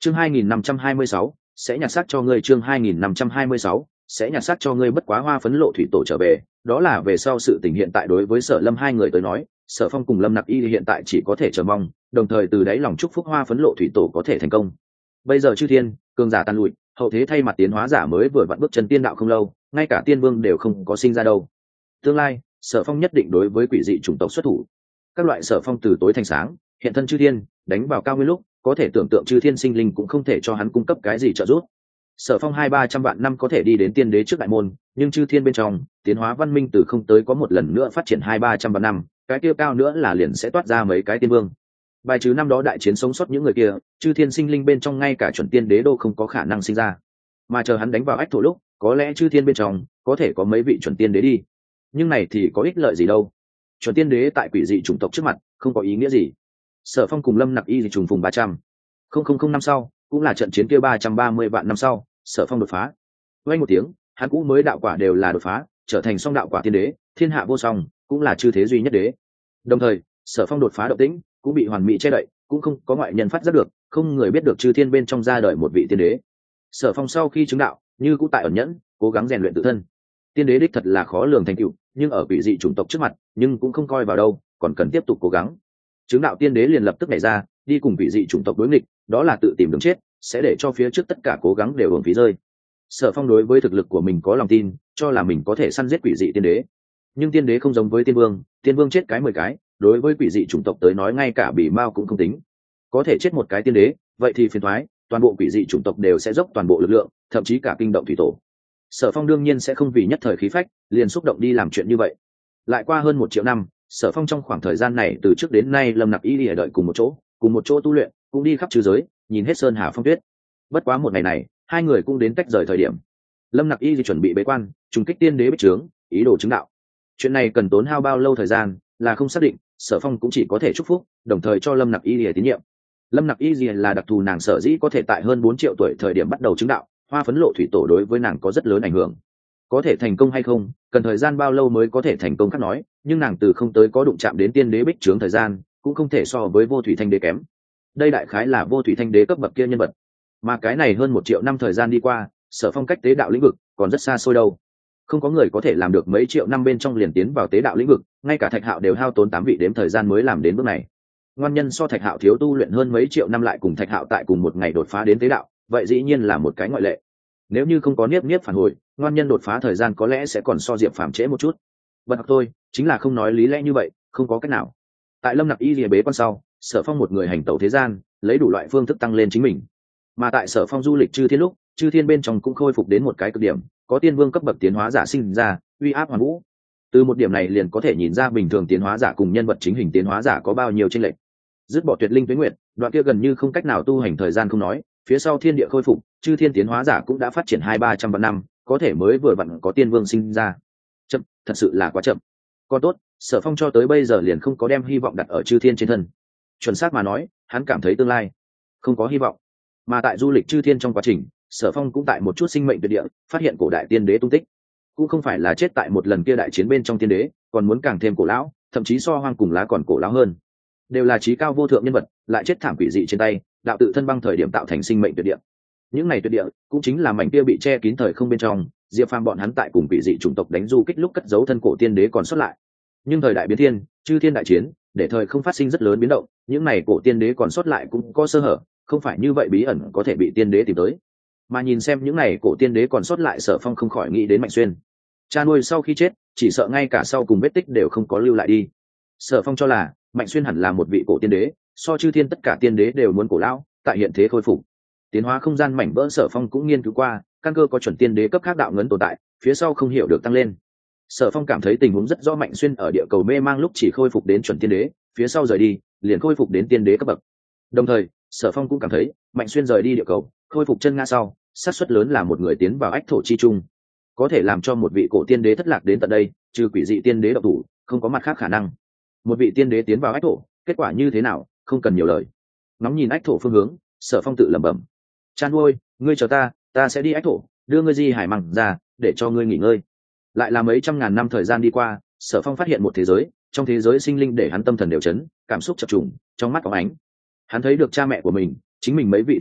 chương 2526, sẽ nhặt xác cho ngươi. Chương 2526, sẽ nhặt xác cho ngươi. Bất quá Hoa Phấn Lộ thủy tổ trở về, đó là về sau sự tình. Hiện tại đối với Sở Lâm hai người tới nói, Sở Phong cùng Lâm Nặc Y hiện tại chỉ có thể chờ mong, đồng thời từ đáy lòng chúc phúc Hoa Phấn Lộ thủy tổ có thể thành công. Bây giờ chư thiên cường giả tàn lụi, hậu thế thay mặt tiến hóa giả mới vừa vặn bước chân tiên đạo không lâu, ngay cả tiên vương đều không có sinh ra đâu. Tương lai Sở Phong nhất định đối với quỷ dị chủng tộc xuất thủ. Các loại Sở Phong từ tối thành sáng, hiện thân chư thiên, đánh vào cao nguyên lúc, có thể tưởng tượng chư thiên sinh linh cũng không thể cho hắn cung cấp cái gì trợ giúp. Sở Phong 200-300 vạn năm có thể đi đến tiên đế trước đại môn, nhưng chư thiên bên trong tiến hóa văn minh từ không tới có một lần nữa phát triển 200-300 vạn năm, cái kia cao nữa là liền sẽ toát ra mấy cái tiên vương. Bài trừ năm đó đại chiến sống sót những người kia, chư thiên sinh linh bên trong ngay cả chuẩn tiên đế đô không có khả năng sinh ra. Mà chờ hắn đánh vào ách thổ lúc, có lẽ chư thiên bên trong có thể có mấy vị chuẩn tiên đế đi. Nhưng này thì có ích lợi gì đâu? Chuẩn tiên đế tại quỷ dị chủng tộc trước mặt không có ý nghĩa gì. Sở Phong cùng Lâm Nặc Y trùng phùng 300 năm sau, cũng là trận chiến kia 330 vạn năm sau, Sở Phong đột phá. Vang một tiếng, hắn cũ mới đạo quả đều là đột phá, trở thành song đạo quả tiên đế, thiên hạ vô song, cũng là chư thế duy nhất đế. Đồng thời, Sở Phong đột phá động tĩnh cũng bị hoàn mỹ che đậy, cũng không có ngoại nhân phát giác được, không người biết được chư thiên bên trong ra đời một vị tiên đế. Sở Phong sau khi chứng đạo, như cũ tại ẩn nhẫn, cố gắng rèn luyện tự thân. Tiên đế đích thật là khó lường thành tựu, nhưng ở quỷ dị chủng tộc trước mặt, nhưng cũng không coi vào đâu, còn cần tiếp tục cố gắng. Chứng đạo tiên đế liền lập tức nhảy ra, đi cùng quỷ dị chủng tộc đối nghịch, đó là tự tìm đường chết, sẽ để cho phía trước tất cả cố gắng đều uổng phí rơi. Sở Phong đối với thực lực của mình có lòng tin, cho là mình có thể săn giết quỷ dị tiên đế. Nhưng tiên đế không giống với tiên vương chết cái 10 cái, đối với quỷ dị chủng tộc tới nói ngay cả bỉ mao cũng không tính. Có thể chết một cái tiên đế, vậy thì phiền toái, toàn bộ quỷ dị chủng tộc đều sẽ dốc toàn bộ lực lượng, thậm chí cả kinh động thủy tổ. Sở Phong đương nhiên sẽ không vì nhất thời khí phách, liền xúc động đi làm chuyện như vậy. Lại qua hơn 1 triệu năm, Sở Phong trong khoảng thời gian này từ trước đến nay Lâm Nặc Y đi đợi cùng một chỗ tu luyện, cũng đi khắp trừ giới, nhìn hết sơn hà phong tuyết. Bất quá một ngày này, hai người cũng đến tách rời thời điểm. Lâm Nặc Y chuẩn bị bế quan, trùng kích tiên đế bích trướng, ý đồ chứng đạo. Chuyện này cần tốn hao bao lâu thời gian là không xác định, Sở Phong cũng chỉ có thể chúc phúc, đồng thời cho Lâm Nặc Y tín nhiệm. Lâm Nặc Y là đặc thù nàng sở dĩ có thể tại hơn 4 triệu tuổi thời điểm bắt đầu chứng đạo, Hoa Phấn Lộ thủy tổ đối với nàng có rất lớn ảnh hưởng. Có thể thành công hay không, cần thời gian bao lâu mới có thể thành công khác nói, nhưng nàng từ không tới có đụng chạm đến tiên đế bích trướng thời gian, cũng không thể so với Vô Thủy Thanh Đế kém. Đây đại khái là Vô Thủy Thanh Đế cấp bậc kia nhân vật. Mà cái này hơn 1 triệu năm thời gian đi qua, Sở Phong cách tế đạo lĩnh vực còn rất xa xôi đâu. Không có người có thể làm được mấy triệu năm bên trong liền tiến vào tế đạo lĩnh vực, ngay cả Thạch Hạo đều hao tốn 8 vị đếm thời gian mới làm đến bước này. Ngoan nhân so Thạch Hạo thiếu tu luyện hơn mấy triệu năm lại cùng Thạch Hạo tại cùng một ngày đột phá đến tế đạo, vậy dĩ nhiên là một cái ngoại lệ. Nếu như không có niếp phản hồi, ngoan nhân đột phá thời gian có lẽ sẽ còn so Diệp Phàm trễ một chút. Bật học tôi chính là không nói lý lẽ như vậy, không có cách nào. Tại Lâm Nặc Y lìa bế quan sau, Sở Phong một người hành tẩu thế gian, lấy đủ loại phương thức tăng lên chính mình. Mà tại Sở Phong du lịch chư thiên lúc, chư thiên bên trong cũng khôi phục đến một cái cực điểm, có tiên vương cấp bậc tiến hóa giả sinh ra, uy áp hoàn vũ. Từ một điểm này liền có thể nhìn ra bình thường tiến hóa giả cùng nhân vật chính hình tiến hóa giả có bao nhiêu chênh lệch. Dứt bỏ tuyệt linh tuế nguyệt, đoạn kia gần như không cách nào tu hành thời gian không nói, phía sau thiên địa khôi phục, chư thiên tiến hóa giả cũng đã phát triển 200-300 vạn năm, có thể mới vừa vặn có tiên vương sinh ra. Chậm, thật sự là quá chậm. Còn tốt, Sở Phong cho tới bây giờ liền không có đem hy vọng đặt ở chư thiên trên thân. Chuẩn xác mà nói, hắn cảm thấy tương lai không có hy vọng. Mà tại du lịch chư thiên trong quá trình, Sở Phong cũng tại một chút sinh mệnh tuyệt địa phát hiện cổ đại tiên đế tung tích. Cũng không phải là chết tại một lần kia đại chiến bên trong tiên đế, còn muốn càng thêm cổ lão, thậm chí so Hoang cùng Lá còn cổ lão hơn. Đều là trí cao vô thượng nhân vật, lại chết thảm quỷ dị trên tay, đạo tự thân băng thời điểm tạo thành sinh mệnh tuyệt địa. Những này tuyệt địa cũng chính là mảnh kia bị che kín thời không bên trong, Diệp Phàm bọn hắn tại cùng quỷ dị chủng tộc đánh du kích lúc cất giấu thân cổ tiên đế còn xuất lại. Nhưng thời đại biến thiên, chư thiên đại chiến, để thời không phát sinh rất lớn biến động, những này cổ tiên đế còn xuất lại cũng có sơ hở, không phải như vậy bí ẩn có thể bị tiên đế tìm tới. Mà nhìn xem những này cổ tiên đế còn xuất lại, Sở Phong không khỏi nghĩ đến Mạnh Xuyên. Cha nuôi sau khi chết, chỉ sợ ngay cả sau cùng vết tích đều không có lưu lại đi. Sở Phong cho là Mạnh Xuyên hẳn là một vị cổ tiên đế, so chư thiên tất cả tiên đế đều muốn cổ lão, tại hiện thế khôi phục. Tiến hóa không gian mảnh vỡ Sở Phong cũng nghiên cứu qua, căn cơ có chuẩn tiên đế cấp khác đạo ngấn tồn tại, phía sau không hiểu được tăng lên. Sở Phong cảm thấy tình huống rất rõ, Mạnh Xuyên ở địa cầu mê mang lúc chỉ khôi phục đến chuẩn tiên đế, phía sau rời đi liền khôi phục đến tiên đế cấp bậc. Đồng thời, Sở Phong cũng cảm thấy Mạnh Xuyên rời đi địa cầu, khôi phục chân ngã sau, xác suất lớn là một người tiến vào ách thổ chi trung, có thể làm cho một vị cổ tiên đế thất lạc đến tận đây, trừ quỷ dị tiên đế độc thủ, không có mặt khác khả năng. Một vị tiên đế tiến vào ách thổ, kết quả như thế nào, không cần nhiều lời. Ngắm nhìn ách thổ phương hướng, Sở Phong tự lẩm bẩm: Chan ôi, ngươi chờ ta sẽ đi ách thổ, đưa ngươi Di Hải Mằng ra, để cho ngươi nghỉ ngơi. Lại là mấy trăm ngàn năm thời gian đi qua, Sở Phong phát hiện một thế giới, trong thế giới sinh linh để hắn tâm thần đều chấn, cảm xúc chập trùng, trong mắt có ánh. Hắn thấy được cha mẹ của mình, chính mình mấy vị thế tử,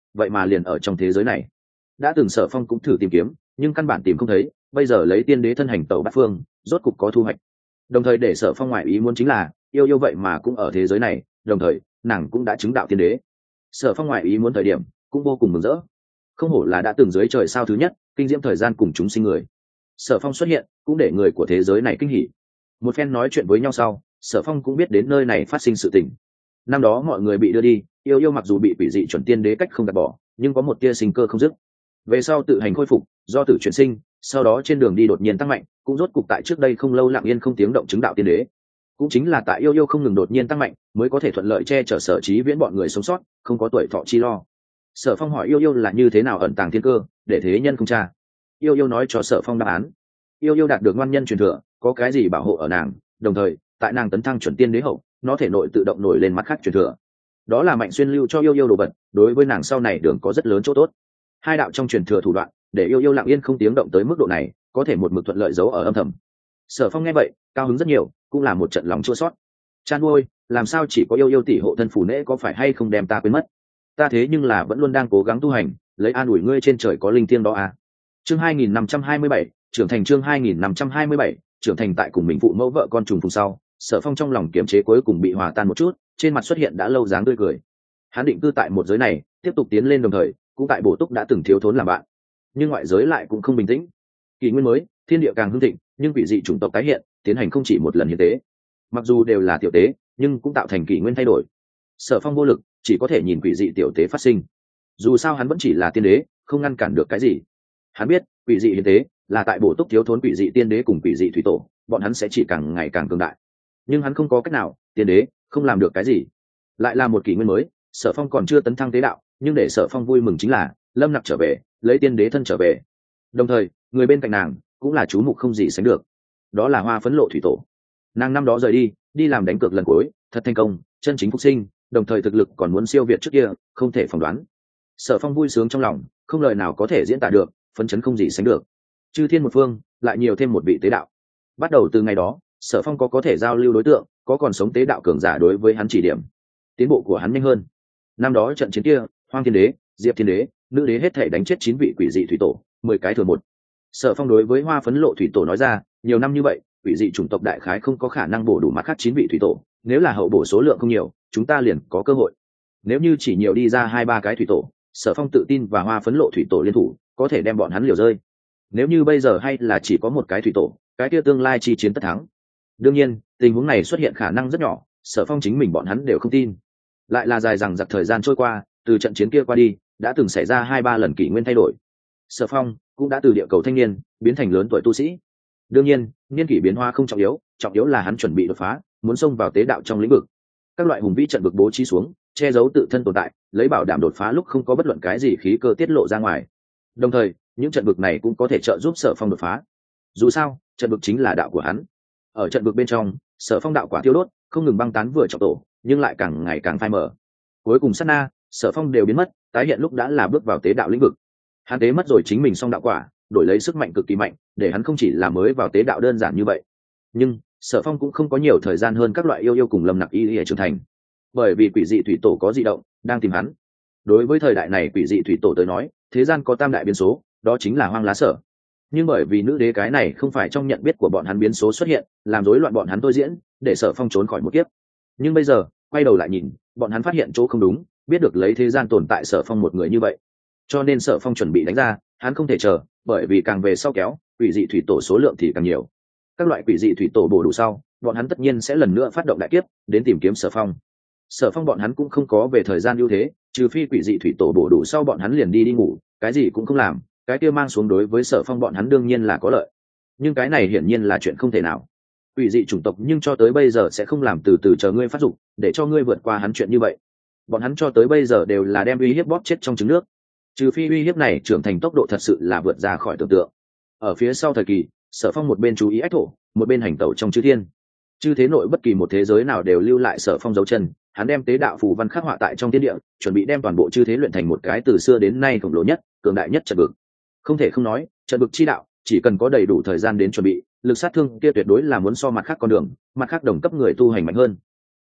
vậy mà liền ở trong thế giới này. Đã từng Sở Phong cũng thử tìm kiếm, nhưng căn bản tìm không thấy, bây giờ lấy tiên đế thân hành tẩu bát phương, rốt cục có thu hoạch. Đồng thời để Sở Phong ngoại ý muốn chính là, yêu yêu vậy mà cũng ở thế giới này, đồng thời nàng cũng đã chứng đạo tiên đế. Sở Phong ngoại ý muốn thời điểm cũng vô cùng mừng rỡ, không hổ là đã từng dưới trời sao thứ nhất, kinh diễm thời gian cùng chúng sinh người. Sở Phong xuất hiện cũng để người của thế giới này kinh hỉ. Một phen nói chuyện với nhau sau, Sở Phong cũng biết đến nơi này phát sinh sự tình. Năm đó mọi người bị đưa đi, yêu yêu mặc dù bị quỷ dị chuẩn tiên đế cách không gạt bỏ, nhưng có một tia sinh cơ không dứt. Về sau tự hành khôi phục, do tử chuyển sinh, sau đó trên đường đi đột nhiên tăng mạnh, cũng rốt cục tại trước đây không lâu lặng yên không tiếng động chứng đạo tiên đế. Cũng chính là tại yêu yêu không ngừng đột nhiên tăng mạnh, mới có thể thuận lợi che chở Sở Chí Viễn bọn người sống sót, không có tuổi thọ chi lo. Sở Phong hỏi yêu yêu là như thế nào ẩn tàng thiên cơ, để thế nhân không tra. Yêu yêu nói cho Sở Phong đáp án. Yêu yêu đạt được ngoan nhân truyền thừa, có cái gì bảo hộ ở nàng, đồng thời tại nàng tấn thăng chuẩn tiên đế hậu, nó thể nội tự động nổi lên mặt khác truyền thừa. Đó là Mạnh Xuyên lưu cho yêu yêu đồ vật, đối với nàng sau này đường có rất lớn chỗ tốt. Hai đạo trong truyền thừa thủ đoạn, để yêu yêu lặng yên không tiếng động tới mức độ này, có thể một mực thuận lợi giấu ở âm thầm. Sở Phong nghe vậy, cao hứng rất nhiều, cũng là một trận lòng chua xót. Chan ôi, làm sao chỉ có yêu yêu tỷ hộ thân phù nễ, có phải hay không đem ta quên mất? Ta thế nhưng là vẫn luôn đang cố gắng tu hành, lấy an ủi ngươi trên trời có linh thiêng đó à. Chương 2527, trưởng thành. Chương 2527, trưởng thành. Tại cùng mình phụ mẫu vợ con trùng phùng sau, Sở Phong trong lòng kiềm chế cuối cùng bị hòa tan một chút, trên mặt xuất hiện đã lâu dáng tươi cười. Hắn định cư tại một giới này, tiếp tục tiến lên, đồng thời cũng tại bổ túc đã từng thiếu thốn làm bạn. Nhưng ngoại giới lại cũng không bình tĩnh. Kỷ nguyên mới, thiên địa càng hưng thịnh, nhưng quỷ dị chủng tộc tái hiện, tiến hành không chỉ một lần hiến tế. Mặc dù đều là tiểu tế, nhưng cũng tạo thành kỷ nguyên thay đổi. Sở Phong vô lực, chỉ có thể nhìn quỷ dị tiểu tế phát sinh. Dù sao hắn vẫn chỉ là tiên đế, không ngăn cản được cái gì. Hắn biết, quỷ dị hiến tế là tại bổ túc thiếu thốn quỷ dị tiên đế cùng quỷ dị thủy tổ, bọn hắn sẽ chỉ càng ngày càng cường đại. Nhưng hắn không có cách nào, tiên đế không làm được cái gì. Lại là một kỷ nguyên mới, Sở Phong còn chưa tấn thăng tế đạo, nhưng để Sở Phong vui mừng chính là Lâm Nặc trở về, lấy tiên đế thân trở về. Đồng thời, người bên cạnh nàng cũng là chú mục không gì sánh được. Đó là Hoa Phấn Lộ thủy tổ. Nàng năm đó rời đi làm đánh cược lần cuối, thật thành công, chân chính phục sinh, đồng thời thực lực còn muốn siêu việt trước kia, không thể phỏng đoán. Sở Phong vui sướng trong lòng, không lời nào có thể diễn tả được, phấn chấn không gì sánh được. Chư thiên một phương, lại nhiều thêm một vị tế đạo. Bắt đầu từ ngày đó, Sở Phong có thể giao lưu đối tượng, có còn sống tế đạo cường giả đối với hắn chỉ điểm. Tiến bộ của hắn nhanh hơn. Năm đó trận chiến kia, Hoang Thiên Đế, Diệp Thiên Đế, Nữ Đế hết thể đánh chết 9 vị quỷ dị thủy tổ, 10 cái thừa một. Sở Phong đối với Hoa Phấn Lộ thủy tổ nói ra, nhiều năm như vậy, quỷ dị chủng tộc đại khái không có khả năng bổ đủ mặt khác 9 vị thủy tổ, nếu là hậu bổ số lượng không nhiều, chúng ta liền có cơ hội. Nếu như chỉ nhiều đi ra 2-3 cái thủy tổ, Sở Phong tự tin và Hoa Phấn Lộ thủy tổ liên thủ, có thể đem bọn hắn liều rơi. Nếu như bây giờ hay là chỉ có một cái thủy tổ, cái kia tương lai chi chiến tất thắng. Đương nhiên, tình huống này xuất hiện khả năng rất nhỏ, Sở Phong chính mình bọn hắn đều không tin. Lại là dài dằng dặc thời gian trôi qua, từ trận chiến kia qua đi, đã từng xảy ra 2-3 lần kỷ nguyên thay đổi. Sở Phong cũng đã từ địa cầu thanh niên biến thành lớn tuổi tu sĩ. Đương nhiên, niên kỷ biến hóa không trọng yếu là hắn chuẩn bị đột phá, muốn xông vào tế đạo trong lĩnh vực. Các loại hùng vĩ trận vực bố trí xuống, che giấu tự thân tồn tại, lấy bảo đảm đột phá lúc không có bất luận cái gì khí cơ tiết lộ ra ngoài. Đồng thời, những trận vực này cũng có thể trợ giúp Sở Phong đột phá. Dù sao, trận vực chính là đạo của hắn. Ở trận vực bên trong, Sở Phong đạo quả tiêu đốt, không ngừng băng tán vừa trọng tổ, nhưng lại càng ngày càng phai mờ. Cuối cùng sát na, Sở Phong đều biến mất, tái hiện lúc đã là bước vào tế đạo lĩnh vực. Hắn tế mất rồi chính mình song đạo quả, đổi lấy sức mạnh cực kỳ mạnh, để hắn không chỉ là mới vào tế đạo đơn giản như vậy. Nhưng Sở Phong cũng không có nhiều thời gian hơn các loại yêu cùng Lâm Nặc y trưởng thành, bởi vì quỷ dị thủy tổ có dị động, đang tìm hắn. Đối với thời đại này quỷ dị thủy tổ tới nói, thế gian có tam đại biến số, đó chính là Hoang Lá Sở. Nhưng bởi vì nữ đế cái này không phải trong nhận biết của bọn hắn biến số xuất hiện, làm rối loạn bọn hắn tôi diễn, để Sở Phong trốn khỏi một kiếp. Nhưng bây giờ quay đầu lại nhìn, bọn hắn phát hiện chỗ không đúng, biết được lấy thế gian tồn tại Sở Phong một người như vậy, cho nên Sở Phong chuẩn bị đánh ra. Hắn không thể chờ, bởi vì càng về sau kéo, quỷ dị thủy tổ số lượng thì càng nhiều. Các loại quỷ dị thủy tổ bổ đủ sau, bọn hắn tất nhiên sẽ lần nữa phát động đại kiếp đến tìm kiếm Sở Phong. Sở Phong bọn hắn cũng không có về thời gian ưu thế, trừ phi quỷ dị thủy tổ bổ đủ sau bọn hắn liền đi ngủ, cái gì cũng không làm, cái kia mang xuống đối với Sở Phong bọn hắn đương nhiên là có lợi. Nhưng cái này hiển nhiên là chuyện không thể nào. Quỷ dị chủng tộc nhưng cho tới bây giờ sẽ không làm từ từ chờ ngươi phát dục, để cho ngươi vượt qua hắn chuyện như vậy. Bọn hắn cho tới bây giờ đều là đem uy hiếp bóp chết trong trứng nước. Trừ phi uy hiếp này trưởng thành tốc độ thật sự là vượt ra khỏi tưởng tượng. Ở phía sau thời kỳ, Sở Phong một bên chú ý ách thổ, một bên hành tẩu trong chư thiên. Chư thế nội bất kỳ một thế giới nào đều lưu lại Sở Phong dấu chân, hắn đem tế đạo phù văn khắc họa tại trong thiên địa, chuẩn bị đem toàn bộ chư thế luyện thành một cái từ xưa đến nay khổng lồ nhất, cường đại nhất trận vực. Không thể không nói, trận vực chi đạo, chỉ cần có đầy đủ thời gian đến chuẩn bị, lực sát thương kia tuyệt đối là muốn so mặt khác con đường, mặt khác đồng cấp người tu hành mạnh hơn.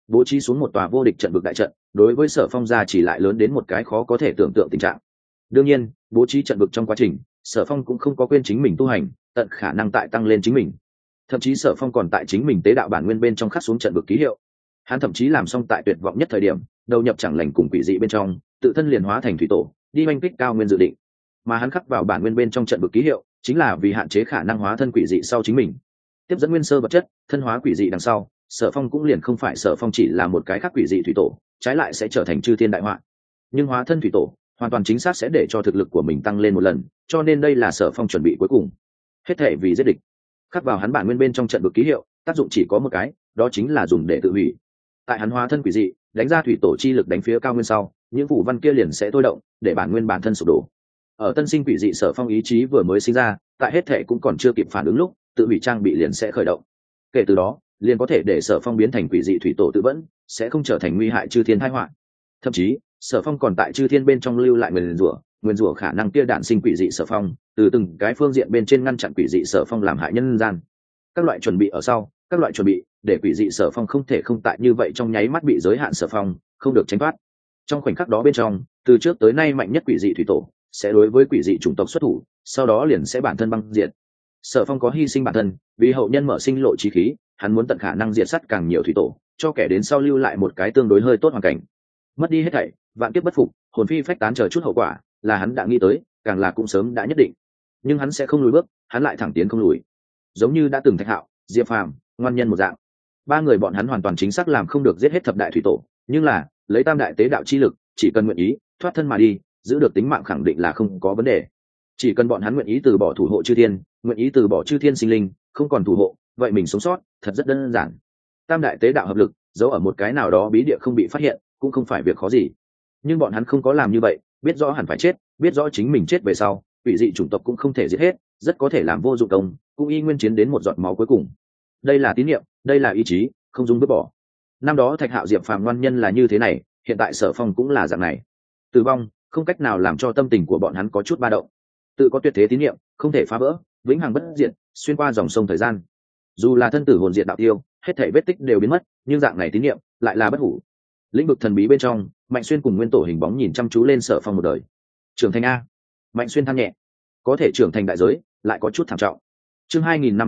bố trí xuống một tòa vô địch trận vực đại trận, đối với Sở Phong gia chỉ lại lớn đến một cái khó có thể tưởng tượng tình trạng. Đương nhiên, bố trí trận vực trong quá trình, Sở Phong cũng không có quên chính mình tu hành, tận khả năng tại tăng lên chính mình. Thậm chí Sở Phong còn tại chính mình tế đạo bản nguyên bên trong khắc xuống trận vực ký hiệu. Hắn thậm chí làm xong tại tuyệt vọng nhất thời điểm, đầu nhập chẳng lành cùng quỷ dị bên trong, tự thân liền hóa thành thủy tổ, đi oanh kích cao nguyên dự định. Mà hắn khắc vào bản nguyên bên trong trận vực ký hiệu, chính là vì hạn chế khả năng hóa thân quỷ dị sau chính mình. Tiếp dẫn nguyên sơ vật chất, thân hóa quỷ dị đằng sau, Sở Phong cũng liền không phải Sở Phong chỉ là một cái khác quỷ dị thủy tổ, trái lại sẽ trở thành chư thiên đại họa. Nhưng hóa thân thủy tổ, hoàn toàn chính xác sẽ để cho thực lực của mình tăng lên một lần, cho nên đây là Sở Phong chuẩn bị cuối cùng. Hết thể vì giết địch. Khắc vào hắn bản nguyên bên trong trận vực ký hiệu, tác dụng chỉ có một cái, đó chính là dùng để tự hủy. Tại hắn hóa thân quỷ dị, đánh ra thủy tổ chi lực đánh phía cao nguyên sau, những phù văn kia liền sẽ thôi động, để bản nguyên bản thân sụp đổ. Ở tân sinh quỷ dị Sở Phong ý chí vừa mới sinh ra, tại hết thể cũng còn chưa kịp phản ứng lúc, tự hủy trang bị liền sẽ khởi động. Kể từ đó, liền có thể để Sở Phong biến thành quỷ dị thủy tổ tự vẫn, sẽ không trở thành nguy hại chư thiên tai họa. Thậm chí, Sở Phong còn tại chư thiên bên trong lưu lại nguyên rủa khả năng kia đạn sinh quỷ dị Sở Phong, từ từng cái phương diện bên trên ngăn chặn quỷ dị Sở Phong làm hại nhân gian. Các loại chuẩn bị ở sau, các loại chuẩn bị để quỷ dị Sở Phong không thể không tại như vậy trong nháy mắt bị giới hạn Sở Phong, không được tránh thoát. Trong khoảnh khắc đó bên trong, từ trước tới nay mạnh nhất quỷ dị thủy tổ sẽ đối với quỷ dị chủng tộc xuất thủ, sau đó liền sẽ bản thân băng diệt. Sở Phong có hy sinh bản thân, vì hậu nhân mở sinh lộ chí khí, hắn muốn tận khả năng diệt sát càng nhiều thủy tổ, cho kẻ đến sau lưu lại một cái tương đối hơi tốt hoàn cảnh. Mất đi hết thảy, vạn kiếp bất phục, hồn phi phách tán chờ chút hậu quả, là hắn đã nghĩ tới, càng là cũng sớm đã nhất định. Nhưng hắn sẽ không lùi bước, hắn lại thẳng tiến không lùi. Giống như đã từng Thạch Hạo, Diệp Phàm, Ngoan Nhân một dạng. Ba người bọn hắn hoàn toàn chính xác làm không được giết hết thập đại thủy tổ, nhưng là, lấy tam đại tế đạo chi lực, chỉ cần nguyện ý, thoát thân mà đi, giữ được tính mạng khẳng định là không có vấn đề. Chỉ cần bọn hắn nguyện ý từ bỏ thủ hộ chư thiên, nguyện ý từ bỏ chư thiên sinh linh, không còn thủ hộ, vậy mình sống sót, thật rất đơn giản. Tam đại tế đạo hợp lực, giấu ở một cái nào đó bí địa không bị phát hiện, cũng không phải việc khó gì. Nhưng bọn hắn không có làm như vậy, biết rõ hẳn phải chết, biết rõ chính mình chết về sau, quỷ dị chủng tộc cũng không thể giết hết, rất có thể làm vô dụng công, cũng y nguyên chiến đến một giọt máu cuối cùng. Đây là tín niệm, đây là ý chí, không dung vứt bỏ. Năm đó Thạch Hạo, Diệp Phàm, Ngoan Nhân là như thế này, hiện tại Sở Phong cũng là dạng này. Tử vong không cách nào làm cho tâm tình của bọn hắn có chút ba động. Tự có tuyệt thế tín niệm, không thể phá vỡ, vĩnh hằng bất diệt, xuyên qua dòng sông thời gian. Dù là thân tử hồn diệt đạo tiêu, hết thảy vết tích đều biến mất, nhưng dạng này tín niệm lại là bất hủ. Lĩnh vực thần bí bên trong, Mạnh Xuyên cùng Nguyên Tổ hình bóng nhìn chăm chú lên Sở Phong một đời. Trưởng thành a. Mạnh Xuyên than nhẹ. Có thể trưởng thành đại giới, lại có chút thảm trọng. Chương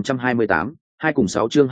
2528, 2/6 chương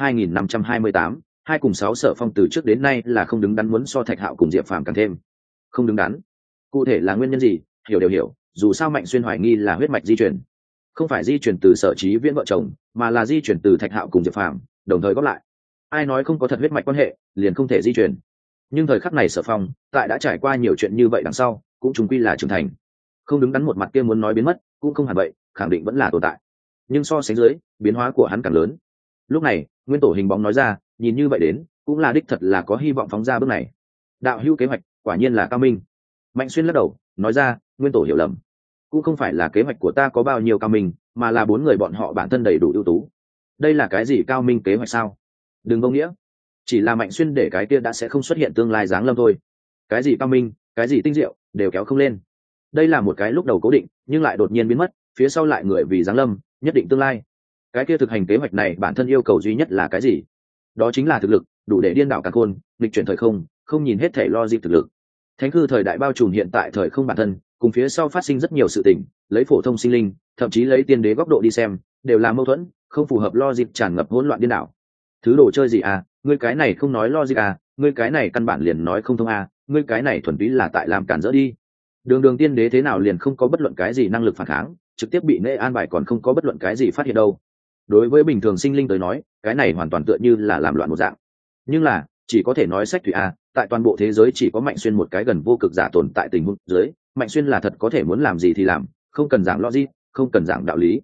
2528, 2/6 Sở Phong từ trước đến nay là không đứng đắn, muốn so Thạch Hạo cùng Diệp Phàm càng thêm không đứng đắn. Cụ thể là nguyên nhân gì, hiểu đều hiểu, dù sao Mạnh Xuyên hoài nghi là huyết mạch di truyền. Không phải di truyền từ Sở Chí Viễn vợ chồng, mà là di truyền từ Thạch Hạo cùng Diệp Phàm, đồng thời góp lại. Ai nói không có thật huyết mạch quan hệ, liền không thể di truyền. Nhưng thời khắc này Sở Phong, tại đã trải qua nhiều chuyện như vậy đằng sau, cũng chung quy là trưởng thành. Không đứng đắn một mặt kia muốn nói biến mất, cũng không hẳn vậy, khẳng định vẫn là tồn tại. Nhưng so sánh dưới, biến hóa của hắn càng lớn. Lúc này, Nguyên Tổ hình bóng nói ra, nhìn như vậy đến, cũng là đích thật là có hy vọng phóng ra bước này. Đạo hữu kế hoạch, quả nhiên là cao minh. Mạnh Xuyên lắc đầu, nói ra, Nguyên Tổ hiểu lầm. Cũng không phải là kế hoạch của ta có bao nhiêu cao minh, mà là 4 người bọn họ bản thân đầy đủ ưu tú. Đây là cái gì cao minh kế hoạch sao? Đừng vô nghĩa. Chỉ là Mạnh Xuyên để cái kia đã sẽ không xuất hiện tương lai giáng lâm thôi. Cái gì cao minh, cái gì tinh diệu, đều kéo không lên. Đây là một cái lúc đầu cố định, nhưng lại đột nhiên biến mất, phía sau lại người vì giáng lâm, nhất định tương lai. Cái kia thực hành kế hoạch này bản thân yêu cầu duy nhất là cái gì? Đó chính là thực lực, đủ để điên đảo cả khôn, nghịch chuyển thời không, không nhìn hết thể logic thực lực. Thánh cư thời đại bao trùm hiện tại thời không bản thân, cùng phía sau phát sinh rất nhiều sự tình, lấy phổ thông sinh linh, thậm chí lấy tiên đế góc độ đi xem, đều là mâu thuẫn, không phù hợp logic, tràn ngập hỗn loạn điên đảo. Thứ đồ chơi gì à, ngươi cái này không nói logic à, ngươi cái này căn bản liền nói không thông à, ngươi cái này thuần túy là tại làm cản rỡ đi. Đường tiên đế thế nào liền không có bất luận cái gì năng lực phản kháng, trực tiếp bị nệ an bài, còn không có bất luận cái gì phát hiện đâu. Đối với bình thường sinh linh tới nói, cái này hoàn toàn tựa như là làm loạn một dạng. Nhưng là chỉ có thể nói sách thủy a, tại toàn bộ thế giới chỉ có Mạnh Xuyên một cái gần vô cực giả tồn tại tình huống dưới, Mạnh Xuyên là thật có thể muốn làm gì thì làm, không cần giảng logic, không cần giảng đạo lý.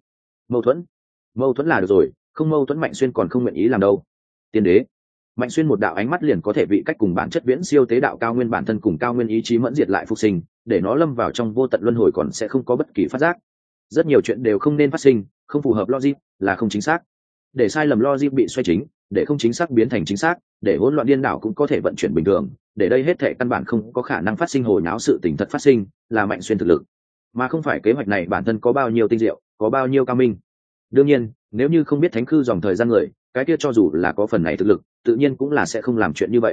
Mâu thuẫn là được rồi, không mâu thuẫn Mạnh Xuyên còn không nguyện ý làm đâu. Tiên đế, Mạnh Xuyên một đạo ánh mắt liền có thể vị cách cùng bản chất viễn siêu tế đạo cao nguyên bản thân cùng cao nguyên ý chí mẫn diệt lại phục sinh, để nó lâm vào trong vô tận luân hồi còn sẽ không có bất kỳ phát giác. Rất nhiều chuyện đều không nên phát sinh, không phù hợp logic, là không chính xác. Để sai lầm logic bị xoay chính, để không chính xác biến thành chính xác, để hỗn loạn điên đảo cũng có thể vận chuyển bình thường, để đây hết thảy căn bản không có khả năng phát sinh hồi nháo sự tình thật phát sinh, là Mạnh Xuyên thực lực, mà không phải kế hoạch này bản thân có bao nhiêu tinh diệu, có bao nhiêu cao minh. Đương nhiên, nếu như không biết thánh cư dòng thời gian người, cái kia cho dù là có phần này thực lực, tự nhiên cũng là sẽ không làm chuyện như vậy.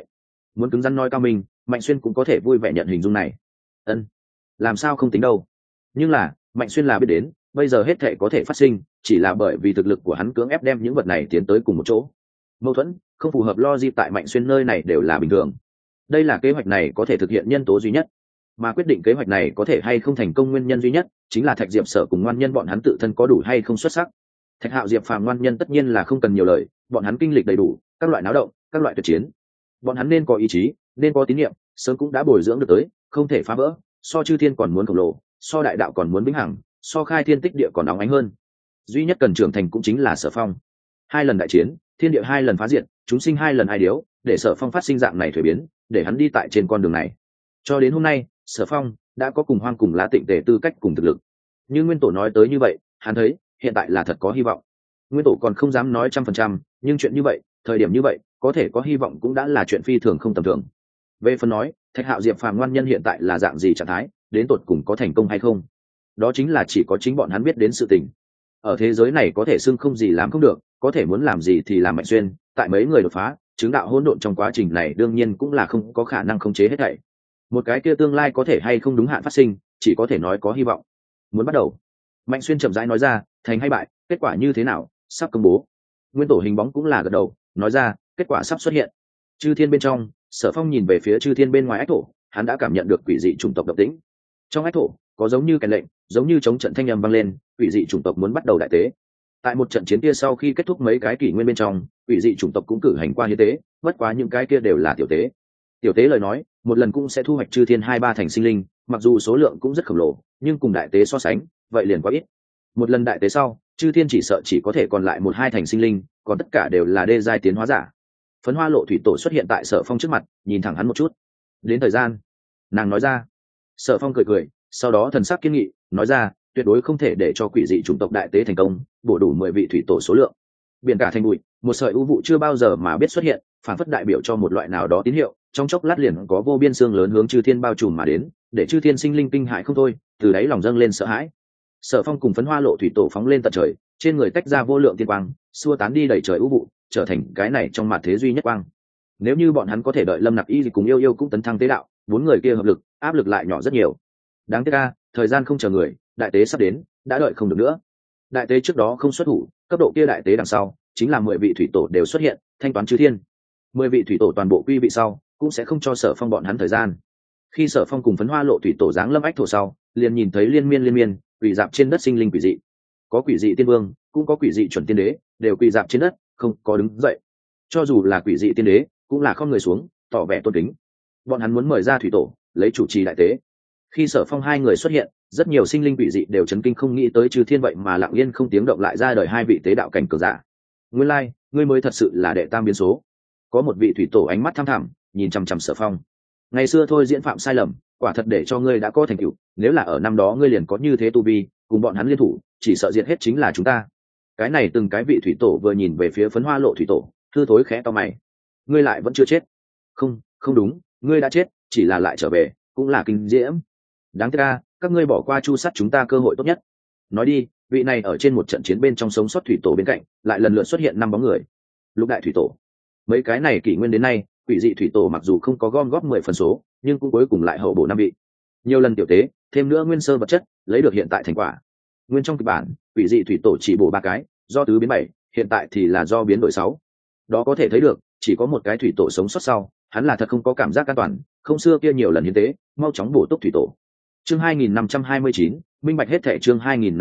muốn cứng rắn nói cao minh, Mạnh Xuyên cũng có thể vui vẻ nhận hình dung này. Ân, làm sao không tính đâu. Nhưng là Mạnh Xuyên là biết đến bây giờ hết thể có thể phát sinh chỉ là bởi vì thực lực của hắn cưỡng ép đem những vật này tiến tới cùng một chỗ. Mâu thuẫn không phù hợp logic tại Mạnh Xuyên nơi này đều là bình thường. Đây là kế hoạch này có thể thực hiện nhân tố duy nhất, mà quyết định kế hoạch này có thể hay không thành công nguyên nhân duy nhất chính là Thạch Diệp Sở cùng ngoan nhân bọn hắn tự thân có đủ hay không xuất sắc. Thạch Hạo, Diệp Phàm, ngoan nhân tất nhiên là không cần nhiều lời, bọn hắn kinh lịch đầy đủ các loại náo động, các loại tuyệt chiến, bọn hắn nên có ý chí, nên có tín nhiệm, sớm cũng đã bồi dưỡng được tới, không thể phá vỡ. So chư thiên còn muốn khổng lồ, so đại đạo còn muốn vĩnh hằng, so khai thiên tích địa còn óng ánh hơn. Duy nhất cần trưởng thành cũng chính là Sở Phong. 2 lần đại chiến, thiên địa 2 lần phá diệt, chúng sinh 2 lần ai điếu, để Sở Phong phát sinh dạng này thuế biến, để hắn đi tại trên con đường này. Cho đến hôm nay, Sở Phong đã có cùng Hoang cùng Lá Tịnh Tề tư cách cùng thực lực. Như Nguyên Tổ nói tới như vậy, hắn thấy hiện tại là thật có hy vọng. Nguyên Tổ còn không dám nói 100%, nhưng chuyện như vậy, thời điểm như vậy, có thể có hy vọng cũng đã là chuyện phi thường không tầm thường. Về phần nói, Thạch Hạo, Diệp Phàm, ngoan nhân hiện tại là dạng gì trạng thái, đến tột cùng có thành công hay không, đó chính là chỉ có chính bọn hắn biết đến sự tình. Ở thế giới này có thể xưng không gì làm không được, có thể muốn làm gì thì làm. Mạnh Xuyên tại mấy người đột phá chứng đạo hỗn độn trong quá trình này đương nhiên cũng là không có khả năng khống chế hết thảy. Một cái kia tương lai có thể hay không đúng hạn phát sinh, chỉ có thể nói có hy vọng. Muốn bắt đầu. Mạnh Xuyên chậm rãi nói ra, thành hay bại, kết quả như thế nào, sắp công bố. Nguyên Tổ hình bóng cũng là gật đầu, nói ra, kết quả sắp xuất hiện. Chư thiên bên trong, Sở Phong nhìn về phía chư thiên bên ngoài ách thổ, hắn đã cảm nhận được quỷ dị chủng tộc độc tĩnh. Trong ách thổ, có giống như kèn lệnh, giống như chống trận thanh âm vang lên, quỷ dị chủng tộc muốn bắt đầu đại tế. Tại một trận chiến kia sau khi kết thúc mấy cái kỷ nguyên bên trong, quỷ dị chủng tộc cũng cử hành qua hiến tế, bất quá những cái kia đều là tiểu tế. Tiểu tế lời nói, một lần cũng sẽ thu hoạch chư thiên 2-3 thành sinh linh, mặc dù số lượng cũng rất khổng lồ, nhưng cùng đại tế so sánh, vậy liền quá ít. Một lần đại tế sau, chư thiên chỉ sợ chỉ có thể còn lại 1-2 thành sinh linh, còn tất cả đều là đê giai tiến hóa giả. Phấn Hoa Lộ thủy tổ xuất hiện tại Sở Phong trước mặt, nhìn thẳng hắn một chút. Đến thời gian, nàng nói ra. Sở Phong cười cười, sau đó thần sắc kiên nghị, nói ra, tuyệt đối không thể để cho quỷ dị chủng tộc đại tế thành công, bổ đủ 10 vị thủy tổ số lượng. Biển cả thành bụi, một sợi u vụ chưa bao giờ mà biết xuất hiện, phản phất đại biểu cho một loại nào đó tín hiệu, trong chốc lát liền có vô biên xương lớn hướng chư thiên bao trùm mà đến, để chư thiên sinh linh kinh hãi không thôi, từ đáy lòng dâng lên sợ hãi. Sở Phong cùng Phấn Hoa Lộ thủy tổ phóng lên tận trời, trên người tách ra vô lượng tiên quang, xua tán đi đầy trời u vụ, trở thành cái này trong mặt thế duy nhất quang. Nếu như bọn hắn có thể đợi Lâm Nặc Y cùng Yêu Yêu cũng tấn thăng tế đạo, 4 người kia hợp lực, áp lực lại nhỏ rất nhiều. Đáng tiếc a, thời gian không chờ người, đại tế sắp đến, đã đợi không được nữa. Đại tế trước đó không xuất thủ, cấp độ kia đại tế đằng sau, chính là 10 vị thủy tổ đều xuất hiện, thanh toán chư thiên. 10 vị thủy tổ toàn bộ quy vị sau, cũng sẽ không cho Sở Phong bọn hắn thời gian. Khi Sở Phong cùng Phấn Hoa Lộ thủy tổ giáng lâm ách thổ sau, liền nhìn thấy liên miên quỷ dạp trên đất sinh linh quỷ dị. Có quỷ dị tiên vương, cũng có quỷ dị chuẩn tiên đế, đều quỷ dạp trên đất, không có đứng dậy. Cho dù là quỷ dị tiên đế, cũng là không người xuống, tỏ vẻ tôn kính. Bọn hắn muốn mời ra thủy tổ, lấy chủ trì đại tế. Khi Sở Phong 2 người xuất hiện, rất nhiều sinh linh quỷ dị đều chấn kinh không nghĩ tới chư thiên vậy mà lặng yên không tiếng động lại ra đời 2 vị tế đạo cảnh cường giả. Nguyên lai, ngươi mới thật sự là đệ tam biến số. Có một vị thủy tổ ánh mắt thăm thẳm, nhìn chằm chằm Sở Phong. Ngày xưa thôi diễn phạm sai lầm, quả thật để cho ngươi đã có thành tựu, nếu là ở năm đó ngươi liền có như thế tu vi, cùng bọn hắn liên thủ, chỉ sợ diệt hết chính là chúng ta. Cái này từng cái vị thủy tổ vừa nhìn về phía Phấn Hoa Lộ thủy tổ, thư thối khẽ to mày. Ngươi lại vẫn chưa chết. Không đúng, ngươi đã chết, chỉ là lại trở về, cũng là kinh diễm. Đáng tiếc các ngươi bỏ qua chu sắt chúng ta cơ hội tốt nhất. Nói đi, vị này ở trên một trận chiến bên trong sống sót thủy tổ bên cạnh, lại lần lượt xuất hiện 5 bóng người. Lục đại thủy tổ. Mấy cái này kỷ nguyên đến nay, quỷ dị thủy tổ mặc dù không có gom góp 10 phần số, nhưng cũng cuối cùng lại hậu bổ 5 vị. Nhiều lần tiểu tế, thêm nữa nguyên sơ vật chất, lấy được hiện tại thành quả. Nguyên trong kịch bản, quỷ dị thủy tổ chỉ bổ 3 cái, do tứ biến 7, hiện tại thì là do biến đổi 6. Đó có thể thấy được, chỉ có một cái thủy tổ sống sót sau, hắn là thật không có cảm giác an toàn, không xưa kia nhiều lần hiến tế, mau chóng bổ túc thủy tổ. Chương 2529, minh bạch hết thệ. Chương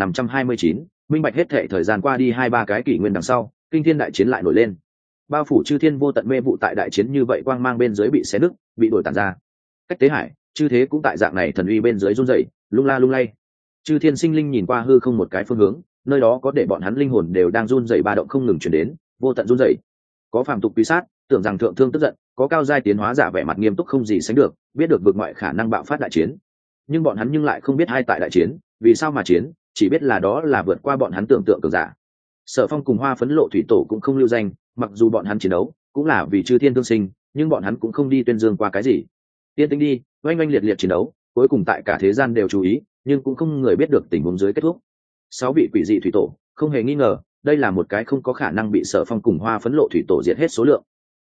2529, minh bạch hết thệ. Thời gian qua đi 2-3 cái kỷ nguyên đằng sau, kinh thiên đại chiến lại nổi lên. Bao phủ chư thiên vô tận mê vụ tại đại chiến như vậy quang mang bên dưới bị xé nứt, bị đổi tản ra. Cách tế hải, chư thế cũng tại dạng này thần uy bên dưới run rẩy, lung la lung lay. Chư thiên sinh linh nhìn qua hư không một cái phương hướng, nơi đó có để bọn hắn linh hồn đều đang run rẩy ba động không ngừng truyền đến, vô tận run rẩy. Có phàm tục quý sát, tưởng rằng thượng thương tức giận, có cao giai tiến hóa giả vẻ mặt nghiêm túc không gì sánh được, biết được vượt ngoại khả năng bạo phát đại chiến. Nhưng bọn hắn nhưng lại không biết hai tại đại chiến, vì sao mà chiến, chỉ biết là đó là vượt qua bọn hắn tưởng tượng cường giả. Sở Phong cùng Hoa Phấn Lộ thủy tổ cũng không lưu danh, mặc dù bọn hắn chiến đấu cũng là vì chư thiên thương sinh, nhưng bọn hắn cũng không đi tuyên dương qua cái gì. Tiên tính đi, oanh oanh liệt liệt chiến đấu, cuối cùng tại cả thế gian đều chú ý, nhưng cũng không người biết được tình huống dưới kết thúc. 6 vị quỷ dị thủy tổ, không hề nghi ngờ, đây là một cái không có khả năng bị Sở Phong cùng Hoa Phấn Lộ thủy tổ diệt hết số lượng.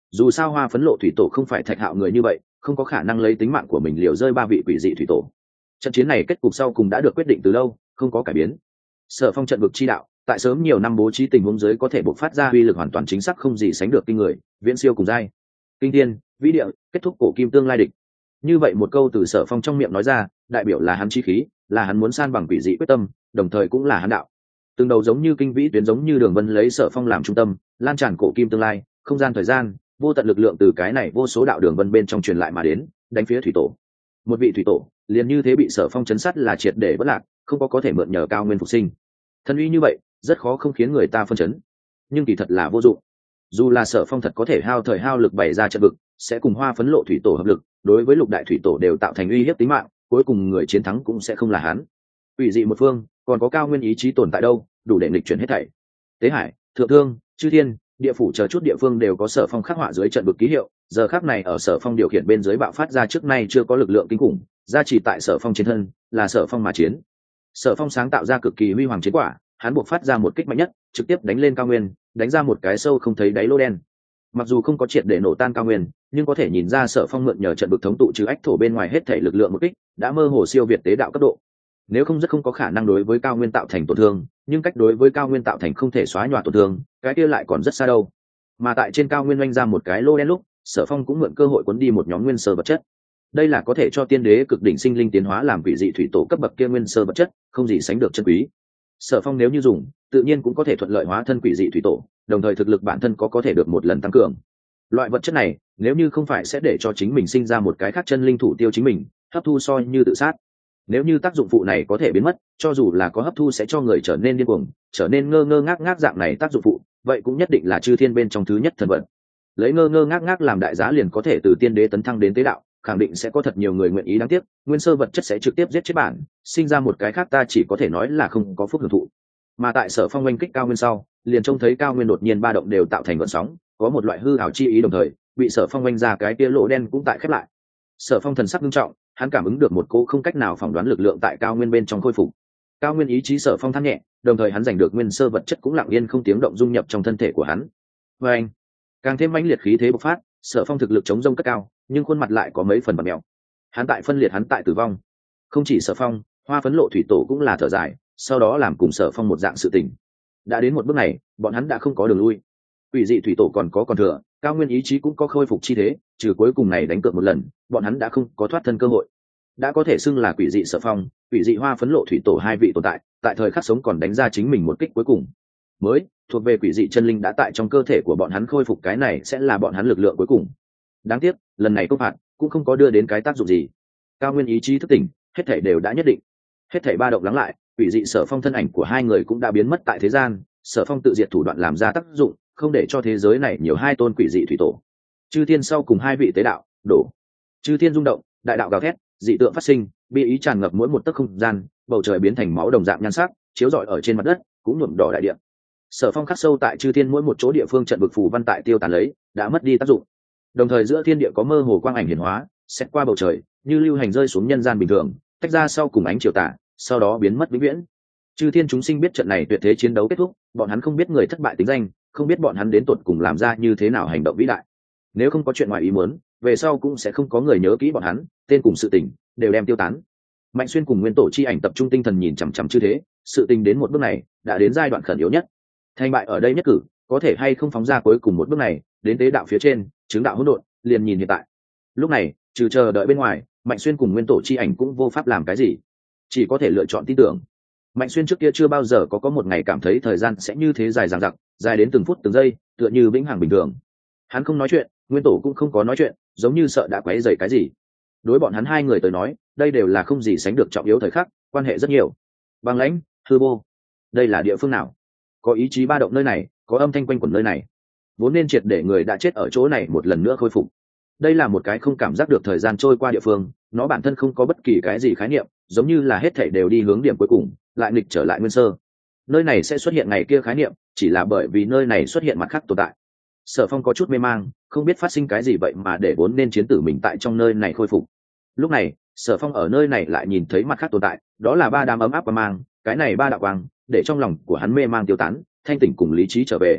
dù sao hoa phấn lộ thủy tổ không phải Thạch Hạo người như vậy, không có khả năng lấy tính mạng của mình liều rơi 3 vị quỷ dị thủy tổ. Trận chiến này kết cục sau cùng đã được quyết định từ lâu, không có cải biến. Sở Phong trận vực chi đạo, tại sớm nhiều năm bố trí tình huống dưới có thể bộc phát ra uy lực hoàn toàn chính xác không gì sánh được kinh người, viễn siêu cùng giai. Kinh thiên, vĩ địa, kết thúc cổ kim tương lai địch. Như vậy một câu từ Sở Phong trong miệng nói ra, đại biểu là hắn chí khí, là hắn muốn san bằng quỷ dị quyết tâm, đồng thời cũng là hắn đạo. Từng đầu giống như kinh vĩ tuyến giống như đường vân lấy Sở Phong làm trung tâm, lan tràn cổ kim tương lai, không gian thời gian, vô tận lực lượng từ cái này vô số đạo đường vân bên trong truyền lại mà đến, đánh phía thủy tổ. Một vị thủy tổ, liền như thế bị Sở Phong chấn sát là triệt để bất lạc, không có thể mượn nhờ cao nguyên phục sinh. Thân uy như vậy, rất khó không khiến người ta phân chấn. Nhưng kỳ thật là vô dụng. Dù là Sở Phong thật có thể hao thời hao lực bày ra trận vực, sẽ cùng hoa phấn lộ thủy tổ hợp lực, đối với lục đại thủy tổ đều tạo thành uy hiếp tính mạng, cuối cùng người chiến thắng cũng sẽ không là hắn. Quỷ dị một phương, còn có cao nguyên ý chí tồn tại đâu, đủ để nghịch chuyển hết thảy. Tế Hải, Thượng Thương, Chư Thiên, địa phủ chờ chút địa phương đều có Sở Phong khắc họa dưới trận vực ký hiệu, giờ khắc này ở Sở Phong điều khiển bên dưới bạo phát ra trước nay chưa có lực lượng kinh khủng, gia trì tại Sở Phong chiến thân, là Sở Phong mà chiến. Sở Phong sáng tạo ra cực kỳ huy hoàng chiến quả, hắn buộc phát ra một kích mạnh nhất, trực tiếp đánh lên cao nguyên, đánh ra một cái sâu không thấy đáy lỗ đen. Mặc dù không có triệt để nổ tan cao nguyên, nhưng có thể nhìn ra Sở Phong mượn nhờ trận vực thống tụ trừ ách thổ bên ngoài hết thể lực lượng một kích, đã mơ hồ siêu việt tế đạo cấp độ. Nếu không rất không có khả năng đối với cao nguyên tạo thành tổn thương, nhưng cách đối với cao nguyên tạo thành không thể xóa nhòa tổn thương, cái kia lại còn rất xa đâu. Mà tại trên cao nguyên oanh ra một cái lô đen lúc, Sở Phong cũng mượn cơ hội cuốn đi một nhóm nguyên sơ vật chất. Đây là có thể cho tiên đế cực đỉnh sinh linh tiến hóa làm quỷ dị thủy tổ cấp bậc kia nguyên sơ vật chất, không gì sánh được chân quý. Sở Phong nếu như dùng, tự nhiên cũng có thể thuận lợi hóa thân quỷ dị thủy tổ, đồng thời thực lực bản thân có thể được một lần tăng cường. Loại vật chất này, nếu như không phải sẽ để cho chính mình sinh ra một cái khác chân linh thủ tiêu chính mình, hấp thu so như tự sát. Nếu như tác dụng phụ này có thể biến mất, cho dù là có hấp thu sẽ cho người trở nên điên cuồng, trở nên ngơ ngơ ngác ngác dạng này tác dụng phụ, vậy cũng nhất định là chư thiên bên trong thứ nhất thần vận. Lấy ngơ ngơ ngác ngác làm đại giá liền có thể từ tiên đế tấn thăng đến tế đạo, khẳng định sẽ có thật nhiều người nguyện ý, đáng tiếc nguyên sơ vật chất sẽ trực tiếp giết chết bản, sinh ra một cái khác ta chỉ có thể nói là không có phúc hưởng thụ. Mà tại Sở Phong oanh kích cao nguyên sau, liền trông thấy cao nguyên đột nhiên ba động đều tạo thành gợn sóng, có một loại hư ảo chi ý, đồng thời bị Sở Phong oanh ra cái kia lỗ đen cũng tại khép lại. Sở Phong thần sắc nghiêm trọng, hắn cảm ứng được một cỗ không cách nào phỏng đoán lực lượng tại cao nguyên bên trong khôi phục. Cao nguyên ý chí Sở Phong than nhẹ, đồng thời hắn giành được nguyên sơ vật chất cũng lặng yên không tiếng động dung nhập trong thân thể của hắn. Và anh, càng thêm mãnh liệt khí thế bộc phát, Sở Phong thực lực chống rông cất cao, nhưng khuôn mặt lại có mấy phần bặm mèo. Hắn tại phân liệt, hắn tại tử vong. Không chỉ Sở Phong, hoa phấn lộ thủy tổ cũng là thở dài, sau đó làm cùng Sở Phong một dạng sự tình. Đã đến một bước này, bọn hắn đã không có đường lui. Quỷ dị thủy tổ còn thừa, cao nguyên ý chí cũng có khôi phục chi thế, trừ cuối cùng này đánh cược một lần, bọn hắn đã không có thoát thân cơ hội. Đã có thể xưng là quỷ dị Sở Phong, quỷ dị hoa phấn lộ thủy tổ hai vị tồn tại, tại thời khắc sống còn đánh ra chính mình một kích cuối cùng. Mới thuộc về quỷ dị chân linh đã tại trong cơ thể của bọn hắn khôi phục, cái này sẽ là bọn hắn lực lượng cuối cùng. Đáng tiếc, lần này công phạt cũng không có đưa đến cái tác dụng gì. Cao nguyên ý chí thức tỉnh, hết thảy đều đã nhất định. Hết thảy ba động lắng lại, quỷ dị Sở Phong thân ảnh của hai người cũng đã biến mất tại thế gian. Sở Phong tự diệt thủ đoạn làm ra tác dụng, không để cho thế giới này nhiều hai tôn quỷ dị thủy tổ. Chư thiên sau cùng hai vị tế đạo đổ. Chư thiên rung động, đại đạo gào thét, dị tượng phát sinh, bi ý tràn ngập mỗi một tấc không gian, bầu trời biến thành máu đồng dạng nhan sắc, chiếu rọi ở trên mặt đất, cũng nhuộm đỏ đại địa. Sở Phong khắc sâu tại chư thiên mỗi một chỗ địa phương trận vực phù văn tại tiêu tán lấy, đã mất đi tác dụng. Đồng thời giữa thiên địa có mơ hồ quang ảnh hiển hóa, xét qua bầu trời, như lưu hành rơi xuống nhân gian bình thường, tách ra sau cùng ánh chiều tà, sau đó biến mất vĩnh viễn. Chư thiên chúng sinh biết trận này tuyệt thế chiến đấu kết thúc, bọn hắn không biết người thất bại tính danh, không biết bọn hắn đến tột cùng làm ra như thế nào hành động vĩ đại. Nếu không có chuyện ngoài ý muốn, về sau cũng sẽ không có người nhớ kỹ bọn hắn, tên cùng sự tình đều đem tiêu tán. Mạnh Xuyên cùng nguyên tổ chi ảnh tập trung tinh thần nhìn chằm chằm chư thế, sự tình đến một bước này đã đến giai đoạn khẩn yếu nhất. Thành bại ở đây nhất cử, có thể hay không phóng ra cuối cùng một bước này đến tế đạo phía trên, chứng đạo hỗn độn, liền nhìn hiện tại. Lúc này, trừ chờ đợi bên ngoài, Mạnh Xuyên cùng nguyên tổ chi ảnh cũng vô pháp làm cái gì, chỉ có thể lựa chọn tin tưởng. Mạnh Xuyên trước kia chưa bao giờ có một ngày cảm thấy thời gian sẽ như thế dài dằng dặc, dài đến từng phút từng giây, tựa như vĩnh hằng bình thường. Hắn không nói chuyện, nguyên tổ cũng không có nói chuyện, giống như sợ đã quấy rầy cái gì. Đối bọn hắn hai người tới nói, đây đều là không gì sánh được trọng yếu thời khắc, quan hệ rất nhiều. Băng lãnh, hư vô, đây là địa phương nào? Có ý chí ba động nơi này, có âm thanh quanh quẩn nơi này. Vốn nên triệt để người đã chết ở chỗ này một lần nữa khôi phục. Đây là một cái không cảm giác được thời gian trôi qua địa phương, nó bản thân không có bất kỳ cái gì khái niệm, giống như là hết thảy đều đi hướng điểm cuối cùng, lại nghịch trở lại nguyên sơ. Nơi này sẽ xuất hiện ngày kia khái niệm, chỉ là bởi vì nơi này xuất hiện mặt khác tồn tại. Sở Phong có chút mê mang, không biết phát sinh cái gì vậy mà để vốn nên chiến tử mình tại trong nơi này khôi phục. Lúc này, Sở Phong ở nơi này lại nhìn thấy mặt khác tồn tại, đó là ba đám ấm áp và mang, cái này ba đạo quang, để trong lòng của hắn mê mang tiêu tán, thanh tỉnh cùng lý trí trở về.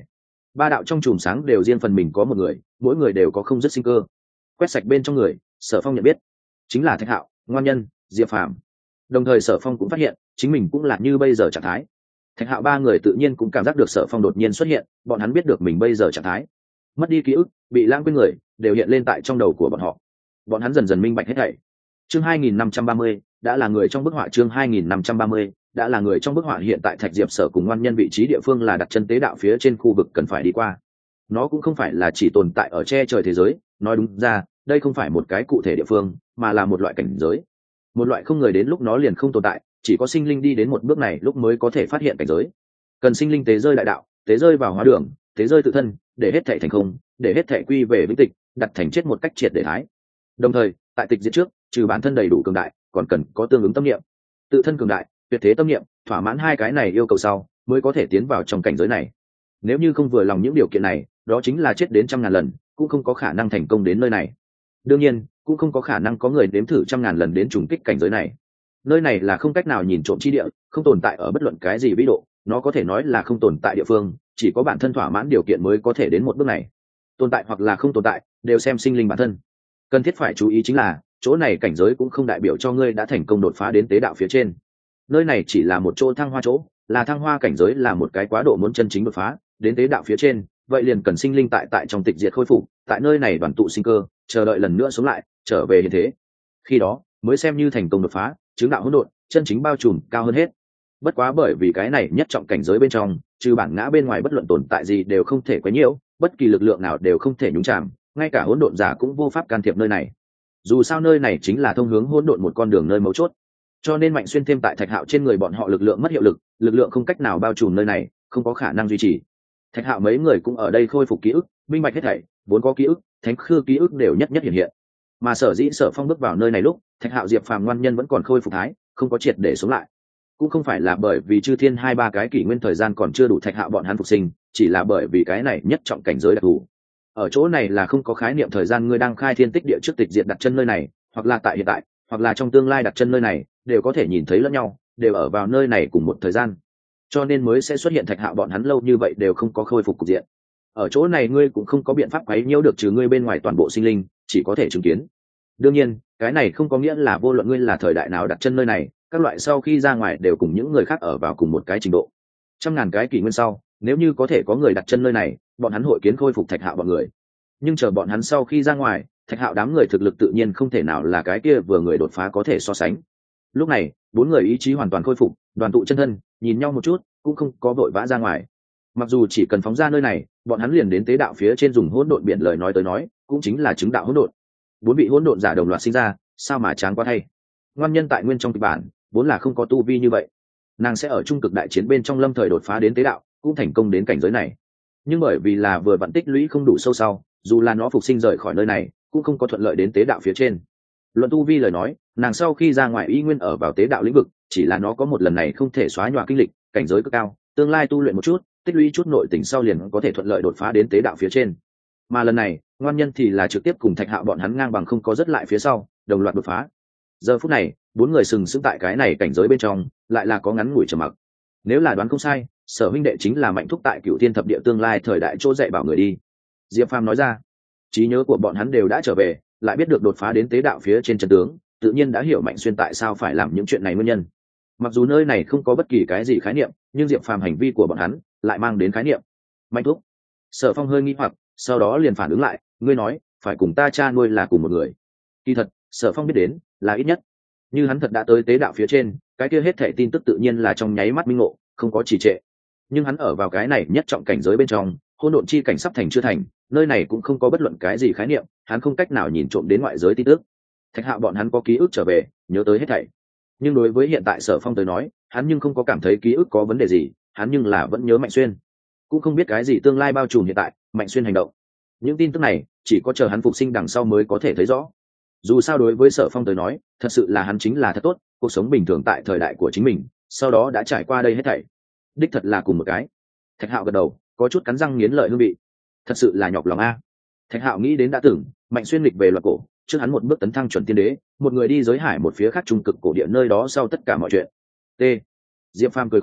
ba đạo trong chùm sáng đều riêng phần mình có một người, mỗi người đều có không dứt sinh cơ. Quét sạch bên trong người, Sở Phong nhận biết chính là Thạch Hạo, Ngoan Nhân, Diệp Phàm. Đồng thời Sở Phong cũng phát hiện chính mình cũng là như bây giờ trạng thái. Thạch Hạo ba người tự nhiên cũng cảm giác được Sở Phong đột nhiên xuất hiện, bọn hắn biết được mình bây giờ trạng thái, mất đi ký ức, bị lãng quên người đều hiện lên tại trong đầu của bọn họ. Bọn hắn dần dần minh bạch hết thảy. Chương 2530 đã là người trong bức họa. Chương 2530 đã là người trong bức họa. Hiện tại Thạch Diệp Sở cùng Ngoan Nhân vị trí địa phương là đặt chân tế đạo phía trên khu vực cần phải đi qua. Nó cũng không phải là chỉ tồn tại ở che trời thế giới, nói đúng ra đây không phải một cái cụ thể địa phương, mà là một loại cảnh giới, một loại không người đến lúc nó liền không tồn tại, chỉ có sinh linh đi đến một bước này lúc mới có thể phát hiện cảnh giới. Cần sinh linh tế rơi đại đạo, tế rơi vào hóa đường, tế rơi tự thân, để hết thảy thành không, để hết thảy quy về vĩnh tịch, đặt thành chết một cách triệt để thái. Đồng thời tại tịch diệt trước, trừ bản thân đầy đủ cường đại, còn cần có tương ứng tâm niệm, tự thân cường đại, tuyệt thế tâm niệm, thỏa mãn hai cái này yêu cầu sau mới có thể tiến vào trong cảnh giới này. Nếu như không vừa lòng những điều kiện này, đó chính là chết đến 100.000 lần cũng không có khả năng thành công đến nơi này. Đương nhiên cũng không có khả năng có người đếm thử 100.000 lần đến trùng kích cảnh giới này. Nơi này là không cách nào nhìn trộm chi địa, không tồn tại ở bất luận cái gì vĩ độ, nó có thể nói là không tồn tại địa phương, chỉ có bản thân thỏa mãn điều kiện mới có thể đến một bước này. Tồn tại hoặc là không tồn tại đều xem sinh linh bản thân. Cần thiết phải chú ý chính là chỗ này cảnh giới cũng không đại biểu cho ngươi đã thành công đột phá đến tế đạo phía trên. Nơi này chỉ là một chỗ thăng hoa chỗ, là thăng hoa cảnh giới, là một cái quá độ muốn chân chính đột phá đến tế đạo phía trên, vậy liền cần sinh linh tại trong tịch diệt khôi phục, tại nơi này đoàn tụ sinh cơ, chờ đợi lần nữa sống lại, trở về hiện thế. Khi đó mới xem như thành công đột phá, chứng đạo hỗn độn, chân chính bao trùm cao hơn hết. Bất quá bởi vì cái này nhất trọng cảnh giới bên trong, trừ bản ngã bên ngoài bất luận tồn tại gì đều không thể quấy nhiễu, bất kỳ lực lượng nào đều không thể nhúng chạm, ngay cả hỗn độn giả cũng vô pháp can thiệp nơi này. Dù sao nơi này chính là thông hướng hỗn độn một con đường nơi mấu chốt. Cho nên Mạnh Xuyên thêm tại Thạch Hạo trên người bọn họ lực lượng mất hiệu lực, lực lượng không cách nào bao trùm nơi này, không có khả năng duy trì. Thạch Hạo mấy người cũng ở đây khôi phục ký ức, minh bạch hết thảy, vốn có ký ức, thánh khư ký ức đều nhất nhất hiện hiện. Mà sở dĩ Sở Phong bước vào nơi này lúc, Thạch Hạo, Diệp Phàm, Ngoan Nhân vẫn còn khôi phục thái, không có triệt để sống lại. Cũng không phải là bởi vì chư thiên 2-3 cái kỷ nguyên thời gian còn chưa đủ Thạch Hạo bọn hắn phục sinh, chỉ là bởi vì cái này nhất trọng cảnh giới đặc thù. Ở chỗ này là không có khái niệm thời gian, ngươi đang khai thiên tích địa trước tịch diệt đặt chân nơi này, hoặc là tại hiện tại, hoặc là trong tương lai đặt chân nơi này, đều có thể nhìn thấy lẫn nhau, đều ở vào nơi này cùng một thời gian. Cho nên mới sẽ xuất hiện Thạch Hạo bọn hắn lâu như vậy đều không có khôi phục cục diện. Ở chỗ này ngươi cũng không có biện pháp quấy nhiễu được trừ ngươi bên ngoài toàn bộ sinh linh, chỉ có thể chứng kiến. Đương nhiên cái này không có nghĩa là vô luận ngươi là thời đại nào đặt chân nơi này, các loại sau khi ra ngoài đều cùng những người khác ở vào cùng một cái trình độ. 100.000 cái kỷ nguyên sau, nếu như có thể có người đặt chân nơi này, bọn hắn hội kiến khôi phục Thạch Hạo bọn người. Nhưng chờ bọn hắn sau khi ra ngoài, Thạch Hạo đám người thực lực tự nhiên không thể nào là cái kia vừa người đột phá có thể so sánh. Lúc này 4 người ý chí hoàn toàn khôi phục, đoàn tụ chân thân, nhìn nhau một chút, cũng không có vội vã ra ngoài. Mặc dù chỉ cần phóng ra nơi này, bọn hắn liền đến tế đạo phía trên, dùng hỗn độn biển lời nói tới nói, cũng chính là chứng đạo hỗn độn. 4 vị hỗn độn giả đồng loạt sinh ra, sao mà chán quá thay. Ngoan Nhân tại nguyên trong kịch bản vốn là không có tu vi như vậy, nàng sẽ ở trung cực đại chiến bên trong lâm thời đột phá đến tế đạo, cũng thành công đến cảnh giới này. Nhưng bởi vì là vừa vận tích lũy không đủ sâu sau, dù là nó phục sinh rời khỏi nơi này, cũng không có thuận lợi đến tế đạo phía trên. Luận tu vi lời nói, nàng sau khi ra ngoài y nguyên ở vào tế đạo lĩnh vực, chỉ là nó có một lần này không thể xóa nhòa kinh lịch, cảnh giới cực cao, tương lai tu luyện một chút, tích lũy chút nội tình sau liền có thể thuận lợi đột phá đến tế đạo phía trên. Mà lần này Ngoan Nhân thì là trực tiếp cùng Thạch Hạo bọn hắn ngang bằng, không có rất lại phía sau, đồng loạt đột phá. Giờ phút này 4 người sừng sững tại cái này cảnh giới bên trong, lại là có ngắn ngủi trầm mặc. Nếu là đoán không sai, Sở huynh đệ chính là Mạnh thúc tại Cửu Thiên thập địa tương lai thời đại chỗ dạy bảo người đi. Diệp Phàm nói ra, trí nhớ của bọn hắn đều đã trở về, lại biết được đột phá đến tế đạo phía trên chân tướng, tự nhiên đã hiểu Mạnh Xuyên tại sao phải làm những chuyện này nguyên nhân. Mặc dù nơi này không có bất kỳ cái gì khái niệm, nhưng Diệp Phàm hành vi của bọn hắn lại mang đến khái niệm. Mạnh thúc. Sở Phong hơi nghi hoặc, sau đó liền phản ứng lại, ngươi nói phải cùng ta cha nuôi là cùng một người. Kỳ thật Sở Phong biết đến là ít nhất, như hắn thật đã tới tế đạo phía trên, cái kia hết thảy tin tức tự nhiên là trong nháy mắt minh ngộ, không có trì trệ. Nhưng hắn ở vào cái này nhất trọng cảnh giới bên trong, hỗn độn chi cảnh sắp thành chưa thành, nơi này cũng không có bất luận cái gì khái niệm, hắn không cách nào nhìn trộm đến ngoại giới tin tức. Thạch Hạo bọn hắn có ký ức trở về, nhớ tới hết thảy. Nhưng đối với hiện tại Sở Phong tới nói, hắn nhưng không có cảm thấy ký ức có vấn đề gì, hắn nhưng là vẫn nhớ Mạnh Xuyên, cũng không biết cái gì tương lai bao trùm hiện tại Mạnh Xuyên hành động. Những tin tức này chỉ có chờ hắn phục sinh đằng sau mới có thể thấy rõ. Dù sao đối với Sở Phong tới nói, thật sự là hắn chính là thật tốt, cuộc sống bình thường tại thời đại của chính mình, sau đó đã trải qua đây hết thảy, đích thật là cùng một cái. Thạch Hạo gật đầu, có chút cắn răng nghiến lợi hương vị. Thật sự là nhọc lòng a. Thạch Hạo nghĩ đến đã từng Mạnh Xuyên lịch về loạt cổ, trước hắn một bước tấn thăng chuẩn tiên đế, một người đi giới hải một phía khác trung cực cổ địa nơi đó sau tất cả mọi chuyện. T. Diệp Phàm cười khổ,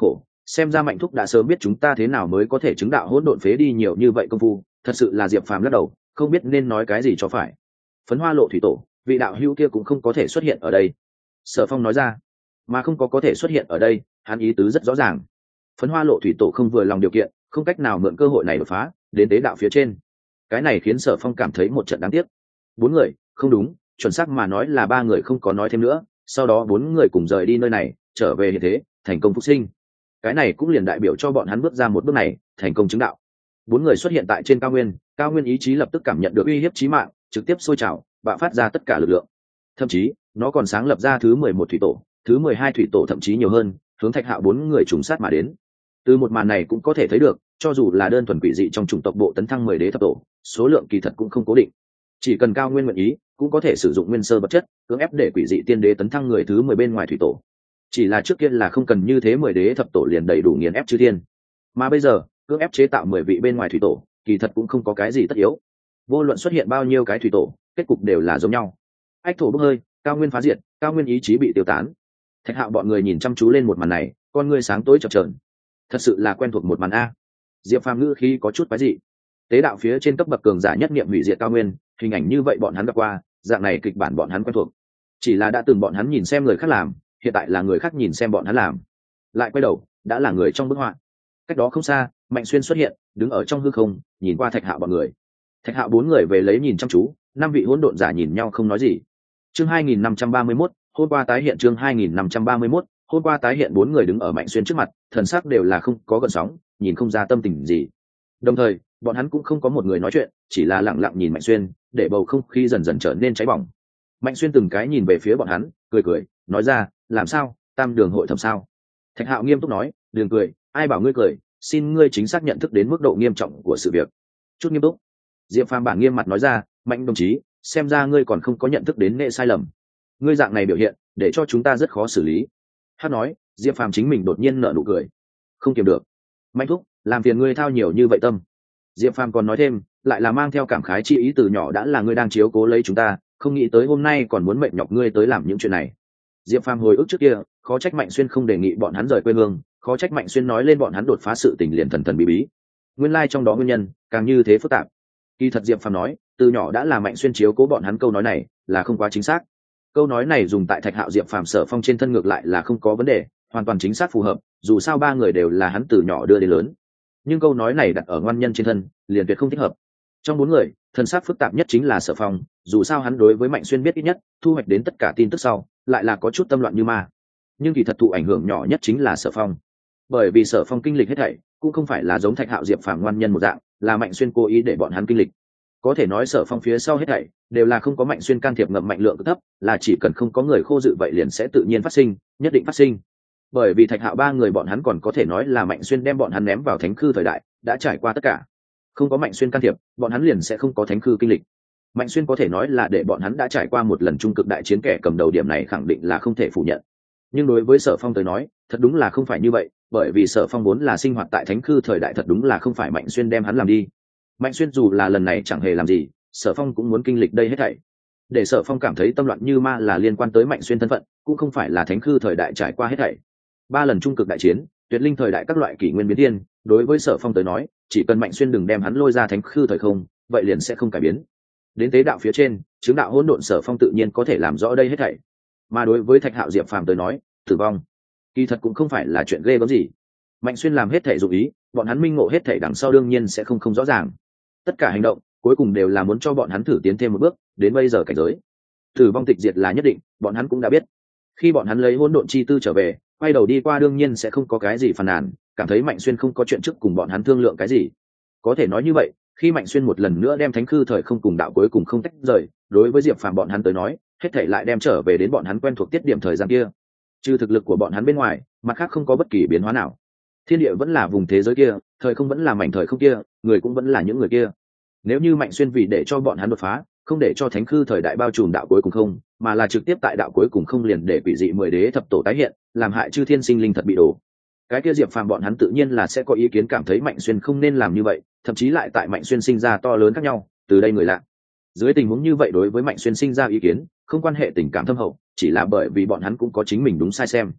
xem ra Mạnh thúc đã sớm biết chúng ta thế nào mới có thể chứng đạo hỗn độn phế đi nhiều như vậy công phu, thật sự là Diệp Phàm lắc đầu, không biết nên nói cái gì cho phải. Phấn Hoa Lộ thủy tổ, vị đạo hữu kia cũng không có thể xuất hiện ở đây. Sở Phong nói ra, mà không có thể xuất hiện ở đây, hắn ý tứ rất rõ ràng. Phấn Hoa Lộ thủy tổ không vừa lòng điều kiện, không cách nào mượn cơ hội này đột phá đến tế đạo phía trên. Cái này khiến Sở Phong cảm thấy một trận đáng tiếc. 4 người, không đúng, chuẩn xác mà nói là 3 người không có nói thêm nữa, sau đó 4 người cùng rời đi nơi này, trở về hiện thế, thành công phục sinh. Cái này cũng liền đại biểu cho bọn hắn bước ra một bước này, thành công chứng đạo. 4 người xuất hiện tại trên cao nguyên ý chí lập tức cảm nhận được uy hiếp chí mạng, trực tiếp sôi trào, bạo phát ra tất cả lực lượng. Thậm chí, nó còn sáng lập ra thứ 11 thủy tổ, thứ 12 thủy tổ thậm chí nhiều hơn, hướng Thạch Hạo 4 người trùng sát mà đến. Từ một màn này cũng có thể thấy được, cho dù là đơn thuần quỷ dị trong chủng tộc bộ tấn thăng 10 đế thập tổ, số lượng kỳ thật cũng không cố định. Chỉ cần cao nguyên nguyện ý, cũng có thể sử dụng nguyên sơ vật chất, cưỡng ép để quỷ dị tiên đế tấn thăng người thứ 10 bên ngoài thủy tổ. Chỉ là trước kia là không cần như thế 10 đế thập tổ liền đầy đủ nghiền ép chư thiên. Mà bây giờ, cưỡng ép chế tạo 10 vị bên ngoài thủy tổ, kỳ thật cũng không có cái gì tất yếu. Vô luận xuất hiện bao nhiêu cái thủy tổ, kết cục đều là giống nhau. Ách thổ bốc hơi, cao nguyên phá diệt, cao nguyên ý chí bị tiêu tán. Thạch Hạo bọn người nhìn chăm chú lên một màn này, con ngươi sáng tối chập chờn. Thật sự là quen thuộc một màn a. Diệp Phàm ngữ khí có chút quái dị. Tế đạo phía trên cấp bậc cường giả nhất niệm hủy diệt cao nguyên, hình ảnh như vậy bọn hắn gặp qua, dạng này kịch bản bọn hắn quen thuộc. Chỉ là đã từng bọn hắn nhìn xem người khác làm, hiện tại là người khác nhìn xem bọn hắn làm. Lại quay đầu, đã là người trong bức họa. Cách đó không xa, Mạnh Xuyên xuất hiện, đứng ở trong hư không, nhìn qua Thạch Hạo bọn người. Thạch Hạo 4 người về lấy nhìn chăm chú, 5 vị hỗn độn giả nhìn nhau không nói gì. Chương 2531, hôm qua tái hiện chương 2531, hôm qua tái hiện 4 người đứng ở Mạnh Xuyên trước mặt, thần sắc đều là không có gợn sóng, nhìn không ra tâm tình gì. Đồng thời, bọn hắn cũng không có một người nói chuyện, chỉ là lặng lặng nhìn Mạnh Xuyên, để bầu không khí dần dần trở nên cháy bỏng. Mạnh Xuyên từng cái nhìn về phía bọn hắn, cười cười, nói ra, làm sao, Tam Đường hội thẩm sao? Thạch Hạo nghiêm túc nói, đừng cười, ai bảo ngươi cười, xin ngươi chính xác nhận thức đến mức độ nghiêm trọng của sự việc. Chút nghiêm túc. Diệp Phàm bản nghiêm mặt nói ra, Mạnh đồng chí, xem ra ngươi còn không có nhận thức đến nệ sai lầm. Ngươi dạng này biểu hiện, để cho chúng ta rất khó xử lý. Hát nói, Diệp Phàm chính mình đột nhiên nở nụ cười. Không kiềm được. Mạnh thúc, làm phiền ngươi thao nhiều như vậy tâm. Diệp Phàm còn nói thêm, lại là mang theo cảm khái chi ý từ nhỏ đã là ngươi đang chiếu cố lấy chúng ta, không nghĩ tới hôm nay còn muốn mệnh nhọc ngươi tới làm những chuyện này. Diệp Phàm hồi ức trước kia, khó trách Mạnh Xuyên không đề nghị bọn hắn rời quê hương, khó trách Mạnh Xuyên nói lên bọn hắn đột phá sự tình liền thần thần bí bí. Nguyên lai trong đó nguyên nhân càng như thế phức tạp. Kỳ thật Diệp Phàm nói, từ nhỏ đã là Mạnh Xuyên chiếu cố bọn hắn câu nói này là không quá chính xác. Câu nói này dùng tại Thạch Hạo Diệp Phàm Sở Phong trên thân ngược lại là không có vấn đề, hoàn toàn chính xác phù hợp, dù sao 3 người đều là hắn từ nhỏ đưa đến lớn. Nhưng câu nói này đặt ở ngoan nhân trên thân, liền tuyệt không thích hợp. Trong 4 người, thân xác phức tạp nhất chính là Sở Phong, dù sao hắn đối với Mạnh Xuyên biết ít nhất, thu hoạch đến tất cả tin tức sau, lại là có chút tâm loạn như ma. Nhưng kỳ thật thụ ảnh hưởng nhỏ nhất chính là Sở Phong. Bởi vì Sở Phong kinh lịch hết thảy, cũng không phải là giống Thạch Hạo Diệp Phàm ngoan nhân một dạng, là Mạnh Xuyên cố ý để bọn hắn kinh lịch. Có thể nói Sở Phong phía sau hết thảy đều là không có Mạnh Xuyên can thiệp ngậm mạnh lượng thấp, là chỉ cần không có người khô dự vậy liền sẽ tự nhiên phát sinh, nhất định phát sinh. Bởi vì Thạch Hạo 3 người bọn hắn còn có thể nói là Mạnh Xuyên đem bọn hắn ném vào thánh khư thời đại, đã trải qua tất cả. Không có Mạnh Xuyên can thiệp, bọn hắn liền sẽ không có thánh khư kinh lịch. Mạnh Xuyên có thể nói là để bọn hắn đã trải qua một lần trung cực đại chiến, kẻ cầm đầu điểm này khẳng định là không thể phủ nhận. Nhưng đối với Sở Phong tới nói, thật đúng là không phải như vậy, bởi vì Sở Phong vốn là sinh hoạt tại thánh khư thời đại, thật đúng là không phải Mạnh Xuyên đem hắn làm đi. Mạnh Xuyên dù là lần này chẳng hề làm gì, Sở Phong cũng muốn kinh lịch đây hết thảy. Để Sở Phong cảm thấy tâm loạn như ma là liên quan tới Mạnh Xuyên thân phận, cũng không phải là thánh khư thời đại trải qua hết thảy. 3 lần trung cực đại chiến, tuyệt linh thời đại các loại kỷ nguyên biến thiên, đối với Sở Phong tới nói, chỉ cần Mạnh Xuyên đừng đem hắn lôi ra thánh khư thời không, vậy liền sẽ không cải biến. Đến tế đạo phía trên, chứng đạo hỗn độn Sở Phong tự nhiên có thể làm rõ đây hết thảy. Mà đối với Thạch Hạo Diệp Phàm tới nói, tử vong kỳ thật cũng không phải là chuyện ghê gớm gì. Mạnh Xuyên làm hết thảy dụng ý, bọn hắn minh ngộ hết thảy đằng sau đương nhiên sẽ không rõ ràng. Tất cả hành động cuối cùng đều là muốn cho bọn hắn thử tiến thêm một bước, đến bây giờ cảnh giới tử vong tịch diệt là nhất định, bọn hắn cũng đã biết. Khi bọn hắn lấy hỗn độn chi tư trở về, quay đầu đi qua đương nhiên sẽ không có cái gì phàn nàn, cảm thấy Mạnh Xuyên không có chuyện trước cùng bọn hắn thương lượng cái gì. Có thể nói như vậy, khi Mạnh Xuyên một lần nữa đem thánh khư thời không cùng đạo cuối cùng không tách rời, đối với Diệp Phàm bọn hắn tới nói, hết thảy lại đem trở về đến bọn hắn quen thuộc tiết điểm thời gian kia. Trừ thực lực của bọn hắn bên ngoài, mặt khác không có bất kỳ biến hóa nào. Thiên địa vẫn là vùng thế giới kia, thời không vẫn là mảnh thời không kia, người cũng vẫn là những người kia. Nếu như Mạnh Xuyên vì để cho bọn hắn đột phá, không để cho thánh khư thời đại bao trùm đạo cuối cùng không, mà là trực tiếp tại đạo cuối cùng không liền để quỷ dị 10 đế thập tổ tái hiện, làm hại chư thiên sinh linh thật bị đổ. Cái kia Diệp Phàm bọn hắn tự nhiên là sẽ có ý kiến cảm thấy Mạnh Xuyên không nên làm như vậy, thậm chí lại tại Mạnh Xuyên sinh ra to lớn khác nhau, từ đây người lạ. Dưới tình huống như vậy đối với Mạnh Xuyên sinh ra ý kiến, không quan hệ tình cảm thâm hậu, chỉ là bởi vì bọn hắn cũng có chính mình đúng sai xem.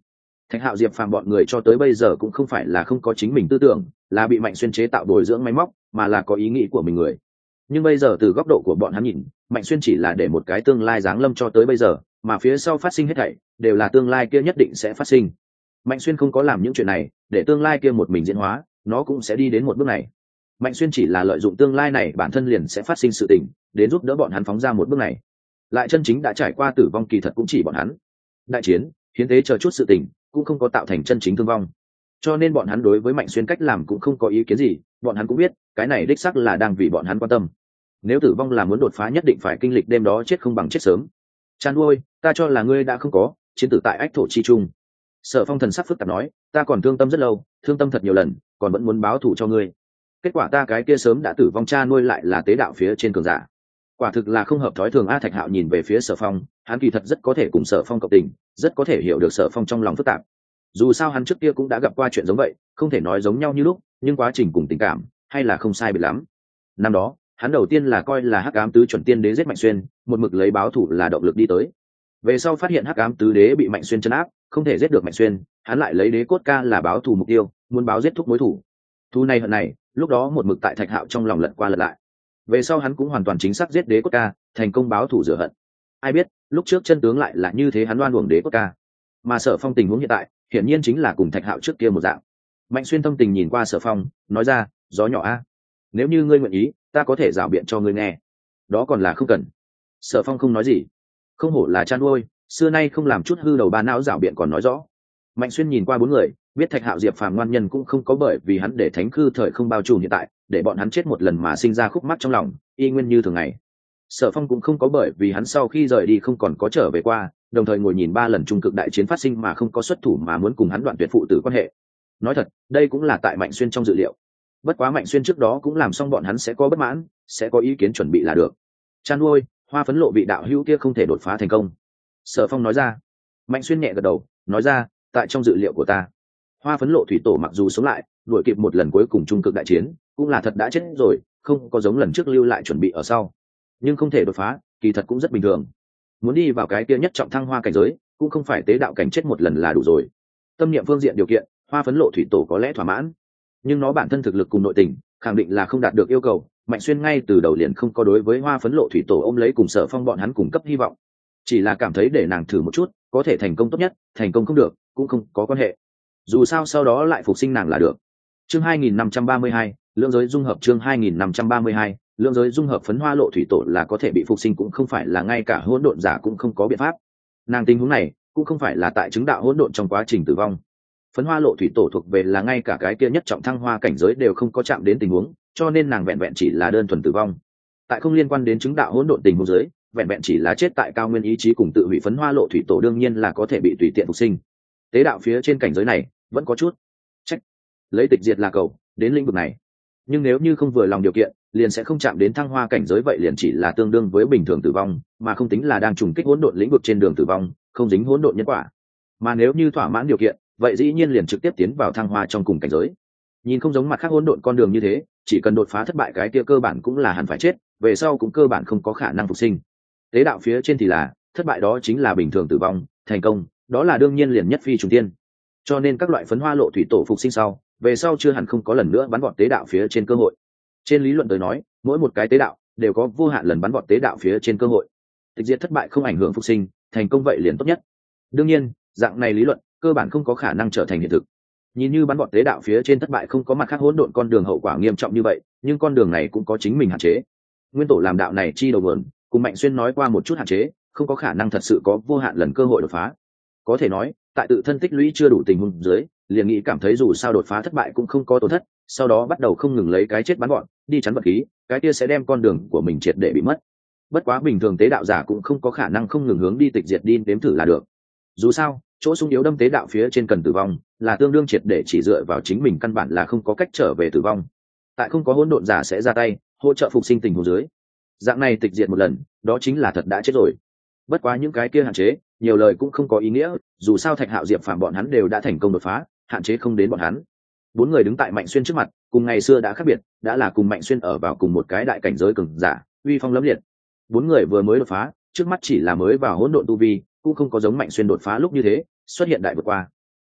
Thạch Hạo, Diệp Phàm bọn người cho tới bây giờ cũng không phải là không có chính mình tư tưởng, là bị Mạnh Xuyên chế tạo bồi dưỡng máy móc, mà là có ý nghĩ của mình người. Nhưng bây giờ từ góc độ của bọn hắn nhìn, Mạnh Xuyên chỉ là để một cái tương lai giáng lâm cho tới bây giờ, mà phía sau phát sinh hết thảy đều là tương lai kia nhất định sẽ phát sinh. Mạnh Xuyên không có làm những chuyện này để tương lai kia một mình diễn hóa, nó cũng sẽ đi đến một bước này. Mạnh Xuyên chỉ là lợi dụng tương lai này bản thân liền sẽ phát sinh sự tình, đến giúp đỡ bọn hắn phóng ra một bước này. Lại chân chính đã trải qua tử vong kỳ thật cũng chỉ bọn hắn. Đại chiến, hiến tế chờ chút sự tình, cũng không có tạo thành chân chính thương vong. Cho nên bọn hắn đối với Mạnh Xuyên cách làm cũng không có ý kiến gì, bọn hắn cũng biết, cái này đích xác là đang vì bọn hắn quan tâm. Nếu tử vong là muốn đột phá nhất định phải kinh lịch đêm đó chết không bằng chết sớm. Chan nuôi, ta cho là ngươi đã không có chiến tử tại ách thổ chi trung. Sở Phong thần sắc phức tạp nói, ta còn thương tâm rất lâu, thương tâm thật nhiều lần, còn vẫn muốn báo thù cho ngươi. Kết quả ta cái kia sớm đã tử vong cha nuôi lại là tế đạo phía trên cường giả. Quả thực là không hợp thói thường. A Thạch Hạo nhìn về phía Sở Phong, hắn kỳ thật rất có thể cùng Sở Phong cộng tình, rất có thể hiểu được Sở Phong trong lòng phức tạp. Dù sao hắn trước kia cũng đã gặp qua chuyện giống vậy, không thể nói giống nhau như lúc, nhưng quá trình cùng tình cảm hay là không sai biệt lắm. Năm đó hắn đầu tiên là coi là Hắc Ám Tứ chuẩn tiên đế giết Mạnh Xuyên, một mực lấy báo thù là động lực đi tới. Về sau phát hiện Hắc Ám Tứ đế bị Mạnh Xuyên trấn áp, không thể giết được Mạnh Xuyên, hắn lại lấy đế cốt ca là báo thù mục tiêu, muốn báo giết thúc mối thù. Thù này hận này, lúc đó một mực tại Thạch Hạo trong lòng lật qua lật lại. Về sau hắn cũng hoàn toàn chính xác giết đế cốt ca, thành công báo thù rửa hận. Ai biết lúc trước chân tướng lại là như thế, hắn oan uổng đế cốt ca. Mà Sở Phong tình huống hiện tại hiển nhiên chính là cùng Thạch Hạo trước kia một dạng. Mạnh Xuyên tâm tình nhìn qua Sở Phong, nói ra, gió nhỏ a, nếu như ngươi nguyện ý, ta có thể rảo biện cho ngươi nghe. Đó còn là không cần. Sở Phong không nói gì. Không hổ là chăn nuôi, xưa nay không làm chút hư đầu ba não rảo biện còn nói rõ. Mạnh Xuyên nhìn qua bốn người, biết Thạch Hạo, Diệp Phàm ngoan nhân cũng không có bởi vì hắn để thánh khư thời không bao trùm hiện tại, để bọn hắn chết một lần mà sinh ra khúc mắc trong lòng, y nguyên như thường ngày. Sở Phong cũng không có bởi vì hắn sau khi rời đi không còn có trở về qua, đồng thời ngồi nhìn 3 lần trung cực đại chiến phát sinh mà không có xuất thủ mà muốn cùng hắn đoạn tuyệt phụ tử quan hệ. Nói thật, đây cũng là tại Mạnh Xuyên trong dự liệu. Bất quá Mạnh Xuyên trước đó cũng làm xong bọn hắn sẽ có bất mãn, sẽ có ý kiến chuẩn bị là được. Chan nuôi, Hoa Phấn Lộ vị đạo hữu kia không thể đột phá thành công. Sở Phong nói ra. Mạnh Xuyên nhẹ gật đầu, nói ra, tại trong dự liệu của ta, Hoa Phấn Lộ thủy tổ mặc dù sống lại, đuổi kịp một lần cuối cùng trung cực đại chiến, cũng là thật đã chết rồi, không có giống lần trước lưu lại chuẩn bị ở sau. Nhưng không thể đột phá, kỳ thật cũng rất bình thường. Muốn đi vào cái kia nhất trọng thăng hoa cảnh giới, cũng không phải tế đạo cảnh chết một lần là đủ rồi. Tâm niệm phương diện điều kiện, Hoa Phấn Lộ thủy tổ có lẽ thỏa mãn, nhưng nó bản thân thực lực cùng nội tình khẳng định là không đạt được yêu cầu. Mạnh Xuyên ngay từ đầu liền không có đối với Hoa Phấn Lộ thủy tổ ôm lấy cùng Sở Phong bọn hắn cung cấp hy vọng, chỉ là cảm thấy để nàng thử một chút, có thể thành công tốt nhất, thành công không được cũng không có quan hệ, dù sao sau đó lại phục sinh nàng là được. Chương 2532, lượng giới dung hợp. Chương 2532, lượng giới dung hợp. Phấn Hoa Lộ thủy tổ là có thể bị phục sinh, cũng không phải là ngay cả hỗn độn giả cũng không có biện pháp. Nàng tình huống này cũng không phải là tại chứng đạo hỗn độn trong quá trình tử vong. Phấn Hoa Lộ thủy tổ thuộc về là ngay cả cái kia nhất trọng thăng hoa cảnh giới đều không có chạm đến tình huống, cho nên nàng vẹn vẹn chỉ là đơn thuần tử vong. Tại không liên quan đến chứng đạo hỗn độn tình huống dưới, vẹn vẹn chỉ là chết tại cao nguyên ý chí cùng tự hủy. Phấn Hoa Lộ thủy tổ đương nhiên là có thể bị tùy tiện phục sinh. Tế đạo phía trên cảnh giới này vẫn có chút trách, lấy tịch diệt là cầu đến lĩnh vực này, nhưng nếu như không vừa lòng điều kiện, liền sẽ không chạm đến thăng hoa cảnh giới, vậy liền chỉ là tương đương với bình thường tử vong, mà không tính là đang trùng kích hỗn độn lĩnh vực trên đường tử vong, không dính hỗn độn nhân quả. Mà nếu như thỏa mãn điều kiện, vậy dĩ nhiên liền trực tiếp tiến vào thăng hoa trong cùng cảnh giới. Nhìn không giống mặt khác hỗn độn con đường như thế, chỉ cần đột phá thất bại cái kia cơ bản cũng là hẳn phải chết, về sau cũng cơ bản không có khả năng phục sinh. Tế đạo phía trên thì là thất bại đó chính là bình thường tử vong, thành công đó là đương nhiên liền nhất phi trùng tiên. Cho nên các loại Phấn Hoa Lộ thủy tổ phục sinh sau, về sau chưa hẳn không có lần nữa bắn vọt tế đạo phía trên cơ hội. Trên lý luận tới nói, mỗi một cái tế đạo đều có vô hạn lần bắn vọt tế đạo phía trên cơ hội. Tịch diệt thất bại không ảnh hưởng phục sinh, thành công vậy liền tốt nhất. Đương nhiên, dạng này lý luận cơ bản không có khả năng trở thành hiện thực. Nhìn như bắn vọt tế đạo phía trên thất bại không có mặt khác hỗn độn con đường hậu quả nghiêm trọng như vậy, nhưng con đường này cũng có chính mình hạn chế. Nguyên tổ làm đạo này chi đầu nguồn, cùng Mạnh Xuyên nói qua một chút hạn chế, không có khả năng thật sự có vô hạn lần cơ hội đột phá. Có thể nói, tại tự thân tích lũy chưa đủ tình huống dưới, liền nghĩ cảm thấy dù sao đột phá thất bại cũng không có tổn thất, sau đó bắt đầu không ngừng lấy cái chết bắn gọn đi chắn vật khí, cái kia sẽ đem con đường của mình triệt để bị mất. Bất quá bình thường tế đạo giả cũng không có khả năng không ngừng hướng đi tịch diệt đi đếm thử là được. Dù sao chỗ sung yếu đâm tế đạo phía trên cần tử vong, là tương đương triệt để chỉ dựa vào chính mình căn bản là không có cách trở về tử vong. Tại không có hỗn độn giả sẽ ra tay hỗ trợ phục sinh tình huống dưới, dạng này tịch diệt một lần đó chính là thật đã chết rồi. Bất quá những cái kia hạn chế nhiều lời cũng không có ý nghĩa, dù sao Thạch Hạo, Diệp Phàm bọn hắn đều đã thành công đột phá, hạn chế không đến bọn hắn. Bốn người đứng tại Mạnh Xuyên trước mặt, cùng ngày xưa đã khác biệt, đã là cùng Mạnh Xuyên ở vào cùng một cái đại cảnh giới cường giả, uy phong lẫm liệt. Bốn người vừa mới đột phá, trước mắt chỉ là mới vào hỗn độn tu vi, cũng không có giống Mạnh Xuyên đột phá lúc như thế xuất hiện đại vượt qua.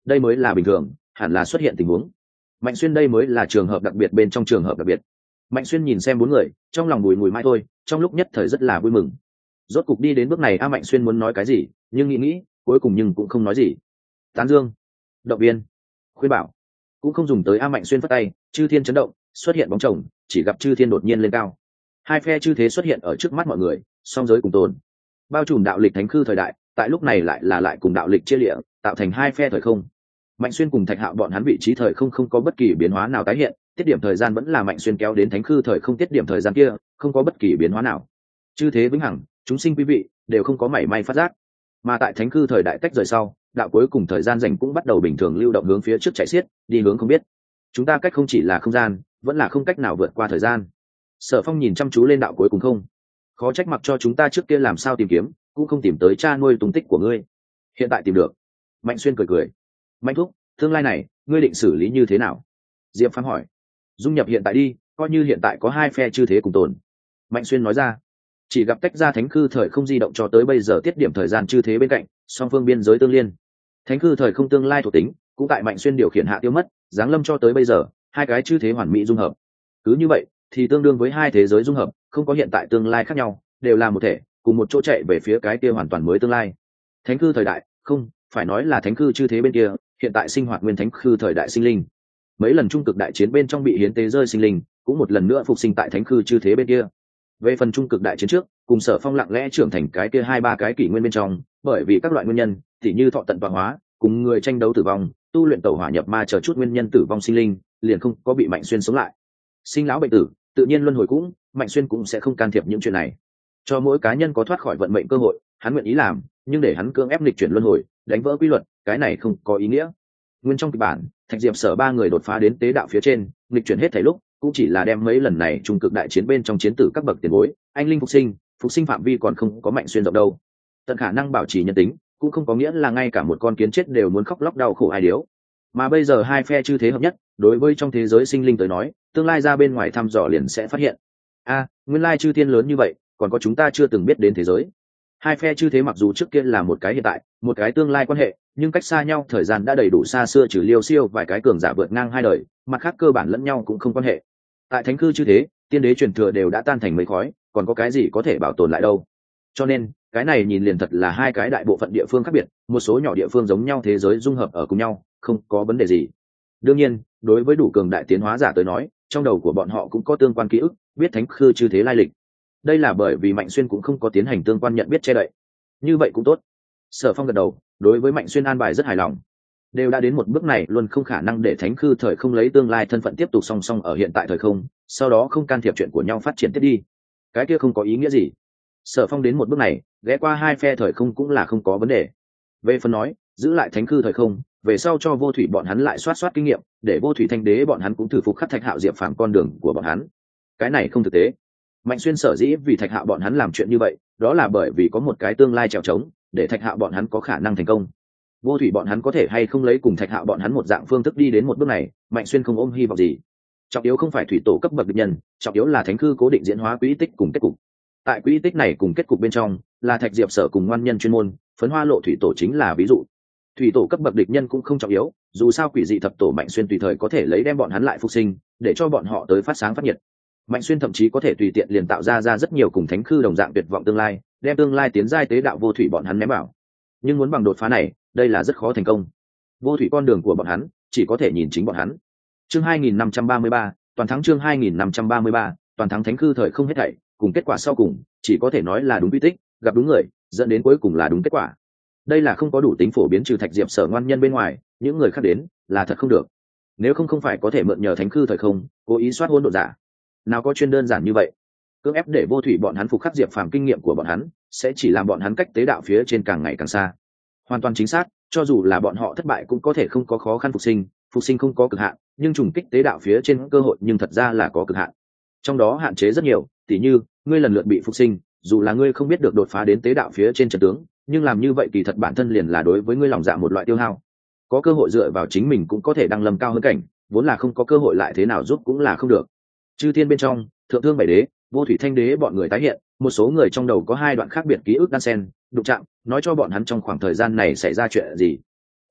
đây mới là bình thường, hẳn là xuất hiện tình huống. Mạnh Xuyên đây mới là trường hợp đặc biệt bên trong trường hợp đặc biệt. Mạnh Xuyên nhìn xem bốn người, trong lòng bùi ngùi mãi thôi, trong lúc nhất thời rất là vui mừng. Rốt cục đi đến bước này, Mạnh Xuyên muốn nói cái gì, nhưng nghĩ cuối cùng nhưng cũng không nói gì. Tán dương, động viên, khuyên bảo, cũng không dùng tới. Mạnh Xuyên phất tay, chư thiên chấn động, xuất hiện bóng chồng, chỉ gặp chư thiên đột nhiên lên cao. Hai phe chư thế xuất hiện ở trước mắt mọi người, song giới cùng tồn. Bao trùm đạo lịch thánh khư thời đại, tại lúc này lại cùng đạo lịch chia liễu, tạo thành hai phe thời không. Mạnh Xuyên cùng Thạch Hạo bọn hắn vị trí thời không không có bất kỳ biến hóa nào tái hiện, tiết điểm thời gian vẫn là Mạnh Xuyên kéo đến thánh khư thời không tiết điểm thời gian kia, không có bất kỳ biến hóa nào. Chư thế vĩnh hằng, chúng sinh quý vị đều không có mảy may phát giác. Mà tại thánh khư thời đại tách rời sau, đạo cuối cùng thời gian dành cũng bắt đầu bình thường lưu động hướng phía trước chạy xiết, đi hướng không biết. Chúng ta cách không chỉ là không gian, vẫn là không cách nào vượt qua thời gian. Sở Phong nhìn chăm chú lên đạo cuối cùng không, khó trách mặc cho chúng ta trước kia làm sao tìm kiếm, cũng không tìm tới cha nuôi tung tích của ngươi. Hiện tại tìm được. Mạnh Xuyên cười cười. Mạnh thúc, tương lai này ngươi định xử lý như thế nào? Diệp Phàm hỏi. Dung nhập hiện tại đi, coi như hiện tại có hai phe chư thế cùng tồn. Mạnh Xuyên nói ra. Chỉ gặp tách ra thánh khư thời không di động cho tới bây giờ tiết điểm thời gian chư thế bên cạnh, song phương biên giới tương liên. Thánh khư thời không tương lai thuộc tính cũng tại Mạnh Xuyên điều khiển hạ tiêu mất, giáng lâm cho tới bây giờ, hai cái chư thế hoàn mỹ dung hợp. Cứ như vậy thì tương đương với hai thế giới dung hợp, không có hiện tại tương lai khác nhau, đều là một thể, cùng một chỗ chạy về phía cái kia hoàn toàn mới tương lai. Thánh khư thời đại, không phải nói là thánh khư chư thế bên kia, hiện tại sinh hoạt nguyên thánh khư thời đại sinh linh. Mấy lần trung cực đại chiến bên trong bị hiến tế rơi sinh linh, cũng một lần nữa phục sinh tại thánh khư chư thế bên kia. Về phần trung cực đại chiến trước, cùng Sở Phong lặng lẽ trưởng thành cái kia hai ba cái kỷ nguyên bên trong, bởi vì các loại nguyên nhân, tỉ như thọ tận tọa hóa, cùng người tranh đấu tử vong, tu luyện tẩu hỏa nhập ma chờ chút nguyên nhân tử vong sinh linh, liền không có bị Mạnh Xuyên sống lại. Sinh lão bệnh tử, tự nhiên luân hồi cũng, Mạnh Xuyên cũng sẽ không can thiệp những chuyện này. Cho mỗi cá nhân có thoát khỏi vận mệnh cơ hội, hắn nguyện ý làm, nhưng để hắn cưỡng ép nghịch chuyển luân hồi, đánh vỡ quy luật, cái này không có ý nghĩa. Nguyên trong kịch bản, Thạch Diệp Sở ba người đột phá đến tế đạo phía trên, nghịch chuyển hết thảy lúc, cũng chỉ là đem mấy lần này trung cực đại chiến bên trong chiến tử các bậc tiền bối, anh linh phục sinh phạm vi còn không có Mạnh Xuyên rộng đâu. Tận khả năng bảo trì nhân tính, cũng không có nghĩa là ngay cả một con kiến chết đều muốn khóc lóc đau khổ ai điếu. Mà bây giờ hai phe chư thế hợp nhất, đối với trong thế giới sinh linh tới nói, tương lai ra bên ngoài thăm dò liền sẽ phát hiện. Nguyên lai chư thiên lớn như vậy, còn có chúng ta chưa từng biết đến thế giới. Hai phe chư thế mặc dù trước kia là một cái hiện tại, một cái tương lai quan hệ, nhưng cách xa nhau thời gian đã đầy đủ xa xưa, trừ liêu siêu vài cái cường giả vượt ngang hai đời, mặt khác cơ bản lẫn nhau cũng không quan hệ. Tại thánh cư chư thế, tiên đế truyền thừa đều đã tan thành mây khói, còn có cái gì có thể bảo tồn lại đâu. Cho nên cái này nhìn liền thật là hai cái đại bộ phận địa phương khác biệt, một số nhỏ địa phương giống nhau, thế giới dung hợp ở cùng nhau, không có vấn đề gì. Đương nhiên, đối với đủ cường đại tiến hóa giả tới nói, trong đầu của bọn họ cũng có tương quan ký ức, biết thánh khư chư thế lai lịch. Đây là bởi vì Mạnh Xuyên cũng không có tiến hành tương quan nhận biết che đậy. Như vậy cũng tốt. Sở Phong gật đầu, đối với Mạnh Xuyên an bài rất hài lòng. Đều đã đến một bước này, luôn không khả năng để thánh khư thời không lấy tương lai thân phận tiếp tục song song ở hiện tại thời không, sau đó không can thiệp chuyện của nhau phát triển tiếp đi. Cái kia không có ý nghĩa gì. Sở Phong đến một bước này, ghé qua hai phe thời không cũng là không có vấn đề. Về phần nói, giữ lại thánh khư thời không, về sau cho Vô Thủy bọn hắn lại soát kinh nghiệm, để Vô Thủy Thanh Đế bọn hắn cũng thử phục khắc Thạch Hạo Diệp Phàm con đường của bọn hắn. Cái này không thực tế. Mạnh Xuyên sở dĩ vì Thạch Hạo bọn hắn làm chuyện như vậy, đó là bởi vì có một cái tương lai trèo trống, để Thạch Hạo bọn hắn có khả năng thành công. Vô Thủy bọn hắn có thể hay không lấy cùng Thạch Hạo bọn hắn một dạng phương thức đi đến một bước này, Mạnh Xuyên không ôm hy vọng gì. Trọng yếu không phải thủy tổ cấp bậc địch nhân, trọng yếu là thánh khư cố định diễn hóa quỹ tích cùng kết cục. Tại quỹ tích này cùng kết cục bên trong, là Thạch Diệp Sở cùng ngoan nhân chuyên môn, Phấn Hoa Lộ thủy tổ chính là ví dụ. Thủy tổ cấp bậc địch nhân cũng không trọng yếu, dù sao quỷ dị thập tổ Mạnh Xuyên tùy thời có thể lấy đem bọn hắn lại phục sinh, để cho bọn họ tới phát sáng phát nhiệt. Mạnh Xuyên thậm chí có thể tùy tiện liền tạo ra rất nhiều cùng thánh khư đồng dạng tuyệt vọng tương lai, đem tương lai tiến giai tế đạo Vô Thủy bọn hắn ném vào. Nhưng muốn bằng đột phá này, đây là rất khó thành công. Vô Thủy con đường của bọn hắn, chỉ có thể nhìn chính bọn hắn. Chương 2533, toàn thắng. Chương 2533, toàn thắng. Thánh khư thời không hết thảy, cùng kết quả sau cùng, chỉ có thể nói là đúng quy tích, gặp đúng người, dẫn đến cuối cùng là đúng kết quả. Đây là không có đủ tính phổ biến, trừ Thạch Diệp Sở ngoan nhân bên ngoài, những người khác đến là thật không được. Nếu không phải có thể mượn nhờ thánh khư thời không, cố ý soát hỗn độn giả, nào có chuyên đơn giản như vậy. Cưỡng ép để Vô Thủy bọn hắn phục khắc Diệp Phàm kinh nghiệm của bọn hắn, sẽ chỉ làm bọn hắn cách tế đạo phía trên càng ngày càng xa. Hoàn toàn chính xác, cho dù là bọn họ thất bại cũng có thể không có khó khăn phục sinh không có cực hạn, nhưng trùng kích tế đạo phía trên cơ hội nhưng thật ra là có cực hạn. Trong đó hạn chế rất nhiều, tỉ như ngươi lần lượt bị phục sinh, dù là ngươi không biết được đột phá đến tế đạo phía trên trận tướng, nhưng làm như vậy kỳ thật bản thân liền là đối với ngươi lòng dạ một loại tiêu hao. Có cơ hội dựa vào chính mình cũng có thể đăng lâm cao hơn cảnh, vốn là không có cơ hội lại thế nào giúp cũng là không được. Chư thiên bên trong, Thượng Thương Bảy Đế, Vô Thủy Thanh Đế bọn người tái hiện, một số người trong đầu có hai đoạn khác biệt ký ức đan xen, đụng chạm, nói cho bọn hắn trong khoảng thời gian này xảy ra chuyện gì.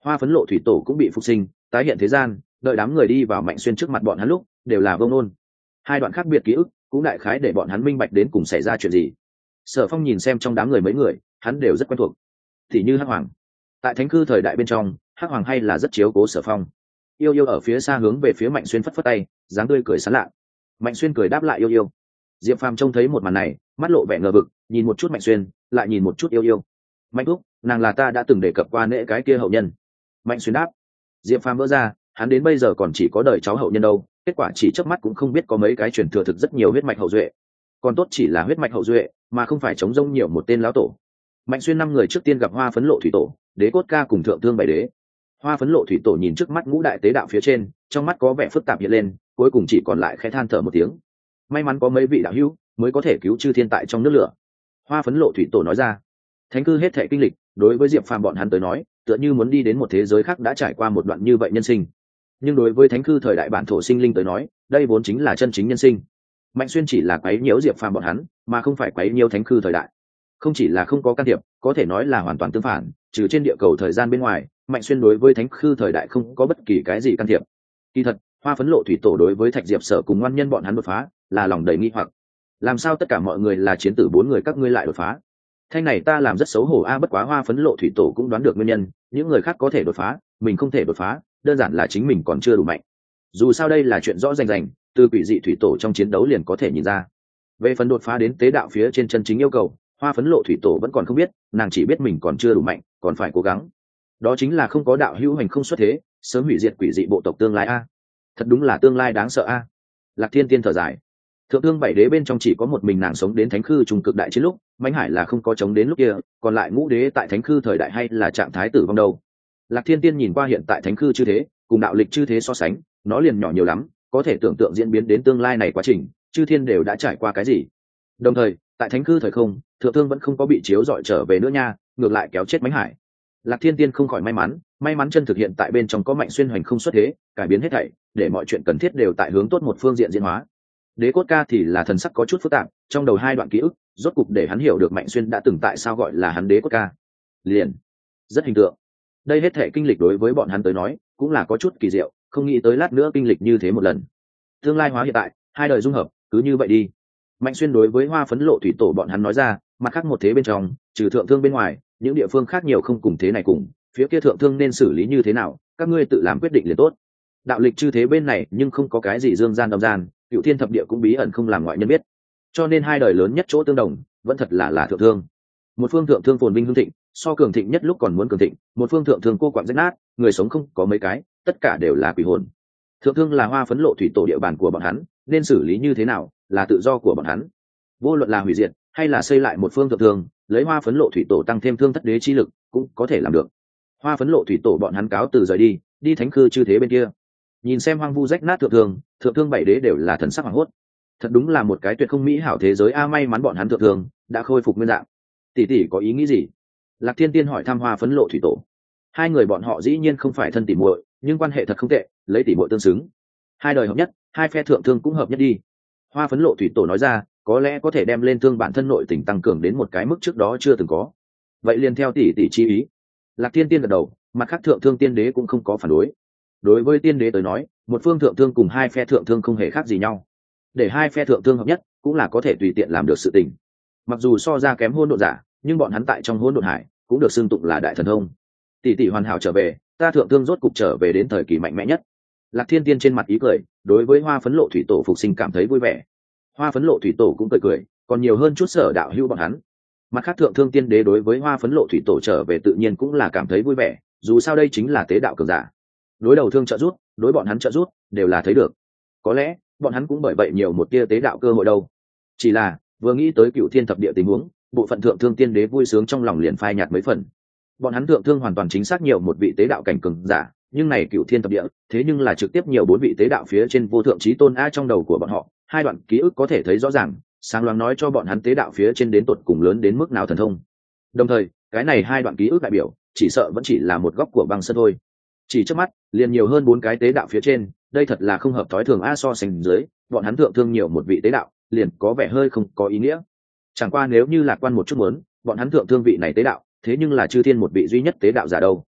Hoa phấn lộ thủy tổ cũng bị phục sinh tái hiện thế gian, đợi đám người đi vào Mạnh Xuyên trước mặt bọn hắn lúc đều là vông nôn. Hai đoạn khác biệt ký ức cũng đại khái để bọn hắn minh bạch đến cùng xảy ra chuyện gì. Sở Phong nhìn xem trong đám người mấy người hắn đều rất quen thuộc, thì như Hắc Hoàng. Tại thánh cư thời đại bên trong, Hắc Hoàng hay là rất chiếu cố Sở Phong. Yêu Yêu ở phía xa hướng về phía Mạnh Xuyên phất phất tay, dáng tươi cười sán lạ. Mạnh Xuyên cười đáp lại Yêu Yêu. Diệp Phàm trông thấy một màn này, mắt lộ vẻ ngờ vực, nhìn một chút Mạnh Xuyên, lại nhìn một chút Yêu Yêu. Mạnh thúc, nàng là ta đã từng đề cập qua nễ cái kia hậu nhân. Mạnh Xuyên đáp. Diệp Phàm vỡ ra, hắn đến bây giờ còn chỉ có đời cháu hậu nhân đâu, kết quả chỉ chớp mắt cũng không biết có mấy cái truyền thừa thực rất nhiều huyết mạch hậu duệ. Còn tốt chỉ là huyết mạch hậu duệ, mà không phải chống rông nhiều một tên lão tổ. Mạnh Xuyên 5 người trước tiên gặp Hoa phấn lộ thủy tổ, Đế Cốt Ca cùng Thượng Thương Bảy Đế. Hoa phấn lộ thủy tổ nhìn trước mắt ngũ đại tế đạo phía trên, trong mắt có vẻ phức tạp hiện lên, cuối cùng chỉ còn lại khẽ than thở một tiếng. May mắn có mấy vị đạo hữu mới có thể cứu chư thiên tại trong nước lửa. Hoa phấn lộ thủy tổ nói ra. Thánh cư hết thệ kinh lịch, đối với Diệp Phàm bọn hắn tới nói, tựa như muốn đi đến một thế giới khác đã trải qua một đoạn như vậy nhân sinh. Nhưng đối với thánh cư thời đại bản thổ sinh linh tới nói, đây vốn chính là chân chính nhân sinh. Mạnh Xuyên chỉ là quấy nhiễu Diệp Phàm bọn hắn, mà không phải quấy nhiễu thánh cư thời đại. Không chỉ là không có can thiệp, có thể nói là hoàn toàn tương phản, trừ trên địa cầu thời gian bên ngoài, Mạnh Xuyên đối với thánh cư thời đại không có bất kỳ cái gì can thiệp. Kỳ thật, Hoa phấn lộ thủy tổ đối với Thạch Diệp Sở cùng ngoan nhân bọn hắn đột phá, là lòng đầy nghi hoặc. Làm sao tất cả mọi người là chiến tử 4 người các ngươi lại đột phá? Thanh này ta làm rất xấu hổ a, bất quá Hoa phấn lộ thủy tổ cũng đoán được nguyên nhân, những người khác có thể đột phá, mình không thể đột phá, đơn giản là chính mình còn chưa đủ mạnh. Dù sao đây là chuyện rõ rành rành, từ quỷ dị thủy tổ trong chiến đấu liền có thể nhìn ra. Về phần đột phá đến tế đạo phía trên chân chính yêu cầu, Hoa phấn lộ thủy tổ vẫn còn không biết, nàng chỉ biết mình còn chưa đủ mạnh, còn phải cố gắng. Đó chính là không có đạo hữu hành không xuất thế, sớm hủy diệt quỷ dị bộ tộc tương lai a. Thật đúng là tương lai đáng sợ a. Lạc Thiên Tiên thở dài. Thượng Thương Bảy Đế bên trong chỉ có một mình nàng sống đến thánh khư trung cực đại chiến lúc, Mãnh Hải là không có chống đến lúc kia, còn lại ngũ đế tại thánh khư thời đại hay là trạng thái tử vong đâu. Lạc Thiên Tiên nhìn qua hiện tại thánh khư chư thế, cùng đạo lịch chư thế so sánh, nó liền nhỏ nhiều lắm, có thể tưởng tượng diễn biến đến tương lai này quá trình, chư thiên đều đã trải qua cái gì. Đồng thời, tại thánh khư thời không, Thượng Thương vẫn không có bị chiếu dọi trở về nữa nha, ngược lại kéo chết Mãnh Hải. Lạc Thiên Tiên không khỏi may mắn chân thực hiện tại bên trong có Mạnh Xuyên hoành không xuất thế, cải biến hết thảy, để mọi chuyện cần thiết đều tại hướng tốt một phương diện diễn hóa. Đế Cốt Ca thì là thần sắc có chút phức tạp, trong đầu 2 đoạn ký ức, rốt cục để hắn hiểu được Mạnh Xuyên đã từng tại sao gọi là hắn Đế Cốt Ca. Liền, rất hình tượng. Đây hết thảy kinh lịch đối với bọn hắn tới nói, cũng là có chút kỳ diệu, không nghĩ tới lát nữa kinh lịch như thế một lần. Tương lai hóa hiện tại, 2 đời dung hợp, cứ như vậy đi. Mạnh Xuyên đối với Hoa phấn lộ thủy tổ bọn hắn nói ra, mặt khác một thế bên trong, trừ Thượng Thương bên ngoài, những địa phương khác nhiều không cùng thế này cùng, phía kia Thượng Thương nên xử lý như thế nào, các ngươi tự làm quyết định liền tốt. Đạo lịch chư thế bên này nhưng không có cái gì dương gian đâm gian, Cựu Thiên thập địa cũng bí ẩn không làm ngoại nhân biết, cho nên 2 đời lớn nhất chỗ tương đồng vẫn thật là Thượng Thương. Một phương Thượng Thương phồn vinh hưng thịnh, so cường thịnh nhất lúc còn muốn cường thịnh, một phương Thượng Thương cô quặn rách nát, người sống không có mấy cái, tất cả đều là quỷ hồn. Thượng Thương là Hoa phấn lộ thủy tổ địa bàn của bọn hắn, nên xử lý như thế nào là tự do của bọn hắn. Vô luận là hủy diệt hay là xây lại một phương Thượng Thương, lấy Hoa phấn lộ thủy tổ tăng thêm Thương Thất Đế chi lực cũng có thể làm được. Hoa phấn lộ thủy tổ bọn hắn cáo từ rời đi, đi thánh cư chư thế bên kia. Nhìn xem hoang vu rách nát Thượng Thương 7 đế đều là thần sắc hoảng hốt. Thật đúng là một cái tuyệt không mỹ hảo thế giới a, may mắn bọn hắn Thượng Thương đã khôi phục nguyên dạng. Tỷ tỷ có ý nghĩ gì? Lạc Thiên Tiên hỏi thăm Hoa phấn lộ thủy tổ. 2 người bọn họ dĩ nhiên không phải thân tỷ muội, nhưng quan hệ thật không tệ, lấy tỷ muội tương xứng. 2 đời hợp nhất, 2 phe Thượng Thương cũng hợp nhất đi. Hoa phấn lộ thủy tổ nói ra, có lẽ có thể đem lên thương bản thân nội tình tăng cường đến một cái mức trước đó chưa từng có. Vậy liền theo tỷ tỷ chi ý. Lạc Thiên Tiên gật đầu, mặt khác Thượng Thương tiên đế cũng không có phản đối. Đối với tiên đế tới nói, một phương Thượng Thương cùng 2 phe Thượng Thương không hề khác gì nhau, để 2 phe Thượng Thương hợp nhất cũng là có thể tùy tiện làm được sự tình. Mặc dù so ra kém hỗn độn giả, nhưng bọn hắn tại trong hỗn độn hải cũng được xưng tụng là đại thần thông. Tỷ tỷ hoàn hảo trở về, ta Thượng Thương rốt cục trở về đến thời kỳ mạnh mẽ nhất. Lạc Thiên Tiên trên mặt ý cười, đối với Hoa phấn lộ thủy tổ phục sinh cảm thấy vui vẻ. Hoa phấn lộ thủy tổ cũng cười, còn nhiều hơn chút sở đạo hữu bọn hắn. Mặt khác Thượng Thương tiên đế đối với Hoa phấn lộ thủy tổ trở về tự nhiên cũng là cảm thấy vui vẻ, dù sao đây chính là tế đạo cường giả. Đối đầu thương trợ giúp, đối bọn hắn trợ giúp đều là thấy được. Có lẽ bọn hắn cũng bởi vậy nhiều một tia tế đạo cơ hội đâu. Chỉ là vừa nghĩ tới Cựu Thiên thập địa tình huống, bộ phận Thượng Thương tiên đế vui sướng trong lòng liền phai nhạt mấy phần. Bọn hắn Thượng Thương hoàn toàn chính xác nhiều một vị tế đạo cảnh cường giả, nhưng này Cựu Thiên thập địa thế nhưng là trực tiếp nhiều 4 vị tế đạo phía trên vô thượng chí tôn a. Trong đầu của bọn họ 2 đoạn ký ức có thể thấy rõ ràng, sáng loáng nói cho bọn hắn tế đạo phía trên đến tột cùng lớn đến mức nào thần thông. Đồng thời cái này 2 đoạn ký ức đại biểu chỉ sợ vẫn chỉ là một góc của băng sơn thôi, chỉ trước mắt liền nhiều hơn 4 cái tế đạo phía trên, đây thật là không hợp thói thường a. So sánh dưới, bọn hắn Thượng Thương nhiều một vị tế đạo liền có vẻ hơi không có ý nghĩa. Chẳng qua nếu như lạc quan một chút muốn, bọn hắn Thượng Thương vị này tế đạo thế nhưng là chư thiên một vị duy nhất tế đạo giả đâu.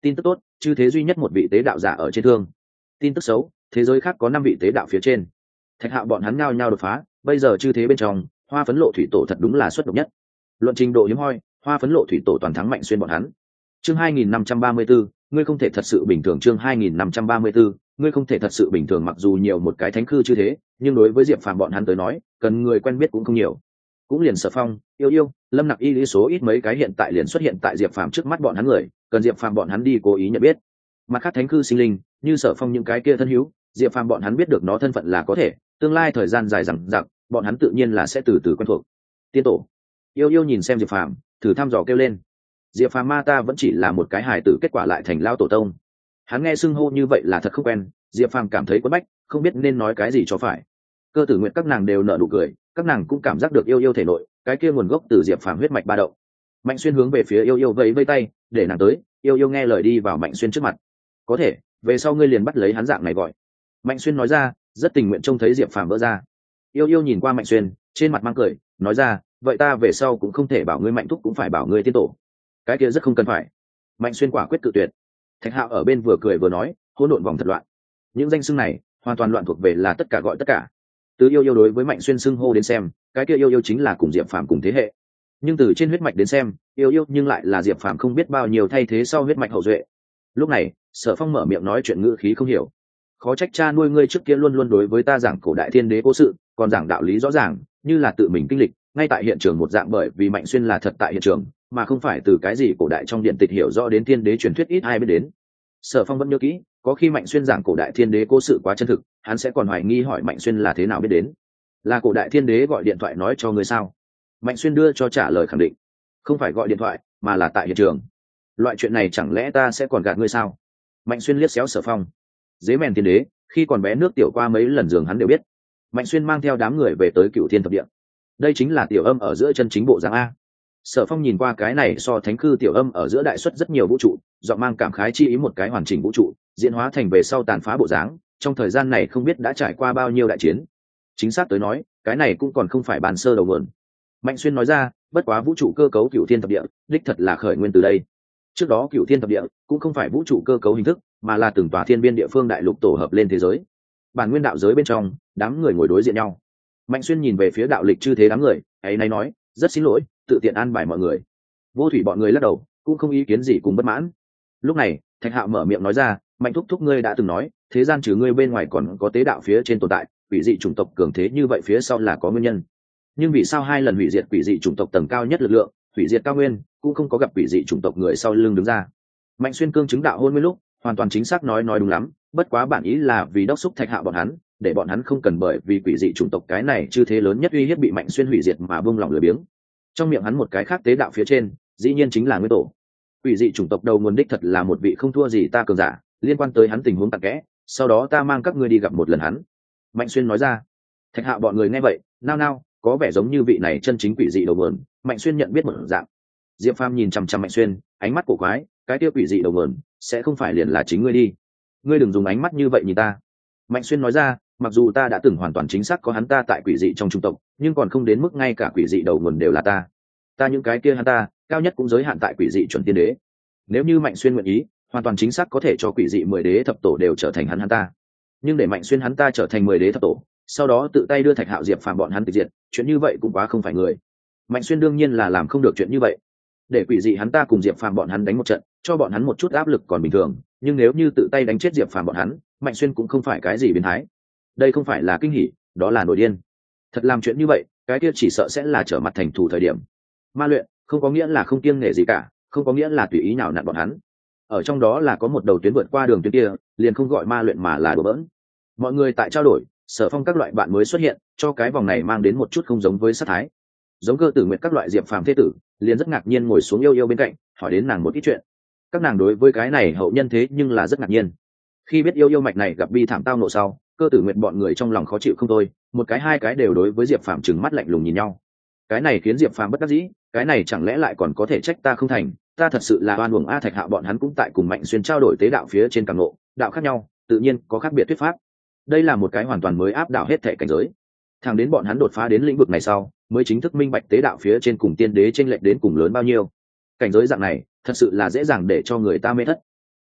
Tin tức tốt, chư thế duy nhất một vị tế đạo giả ở trên thương. Tin tức xấu, thế giới khác có 5 vị tế đạo phía trên. Thạch Hạo bọn hắn nhao nhao đột phá, bây giờ chư thế bên trong, Hoa Phấn Lộ thủy tổ thật đúng là xuất độc nhất. Luận trình độ hiếm hoi, Hoa Phấn Lộ thủy tổ toàn thắng Mạnh Xuyên bọn hắn. Chương 2534, ngươi không thể thật sự bình thường. Chương 2534, ngươi không thể thật sự bình thường. Mặc dù nhiều một cái thánh khư chư thế, nhưng đối với Diệp Phàm bọn hắn tới nói, cần người quen biết cũng không nhiều. Cũng liền Sở Phong, Yêu Yêu, Lâm Nặc Y lý số ít mấy cái hiện tại liền xuất hiện tại Diệp Phàm trước mắt bọn hắn người, cần Diệp Phàm bọn hắn đi cố ý nhận biết. Mặt khác thánh khư sinh linh, như Sở Phong những cái kia thân hữu, Diệp Phàm bọn hắn biết được nó thân phận là có thể, tương lai thời gian dài dằng dặc, bọn hắn tự nhiên là sẽ từ từ quen thuộc. Tiên tổ. Yêu Yêu nhìn xem Diệp Phàm, thử thăm dò kêu lên. Diệp Phàm ma ta vẫn chỉ là một cái hài tử, kết quả lại thành lao tổ tông. Hắn nghe xưng hô như vậy là thật không quen, Diệp Phàm cảm thấy quẫn bách, không biết nên nói cái gì cho phải. Cơ tử nguyện các nàng đều nở nụ cười, các nàng cũng cảm giác được Yêu Yêu thể nội cái kia nguồn gốc từ Diệp Phàm huyết mạch ba động. Mạnh Xuyên hướng về phía Yêu Yêu vẫy vẫy tay, để nàng tới. Yêu Yêu nghe lời đi vào Mạnh Xuyên trước mặt. Có thể, về sau ngươi liền bắt lấy hắn dạng này gọi. Mạnh Xuyên nói ra, rất tình nguyện trông thấy Diệp Phàm vỡ ra. Yêu Yêu nhìn qua Mạnh Xuyên, trên mặt mang cười, nói ra, vậy ta về sau cũng không thể bảo ngươi Mạnh thúc, cũng phải bảo ngươi tiên tổ. Cái kia rất không cần phải. Mạnh Xuyên quả quyết cự tuyệt. Thạch Hạo ở bên vừa cười vừa nói, hỗn độn vòng thật loạn. Những danh xưng này hoàn toàn loạn thuộc về là tất cả gọi tất cả. Từ Yêu Yêu đối với Mạnh Xuyên xưng hô đến xem, cái kia Yêu Yêu chính là cùng Diệp Phàm cùng thế hệ. Nhưng từ trên huyết mạch đến xem, Yêu Yêu nhưng lại là Diệp Phàm không biết bao nhiêu thay thế sau huyết mạch hậu duệ. Lúc này, Sở Phong mở miệng nói chuyện ngữ khí không hiểu. Khó trách cha nuôi ngươi trước kia luôn luôn đối với ta giảng cổ đại thiên đế cố sự, còn giảng đạo lý rõ ràng, như là tự mình kinh lịch, ngay tại hiện trường một dạng, bởi vì Mạnh Xuyên là thật tại hiện trường, mà không phải từ cái gì cổ đại trong điện tịch hiểu rõ đến thiên đế truyền thuyết ít ai biết đến. Sở Phong vẫn nhớ kỹ, có khi Mạnh Xuyên giảng cổ đại thiên đế cố sự quá chân thực, hắn sẽ còn hoài nghi hỏi Mạnh Xuyên là thế nào biết đến. Là cổ đại thiên đế gọi điện thoại nói cho ngươi sao? Mạnh Xuyên đưa cho trả lời khẳng định. Không phải gọi điện thoại, mà là tại hiện trường. Loại chuyện này chẳng lẽ ta sẽ còn gạt ngươi sao? Mạnh Xuyên liếc xéo Sở Phong. Dế mèn thiên đế, khi còn bé nước tiểu qua mấy lần giường hắn đều biết. Mạnh Xuyên mang theo đám người về tới Cửu Thiên Thập Địa. Đây chính là tiểu âm ở giữa chân chính bộ dáng a. Sở Phong nhìn qua cái này so thánh khư tiểu âm ở giữa đại xuất rất nhiều vũ trụ, giọng mang cảm khái chi ý một cái hoàn chỉnh vũ trụ, diễn hóa thành về sau tàn phá bộ dáng, trong thời gian này không biết đã trải qua bao nhiêu đại chiến. Chính xác tới nói, cái này cũng còn không phải bàn sơ đầu nguồn. Mạnh Xuyên nói ra, bất quá vũ trụ cơ cấu Cửu Thiên Thập Địa, đích thật là khởi nguyên từ đây. Trước đó Cửu Thiên Thập Địa cũng không phải vũ trụ cơ cấu hình thức, mà là từng tòa thiên biên địa phương đại lục tổ hợp lên thế giới. Bản nguyên đạo giới bên trong, đám người ngồi đối diện nhau. Mạnh Xuyên nhìn về phía đạo lịch chư thế đám người, ấy nay nói, rất xin lỗi, tự tiện an bài mọi người. Vô thủy bọn người lắc đầu, cũng không ý kiến gì cùng bất mãn. Lúc này, Thạch Hạo mở miệng nói ra, Mạnh thúc thúc ngươi đã từng nói, thế gian trừ ngươi bên ngoài còn có tế đạo phía trên tồn tại, quỷ dị chủng tộc cường thế như vậy phía sau là có nguyên nhân. Nhưng vì sao 2 lần hủy diệt quỷ dị chủng tộc tầng cao nhất lực lượng, hủy diệt cao nguyên, cũng không có gặp quỷ dị chủng tộc người sau lưng đứng ra? Mạnh Xuyên cương chứng đạo hôn nguyên lúc, hoàn toàn chính xác nói đúng lắm, bất quá bản ý là vì đốc xúc Thạch Hạo bọn hắn, để bọn hắn không cần bởi vì quỷ dị chủng tộc cái này chư thế lớn nhất uy hiếp bị Mạnh Xuyên hủy diệt mà buông lòng lười biếng. Trong miệng hắn một cái khác tế đạo phía trên, dĩ nhiên chính là nguyên tổ. Quỷ dị chủng tộc đầu nguồn đích thật là một vị không thua gì ta cường giả, liên quan tới hắn tình huống tặc kẽ, sau đó ta mang các ngươi đi gặp một lần hắn. Mạnh Xuyên nói ra. Thạch Hạo bọn người nghe vậy, nao nao, có vẻ giống như vị này chân chính quỷ dị đầu nguồn. Mạnh Xuyên nhận biết một dạng. Diệp Phàm nhìn chằm chằm Mạnh Xuyên, ánh mắt cổ quái, cái tiêu quỷ dị đầu nguồn, sẽ không phải liền là chính ngươi đi? Ngươi đừng dùng ánh mắt như vậy nhìn ta. Mạnh Xuyên nói ra, mặc dù ta đã từng hoàn toàn chính xác có hắn ta tại quỷ dị trong trung tộc, nhưng còn không đến mức ngay cả quỷ dị đầu nguồn đều là ta. Ta những cái kia hắn ta, cao nhất cũng giới hạn tại quỷ dị chuẩn tiên đế. Nếu như Mạnh Xuyên nguyện ý, hoàn toàn chính xác có thể cho quỷ dị 10 đế thập tổ đều trở thành hắn ta. Nhưng để Mạnh Xuyên hắn ta trở thành 10 đế thập tổ, sau đó tự tay đưa Thạch Hạo Diệp Phàm bọn hắn tịch diệt, chuyện như vậy cũng quá không phải người. Mạnh Xuyên đương nhiên là làm không được chuyện như vậy. Để quỷ dị hắn ta cùng Diệp Phàm bọn hắn đánh một trận, cho bọn hắn một chút áp lực còn bình thường, nhưng nếu như tự tay đánh chết Diệp Phàm bọn hắn, Mạnh Xuyên cũng không phải cái gì biến thái. Đây không phải là kinh hỉ, đó là nổi điên. Thật làm chuyện như vậy, cái kia chỉ sợ sẽ là trở mặt thành thủ thời điểm. Ma luyện không có nghĩa là không kiêng nể gì cả, không có nghĩa là tùy ý nào nặn bọn hắn. Ở trong đó là có một đầu tuyến vượt qua đường tuyến kia, liền không gọi ma luyện mà là đùa bỡn. Mọi người tại trao đổi, Sở Phong các loại bạn mới xuất hiện, cho cái vòng này mang đến một chút không giống với sát thái. Giống Cơ Tử Nguyệt các loại Diệp Phàm thế tử, liền rất ngạc nhiên ngồi xuống Yêu Yêu bên cạnh, hỏi đến nàng một ít chuyện. Các nàng đối với cái này hậu nhân thế nhưng là rất ngạc nhiên. Khi biết Yêu Yêu mạch này gặp bi thảm tao nộ sau, Cơ Tử Nguyệt bọn người trong lòng khó chịu không thôi, một cái hai cái đều đối với Diệp Phàm trừng mắt lạnh lùng nhìn nhau. Cái này khiến Diệp Phàm bất đắc dĩ, cái này chẳng lẽ lại còn có thể trách ta không thành, ta thật sự là oan uổng a. Thạch Hạo bọn hắn cũng tại cùng Mạnh Xuyên trao đổi tế đạo phía trên càng ngộ, đạo khác nhau, tự nhiên có khác biệt thuyết pháp. Đây là một cái hoàn toàn mới áp đảo hết thảy cảnh giới. Thẳng đến bọn hắn đột phá đến lĩnh vực này sau, mới chính thức minh bạch tế đạo phía trên cùng tiên đế chênh lệch đến cùng lớn bao nhiêu. Cảnh giới dạng này, thật sự là dễ dàng để cho người ta mê thất.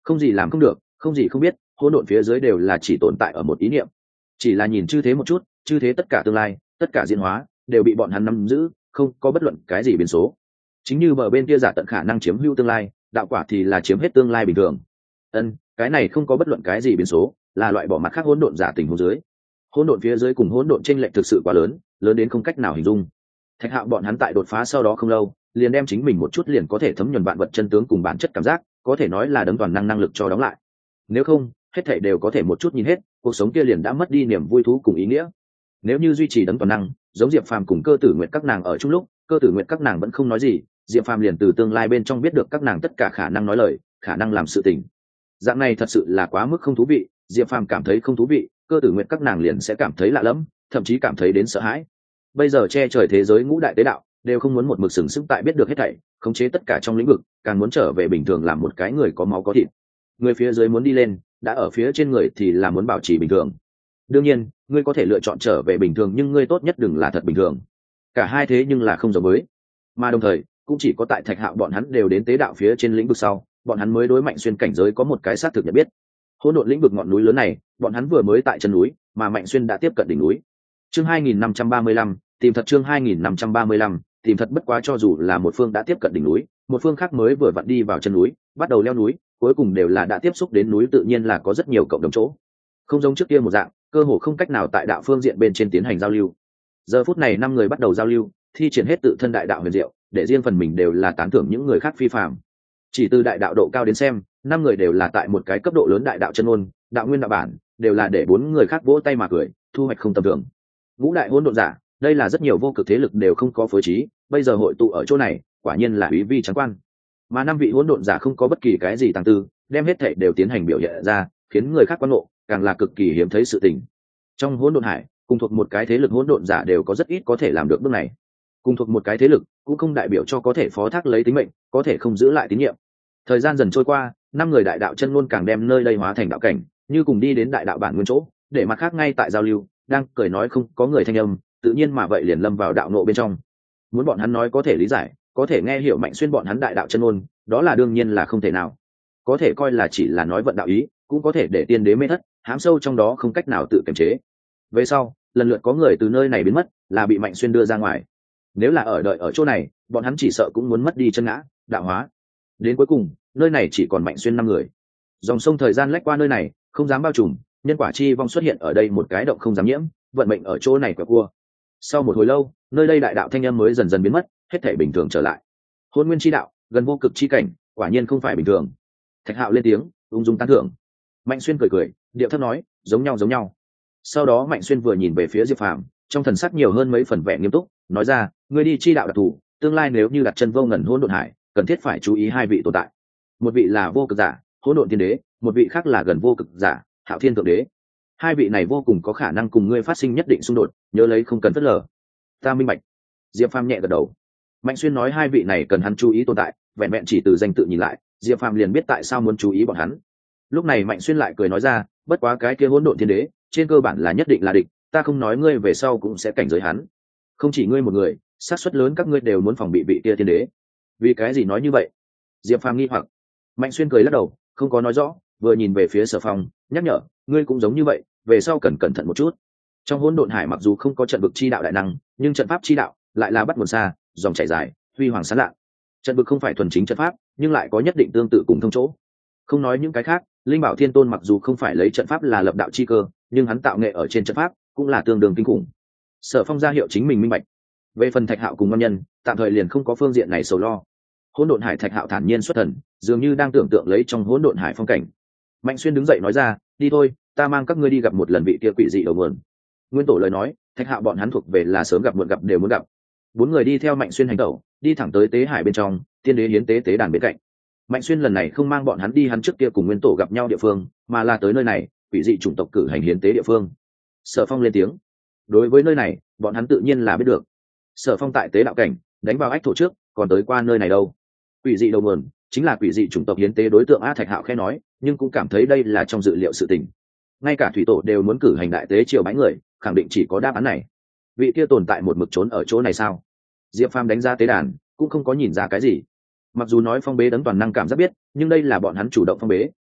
Không gì làm không được, không gì không biết, hỗn độn phía dưới đều là chỉ tồn tại ở một ý niệm. Chỉ là nhìn chư thế một chút, chư thế tất cả tương lai, tất cả diễn hóa đều bị bọn hắn nắm giữ, không có bất luận cái gì biến số. Chính như bờ bên kia giả tận khả năng chiếm hữu tương lai, đạo quả thì là chiếm hết tương lai bình thường. Cái này không có bất luận cái gì biến số, là loại bỏ mặt khác hỗn độn giả tình huống dưới. Hỗn độn phía dưới cùng hỗn độn chênh lệch thực sự quá lớn, lớn đến không cách nào hình dung. Thạch Hạo bọn hắn tại đột phá sau đó không lâu, liền đem chính mình một chút liền có thể thấm nhuần vạn vật chân tướng cùng bản chất cảm giác, có thể nói là đấng toàn năng năng lực cho đóng lại. Nếu không, hết thảy đều có thể một chút nhìn hết, cuộc sống kia liền đã mất đi niềm vui thú cùng ý nghĩa. Nếu như duy trì đấng toàn năng, giống Diệp Phàm cùng Cơ Tử Nguyệt các nàng ở chung lúc, Cơ Tử Nguyệt các nàng vẫn không nói gì, Diệp Phàm liền từ tương lai bên trong biết được các nàng tất cả khả năng nói lời, khả năng làm sự tình. Dạng này thật sự là quá mức không thú vị, Diệp Phàm cảm thấy không thú vị, Cơ Tử Nguyệt các nàng liền sẽ cảm thấy lạ lẫm, thậm chí cảm thấy đến sợ hãi. Bây giờ che trời thế giới ngũ đại tế đạo đều không muốn một mực sừng sững tại biết được hết thảy, khống chế tất cả trong lĩnh vực, càng muốn trở về bình thường làm một cái người có máu có thịt. Người phía dưới muốn đi lên, đã ở phía trên người thì là muốn bảo trì bình thường. Đương nhiên, ngươi có thể lựa chọn trở về bình thường, nhưng ngươi tốt nhất đừng là thật bình thường. Cả hai thế nhưng là không giống với. Mà đồng thời, cũng chỉ có tại Thạch Hạo bọn hắn đều đến tế đạo phía trên lĩnh vực sau, bọn hắn mới đối Mạnh Xuyên cảnh giới có một cái xác thực nhận biết. Hỗn độn lĩnh vực ngọn núi lớn này, bọn hắn vừa mới tại chân núi, mà Mạnh Xuyên đã tiếp cận đỉnh núi. Chương 2535, tìm thật chương 2535, tìm thật bất quá cho dù là một phương đã tiếp cận đỉnh núi, một phương khác mới vừa vặn đi vào chân núi, bắt đầu leo núi, cuối cùng đều là đã tiếp xúc đến núi, tự nhiên là có rất nhiều cộng đồng chỗ. Không giống trước kia một dạng, cơ hồ không cách nào tại đạo phương diện bên trên tiến hành giao lưu. Giờ phút này năm người bắt đầu giao lưu, thi triển hết tự thân đại đạo huyền diệu, để riêng phần mình đều là tán thưởng những người khác phi phàm. Chỉ từ đại đạo độ cao đến xem, năm người đều là tại một cái cấp độ lớn đại đạo chân ngôn, đạo nguyên đạo bản, đều là để bốn người khác vỗ tay mà cười, thu hoạch không tầm thường. Ngũ đại hỗn độn giả, đây là rất nhiều vô cực thế lực đều không có phối trí, bây giờ hội tụ ở chỗ này, quả nhiên là úy vi trắng quan. Mà năm vị hỗn độn giả không có bất kỳ cái gì tăng tư, đem hết thảy đều tiến hành biểu hiện ra, khiến người khác quan ngộ, càng là cực kỳ hiếm thấy sự tình. Trong hỗn độn hải, cùng thuộc một cái thế lực hỗn độn giả đều có rất ít có thể làm được bước này. Cùng thuộc một cái thế lực, cũng không đại biểu cho có thể phó thác lấy tính mệnh, có thể không giữ lại tín nhiệm. Thời gian dần trôi qua, năm người đại đạo chân ngôn càng đem nơi đây hóa thành đạo cảnh, như cùng đi đến đại đạo bản nguyên chỗ, để mặt khác ngay tại giao lưu, đang cười nói không có người thanh âm, tự nhiên mà vậy liền lâm vào đạo nộ bên trong. Muốn bọn hắn nói có thể lý giải, có thể nghe hiểu Mạnh Xuyên bọn hắn đại đạo chân ngôn, đó là đương nhiên là không thể nào. Có thể coi là chỉ là nói vận đạo ý, cũng có thể để tiên đế mê thất, hám sâu trong đó không cách nào tự kiềm chế. Về sau, lần lượt có người từ nơi này biến mất, là bị Mạnh Xuyên đưa ra ngoài. Nếu là ở đợi ở chỗ này, bọn hắn chỉ sợ cũng muốn mất đi chân ngã, đạo hóa. Đến cuối cùng, nơi này chỉ còn Mạnh Xuyên 5 người. Dòng sông thời gian lách qua nơi này, không dám bao trùm, nhân quả chi vong xuất hiện ở đây một cái động không dám nhiễm, vận mệnh ở chỗ này quẹo cua. Sau một hồi lâu, nơi đây đại đạo thanh âm mới dần dần biến mất, hết thảy bình thường trở lại. Hôn nguyên chi đạo, gần vô cực chi cảnh, quả nhiên không phải bình thường. Thạch Hạo lên tiếng, ung dung tán thưởng. Mạnh Xuyên cười cười, điệu thấp nói, giống nhau giống nhau. Sau đó Mạnh Xuyên vừa nhìn về phía Diệp Phàm, trong thần sắc nhiều hơn mấy phần vẻ nghiêm túc, nói ra, ngươi đi chi đạo đặc thù, tương lai nếu như đặt chân vô ngần hỗn độn hải, cần thiết phải chú ý hai vị tồn tại. Một vị là vô cực giả, hỗn độn thiên đế, một vị khác là gần vô cực giả, Hạo Thiên thượng đế. Hai vị này vô cùng có khả năng cùng ngươi phát sinh nhất định xung đột, nhớ lấy không cần phớt lờ. Ta minh bạch. Diệp Phàm nhẹ gật đầu. Mạnh Xuyên nói hai vị này cần hắn chú ý tồn tại, vẹn vẹn chỉ từ danh tự nhìn lại, Diệp Phàm liền biết tại sao muốn chú ý bọn hắn. Lúc này Mạnh Xuyên lại cười nói ra, bất quá cái kia hỗn độn thiên đế, trên cơ bản là nhất định là địch, ta không nói ngươi về sau cũng sẽ cảnh giới hắn. Không chỉ ngươi một người, xác suất lớn các ngươi đều muốn phòng bị vị kia thiên đế. Vì cái gì nói như vậy? Diệp Phàm nghi hoặc. Mạnh Xuyên cười lắc đầu, không có nói rõ, vừa nhìn về phía Sở Phong, nhắc nhở, ngươi cũng giống như vậy, về sau cần cẩn thận một chút. Trong hỗn độn hải mặc dù không có trận vực chi đạo đại năng, nhưng trận pháp chi đạo lại là bắt nguồn xa, dòng chảy dài, huy hoàng sáng lạ. Trận vực không phải thuần chính trận pháp, nhưng lại có nhất định tương tự cùng thông chỗ. Không nói những cái khác, Linh Bảo Thiên Tôn mặc dù không phải lấy trận pháp là lập đạo chi cơ, nhưng hắn tạo nghệ ở trên trận pháp cũng là tương đương kinh khủng. Sở Phong ra hiệu chính mình minh bạch. Về phần Thạch Hạo cùng Ngâm Nhân, tạm thời liền không có phương diện này sầu lo. Hỗn độn hải Thạch Hạo thản nhiên xuất thần, dường như đang tưởng tượng lấy trong hỗn độn hải phong cảnh. Mạnh Xuyên đứng dậy nói ra, đi thôi, ta mang các ngươi đi gặp một lần vị kia quỷ dị đầu nguồn. Nguyên Tổ lời nói, Thạch Hạo bọn hắn thuộc về là sớm gặp muộn gặp đều muốn gặp. Bốn người đi theo Mạnh Xuyên hành tẩu, đi thẳng tới tế hải bên trong, tiên đế hiến tế tế đàn bên cạnh. Mạnh Xuyên lần này không mang bọn hắn đi hắn trước kia cùng Nguyên Tổ gặp nhau địa phương, mà là tới nơi này, quỷ dị chủng tộc cử hành hiến tế địa phương. Sở Phong lên tiếng. Đối với nơi này, bọn hắn tự nhiên là biết được. Sở Phong tại tế đạo cảnh, đánh vào ách thổ trước, còn tới qua nơi này đâu. Quỷ dị đầu nguồn chính là quỷ dị chủng tộc hiến tế đối tượng A. Thạch Hạo khẽ nói, nhưng cũng cảm thấy đây là trong dự liệu sự tình. Ngay cả thủy tổ đều muốn cử hành đại tế triều bái người, khẳng định chỉ có đáp án này. Vị kia tồn tại một mực trốn ở chỗ này sao? Diệp Phàm đánh ra tế đàn, cũng không có nhìn ra cái gì. Mặc dù nói phong bế đấng toàn năng cảm giác biết, nhưng đây là bọn hắn chủ động phong bế,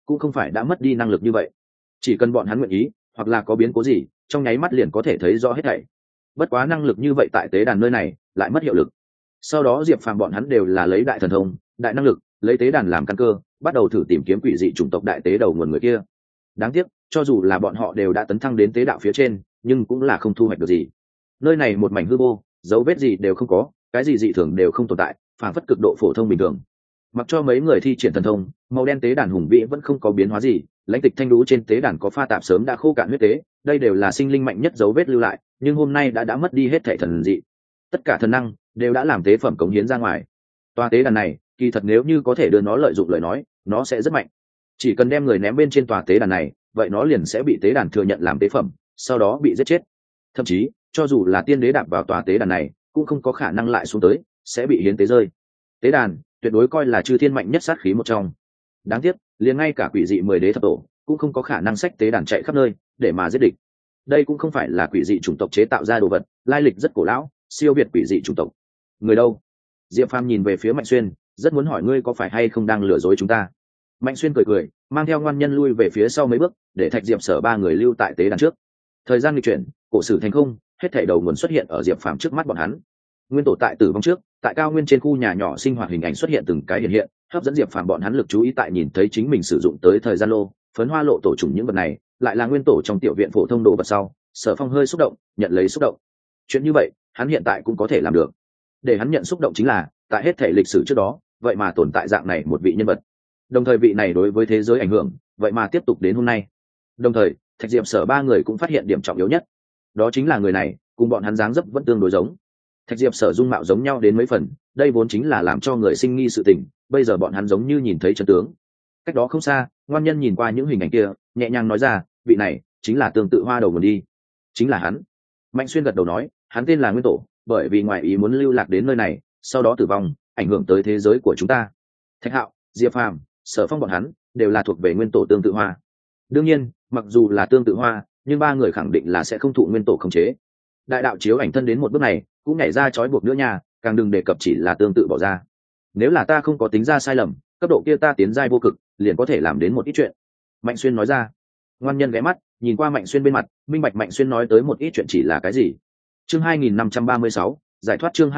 cũng không phải đã mất đi năng lực như vậy. Chỉ cần bọn hắn nguyện ý, hoặc là có biến cố gì, trong nháy mắt liền có thể thấy rõ hết thảy. Bất quá năng lực như vậy tại tế đàn nơi này lại mất hiệu lực. Sau đó Diệp Phàm bọn hắn đều là lấy đại thần thông, đại năng lực, lấy tế đàn làm căn cơ, bắt đầu thử tìm kiếm quỷ dị chủng tộc đại tế đầu nguồn người kia. Đáng tiếc, cho dù là bọn họ đều đã tấn thăng đến tế đạo phía trên, nhưng cũng là không thu hoạch được gì. Nơi này một mảnh hư vô, dấu vết gì đều không có, cái gì dị thường đều không tồn tại, phản phất cực độ phổ thông bình thường. Mặc cho mấy người thi triển thần thông, màu đen tế đàn hùng vĩ vẫn không có biến hóa gì, lãnh tịch thanh đũ trên tế đàn có pha tạp sớm đã khô cạn huyết tế, đây đều là sinh linh mạnh nhất dấu vết lưu lại, nhưng hôm nay đã mất đi hết thể thần dị. Tất cả thần năng đều đã làm tế phẩm cống hiến ra ngoài. Tòa tế đàn này, kỳ thật nếu như có thể đưa nó lợi dụng lời nói, nó sẽ rất mạnh. Chỉ cần đem người ném bên trên tòa tế đàn này, vậy nó liền sẽ bị tế đàn thừa nhận làm tế phẩm, sau đó bị giết chết. Thậm chí, cho dù là tiên đế đạp vào tòa tế đàn này, cũng không có khả năng lại xuống tới, sẽ bị hiến tế rơi. Tế đàn tuyệt đối coi là chư thiên mạnh nhất sát khí một trong. Đáng tiếc, liền ngay cả quỷ dị 10 đế thập tổ cũng không có khả năng xách tế đàn chạy khắp nơi để mà giết địch. Đây cũng không phải là quỷ dị chủng tộc chế tạo ra đồ vật, lai lịch rất cổ lão, siêu việt quỷ dị chủng tộc. Người đâu? Diệp Phàm nhìn về phía Mạnh Xuyên, rất muốn hỏi ngươi có phải hay không đang lừa dối chúng ta. Mạnh Xuyên cười cười, mang theo ngoan nhân lui về phía sau mấy bước, để Thạch Diệp Sở ba người lưu tại tế đàn trước. Thời gian nghịch chuyển, cổ sử thành không, hết thảy đầu nguồn xuất hiện ở Diệp Phàm trước mắt bọn hắn. Nguyên tổ tại tử vong trước, tại cao nguyên trên khu nhà nhỏ sinh hoạt hình ảnh xuất hiện từng cái hiện, hấp dẫn Diệp Phàm bọn hắn lực chú ý tại nhìn thấy chính mình sử dụng tới thời gian lô, phấn hoa lộ tổ trùng những vật này, lại là nguyên tổ trong tiểu viện phổ thông đồ vật sau, Sở Phong hơi xúc động, nhận lấy xúc động. Chuyện như vậy, hắn hiện tại cũng có thể làm được. Để hắn nhận xúc động chính là, tại hết thể lịch sử trước đó, vậy mà tồn tại dạng này một vị nhân vật. Đồng thời vị này đối với thế giới ảnh hưởng, vậy mà tiếp tục đến hôm nay. Đồng thời, Thạch Diệp Sở ba người cũng phát hiện điểm trọng yếu nhất. Đó chính là người này, cùng bọn hắn dáng dấp vẫn tương đối giống. Thạch Diệp Sở dung mạo giống nhau đến mấy phần, đây vốn chính là làm cho người sinh nghi sự tình, bây giờ bọn hắn giống như nhìn thấy chân tướng. Cách đó không xa, ngoan nhân nhìn qua những hình ảnh kia, nhẹ nhàng nói ra, vị này chính là tương tự hoa đầu nguồn đi. Chính là hắn. Mạnh Xuyên gật đầu nói, hắn tên là Nguyên Tổ, bởi vì ngoại ý muốn lưu lạc đến nơi này, sau đó tử vong, ảnh hưởng tới thế giới của chúng ta. Thạch Hạo, Diệp Phàm, Sở Phong bọn hắn đều là thuộc về Nguyên Tổ tương tự hoa. Đương nhiên, mặc dù là tương tự hoa, nhưng ba người khẳng định là sẽ không thụ Nguyên Tổ khống chế. Đại đạo chiếu ảnh thân đến một bước này, cũng nhảy ra trói buộc nữa nha, càng đừng đề cập chỉ là tương tự bỏ ra. Nếu là ta không có tính ra sai lầm, cấp độ kia ta tiến giai vô cực, liền có thể làm đến một ít chuyện. Mạnh Xuyên nói ra. Ngoan nhân ghé mắt, nhìn qua Mạnh Xuyên bên mặt, minh bạch Mạnh Xuyên nói tới một ít chuyện chỉ là cái gì. Chương 2536, giải thoát chương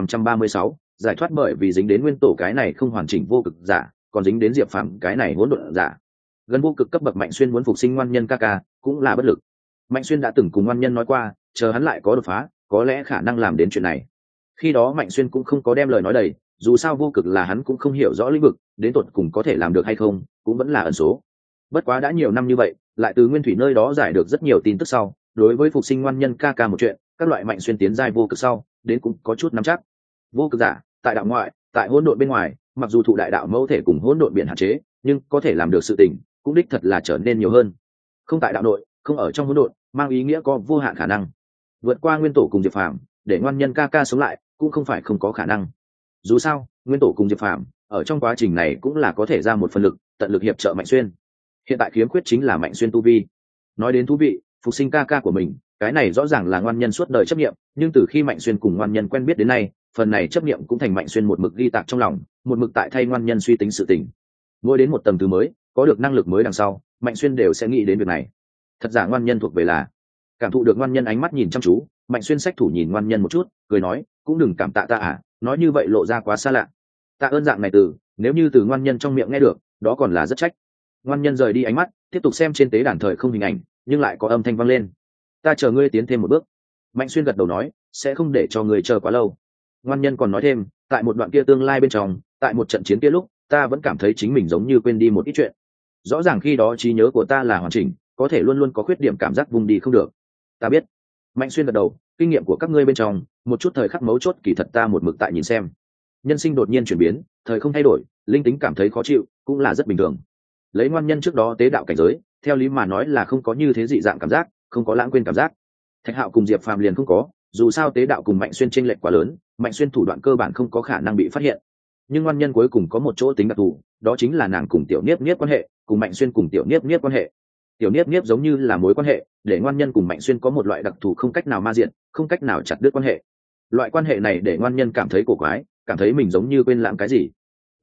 2536, giải thoát bởi vì dính đến Nguyên Tổ cái này không hoàn chỉnh vô cực giả, còn dính đến Diệp Phàm cái này hỗn độn giả. Gần vô cực cấp bậc Mạnh Xuyên muốn phục sinh ngoan nhân ca, cũng là bất lực. Mạnh Xuyên đã từng cùng ngoan nhân nói qua, chờ hắn lại có đột phá, có lẽ khả năng làm đến chuyện này. Khi đó Mạnh Xuyên cũng không có đem lời nói đầy, dù sao vô cực là hắn cũng không hiểu rõ lĩnh vực, đến tột cùng có thể làm được hay không, cũng vẫn là ẩn số. Bất quá đã nhiều năm như vậy, lại từ Nguyên Thủy nơi đó giải được rất nhiều tin tức sau, đối với phục sinh ngoan nhân ca một chuyện, các loại Mạnh Xuyên tiến giai vô cực sau, đến cũng có chút nắm chắc. Vô cực giả, tại đạo ngoại, tại hỗn độn bên ngoài, mặc dù thụ đại đạo mẫu thể cùng hỗn độn biển hạn chế, nhưng có thể làm được sự tình, cũng đích thật là trở nên nhiều hơn. Không tại đạo nội, không ở trong hỗn độn, mang ý nghĩa có vô hạn khả năng. Vượt qua Nguyên Tổ cùng Diệp Phàm, để ngoan nhân ca sống lại, cũng không phải không có khả năng. Dù sao, Nguyên Tổ cùng Diệp Phàm ở trong quá trình này cũng là có thể ra một phần lực, tận lực hiệp trợ Mạnh Xuyên. Hiện tại khiếm khuyết chính là Mạnh Xuyên tu vi. Nói đến thú vị, phục sinh ca của mình, cái này rõ ràng là ngoan nhân suốt đời chấp niệm, nhưng từ khi Mạnh Xuyên cùng ngoan nhân quen biết đến nay, phần này chấp niệm cũng thành Mạnh Xuyên một mực ghi tạc trong lòng, một mực tại thay ngoan nhân suy tính sự tình. Mỗi đến một tầng thứ mới, có được năng lực mới đằng sau, Mạnh Xuyên đều sẽ nghĩ đến việc này. Thật giả ngoan nhân thuộc về là cảm thụ được ngoan nhân ánh mắt nhìn chăm chú, Mạnh Xuyên xách thủ nhìn ngoan nhân một chút, cười nói, cũng đừng cảm tạ ta à, nói như vậy lộ ra quá xa lạ. Tạ ơn dạng này từ, nếu như từ ngoan nhân trong miệng nghe được, đó còn là rất trách. Ngoan nhân rời đi ánh mắt, tiếp tục xem trên tế đàn thời không hình ảnh, nhưng lại có âm thanh vang lên. Ta chờ ngươi tiến thêm một bước. Mạnh Xuyên gật đầu nói, sẽ không để cho ngươi chờ quá lâu. Ngoan nhân còn nói thêm, tại một đoạn kia tương lai bên trong, tại một trận chiến kia lúc, ta vẫn cảm thấy chính mình giống như quên đi một ít chuyện. Rõ ràng khi đó trí nhớ của ta là hoàn chỉnh, có thể luôn luôn có khuyết điểm cảm giác vùng đi không được. Ta biết. Mạnh Xuyên gật đầu, kinh nghiệm của các ngươi bên trong, một chút thời khắc mấu chốt kỳ thật ta một mực tại nhìn xem. Nhân sinh đột nhiên chuyển biến, thời không thay đổi, linh tính cảm thấy khó chịu, cũng là rất bình thường. Lấy ngoan nhân trước đó tế đạo cảnh giới, theo lý mà nói là không có như thế dị dạng cảm giác, không có lãng quên cảm giác. Thạch Hạo cùng Diệp Phàm liền không có, dù sao tế đạo cùng Mạnh Xuyên chênh lệch quá lớn, Mạnh Xuyên thủ đoạn cơ bản không có khả năng bị phát hiện. Nhưng ngoan nhân cuối cùng có một chỗ tính đặc thù, đó chính là nàng cùng Tiểu Niếp Niếp quan hệ, cùng Mạnh Xuyên cùng Tiểu Niếp Niếp quan hệ. Tiểu Niếp Niếp giống như là mối quan hệ, để ngoan nhân cùng Mạnh Xuyên có một loại đặc thù không cách nào ma diện, không cách nào chặt đứt quan hệ. Loại quan hệ này để ngoan nhân cảm thấy cổ quái, cảm thấy mình giống như quên lãng cái gì.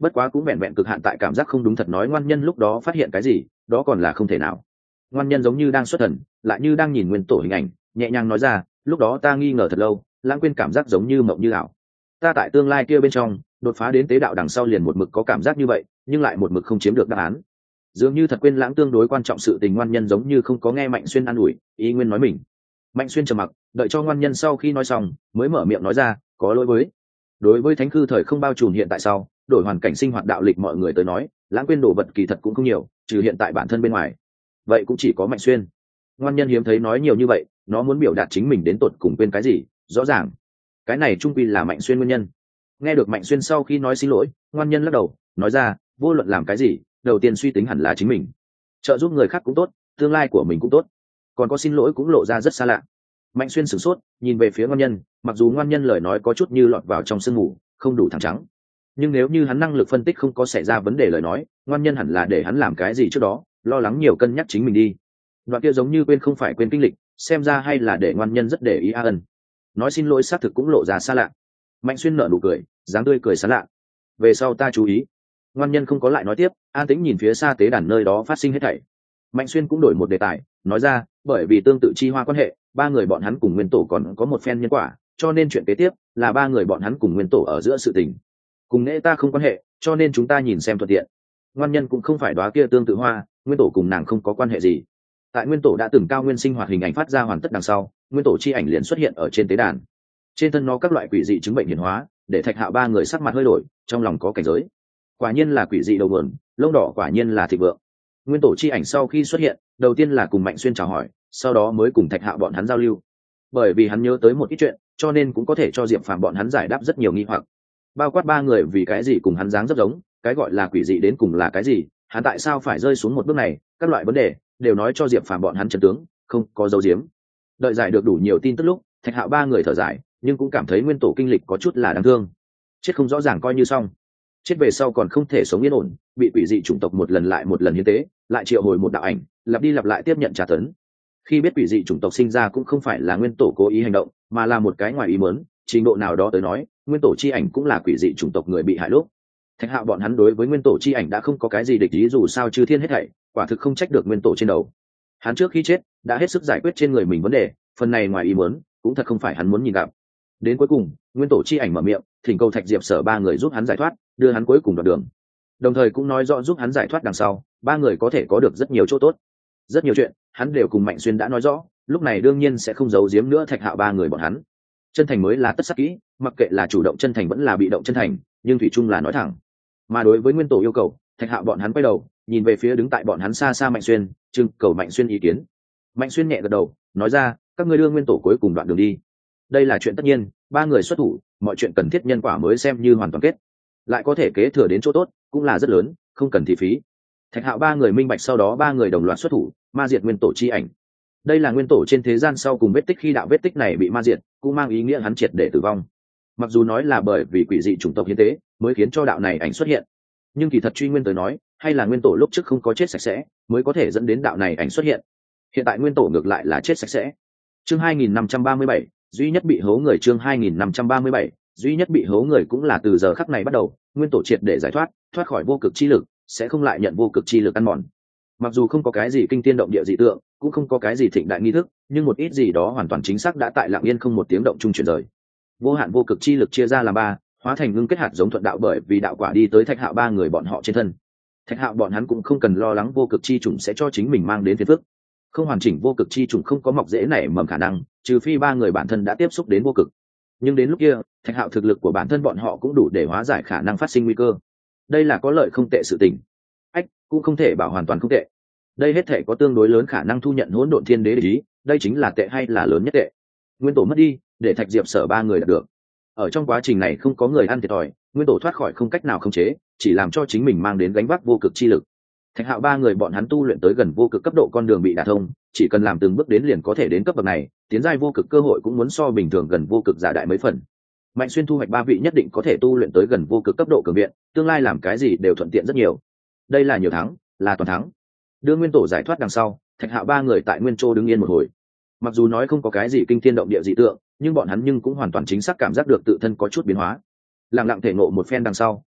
bất quá cũng vẹn vẹn cực hạn tại cảm giác không đúng thật nói ngoan nhân lúc đó phát hiện cái gì đó còn là không thể nào. Ngoan nhân giống như đang xuất thần, lại như đang nhìn nguyên tổ hình ảnh, nhẹ nhàng nói ra, lúc đó ta nghi ngờ thật lâu, lãng quên cảm giác giống như mộng như ảo. Ta tại tương lai kia bên trong đột phá đến tế đạo đằng sau liền một mực có cảm giác như vậy, nhưng lại một mực không chiếm được đáp án. Dường như thật quên lãng tương đối quan trọng sự tình. Ngoan nhân giống như không có nghe Mạnh Xuyên an ủi, ý nguyên nói mình. Mạnh Xuyên trầm mặc, đợi cho ngoan nhân sau khi nói xong mới mở miệng nói ra, có lỗi với. Đối với thánh khư thời không bao trùm hiện tại sau đổi hoàn cảnh sinh hoạt đạo lịch mọi người tới nói, lãng quên đồ vật kỳ thật cũng không nhiều, trừ hiện tại bản thân bên ngoài, vậy cũng chỉ có Mạnh Xuyên. Ngoan nhân hiếm thấy nói nhiều như vậy, nó muốn biểu đạt chính mình đến tột cùng quên cái gì rõ ràng, cái này trung quy là Mạnh Xuyên nguyên nhân. Nghe được Mạnh Xuyên sau khi nói xin lỗi, ngoan nhân lắc đầu nói ra, vô luận làm cái gì đầu tiên suy tính hẳn là chính mình, trợ giúp người khác cũng tốt, tương lai của mình cũng tốt, còn có xin lỗi cũng lộ ra rất xa lạ. Mạnh Xuyên sửng sốt nhìn về phía ngoan nhân, mặc dù ngoan nhân lời nói có chút như lọt vào trong sương mù, không đủ thẳng trắng, nhưng nếu như hắn năng lực phân tích không có xảy ra vấn đề lời nói, ngoan nhân hẳn là để hắn làm cái gì trước đó lo lắng nhiều cân nhắc chính mình đi. Đoạn kia giống như quên không phải quên kinh lịch, xem ra hay là để ngoan nhân rất để ý. Ân nói xin lỗi xác thực cũng lộ ra xa lạ. Mạnh Xuyên nở nụ cười, dáng tươi cười sán lạ, về sau ta chú ý. Ngoan nhân không có lại nói tiếp, an tĩnh nhìn phía xa tế đàn nơi đó phát sinh hết thảy. Mạnh Xuyên cũng đổi một đề tài, nói ra, bởi vì tương tự chi hoa quan hệ, ba người bọn hắn cùng nguyên tổ còn có một phen nhân quả, cho nên chuyện kế tiếp là ba người bọn hắn cùng nguyên tổ ở giữa sự tình. Cùng nghệ ta không quan hệ, cho nên chúng ta nhìn xem thuận tiện. Ngoan nhân cũng không phải đóa kia tương tự hoa, nguyên tổ cùng nàng không có quan hệ gì. Tại nguyên tổ đã từng cao nguyên sinh hoạt hình ảnh phát ra hoàn tất đằng sau, nguyên tổ chi ảnh liền xuất hiện ở trên tế đàn. Trên thân nó các loại quỷ dị chứng bệnh hiển hóa, để Thạch Hạo ba người sắc mặt hơi đổi, trong lòng có cảnh giới. Quả nhiên là quỷ dị đầu nguồn, lông đỏ quả nhiên là thịnh vượng. Nguyên tổ chi ảnh sau khi xuất hiện, đầu tiên là cùng Mạnh Xuyên chào hỏi, sau đó mới cùng Thạch Hạo bọn hắn giao lưu. Bởi vì hắn nhớ tới một ít chuyện, cho nên cũng có thể cho Diệp Phàm bọn hắn giải đáp rất nhiều nghi hoặc. Bao quát ba người vì cái gì cùng hắn dáng rất giống, cái gọi là quỷ dị đến cùng là cái gì, hắn tại sao phải rơi xuống một bước này, các loại vấn đề đều nói cho Diệp Phàm bọn hắn chân tướng, không có dấu diếm. Đợi giải được đủ nhiều tin tức lúc, Thạch Hạo ba người thở dài, nhưng cũng cảm thấy nguyên tổ kinh lịch có chút là đáng thương. Chết không rõ ràng coi như xong, chết về sau còn không thể sống yên ổn, bị quỷ dị chủng tộc một lần lại một lần hiến tế, lại triệu hồi một đạo ảnh, lặp đi lặp lại tiếp nhận trả tấn. Khi biết quỷ dị chủng tộc sinh ra cũng không phải là nguyên tổ cố ý hành động, mà là một cái ngoài ý muốn, trình độ nào đó tới nói, nguyên tổ chi ảnh cũng là quỷ dị chủng tộc người bị hại lúc. Thạch Hạo bọn hắn đối với nguyên tổ chi ảnh đã không có cái gì địch ý, dù sao chư thiên hết thảy, quả thực không trách được nguyên tổ trên đầu. Hắn trước khi chết đã hết sức giải quyết trên người mình vấn đề, phần này ngoài ý muốn cũng thật không phải hắn muốn nhìn gặp. Đến cuối cùng, nguyên tổ chi ảnh mở miệng, thỉnh cầu Thạch Diệp Sở ba người giúp hắn giải thoát, đưa hắn cuối cùng đoạn đường. Đồng thời cũng nói rõ giúp hắn giải thoát đằng sau, ba người có thể có được rất nhiều chỗ tốt. Rất nhiều chuyện, hắn đều cùng Mạnh Xuyên đã nói rõ, lúc này đương nhiên sẽ không giấu giếm nữa Thạch Hạo ba người bọn hắn. Chân thành mới là tất sắc kỹ, mặc kệ là chủ động chân thành vẫn là bị động chân thành, nhưng thủy chung là nói thẳng. Mà đối với nguyên tổ yêu cầu, Thạch Hạo bọn hắn quay đầu, nhìn về phía đứng tại bọn hắn xa xa Mạnh Xuyên, trưng cầu Mạnh Xuyên ý kiến. Mạnh Xuyên nhẹ gật đầu, nói ra, các ngươi đưa nguyên tổ cuối cùng đoạn đường đi. Đây là chuyện tất nhiên, ba người xuất thủ, mọi chuyện cần thiết nhân quả mới xem như hoàn toàn kết, lại có thể kế thừa đến chỗ tốt, cũng là rất lớn, không cần thị phí. Thạch Hạo ba người minh bạch, sau đó ba người đồng loạt xuất thủ, ma diệt nguyên tổ chi ảnh. Đây là nguyên tổ trên thế gian sau cùng vết tích, khi đạo vết tích này bị ma diệt, cũng mang ý nghĩa hắn triệt để tử vong. Mặc dù nói là bởi vì quỷ dị chủng tộc hiến tế mới khiến cho đạo này ảnh xuất hiện, nhưng kỳ thật truy nguyên tới nói, hay là nguyên tổ lúc trước không có chết sạch sẽ, mới có thể dẫn đến đạo này ảnh xuất hiện. Hiện tại nguyên tổ ngược lại là chết sạch sẽ. Chương 2537, duy nhất bị hố người. Chương 2537, duy nhất bị hố người cũng là từ giờ khắc này bắt đầu, nguyên tổ triệt để giải thoát khỏi vô cực chi lực, sẽ không lại nhận vô cực chi lực ăn mòn. Mặc dù không có cái gì kinh thiên động địa dị tượng, cũng không có cái gì thịnh đại nghi thức, nhưng một ít gì đó hoàn toàn chính xác đã tại lặng yên không một tiếng động trung chuyển rời. Vô hạn vô cực chi lực chia ra làm ba, hóa thành ngưng kết hạt giống thuận đạo, bởi vì đạo quả đi tới Thạch Hạo ba người bọn họ trên thân. Thạch Hạo bọn hắn cũng không cần lo lắng vô cực chi trùng sẽ cho chính mình mang đến phiền phức. Không hoàn chỉnh vô cực chi trùng không có mọc rễ nảy mầm khả năng, trừ phi ba người bản thân đã tiếp xúc đến vô cực. Nhưng đến lúc kia, Thạch Hạo thực lực của bản thân bọn họ cũng đủ để hóa giải khả năng phát sinh nguy cơ. Đây là có lợi không tệ sự tình. Cũng không thể bảo hoàn toàn không tệ. Đây hết thể có tương đối lớn khả năng thu nhận hỗn độn thiên đế để ý, đây chính là tệ hay là lớn nhất tệ. Nguyên tổ mất đi, để Thạch Diệp Sở ba người đạt được. Ở trong quá trình này không có người ăn thiệt thòi, nguyên tổ thoát khỏi không cách nào khống chế, chỉ làm cho chính mình mang đến gánh vác vô cực chi lực. Thạch Hạo ba người bọn hắn tu luyện tới gần vô cực cấp độ, con đường bị đả thông, chỉ cần làm từng bước đến liền có thể đến cấp bậc này, tiến giai vô cực cơ hội cũng muốn so bình thường gần vô cực giả đại mấy phần. Mạnh Xuyên thu hoạch ba vị nhất định có thể tu luyện tới gần vô cực cấp độ cường viện, tương lai làm cái gì đều thuận tiện rất nhiều. Đây là nhiều thắng, là toàn thắng. Đưa nguyên tổ giải thoát đằng sau, Thạch Hạo ba người tại nguyên châu đứng yên một hồi. Mặc dù nói không có cái gì kinh thiên động địa dị tượng, nhưng bọn hắn cũng hoàn toàn chính xác cảm giác được tự thân có chút biến hóa. Lặng lặng thể ngộ một phen đằng sau,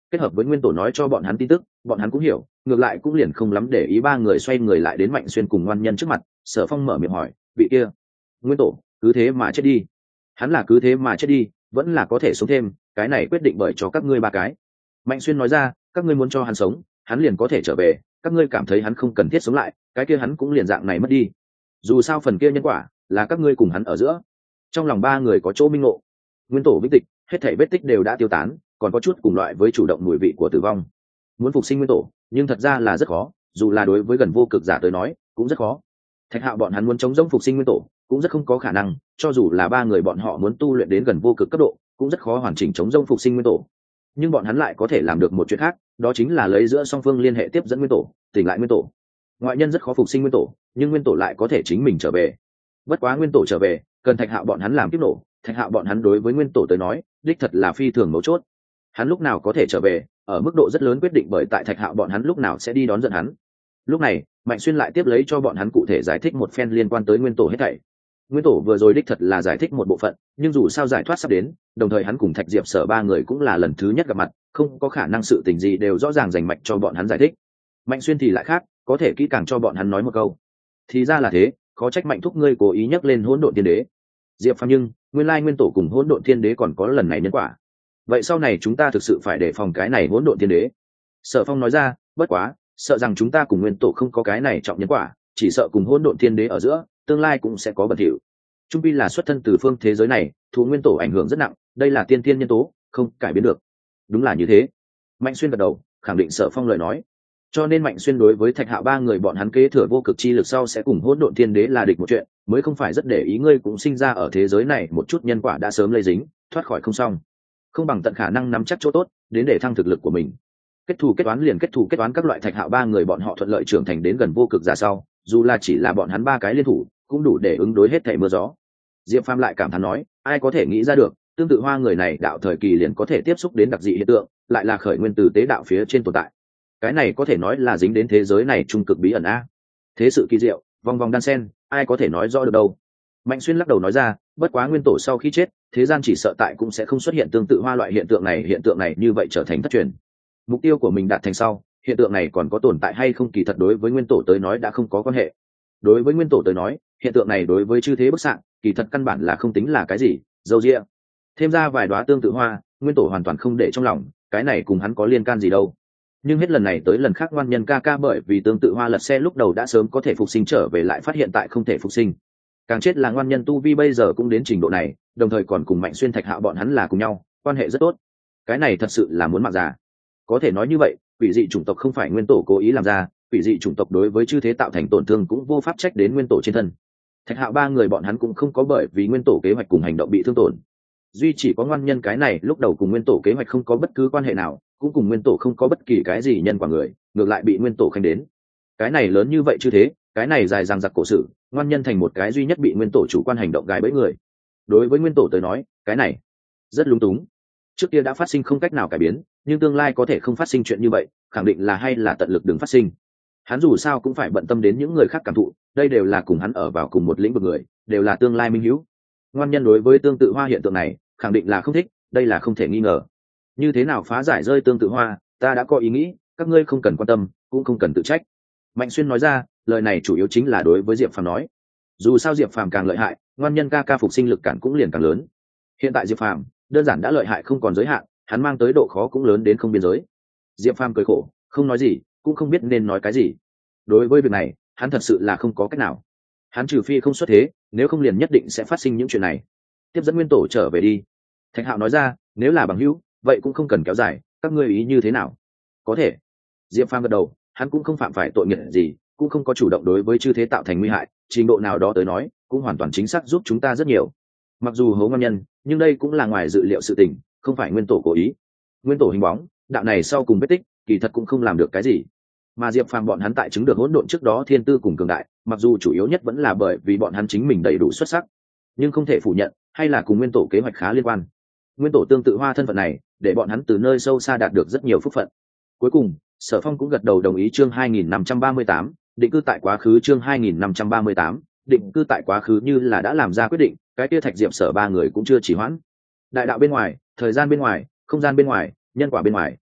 kết hợp với nguyên tổ nói cho bọn hắn tin tức, bọn hắn cũng hiểu, ngược lại cũng liền không lắm để ý. ba người xoay người lại đến Mạnh Xuyên cùng ngoan nhân trước mặt. Sở Phong mở miệng hỏi, vị kia nguyên tổ cứ thế mà chết đi? Hắn là cứ thế mà chết đi, vẫn là có thể sống thêm, cái này quyết định bởi cho các ngươi ba cái. Mạnh Xuyên nói ra, các ngươi muốn cho hắn sống, hắn liền có thể trở về, các ngươi cảm thấy hắn không cần thiết sống lại, cái kia hắn cũng liền dạng này mất đi. Dù sao phần kia nhân quả là các ngươi cùng hắn ở giữa. Trong lòng ba người có chỗ minh ngộ. Nguyên tổ vĩnh tịch, hết thảy vết tích đều đã tiêu tán, còn có chút cùng loại với chủ động mùi vị của tử vong. Muốn phục sinh nguyên tổ, nhưng thật ra là rất khó, dù là đối với gần vô cực giả tới nói cũng rất khó. Thạch Hạo bọn hắn muốn chống rỗng phục sinh nguyên tổ cũng rất không có khả năng, cho dù là ba người bọn họ muốn tu luyện đến gần vô cực cấp độ cũng rất khó hoàn chỉnh chống rỗng phục sinh nguyên tổ. Nhưng bọn hắn lại có thể làm được một chuyện khác, đó chính là lấy giữa song phương liên hệ tiếp dẫn nguyên tổ, tỉnh lại nguyên tổ. Ngoại nhân rất khó phục sinh nguyên tổ, nhưng nguyên tổ lại có thể chính mình trở về. Bất quá nguyên tổ trở về cần Thạch Hạo bọn hắn làm kiếp nổ. Thạch Hạo bọn hắn đối với nguyên tổ tới nói đích thật là phi thường mấu chốt. Hắn lúc nào có thể trở về, ở mức độ rất lớn quyết định bởi tại Thạch Hạo bọn hắn lúc nào sẽ đi đón dẫn hắn. Lúc này Mạnh Xuyên lại tiếp lấy cho bọn hắn cụ thể giải thích một phen liên quan tới nguyên tổ hết thảy. Nguyên tổ vừa rồi đích thật là giải thích một bộ phận, nhưng dù sao giải thoát sắp đến, đồng thời hắn cùng Thạch Diệp Sở ba người cũng là lần thứ nhất gặp mặt, không có khả năng sự tình gì đều rõ ràng rành mạch cho bọn hắn giải thích. Mạnh Xuyên thì lại khác, có thể kỹ càng cho bọn hắn nói một câu. Thì ra là thế, khó trách Mạnh thúc ngươi cố ý nhắc lên hỗn độn thiên đế. Diệp Phàm, nhưng nguyên lai nguyên tổ cùng hỗn độn thiên đế còn có lần này nhân quả. Vậy sau này chúng ta thực sự phải đề phòng cái này hỗn độn thiên đế. Sở Phong nói ra, bất quá sợ rằng chúng ta cùng nguyên tổ không có cái này trọng nhân quả, chỉ sợ cùng hỗn độn thiên đế ở giữa tương lai cũng sẽ có bẩn thỉu. Trung pi là xuất thân từ phương thế giới này, thú nguyên tổ ảnh hưởng rất nặng, đây là tiên tiên nhân tố, không cải biến được. Đúng là như thế. Mạnh Xuyên gật đầu khẳng định Sở Phong lời nói. Cho nên Mạnh Xuyên đối với Thạch Hạo ba người bọn hắn kế thừa vô cực chi lực sau sẽ cùng hỗn độn thiên đế là địch một chuyện, mới không phải rất để ý ngươi cũng sinh ra ở thế giới này một chút nhân quả đã sớm lây dính, thoát khỏi không xong. Không bằng tận khả năng nắm chắc chỗ tốt, đến để thăng thực lực của mình. Kết thù kết toán liền kết thù kết toán, các loại Thạch Hạo ba người bọn họ thuận lợi trưởng thành đến gần vô cực giả sau, dù là chỉ là bọn hắn ba cái liên thủ, cũng đủ để ứng đối hết thảy mưa gió. Diệp Phàm lại cảm thán nói, ai có thể nghĩ ra được, tương tự Hoa người này đạo thời kỳ liền có thể tiếp xúc đến đặc dị hiện tượng, lại là khởi nguyên từ tế đạo phía trên tồn tại. Cái này có thể nói là dính đến thế giới này trung cực bí ẩn a. Thế sự kỳ diệu, vòng vòng đan sen, ai có thể nói rõ được đâu. Mạnh Xuyên lắc đầu nói ra, bất quá nguyên tổ sau khi chết, thế gian chỉ sợ tại cũng sẽ không xuất hiện tương tự Hoa loại hiện tượng này như vậy trở thành thất truyền. Mục tiêu của mình đạt thành sau, hiện tượng này còn có tồn tại hay không kỳ thật đối với nguyên tổ tới nói đã không có quan hệ. Đối với nguyên tổ tới nói, hiện tượng này đối với chư thế bức xạ kỳ thật căn bản là không tính là cái gì, dâu dịa. Thêm ra vài đóa tương tự hoa, nguyên tổ hoàn toàn không để trong lòng, cái này cùng hắn có liên can gì đâu. Nhưng hết lần này tới lần khác ngoan nhân ca ca bởi vì tương tự hoa lật xe lúc đầu đã sớm có thể phục sinh trở về lại phát hiện tại không thể phục sinh. Càng chết là ngoan nhân tu vi bây giờ cũng đến trình độ này, đồng thời còn cùng Mạnh Xuyên Thạch Hạo bọn hắn là cùng nhau, quan hệ rất tốt. Cái này thật sự là muốn mạng già. Có thể nói như vậy, quỷ dị chủng tộc không phải nguyên tổ cố ý làm ra, quỷ dị chủng tộc đối với chư thế tạo thành tổn thương cũng vô pháp trách đến nguyên tổ trên thân. Thạch Hạo ba người bọn hắn cũng không có bởi vì nguyên tổ kế hoạch cùng hành động bị thương tổn. Duy chỉ có ngoan nhân cái này lúc đầu cùng nguyên tổ kế hoạch không có bất cứ quan hệ nào, cũng cùng nguyên tổ không có bất kỳ cái gì nhân quả người, ngược lại bị nguyên tổ khanh đến. Cái này lớn như vậy chứ thế, cái này dài dằng dặc cổ sự, ngoan nhân thành một cái duy nhất bị nguyên tổ chủ quan hành động gài bẫy người. Đối với nguyên tổ tới nói, cái này rất lung túng. Trước kia đã phát sinh không cách nào cải biến, nhưng tương lai có thể không phát sinh chuyện như vậy, khẳng định là hay là tận lực đừng phát sinh. Hắn dù sao cũng phải bận tâm đến những người khác cảm thụ, đây đều là cùng hắn ở vào cùng một lĩnh vực người, đều là tương lai minh hữu. Ngoan nhân đối với tương tự hoa hiện tượng này khẳng định là không thích, đây là không thể nghi ngờ. Như thế nào phá giải rơi tương tự hoa, ta đã có ý nghĩ, các ngươi không cần quan tâm, cũng không cần tự trách. Mạnh Xuyên nói ra, lời này chủ yếu chính là đối với Diệp Phàm nói. Dù sao Diệp Phàm càng lợi hại, ngoan nhân ca ca phục sinh lực cản cũng liền càng lớn. Hiện tại Diệp Phàm đơn giản đã lợi hại không còn giới hạn, hắn mang tới độ khó cũng lớn đến không biên giới. Diệp Phàm cười khổ, không nói gì, cũng không biết nên nói cái gì. Đối với việc này, hắn thật sự là không có cách nào. Hắn trừ phi không xuất thế, nếu không liền nhất định sẽ phát sinh những chuyện này. Tiếp dẫn nguyên tổ trở về đi. Thạch Hạo nói ra, nếu là bằng hữu, vậy cũng không cần kéo dài, các ngươi ý như thế nào? Có thể. Diệp Phàm gật đầu, hắn cũng không phạm phải tội nghiệp gì, cũng không có chủ động đối với chư thế tạo thành nguy hại, trình độ nào đó tới nói, cũng hoàn toàn chính xác giúp chúng ta rất nhiều. Mặc dù hố ngon nhân, nhưng đây cũng là ngoài dự liệu sự tình, không phải nguyên tổ cố ý. Nguyên tổ hình bóng, đạo này sau cùng vết tích, kỳ thật cũng không làm được cái gì. Mà Diệp Phàm bọn hắn tại chứng được hỗn độn trước đó thiên tư cùng cường đại, mặc dù chủ yếu nhất vẫn là bởi vì bọn hắn chính mình đầy đủ xuất sắc, nhưng không thể phủ nhận, hay là cùng nguyên tổ kế hoạch khá liên quan. Nguyên tổ tương tự hoa thân phận này, để bọn hắn từ nơi sâu xa đạt được rất nhiều phúc phận. Cuối cùng, Sở Phong cũng gật đầu đồng ý chương 2538, định cư tại quá khứ chương 2538, định cư tại quá khứ như là đã làm ra quyết định, cái kia Thạch Diệp Sở ba người cũng chưa trì hoãn. Đại đạo bên ngoài, thời gian bên ngoài, không gian bên ngoài, nhân quả bên ngoài,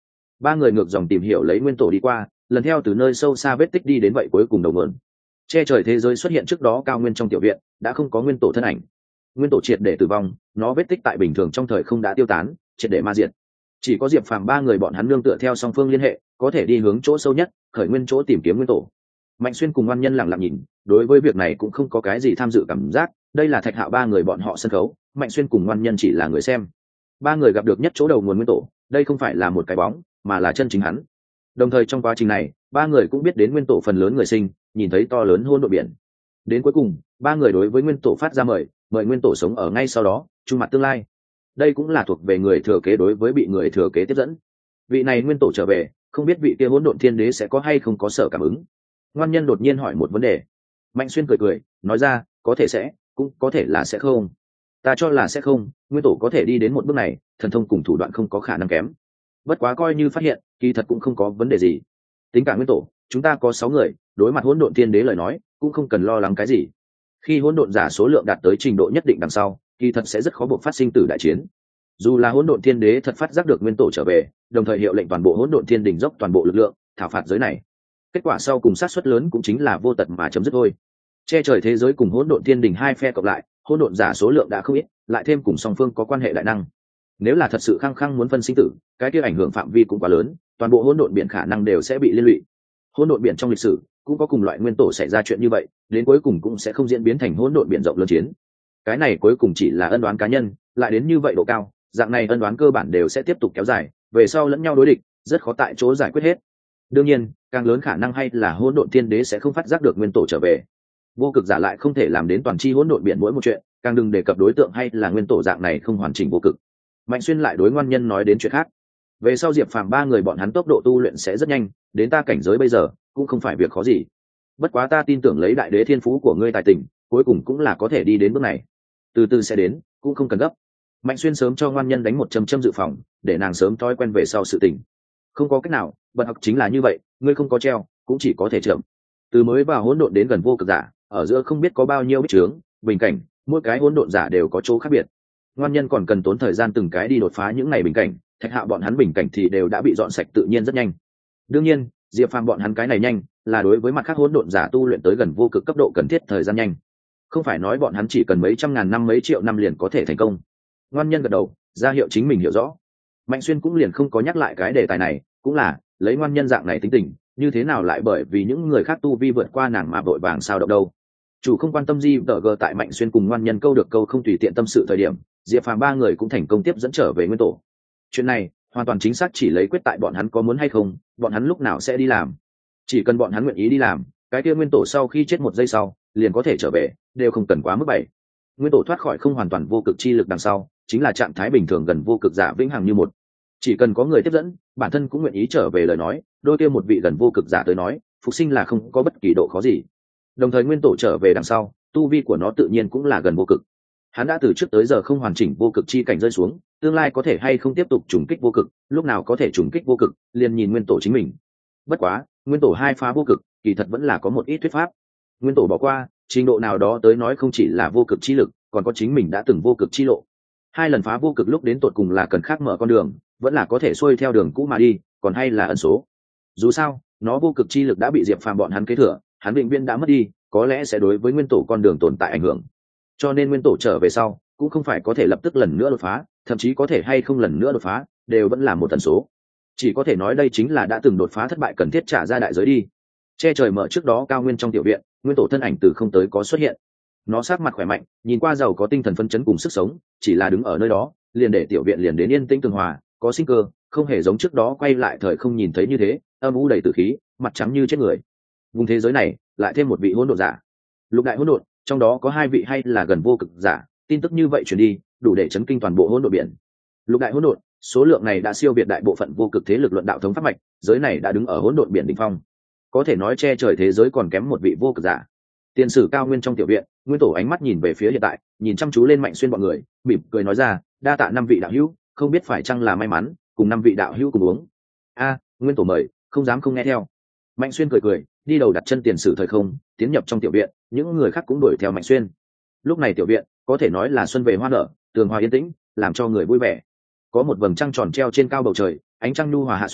Ba người ngược dòng tìm hiểu lấy nguyên tổ đi qua, lần theo từ nơi sâu xa vết tích đi đến vậy cuối cùng đầu nguồn. Che trời thế giới xuất hiện trước đó cao nguyên trong tiểu viện đã không có nguyên tổ thân ảnh. Nguyên tổ triệt để tử vong, nó vết tích tại bình thường trong thời không đã tiêu tán, triệt để ma diệt. Chỉ có Diệp Phàm ba người bọn hắn nương tựa theo song phương liên hệ, có thể đi hướng chỗ sâu nhất, khởi nguyên chỗ tìm kiếm nguyên tổ. Mạnh Xuyên cùng Ngoan Nhân lặng lặng nhìn, đối với việc này cũng không có cái gì tham dự cảm giác, đây là Thạch Hạo ba người bọn họ sân khấu, Mạnh Xuyên cùng Ngoan Nhân chỉ là người xem. Ba người gặp được nhất chỗ đầu nguồn nguyên tổ, đây không phải là một cái bóng, mà là chân chính hắn. Đồng thời trong quá trình này, ba người cũng biết đến nguyên tổ phần lớn người sinh, nhìn thấy to lớn hỗn độn biển. Đến cuối cùng, ba người đối với nguyên tổ phát ra mời nguyên tổ sống ở ngay sau đó, chung mặt tương lai. Đây cũng là thuộc về người thừa kế đối với bị người thừa kế tiếp dẫn. Vị này nguyên tổ trở về, không biết vị kia hỗn độn thiên đế sẽ có hay không có sở cảm ứng. Ngoan Nhân đột nhiên hỏi một vấn đề. Mạnh Xuyên cười cười, nói ra, có thể sẽ, cũng có thể là sẽ không. Ta cho là sẽ không, nguyên tổ có thể đi đến một bước này, thần thông cùng thủ đoạn không có khả năng kém. Bất quá coi như phát hiện, kỳ thật cũng không có vấn đề gì. Tính cả nguyên tổ, chúng ta có 6 người, đối mặt hỗn độn thiên đế lời nói, cũng không cần lo lắng cái gì. Khi hỗn độn giả số lượng đạt tới trình độ nhất định đằng sau, kỳ thật sẽ rất khó buộc phát sinh tử đại chiến. Dù là hỗn độn thiên đế thật phát giác được nguyên tổ trở về, đồng thời hiệu lệnh toàn bộ hỗn độn thiên đình dốc toàn bộ lực lượng thảo phạt giới này, kết quả sau cùng sát suất lớn cũng chính là vô tật mà chấm dứt thôi. Che trời thế giới cùng hỗn độn thiên đình hai phe cộng lại, hỗn độn giả số lượng đã không ít, lại thêm cùng song phương có quan hệ đại năng. Nếu là thật sự khăng khăng muốn phân sinh tử, cái kia ảnh hưởng phạm vi cũng quá lớn, toàn bộ hỗn độn biển khả năng đều sẽ bị liên lụy. Hỗn độn biển trong lịch sử cũng có cùng loại nguyên tổ xảy ra chuyện như vậy, đến cuối cùng cũng sẽ không diễn biến thành hỗn độn biển rộng lớn chiến. Cái này cuối cùng chỉ là ân oán cá nhân, lại đến như vậy độ cao, dạng này ân oán cơ bản đều sẽ tiếp tục kéo dài, về sau lẫn nhau đối địch, rất khó tại chỗ giải quyết hết. Đương nhiên, càng lớn khả năng hay là hỗn độn thiên đế sẽ không phát giác được nguyên tổ trở về. Vô cực giả lại không thể làm đến toàn chi hỗn độn biển mỗi một chuyện, càng đừng đề cập đối tượng hay là nguyên tổ dạng này không hoàn chỉnh vô cực. Mạnh Xuyên lại đối Ngoan Nhân nói đến chuyện khác. Về sau Diệp Phàm ba người bọn hắn tốc độ tu luyện sẽ rất nhanh, đến ta cảnh giới bây giờ cũng không phải việc khó gì. Bất quá ta tin tưởng lấy đại đế thiên phú của ngươi tài tình, cuối cùng cũng là có thể đi đến bước này. Từ từ sẽ đến, cũng không cần gấp. Mạnh Xuyên sớm cho Ngoan Nhân đánh một châm dự phòng, để nàng sớm thói quen về sau sự tình. Không có cách nào, bậc học chính là như vậy, ngươi không có treo, cũng chỉ có thể chậm. Từ mới vào hỗn độn đến gần vô cực giả, ở giữa không biết có bao nhiêu bích trướng, bình cảnh, mỗi cái hỗn độn giả đều có chỗ khác biệt. Ngoan Nhân còn cần tốn thời gian từng cái đi đột phá những này bình cảnh, Thạch Hạo bọn hắn bình cảnh thì đều đã bị dọn sạch tự nhiên rất nhanh. Đương nhiên, Diệp Phàm bọn hắn cái này nhanh, là đối với mặt khác hỗn độn giả tu luyện tới gần vô cực cấp độ cần thiết thời gian nhanh. Không phải nói bọn hắn chỉ cần mấy trăm ngàn năm mấy triệu năm liền có thể thành công. Ngoan Nhân gật đầu, ra hiệu chính mình hiểu rõ. Mạnh Xuyên cũng liền không có nhắc lại cái đề tài này, cũng là lấy Ngoan Nhân dạng này tính tình, như thế nào lại bởi vì những người khác tu vi vượt qua nàng mà vội vàng sao động đâu. Chủ không quan tâm gì tờ gờ tại Mạnh Xuyên cùng Ngoan Nhân câu được câu không tùy tiện tâm sự thời điểm, Diệp Phàm ba người cũng thành công tiếp dẫn trở về nguyên tổ. Chuyện này hoàn toàn chính xác chỉ lấy quyết tại bọn hắn có muốn hay không, bọn hắn lúc nào sẽ đi làm. Chỉ cần bọn hắn nguyện ý đi làm, cái kia nguyên tổ sau khi chết 1 giây sau liền có thể trở về, đều không cần quá mức 7. Nguyên tổ thoát khỏi không hoàn toàn vô cực chi lực đằng sau, chính là trạng thái bình thường gần vô cực giả vĩnh hằng như một. Chỉ cần có người tiếp dẫn, bản thân cũng nguyện ý trở về lời nói, đôi kia một vị gần vô cực giả tới nói, phục sinh là không có bất kỳ độ khó gì. Đồng thời nguyên tổ trở về đằng sau, tu vi của nó tự nhiên cũng là gần vô cực. Hắn đã từ trước tới giờ không hoàn chỉnh vô cực chi cảnh rơi xuống, tương lai có thể hay không tiếp tục trùng kích vô cực, lúc nào có thể trùng kích vô cực, liền nhìn nguyên tổ chính mình. Bất quá, nguyên tổ hai phá vô cực, kỳ thật vẫn là có một ít thuyết pháp. Nguyên tổ bỏ qua, trình độ nào đó tới nói không chỉ là vô cực chi lực, còn có chính mình đã từng vô cực chi lộ. 2 lần phá vô cực lúc đến tột cùng là cần khác mở con đường, vẫn là có thể xuôi theo đường cũ mà đi, còn hay là ẩn số. Dù sao, nó vô cực chi lực đã bị Diệp Phàm bọn hắn kế thừa, hắn định viên đã mất đi, có lẽ sẽ đối với nguyên tổ con đường tồn tại ảnh hưởng. Cho nên nguyên tổ trở về sau, cũng không phải có thể lập tức lần nữa đột phá, thậm chí có thể hay không lần nữa đột phá, đều vẫn là một tần số. Chỉ có thể nói đây chính là đã từng đột phá thất bại cần thiết trả ra đại giới đi. Che trời mở trước đó cao nguyên trong tiểu viện, nguyên tổ thân ảnh từ không tới có xuất hiện. Nó sắc mặt khỏe mạnh, nhìn qua giàu có tinh thần phấn chấn cùng sức sống, chỉ là đứng ở nơi đó, liền để tiểu viện liền đến yên tĩnh tường hòa, có sinh cơ, không hề giống trước đó quay lại thời không nhìn thấy như thế, âm u đầy tử khí, mặt trắng như chết người. Vùng thế giới này, lại thêm một vị hỗn độn giả. Lục đại hỗn độn, trong đó có 2 vị hay là gần vô cực giả, tin tức như vậy truyền đi, đủ để chấn kinh toàn bộ hỗn độn biển. Lục đại hỗn độn, số lượng này đã siêu việt đại bộ phận vô cực thế lực luận đạo thống pháp mạch, giới này đã đứng ở hỗn độn biển đỉnh phong. Có thể nói che trời thế giới còn kém một vị vô cực giả. Tiền sử cao nguyên trong tiểu viện, nguyên tổ ánh mắt nhìn về phía hiện tại, nhìn chăm chú lên Mạnh Xuyên bọn người, mỉm cười nói ra, đa tạ 5 vị đạo hữu, không biết phải chăng là may mắn, cùng 5 vị đạo hữu cùng uống. A, nguyên tổ mời, không dám không nghe theo. Mạnh Xuyên cười cười, đi đầu đặt chân tiền sử thời không, tiến nhập trong tiểu viện, những người khác cũng đuổi theo Mạnh Xuyên. Lúc này tiểu viện có thể nói là xuân về hoa nở, tường hòa yên tĩnh, làm cho người vui vẻ. Có một vầng trăng tròn treo trên cao bầu trời, ánh trăng nhu hòa hạ xuống,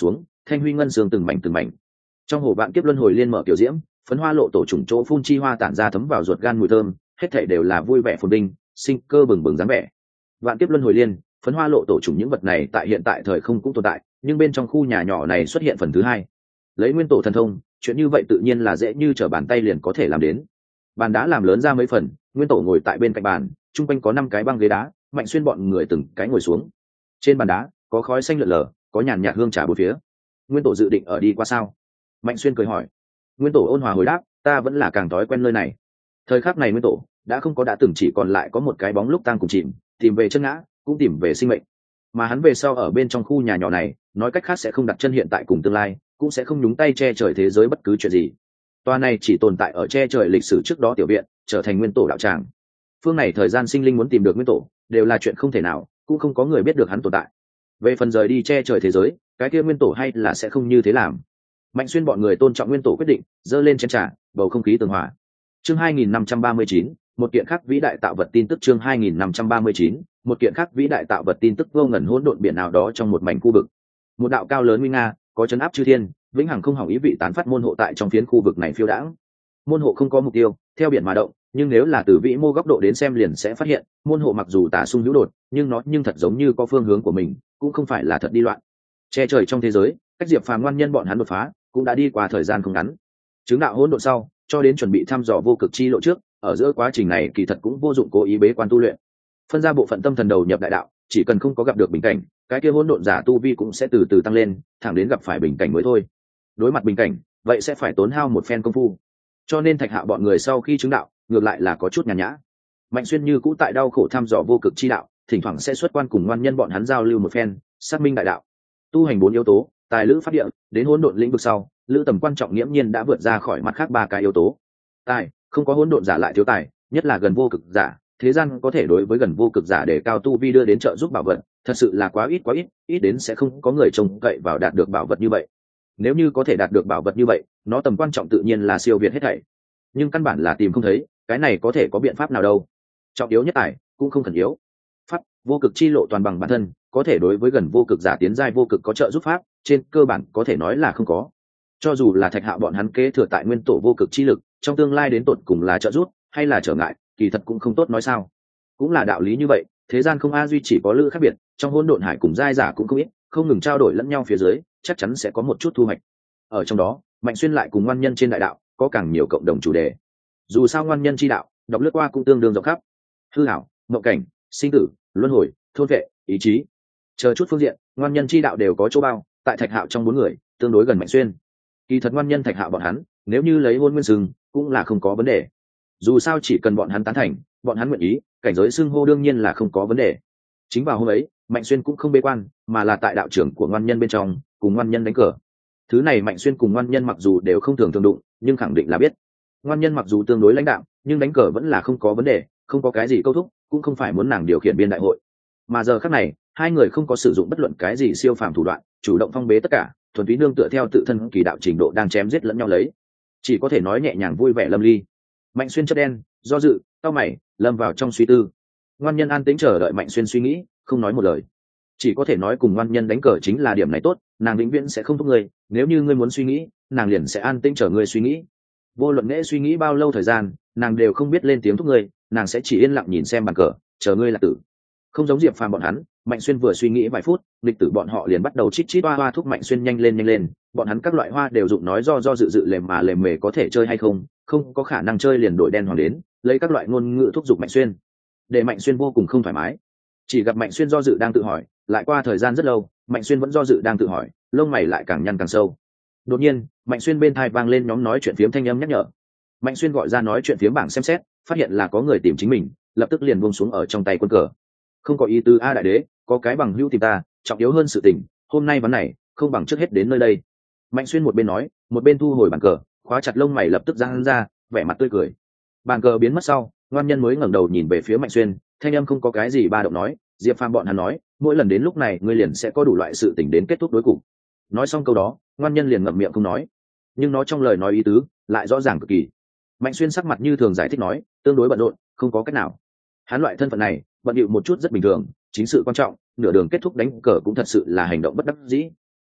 thanh huy ngân sương từng mảnh trong hồ vạn kiếp luân hồi liên mở kiểu diễm, phấn hoa lộ tổ trùng chỗ phun chi hoa tản ra thấm vào ruột gan mùi thơm, hết thảy đều là vui vẻ phồn vinh, sinh cơ bừng bừng dáng vẻ. Vạn kiếp luân hồi liên, phấn hoa lộ tổ trùng những vật này tại hiện tại thời không cũng tồn tại, nhưng bên trong khu nhà nhỏ này xuất hiện phần thứ hai. Lấy nguyên tổ thần thông, chuyện như vậy tự nhiên là dễ như trở bàn tay liền có thể làm đến. Bàn đá làm lớn ra mấy phần, nguyên tổ ngồi tại bên cạnh bàn, trung quanh có 5 cái băng ghế đá, Mạnh Xuyên bọn người từng cái ngồi xuống. Trên bàn đá có khói xanh lượn lờ, có nhàn nhạt hương trà bốn phía. Nguyên tổ dự định ở đi qua sao? Mạnh Xuyên cười hỏi. Nguyên tổ ôn hòa hồi đáp, ta vẫn là càng thói quen nơi này. Thời khắc này nguyên tổ đã không có đã từng chỉ còn lại có một cái bóng lúc tang cùng chìm, tìm về chân ngã, cũng tìm về sinh mệnh. Mà hắn về sau ở bên trong khu nhà nhỏ này, nói cách khác sẽ không đặt chân hiện tại cùng tương lai, cũng sẽ không nhúng tay che trời thế giới bất cứ chuyện gì. Tòa này chỉ tồn tại ở che trời lịch sử trước đó tiểu viện, trở thành nguyên tổ đạo tràng. Phương này thời gian sinh linh muốn tìm được nguyên tổ, đều là chuyện không thể nào, cũng không có người biết được hắn tồn tại. Về phần rời đi che trời thế giới, cái kia nguyên tổ hay là sẽ không như thế làm. Mạnh Xuyên bọn người tôn trọng nguyên tổ quyết định, dơ lên chén trà, bầu không khí tường hòa. Chương 2539, một kiện khác vĩ đại tạo vật tin tức. Chương 2539, một kiện khác vĩ đại tạo vật tin tức. Vô ngần hỗn độn biển nào đó trong một mảnh khu vực, một đạo cao lớn nguy nga, có chấn áp chư thiên, vĩnh hằng không hỏng ý vị tán phát môn hộ tại trong phiến khu vực này phiêu đãng. Môn hộ không có mục tiêu, theo biển mà động, nhưng nếu là từ vĩ mô góc độ đến xem liền sẽ phát hiện, môn hộ mặc dù tả xung hữu đột, nhưng nó thật giống như có phương hướng của mình, cũng không phải là thật đi loạn. Che trời trong thế giới, cách Diệp Phàm ngoan nhân bọn hắn đột phá, cũng đã đi qua thời gian không ngắn. Chứng đạo hỗn độn sau, cho đến chuẩn bị thăm dò vô cực chi lộ trước, ở giữa quá trình này kỳ thật cũng vô dụng cố ý bế quan tu luyện. Phân ra bộ phận tâm thần đầu nhập đại đạo, chỉ cần không có gặp được bình cảnh, cái kia hỗn độn giả tu vi cũng sẽ từ từ tăng lên, thẳng đến gặp phải bình cảnh mới thôi. Đối mặt bình cảnh, vậy sẽ phải tốn hao một phen công phu. Cho nên Thạch Hạo bọn người sau khi chứng đạo, ngược lại là có chút nhàn nhã. Mạnh Xuyên như cũ tại đau khổ thăm dò vô cực chi đạo, thỉnh thoảng sẽ xuất quan cùng ngoan nhân bọn hắn giao lưu một phen, xác minh đại đạo. Tu hành 4 yếu tố, tài lữ pháp địa, đến hỗn độn lĩnh vực sau, lữ tầm quan trọng nghiễm nhiên đã vượt ra khỏi mặt khác 3 cái yếu tố. Tài, không có hỗn độn giả lại thiếu tài, nhất là gần vô cực giả, thế gian có thể đối với gần vô cực giả để cao tu vi đưa đến trợ giúp bảo vật, thật sự là quá ít, ít đến sẽ không có người trông cậy vào đạt được bảo vật như vậy. Nếu như có thể đạt được bảo vật như vậy, nó tầm quan trọng tự nhiên là siêu việt hết thảy. Nhưng căn bản là tìm không thấy, cái này có thể có biện pháp nào đâu? Trọng yếu nhất tài, cũng không cần yếu. Pháp, vô cực chi lộ toàn bằng bản thân, có thể đối với gần vô cực giả tiến giai vô cực có trợ giúp pháp, trên cơ bản có thể nói là không có. Cho dù là Thạch Hạo bọn hắn kế thừa tại nguyên tổ vô cực chi lực, trong tương lai đến tột cùng là trợ giúp hay là trở ngại, kỳ thật cũng không tốt nói sao. Cũng là đạo lý như vậy, thế gian không a duy chỉ có lữ khác biệt, trong hỗn độn hải cùng giai giả cũng không ít, không ngừng trao đổi lẫn nhau phía dưới, chắc chắn sẽ có một chút thu hoạch. Ở trong đó, Mạnh Xuyên lại cùng ngoan nhân trên đại đạo có càng nhiều cộng đồng chủ đề. Dù sao ngoan nhân chi đạo, đọc lướt qua cũng tương đương rộng khắp. Hư ảo, mộng cảnh, sinh tử, luân hồi, thôn vệ, ý chí, chờ chút phương diện, ngoan nhân chi đạo đều có chỗ bao, tại Thạch Hạo trong 4 người, tương đối gần Mạnh Xuyên. Kỳ thật ngoan nhân Thạch Hạo bọn hắn, nếu như lấy hôn nguyên sừng, cũng là không có vấn đề. Dù sao chỉ cần bọn hắn tán thành, bọn hắn nguyện ý, cảnh giới xưng hô đương nhiên là không có vấn đề. Chính vào hôm ấy, Mạnh Xuyên cũng không bế quan, mà là tại đạo trưởng của ngoan nhân bên trong, cùng ngoan nhân đánh cờ. Thứ này Mạnh Xuyên cùng ngoan nhân mặc dù đều không thường đụng, nhưng khẳng định là biết. Ngoan nhân mặc dù tương đối lãnh đạm, nhưng đánh cờ vẫn là không có vấn đề, không có cái gì câu thúc, cũng không phải muốn nàng điều khiển biên đại hội. Mà giờ khắc này, hai người không có sử dụng bất luận cái gì siêu phàm thủ đoạn, chủ động phong bế tất cả, thuần túy nương tựa theo tự thân kỳ đạo trình độ đang chém giết lẫn nhau lấy. Chỉ có thể nói nhẹ nhàng vui vẻ lâm ly. Mạnh Xuyên chớp đen, do dự, cau mày, lâm vào trong suy tư. Ngoan nhân an tĩnh chờ đợi Mạnh Xuyên suy nghĩ, không nói một lời. Chỉ có thể nói cùng ngoan nhân đánh cờ chính là điểm này tốt, nàng vĩnh viễn sẽ không thúc ngươi, nếu như ngươi muốn suy nghĩ, nàng liền sẽ an tĩnh chờ ngươi suy nghĩ. Vô luận nghệ suy nghĩ bao lâu thời gian, nàng đều không biết lên tiếng thúc ngươi, nàng sẽ chỉ yên lặng nhìn xem bàn cờ, chờ ngươi là tử. Không giống Diệp Phàm bọn hắn, Mạnh Xuyên vừa suy nghĩ vài phút, lịch tử bọn họ liền bắt đầu chít chít hoa hoa thúc Mạnh Xuyên nhanh lên, bọn hắn các loại hoa đều dụng nói do dự lềm mề có thể chơi hay không, không có khả năng chơi liền đổi đen hoàng đến, lấy các loại ngôn ngữ thúc giục Mạnh Xuyên. Để Mạnh Xuyên vô cùng không thoải mái. Chỉ gặp Mạnh Xuyên do dự đang tự hỏi, lại qua thời gian rất lâu, Mạnh Xuyên vẫn do dự đang tự hỏi, lông mày lại càng nhăn càng sâu. Đột nhiên, Mạnh Xuyên bên tai vang lên nhóm nói chuyện phiếm thanh âm nhắc nhở. Mạnh Xuyên gọi ra nói chuyện phiếm bảng xem xét, phát hiện là có người tìm chính mình, lập tức liền buông xuống ở trong tay quân cờ. Không có ý tứ a đại đế, có cái bằng hữu tìm ta, trọng yếu hơn sự tình, hôm nay ván này, không bằng trước hết đến nơi đây. Mạnh Xuyên một bên nói, một bên thu hồi bàn cờ, khóa chặt lông mày lập tức giãn ra, vẻ mặt tươi cười. Bàn cờ biến mất sau, ngoan nhân mới ngẩng đầu nhìn về phía Mạnh Xuyên, thanh âm không có cái gì ba động nói, Diệp Phàm bọn hắn nói, mỗi lần đến lúc này ngươi liền sẽ có đủ loại sự tình đến kết thúc đối cục. Nói xong câu đó, ngoan nhân liền ngậm miệng không nói, nhưng nó trong lời nói ý tứ lại rõ ràng cực kỳ. Mạnh Xuyên sắc mặt như thường giải thích nói, tương đối bận rộn, không có cách nào. Hắn loại thân phận này, bận điệu một chút rất bình thường, chính sự quan trọng, nửa đường kết thúc đánh cờ cũng thật sự là hành động bất đắc dĩ.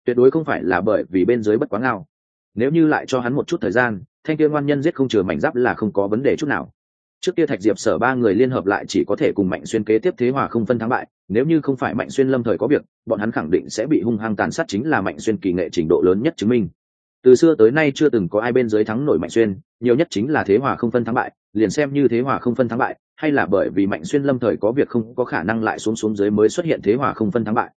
tuyệt đối không phải là bởi vì bên dưới bất quá ngao. Nếu như lại cho hắn một chút thời gian, thanh kia ngoan nhân giết không chừa mảnh giáp là không có vấn đề chút nào. Trước kia Thạch Diệp Sở ba người liên hợp lại chỉ có thể cùng Mạnh Xuyên kế tiếp thế hòa không phân thắng bại, nếu như không phải Mạnh Xuyên lâm thời có việc, bọn hắn khẳng định sẽ bị hung hăng tàn sát, chính là Mạnh Xuyên kỳ nghệ trình độ lớn nhất chứng minh. Từ xưa tới nay chưa từng có ai bên dưới thắng nổi Mạnh Xuyên, nhiều nhất chính là thế hòa không phân thắng bại, liền xem như thế hòa không phân thắng bại, hay là bởi vì Mạnh Xuyên lâm thời có việc không có khả năng lại xuống dưới mới xuất hiện thế hòa không phân thắng bại.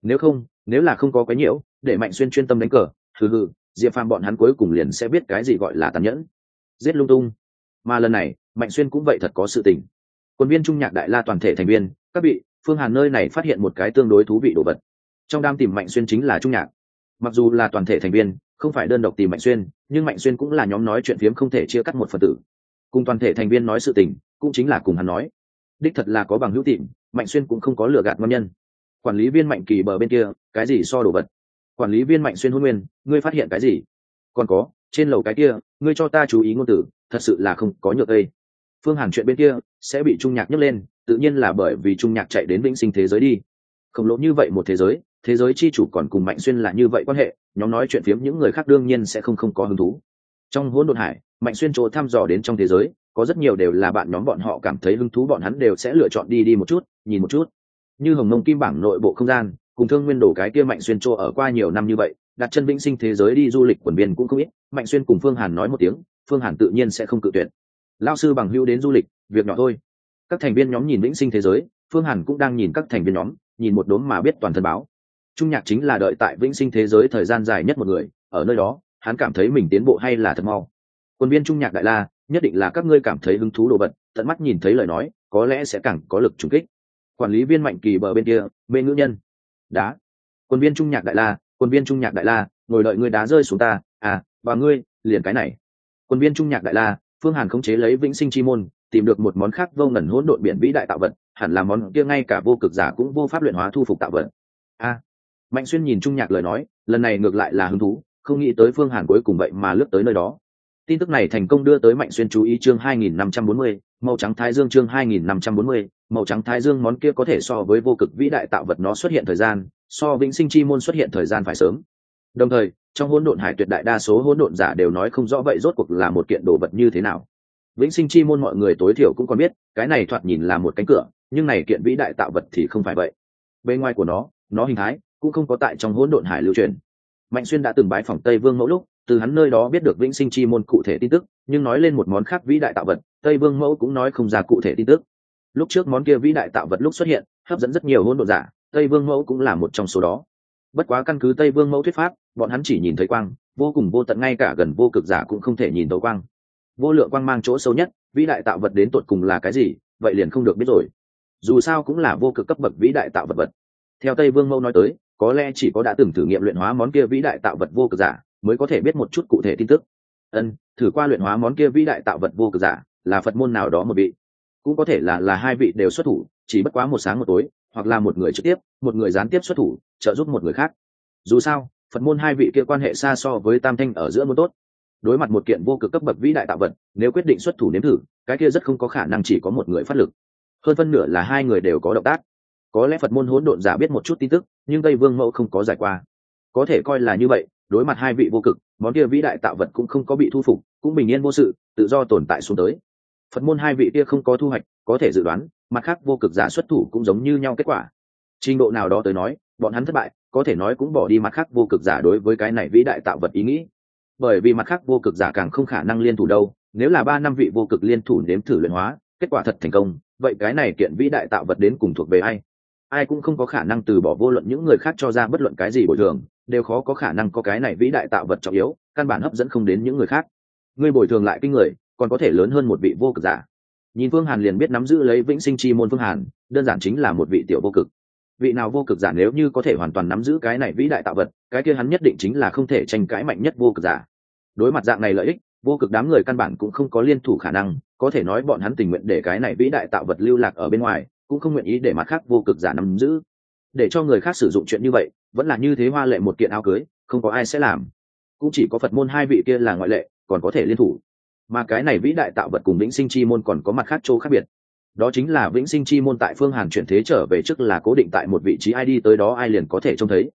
Nếu là không có cái nhiễu, để Mạnh Xuyên chuyên tâm đánh cờ, Diệp Phàm bọn hắn cuối cùng liền sẽ biết cái gì gọi là tàn nhẫn, giết lung tung. Mà lần này, Mạnh Xuyên cũng vậy thật có sự tình. Quân viên Trung Nhạc Đại La toàn thể thành viên, các vị, Phương Hàn nơi này phát hiện một cái tương đối thú vị đồ vật. Trong đám tìm Mạnh Xuyên chính là Trung Nhạc. Mặc dù là toàn thể thành viên, không phải đơn độc tìm Mạnh Xuyên, nhưng Mạnh Xuyên cũng là nhóm nói chuyện phiếm không thể chia cắt một phần tử. Cùng toàn thể thành viên nói sự tình, cũng chính là cùng hắn nói. Đích thật là có bằng hữu tìm, Mạnh Xuyên cũng không có lừa gạt ngon nhân. Quản lý viên Mạnh Kỳ bờ bên kia, cái gì so đồ vật? Quản lý viên Mạnh Xuyên hôn nguyên, ngươi phát hiện cái gì? Còn có, trên lầu cái kia, ngươi cho ta chú ý ngôn từ, thật sự là không có nhược đây. Phương Hàn chuyện bên kia sẽ bị Trung Nhạc nhấc lên, tự nhiên là bởi vì Trung Nhạc chạy đến vĩnh sinh thế giới đi. Khổng lồ như vậy một thế giới chi chủ còn cùng Mạnh Xuyên là như vậy quan hệ, nhóm nói chuyện phiếm những người khác đương nhiên sẽ không có hứng thú. Trong hỗn độn hải, Mạnh Xuyên chỗ thăm dò đến trong thế giới, có rất nhiều đều là bạn nhóm bọn họ cảm thấy hứng thú, bọn hắn đều sẽ lựa chọn đi một chút, nhìn một chút. Như Hồng Mông Kim bảng nội bộ không gian, cùng Thương Nguyên Đồ cái kia Mạnh Xuyên chỗ ở qua nhiều năm như vậy, đặt chân vĩnh sinh thế giới đi du lịch quần biên cũng không ít. Mạnh Xuyên cùng Phương Hàn nói một tiếng, Phương Hàn tự nhiên sẽ không cự tuyệt. Lão sư bằng hữu đến du lịch, việc nhỏ thôi. Các thành viên nhóm nhìn vĩnh sinh thế giới, Phương Hàn cũng đang nhìn các thành viên nhóm, nhìn một đốm mà biết toàn thân báo. Trung Nhạc chính là đợi tại vĩnh sinh thế giới thời gian dài nhất một người, ở nơi đó, hắn cảm thấy mình tiến bộ hay là thật mau. Quân viên Trung Nhạc Đại La, nhất định là các ngươi cảm thấy hứng thú đồ vật, tận mắt nhìn thấy lời nói, có lẽ sẽ càng có lực trùng kích. Quản lý viên Mạnh Kỳ bờ bên kia, bên ngữ nhân. Đá. Quân viên Trung Nhạc Đại La, quân viên Trung Nhạc Đại La, ngồi đợi ngươi đá rơi xuống ta, và ngươi, liền cái này. Quân viên Trung Nhạc Đại La, Phương Hàn khống chế lấy vĩnh sinh chi môn, tìm được một món khác vô ngần hỗn độn biển vĩ đại tạo vật, hẳn là món kia ngay cả vô cực giả cũng vô pháp luyện hóa thu phục tạo vật. Mạnh Xuyên nhìn Trung Nhạc lời nói, lần này ngược lại là hứng thú, không nghĩ tới Phương Hàn cuối cùng vậy mà lướt tới nơi đó. Tin tức này thành công đưa tới Mạnh Xuyên chú ý. Chương 2540, màu trắng thái dương. Chương 2540, màu trắng thái dương, món kia có thể so với vô cực vĩ đại tạo vật, nó xuất hiện thời gian so vĩnh sinh chi môn xuất hiện thời gian phải sớm. Đồng thời, trong hỗn độn hải tuyệt đại đa số hỗn độn giả đều nói không rõ vậy rốt cuộc là một kiện đồ vật như thế nào. Vĩnh sinh chi môn mọi người tối thiểu cũng còn biết, cái này thoạt nhìn là một cánh cửa, nhưng này kiện vĩ đại tạo vật thì không phải vậy. Bên ngoài của nó hình thái cũng không có tại trong hỗn độn hải lưu truyền. Mạnh Xuyên đã từng bái phỏng Tây Vương Mẫu lúc, từ hắn nơi đó biết được vĩnh sinh chi môn cụ thể tin tức, nhưng nói lên một món khác vĩ đại tạo vật, Tây Vương Mẫu cũng nói không ra cụ thể tin tức. Lúc trước món kia vĩ đại tạo vật lúc xuất hiện, hấp dẫn rất nhiều hỗn độn giả, Tây Vương Mẫu cũng là một trong số đó. Bất quá căn cứ Tây Vương Mẫu thuyết pháp, bọn hắn chỉ nhìn thấy quang, vô cùng vô tận, ngay cả gần vô cực giả cũng không thể nhìn thấu quang. Vô lượng quang mang chỗ sâu nhất, vĩ đại tạo vật đến tột cùng là cái gì, vậy liền không được biết rồi. Dù sao cũng là vô cực cấp bậc vĩ đại tạo vật. Theo Tây Vương Mẫu nói tới, có lẽ chỉ có đã từng thử nghiệm luyện hóa món kia vĩ đại tạo vật vô cực giả mới có thể biết một chút cụ thể tin tức. Thử qua luyện hóa món kia vĩ đại tạo vật vô cực giả là Phật môn nào đó một vị, cũng có thể là hai vị đều xuất thủ, chỉ bất quá một sáng một tối, hoặc là một người trực tiếp, một người gián tiếp xuất thủ, trợ giúp một người khác. Dù sao, Phật môn hai vị kia quan hệ xa so với Tam Thanh ở giữa môn tốt. Đối mặt một kiện vô cực cấp bậc vĩ đại tạo vật, nếu quyết định xuất thủ nếm thử, cái kia rất không có khả năng chỉ có một người phát lực, hơn phân nửa là hai người đều có động tác. Có lẽ Phật môn hỗn độn giả biết một chút tin tức, nhưng Tây Vương Mẫu không có giải qua, có thể coi là như vậy. Đối mặt hai vị vô cực, món kia vĩ đại tạo vật cũng không có bị thu phục, cũng bình yên vô sự, tự do tồn tại xuống tới. Phật môn hai vị kia không có thu hoạch, có thể dự đoán, mặt khác vô cực giả xuất thủ cũng giống như nhau kết quả. Trình độ nào đó tới nói, bọn hắn thất bại, có thể nói cũng bỏ đi mặt khác vô cực giả đối với cái này vĩ đại tạo vật ý nghĩ. Bởi vì mặt khác vô cực giả càng không khả năng liên thủ đâu, nếu là 3-5 vị vô cực liên thủ nếm thử luyện hóa, kết quả thật thành công, vậy cái này kiện vĩ đại tạo vật đến cùng thuộc về ai? Ai cũng không có khả năng từ bỏ, vô luận những người khác cho ra bất luận cái gì bồi thường, đều khó có khả năng có cái này vĩ đại tạo vật trọng yếu, căn bản hấp dẫn không đến những người khác. Ngươi bồi thường lại kinh người, còn có thể lớn hơn một vị vô cực giả. Nhìn Phương Hàn liền biết nắm giữ lấy vĩnh sinh chi môn Phương Hàn, đơn giản chính là một vị tiểu vô cực. Vị nào vô cực giả nếu như có thể hoàn toàn nắm giữ cái này vĩ đại tạo vật, cái kia hắn nhất định chính là không thể tranh cãi mạnh nhất vô cực giả. Đối mặt dạng này lợi ích, vô cực đám người căn bản cũng không có liên thủ khả năng, có thể nói bọn hắn tình nguyện để cái này vĩ đại tạo vật lưu lạc ở bên ngoài, cũng không nguyện ý để mặt khác vô cực giả nắm giữ. Để cho người khác sử dụng chuyện như vậy, vẫn là như thế hoa lệ một kiện áo cưới, không có ai sẽ làm. Cũng chỉ có Phật môn hai vị kia là ngoại lệ, còn có thể liên thủ. Mà cái này vĩ đại tạo vật cùng vĩnh sinh chi môn còn có mặt khác chỗ khác biệt. Đó chính là vĩnh sinh chi môn tại Phương Hàn chuyển thế trở về trước là cố định tại một vị trí, ai đi tới đó ai liền có thể trông thấy.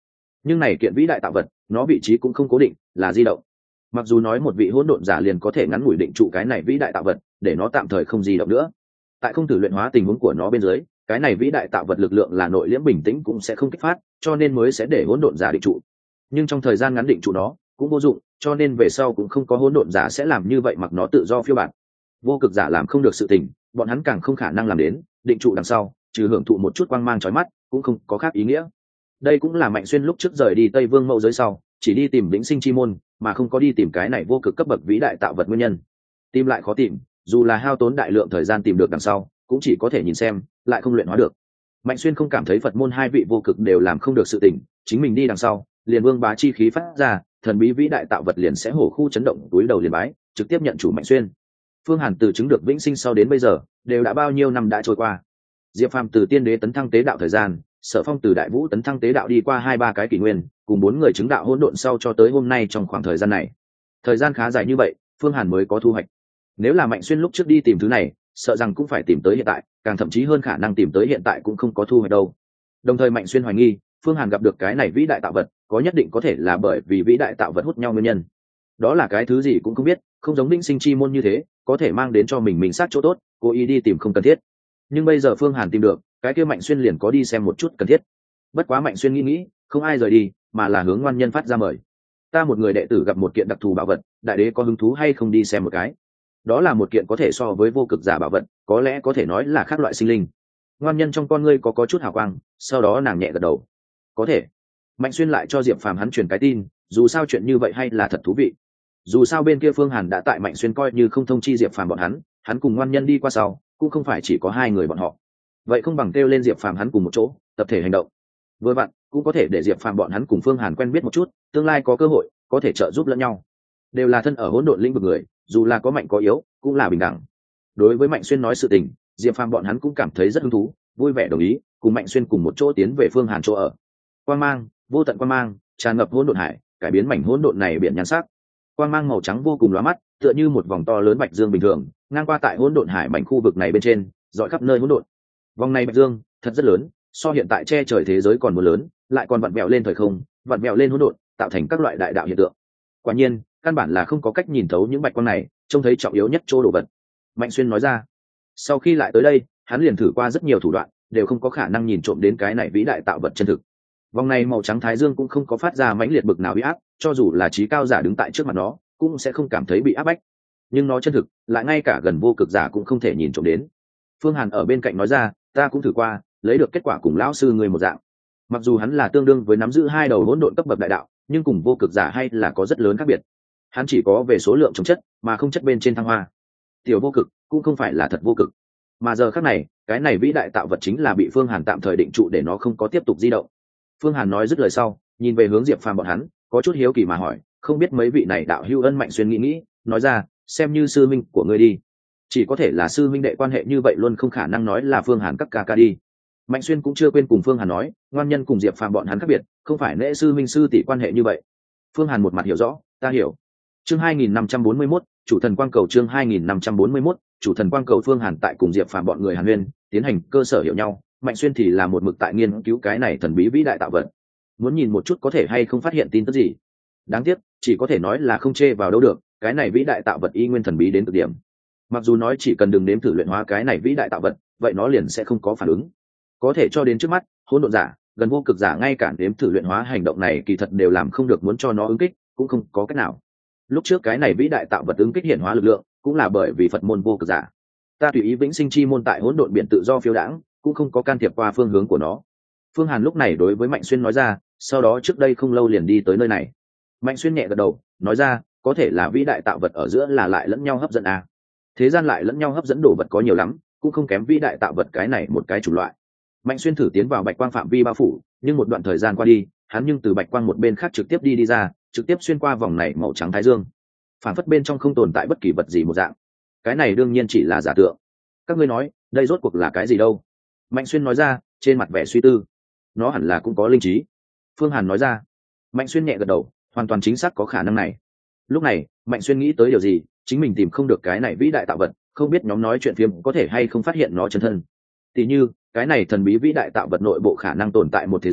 nhưng này kiện vĩ đại tạo vật nó vị trí cũng không cố định, là di động. Mặc dù nói một vị hỗn độn giả liền có thể ngắn ngủi định trụ cái này vĩ đại tạo vật để nó tạm thời không di động nữa, tại không thử luyện hóa tình huống của nó bên dưới, cái này vĩ đại tạo vật lực lượng là nội liễm bình tĩnh cũng sẽ không kích phát, cho nên mới sẽ để hỗn độn giả định trụ. Nhưng trong thời gian ngắn định trụ nó cũng vô dụng, cho nên về sau cũng không có hỗn độn giả sẽ làm như vậy mặc nó tự do phiêu bạt. Vô cực giả làm không được sự tình, bọn hắn càng không khả năng làm đến. Định trụ đằng sau trừ hưởng thụ một chút quang mang chói mắt cũng không có khác ý nghĩa. Đây cũng là Mạnh Xuyên lúc trước rời đi Tây Vương mẫu giới sau chỉ đi tìm vĩnh sinh chi môn mà không có đi tìm cái này vô cực cấp bậc vĩ đại tạo vật nguyên nhân. Tìm lại khó tìm, dù là hao tốn đại lượng thời gian tìm được đằng sau cũng chỉ có thể nhìn xem, lại không luyện hóa được. Mạnh Xuyên không cảm thấy Phật môn hai vị vô cực đều làm không được sự tình, chính mình đi đằng sau liền vương bá chi khí phát ra, thần bí vĩ đại tạo vật liền sẽ hổ khu chấn động, túi đầu liền bái, trực tiếp nhận chủ Mạnh Xuyên. Phương Hàn từ chứng được vĩnh sinh sau đến bây giờ đều đã bao nhiêu năm đã trôi qua. Diệp Phàm từ tiên đế tấn thăng tế đạo thời gian, Sở Phong từ đại vũ tấn thăng tế đạo đi qua 2-3 cái kỷ nguyên, cùng 4 người chứng đạo hỗn độn sau cho tới hôm nay, trong khoảng thời gian này, thời gian khá dài như vậy, Phương Hàn mới có thu hoạch. Nếu là Mạnh Xuyên lúc trước đi tìm thứ này, sợ rằng cũng phải tìm tới hiện tại, càng thậm chí hơn khả năng tìm tới hiện tại cũng không có thu hoạch đâu. Đồng thời Mạnh Xuyên hoài nghi, Phương Hàn gặp được cái này vĩ đại tạo vật, có nhất định có thể là bởi vì vĩ đại tạo vật hút nhau nguyên nhân. Đó là cái thứ gì cũng không biết, không giống vĩnh sinh chi môn như thế, có thể mang đến cho mình sát chỗ tốt, cố ý đi tìm không cần thiết. Nhưng bây giờ Phương Hàn tìm được, cái kia Mạnh Xuyên liền có đi xem một chút cần thiết. Bất quá Mạnh Xuyên nghĩ, không ai rời đi, mà là hướng ngoan nhân phát ra mời. Ta một người đệ tử gặp một kiện đặc thù bảo vật, đại đế có hứng thú hay không đi xem một cái? Đó là một kiện có thể so với vô cực giả bảo vật, có lẽ có thể nói là khác loại sinh linh. Ngoan nhân trong con ngươi có chút hào quang, sau đó nàng nhẹ gật đầu. Có thể. Mạnh Xuyên lại cho Diệp Phàm hắn truyền cái tin, dù sao chuyện như vậy hay là thật thú vị. Dù sao bên kia Phương Hàn đã tại Mạnh Xuyên coi như không thông chi Diệp Phàm bọn hắn cùng ngoan nhân đi qua sau, cũng không phải chỉ có hai người bọn họ. Vậy không bằng kêu lên Diệp Phàm hắn cùng một chỗ, tập thể hành động. Vừa vặn, cũng có thể để Diệp Phàm bọn hắn cùng Phương Hàn quen biết một chút, tương lai có cơ hội, có thể trợ giúp lẫn nhau. Đều là thân ở hỗn độn lĩnh vực người, dù là có mạnh có yếu, cũng là bình đẳng. Đối với Mạnh Xuyên nói sự tình, Diệp Phàm bọn hắn cũng cảm thấy rất hứng thú, vui vẻ đồng ý, cùng Mạnh Xuyên cùng một chỗ tiến về Phương Hàn chỗ ở. Quang mang, vô tận quang mang, tràn ngập hỗn độn hải, cải biến mảnh hỗn độn này biển nhan sắc. Quang mang màu trắng vô cùng lóa mắt, tựa như một vòng to lớn bạch dương bình thường, ngang qua tại hỗn độn hải mảnh khu vực này bên trên, rọi khắp nơi hỗn độn. Vòng này bạch dương thật rất lớn, so hiện tại che trời thế giới còn muốn lớn, lại còn vặn vẹo lên thời không, vặn vẹo lên hỗn độn, tạo thành các loại đại đạo hiện tượng. Quả nhiên, căn bản là không có cách nhìn thấu những bạch quang này, trông thấy trọng yếu nhất chỗ đồ vật. Mạnh Xuyên nói ra. Sau khi lại tới đây, hắn liền thử qua rất nhiều thủ đoạn, đều không có khả năng nhìn trộm đến cái này vĩ đại tạo vật chân thực. Vòng này màu trắng thái dương cũng không có phát ra mãnh liệt bực nào bị áp, cho dù là trí cao giả đứng tại trước mặt nó, cũng sẽ không cảm thấy bị áp bách. Nhưng nó chân thực, lại ngay cả gần vô cực giả cũng không thể nhìn trộm đến. Phương Hàn ở bên cạnh nói ra, ta cũng thử qua, lấy được kết quả cùng lão sư người một dạng. Mặc dù hắn là tương đương với nắm giữ hai đầu hỗn độn cấp bậc đại đạo, nhưng cùng vô cực giả hay là có rất lớn khác biệt. Hắn chỉ có về số lượng chống chất, mà không chất bên trên thăng hoa. Tiểu vô cực cũng không phải là thật vô cực, mà giờ khắc này, cái này vĩ đại tạo vật chính là bị Phương Hàn tạm thời định trụ để nó không có tiếp tục di động. Phương Hàn nói dứt lời sau, nhìn về hướng Diệp Phàm bọn hắn, có chút hiếu kỳ mà hỏi, không biết mấy vị này đạo hữu ân. Mạnh Xuyên nghĩ, nói ra, xem như sư minh của ngươi đi. Chỉ có thể là sư minh đệ quan hệ như vậy luôn không khả năng nói là Phương Hàn các ca ca đi. Mạnh Xuyên cũng chưa quên cùng Phương Hàn nói, ngoan nhân cùng Diệp Phàm bọn hắn khác biệt, không phải lễ sư minh sư tỷ quan hệ như vậy. Phương Hàn một mặt hiểu rõ, ta hiểu. Chương 2541, chủ thần quang cầu. Chương 2541, chủ thần quang cầu. Phương Hàn tại cùng Diệp Phàm bọn người Hàn Huyên tiến hành cơ sở hiểu nhau, Mạnh Xuyên thì là một mực tại nghiên cứu cái này thần bí vĩ đại tạo vật, muốn nhìn một chút có thể hay không phát hiện tin tức gì. Đáng tiếc, chỉ có thể nói là không chê vào đâu được, cái này vĩ đại tạo vật y nguyên thần bí đến cực điểm. Mặc dù nói chỉ cần đừng nếm thử luyện hóa cái này vĩ đại tạo vật, vậy nó liền sẽ không có phản ứng. Có thể cho đến trước mắt, hỗn độn giả, gần vô cực giả ngay cả nếm thử luyện hóa hành động này kỳ thật đều làm không được, muốn cho nó ứng kích cũng không có cách nào. Lúc trước cái này vĩ đại tạo vật ứng kích hiển hóa lực lượng, cũng là bởi vì Phật môn vô cực giả. Ta tùy ý vĩnh sinh chi môn tại hỗn độn biển tự do phiêu đãng, cũng không có can thiệp qua phương hướng của nó. Phương Hàn lúc này đối với Mạnh Xuyên nói ra, sau đó trước đây không lâu liền đi tới nơi này. Mạnh Xuyên nhẹ gật đầu, nói ra, có thể là vĩ đại tạo vật ở giữa là lại lẫn nhau hấp dẫn à. Thế gian lại lẫn nhau hấp dẫn đồ vật có nhiều lắm, cũng không kém vĩ đại tạo vật cái này một cái chủng loại. Mạnh Xuyên thử tiến vào bạch quang phạm vi bao phủ, nhưng một đoạn thời gian qua đi, hắn nhưng từ bạch quang một bên khác trực tiếp đi ra, trực tiếp xuyên qua vòng này màu trắng thái dương. Phản phất bên trong không tồn tại bất kỳ vật gì một dạng. Cái này đương nhiên chỉ là giả tượng. Các ngươi nói, đây rốt cuộc là cái gì đâu? Mạnh Xuyên nói ra, trên mặt vẻ suy tư. Nó hẳn là cũng có linh trí. Phương Hàn nói ra. Mạnh Xuyên nhẹ gật đầu, hoàn toàn chính xác có khả năng này. Lúc này, Mạnh Xuyên nghĩ tới điều gì, chính mình tìm không được cái này vĩ đại tạo vật, không biết nhóm nói chuyện phiếm có thể hay không phát hiện nó chân thân. Tỷ như, cái này thần bí vĩ đại tạo vật nội bộ khả năng tồn tại một thế giới,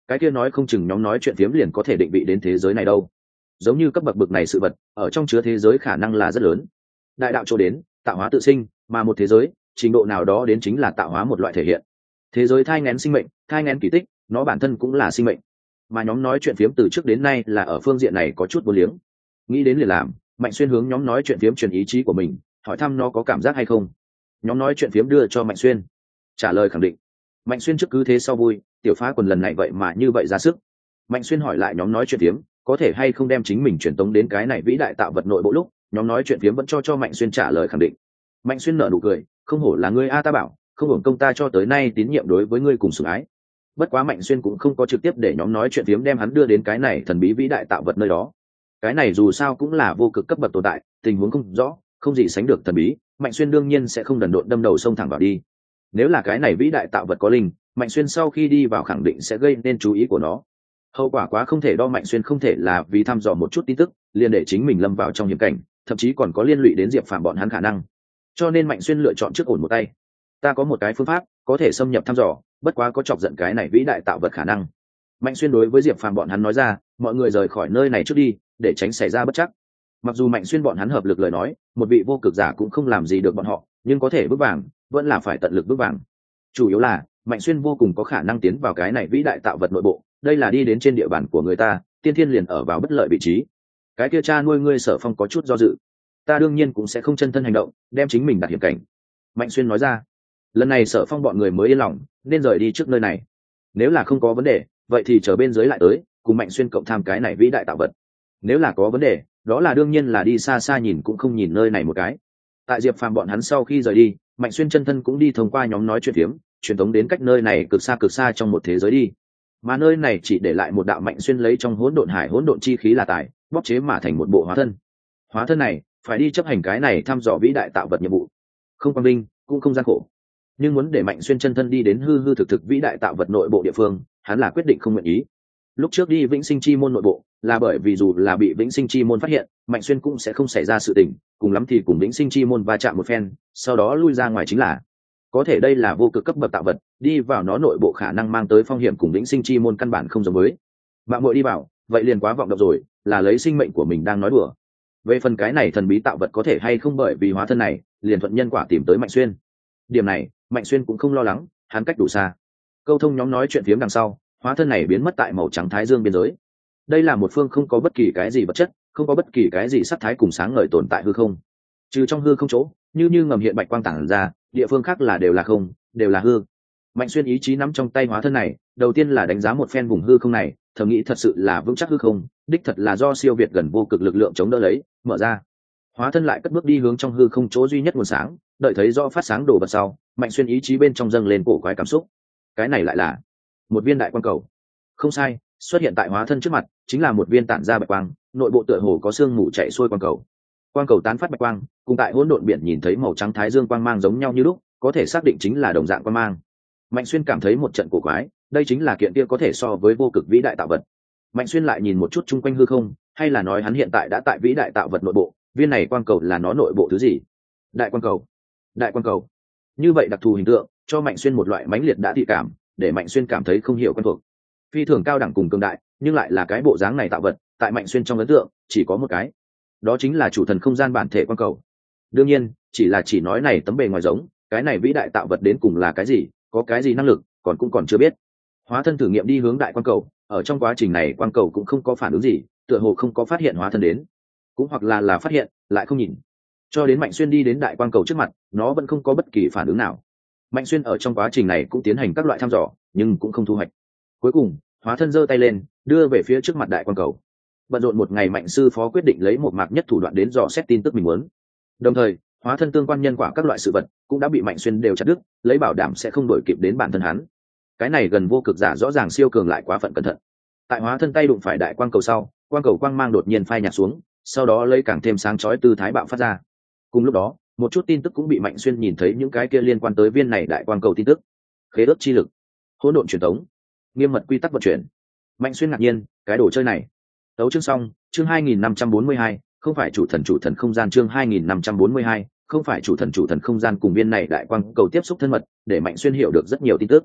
cái kia nói không chừng nhóm nói chuyện phiếm liền có thể định vị đến thế giới này đâu. Giống như cấp bậc bực này sự vật ở trong chứa thế giới khả năng là rất lớn. Đại đạo chỗ đến tạo hóa tự sinh, mà một thế giới trình độ nào đó đến chính là tạo hóa một loại thể hiện. Thế giới thai nghén sinh mệnh, thai nghén kỳ tích, nó bản thân cũng là sinh mệnh. Mà nhóm nói chuyện phiếm từ trước đến nay là ở phương diện này có chút vô liếng. Nghĩ đến liền làm, Mạnh Xuyên hướng nhóm nói chuyện phiếm truyền ý chí của mình, hỏi thăm nó có cảm giác hay không. Nhóm nói chuyện phiếm đưa cho Mạnh Xuyên trả lời khẳng định. Mạnh Xuyên trước cứ thế sau vui, tiểu phá quần lần này vậy mà như vậy ra sức. Mạnh Xuyên hỏi lại nhóm nói chuyện phiếm có thể hay không đem chính mình truyền tống đến cái này vĩ đại tạo vật nội bộ, lúc nhóm nói chuyện phiếm vẫn cho Mạnh Xuyên trả lời khẳng định. Mạnh Xuyên nở nụ cười, không hổ là ngươi a, ta bảo không hưởng công ta cho tới nay tín nhiệm đối với ngươi cùng sủng ái. Bất quá Mạnh Xuyên cũng không có trực tiếp để nhóm nói chuyện phiếm đem hắn đưa đến cái này thần bí vĩ đại tạo vật nơi đó. Cái này dù sao cũng là vô cực cấp bậc tồn tại, tình huống không rõ, không gì sánh được thần bí, Mạnh Xuyên đương nhiên sẽ không đần độn đâm đầu xông thẳng vào đi. Nếu là cái này vĩ đại tạo vật có linh, Mạnh Xuyên sau khi đi vào khẳng định sẽ gây nên chú ý của nó. Hậu quả quá không thể đo, Mạnh Xuyên không thể là vì thăm dò một chút tin tức liền để chính mình lâm vào trong hiểm cảnh, thậm chí còn có liên lụy đến Diệp Phàm bọn hắn khả năng. Cho nên Mạnh Xuyên lựa chọn trước ổn một tay. Ta có một cái phương pháp có thể xâm nhập thăm dò, bất quá có chọc giận cái này vĩ đại tạo vật khả năng. Mạnh Xuyên đối với Diệp Phàm bọn hắn nói ra, mọi người rời khỏi nơi này trước đi, để tránh xảy ra bất chắc. Mặc dù Mạnh Xuyên bọn hắn hợp lực lời nói, một vị vô cực giả cũng không làm gì được bọn họ, nhưng có thể bước vàng vẫn là phải tận lực bước vàng. Chủ yếu là Mạnh Xuyên vô cùng có khả năng tiến vào cái này vĩ đại tạo vật nội bộ, đây là đi đến trên địa bàn của người ta, tiên thiên liền ở vào bất lợi vị trí. Cái kia cha nuôi ngươi Sở Phong có chút do dự. Ta đương nhiên cũng sẽ không chân thân hành động, đem chính mình đặt hiểm cảnh. Mạnh Xuyên nói ra. Lần này Sở Phong bọn người mới yên lòng, nên rời đi trước nơi này. Nếu là không có vấn đề, vậy thì chờ bên dưới lại tới, cùng Mạnh Xuyên cộng tham cái này vĩ đại tạo vật. Nếu là có vấn đề, đó là đương nhiên là đi xa xa nhìn cũng không nhìn nơi này một cái. Tại Diệp Phàm bọn hắn sau khi rời đi, Mạnh Xuyên chân thân cũng đi thông qua nhóm nói chuyện phiếm, truyền tống đến cách nơi này cực xa trong một thế giới đi. Mà nơi này chỉ để lại một đạo Mạnh Xuyên lấy trong hỗn độn hải hỗn độn chi khí là tài, bóc chế mà thành một bộ hóa thân. Hóa thân này phải đi chấp hành cái này thăm dò vĩ đại tạo vật nhiệm vụ. Không quang minh, cũng không gian khổ. Nhưng muốn để Mạnh Xuyên chân thân đi đến hư hư thực thực vĩ đại tạo vật nội bộ địa phương, hắn là quyết định không nguyện ý. Lúc trước đi Vĩnh Sinh Chi môn nội bộ, là bởi vì dù là bị Vĩnh Sinh Chi môn phát hiện, Mạnh Xuyên cũng sẽ không xảy ra sự tình, cùng lắm thì cùng Vĩnh Sinh Chi môn va chạm một phen, sau đó lui ra ngoài chính là. Có thể đây là vô cực cấp bậc tạo vật, đi vào nó nội bộ khả năng mang tới phong hiểm cùng Vĩnh Sinh Chi môn căn bản không giống với. Mạng muội đi vào, vậy liền quá vọng động rồi, là lấy sinh mệnh của mình đang nói đùa. Về phần cái này thần bí tạo vật có thể hay không bởi vì hóa thân này, liền thuận nhân quả tìm tới Mạnh Xuyên. Điểm này, Mạnh Xuyên cũng không lo lắng, hắn cách đủ xa. Câu thông nhóm nói chuyện phiếm đằng sau, hóa thân này biến mất tại màu trắng thái dương biên giới. Đây là một phương không có bất kỳ cái gì vật chất, không có bất kỳ cái gì sắc thái cùng sáng ngời tồn tại hư không. Trừ trong hư không chỗ, như ngầm hiện bạch quang tản ra, địa phương khác là đều là không, đều là hư. Mạnh Xuyên ý chí nắm trong tay hóa thân này, đầu tiên là đánh giá một phen vùng hư không này, thầm nghĩ thật sự là vững chắc hư không, đích thật là do siêu việt gần vô cực lực lượng chống đỡ lấy, mở ra. Hóa thân lại cất bước đi hướng trong hư không chỗ duy nhất nguồn sáng, đợi thấy rõ phát sáng đồ vật sau, Mạnh Xuyên ý chí bên trong dâng lên cổ quái cảm xúc. Cái này lại là một viên đại quang cầu. Không sai, xuất hiện tại hóa thân trước mặt chính là một viên tản ra bạch quang, nội bộ tựa hồ có sương mù chạy xuôi quang cầu. Quang cầu tán phát bạch quang, cùng tại hỗn độn biển nhìn thấy màu trắng thái dương quang mang giống nhau như lúc, có thể xác định chính là đồng dạng quang mang. Mạnh Xuyên cảm thấy một trận cổ quái, đây chính là kiện kia có thể so với vô cực vĩ đại tạo vật. Mạnh Xuyên lại nhìn một chút chung quanh hư không, hay là nói hắn hiện tại đã tại vĩ đại tạo vật nội bộ, viên này quang cầu là nó nội bộ thứ gì? Đại quang cầu. Đại quang cầu. Như vậy đặc thù hình tượng, cho Mạnh Xuyên một loại mãnh liệt đã thị cảm, để Mạnh Xuyên cảm thấy không hiểu quen thuộc. Phi thường cao đẳng cùng cường đại, nhưng lại là cái bộ dáng này tạo vật, tại Mạnh Xuyên trong ấn tượng chỉ có một cái, đó chính là chủ thần không gian bản thể quang cầu. Đương nhiên, chỉ nói này tấm bề ngoài giống, cái này vĩ đại tạo vật đến cùng là cái gì, có cái gì năng lực, còn chưa biết. Hóa thân thử nghiệm đi hướng đại quang cầu, ở trong quá trình này quang cầu cũng không có phản ứng gì, tựa hồ không có phát hiện hóa thân đến, cũng hoặc là phát hiện lại không nhìn. Cho đến Mạnh Xuyên đi đến đại quang cầu trước mặt, nó vẫn không có bất kỳ phản ứng nào. Mạnh Xuyên ở trong quá trình này cũng tiến hành các loại thăm dò, nhưng cũng không thu hoạch. Cuối cùng, hóa thân giơ tay lên, đưa về phía trước mặt đại quang cầu. Bận rộn một ngày, Mạnh sư phó quyết định lấy một mạc nhất thủ đoạn đến dò xét tin tức mình muốn. Đồng thời, hóa thân tương quan nhân quả các loại sự vật cũng đã bị Mạnh Xuyên đều chặt đứt, lấy bảo đảm sẽ không đổi kịp đến bản thân hắn. Cái này gần vô cực giả rõ ràng siêu cường lại quá phận cẩn thận. Tại hóa thân tay đụng phải đại quang cầu sau, quang cầu quang mang đột nhiên phai nhạt xuống, sau đó lấy càng thêm sáng chói tư thái bạo phát ra. Cùng lúc đó, một chút tin tức cũng bị Mạnh Xuyên nhìn thấy, những cái kia liên quan tới viên này đại quang cầu tin tức. Khế ước chi lực, hỗn độn truyền thống, nghiêm mật quy tắc vận chuyển. Mạnh Xuyên ngạc nhiên, cái đồ chơi này. Tấu chương xong, chương 2542, không phải chủ thần không gian, chương 2542, không phải chủ thần không gian cùng viên này đại quang cầu tiếp xúc thân mật, để Mạnh Xuyên hiểu được rất nhiều tin tức.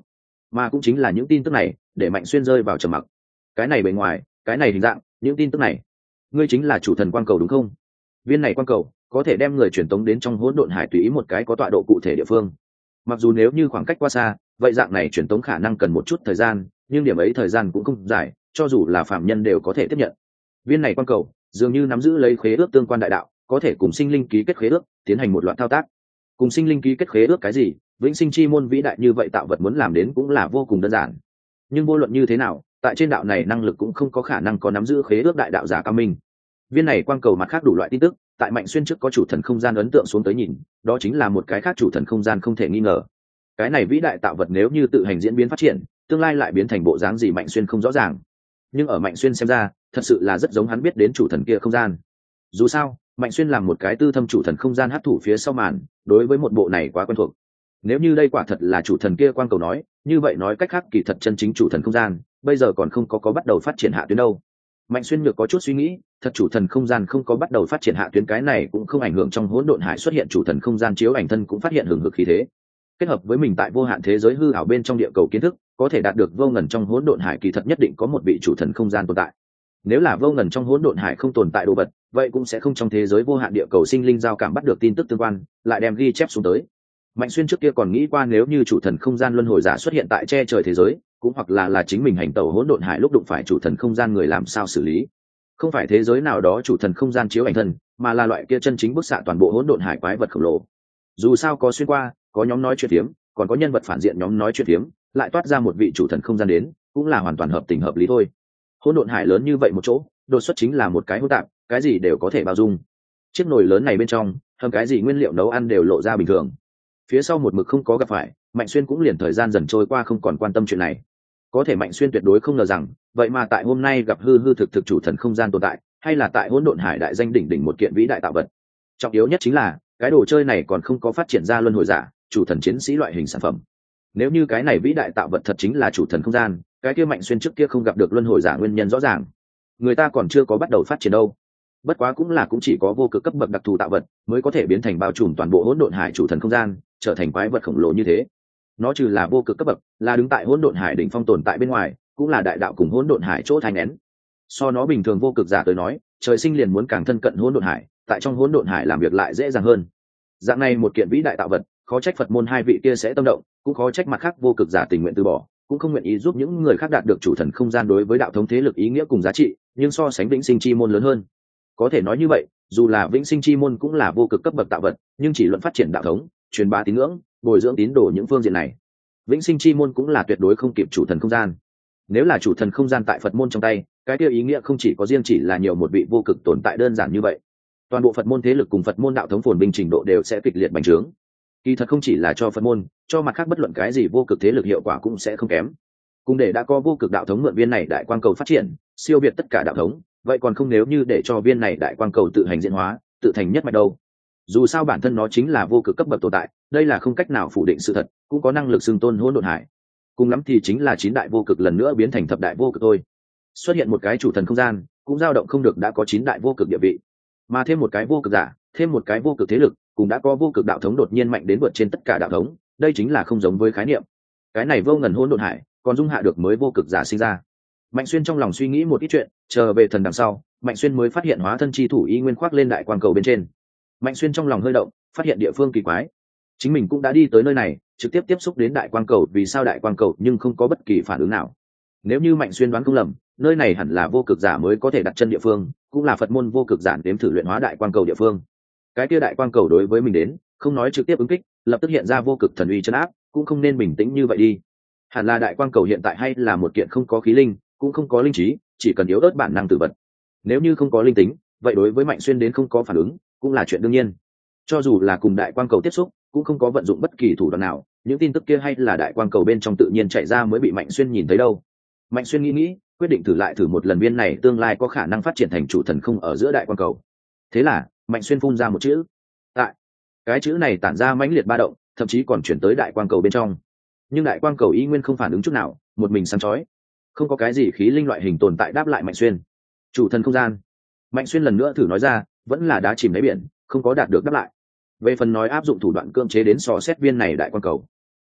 mà cũng chính là những tin tức này để Mạnh Xuyên rơi vào trầm mặc. Cái này bề ngoài, cái này hình dạng, những tin tức này, ngươi chính là chủ thần quang cầu đúng không? Viên này quang cầu có thể đem người truyền tống đến trong hỗn độn hải tùy ý một cái có tọa độ cụ thể địa phương. Mặc dù nếu như khoảng cách quá xa, vậy dạng này truyền tống khả năng cần một chút thời gian, nhưng điểm ấy thời gian cũng không dài, cho dù là phạm nhân đều có thể tiếp nhận. Viên này quang cầu dường như nắm giữ lấy khế ước tương quan đại đạo, có thể cùng sinh linh ký kết khế ước, tiến hành một loạt thao tác. Cùng sinh linh ký kết khế ước cái gì? Vĩnh sinh chi môn vĩ đại như vậy tạo vật muốn làm đến cũng là vô cùng đơn giản. Nhưng vô luận như thế nào, tại trên đạo này năng lực cũng không có khả năng có nắm giữ khế ước đại đạo giả cao minh. Viên này quang cầu mặt khác đủ loại tin tức, tại Mạnh Xuyên trước có chủ thần không gian ấn tượng xuống tới nhìn, đó chính là một cái khác chủ thần không gian không thể nghi ngờ. Cái này vĩ đại tạo vật nếu như tự hành diễn biến phát triển, tương lai lại biến thành bộ dáng gì Mạnh Xuyên không rõ ràng. Nhưng ở Mạnh Xuyên xem ra, thật sự là rất giống hắn biết đến chủ thần kia không gian. Dù sao, Mạnh Xuyên làm một cái tư thâm chủ thần không gian hấp thụ phía sau màn, đối với một bộ này quá quen thuộc. Nếu như đây quả thật là chủ thần kia quang cầu nói, như vậy nói cách khác kỳ thật chân chính chủ thần không gian, bây giờ còn không có bắt đầu phát triển hạ tuyến đâu. Mạnh Xuyên nhược có chút suy nghĩ, thật chủ thần không gian không có bắt đầu phát triển hạ tuyến cái này cũng không ảnh hưởng trong hỗn độn hải xuất hiện chủ thần không gian chiếu ảnh thân cũng phát hiện hừng hực khí thế. Kết hợp với mình tại vô hạn thế giới hư ảo bên trong địa cầu kiến thức, có thể đạt được vô ngần trong hỗn độn hải kỳ thật nhất định có một vị chủ thần không gian tồn tại. Nếu là vô ngần trong hỗn độn hải không tồn tại đồ vật, vậy cũng sẽ không trong thế giới vô hạn địa cầu sinh linh giao cảm bắt được tin tức tương quan, lại đem ghi chép xuống tới. Mạnh Xuyên trước kia còn nghĩ qua nếu như chủ thần không gian luân hồi giả xuất hiện tại che trời thế giới, cũng hoặc là chính mình hành tẩu hỗn độn hải lúc đụng phải chủ thần không gian người làm sao xử lý. Không phải thế giới nào đó chủ thần không gian chiếu ảnh thân, mà là loại kia chân chính bức xạ toàn bộ hỗn độn hải quái vật khổng lồ. Dù sao có xuyên qua, có nhóm nói chuyện phiếm, còn có nhân vật phản diện nhóm nói chuyện phiếm, lại toát ra một vị chủ thần không gian đến, cũng là hoàn toàn hợp tình hợp lý thôi. Hỗn độn hải lớn như vậy một chỗ, đột xuất chính là một cái hỗn tạp, cái gì đều có thể bao dung. Chiếc nồi lớn này bên trong, hầm cái gì nguyên liệu nấu ăn đều lộ ra bình thường. Phía sau một mực không có gặp phải, Mạnh Xuyên cũng liền thời gian dần trôi qua không còn quan tâm chuyện này. Có thể Mạnh Xuyên tuyệt đối không ngờ rằng, vậy mà tại hôm nay gặp hư hư thực thực chủ thần không gian tồn tại, hay là tại hỗn độn hải đại danh đỉnh đỉnh một kiện vĩ đại tạo vật. Trọng yếu nhất chính là, cái đồ chơi này còn không có phát triển ra luân hồi giả, chủ thần chiến sĩ loại hình sản phẩm. Nếu như cái này vĩ đại tạo vật thật chính là chủ thần không gian, cái kia Mạnh Xuyên trước kia không gặp được luân hồi giả nguyên nhân rõ ràng. Người ta còn chưa có bắt đầu phát triển đâu. Bất quá cũng chỉ có vô cực cấp bậc đặc thù tạo vật mới có thể biến thành bao trùm toàn bộ hỗn độn hải chủ thần không gian, trở thành quái vật khổng lồ như thế. Nó trừ là vô cực cấp bậc, là đứng tại hỗn độn hải đỉnh phong tồn tại bên ngoài, cũng là đại đạo cùng hỗn độn hải chỗ thay nén. So nó bình thường vô cực giả tới nói, trời sinh liền muốn càng thân cận hỗn độn hải, tại trong hỗn độn hải làm việc lại dễ dàng hơn. Dạng này một kiện vĩ đại tạo vật, khó trách Phật môn hai vị kia sẽ tâm động, cũng khó trách mặt khác vô cực giả tình nguyện từ bỏ, cũng không nguyện ý giúp những người khác đạt được chủ thần không gian đối với đạo thống thế lực ý nghĩa cùng giá trị, nhưng so sánh vĩnh sinh chi môn lớn hơn. Có thể nói như vậy, dù là vĩnh sinh chi môn cũng là vô cực cấp bậc tạo vật, nhưng chỉ luận phát triển đạo thống, truyền bá tín ngưỡng, bồi dưỡng tín đồ những phương diện này, vĩnh sinh chi môn cũng là tuyệt đối không kịp chủ thần không gian. Nếu là chủ thần không gian tại Phật môn trong tay, cái kia ý nghĩa không chỉ có riêng chỉ là nhiều một vị vô cực tồn tại đơn giản như vậy, toàn bộ Phật môn thế lực cùng Phật môn đạo thống phồn vinh trình độ đều sẽ kịch liệt bành trướng. Kỳ thật không chỉ là cho Phật môn, cho mặt khác bất luận cái gì vô cực thế lực hiệu quả cũng sẽ không kém. Cùng để đã có vô cực đạo thống mượn viên này đại quang cầu phát triển, siêu việt tất cả đạo thống, vậy còn không nếu như để cho viên này đại quang cầu tự hành diễn hóa, tự thành nhất mạch đâu. Dù sao bản thân nó chính là vô cực cấp bậc tồn tại, đây là không cách nào phủ định sự thật, cũng có năng lực xưng tôn hỗn độn hải. Cùng lắm thì chính là 9 đại vô cực lần nữa biến thành thập đại vô cực thôi. Xuất hiện một cái chủ thần không gian, cũng dao động không được đã có 9 đại vô cực địa vị. Mà thêm một cái vô cực giả, thêm một cái vô cực thế lực, cũng đã có vô cực đạo thống đột nhiên mạnh đến vượt trên tất cả đạo thống, đây chính là không giống với khái niệm. Cái này vô ngần hỗn độn hải, còn dung hạ được mới vô cực giả sinh ra. Mạnh Xuyên trong lòng suy nghĩ một ít chuyện, chờ về thần đằng sau, Mạnh Xuyên mới phát hiện hóa thân chi thủ y nguyên khoác lên đại quang cầu bên trên. Mạnh Xuyên trong lòng hơi động, phát hiện địa phương kỳ quái. Chính mình cũng đã đi tới nơi này, trực tiếp tiếp xúc đến đại quang cầu, vì sao đại quang cầu nhưng không có bất kỳ phản ứng nào? Nếu như Mạnh Xuyên đoán không lầm, nơi này hẳn là vô cực giả mới có thể đặt chân địa phương, cũng là Phật môn vô cực giả đếm thử luyện hóa đại quang cầu địa phương. Cái kia đại quang cầu đối với mình đến, không nói trực tiếp ứng kích, lập tức hiện ra vô cực thần uy trấn áp, cũng không nên bình tĩnh như vậy đi. Hẳn là đại quang cầu hiện tại hay là một kiện không có khí linh, cũng không có linh trí, chỉ cần yếu ớt bản năng tự vật. Nếu như không có linh tính, vậy đối với Mạnh Xuyên đến không có phản ứng, cũng là chuyện đương nhiên. Cho dù là cùng đại quang cầu tiếp xúc, cũng không có vận dụng bất kỳ thủ đoạn nào, những tin tức kia hay là đại quang cầu bên trong tự nhiên chạy ra mới bị Mạnh Xuyên nhìn thấy đâu. Mạnh Xuyên nghĩ, quyết định thử một lần viên này tương lai có khả năng phát triển thành chủ thần không ở giữa đại quang cầu. Thế là, Mạnh Xuyên phun ra một chữ. Tại. Cái chữ này tản ra mãnh liệt ba động, thậm chí còn chuyển tới đại quang cầu bên trong. Nhưng đại quang cầu y nguyên không phản ứng chút nào, một mình sáng chói. Không có cái gì khí linh loại hình tồn tại đáp lại Mạnh Xuyên. Chủ thần không gian. Mạnh Xuyên lần nữa thử nói ra, vẫn là đá chìm đáy biển, không có đạt được đáp lại. Về phần nói áp dụng thủ đoạn cưỡng chế đến dò xét viên này đại quang cầu,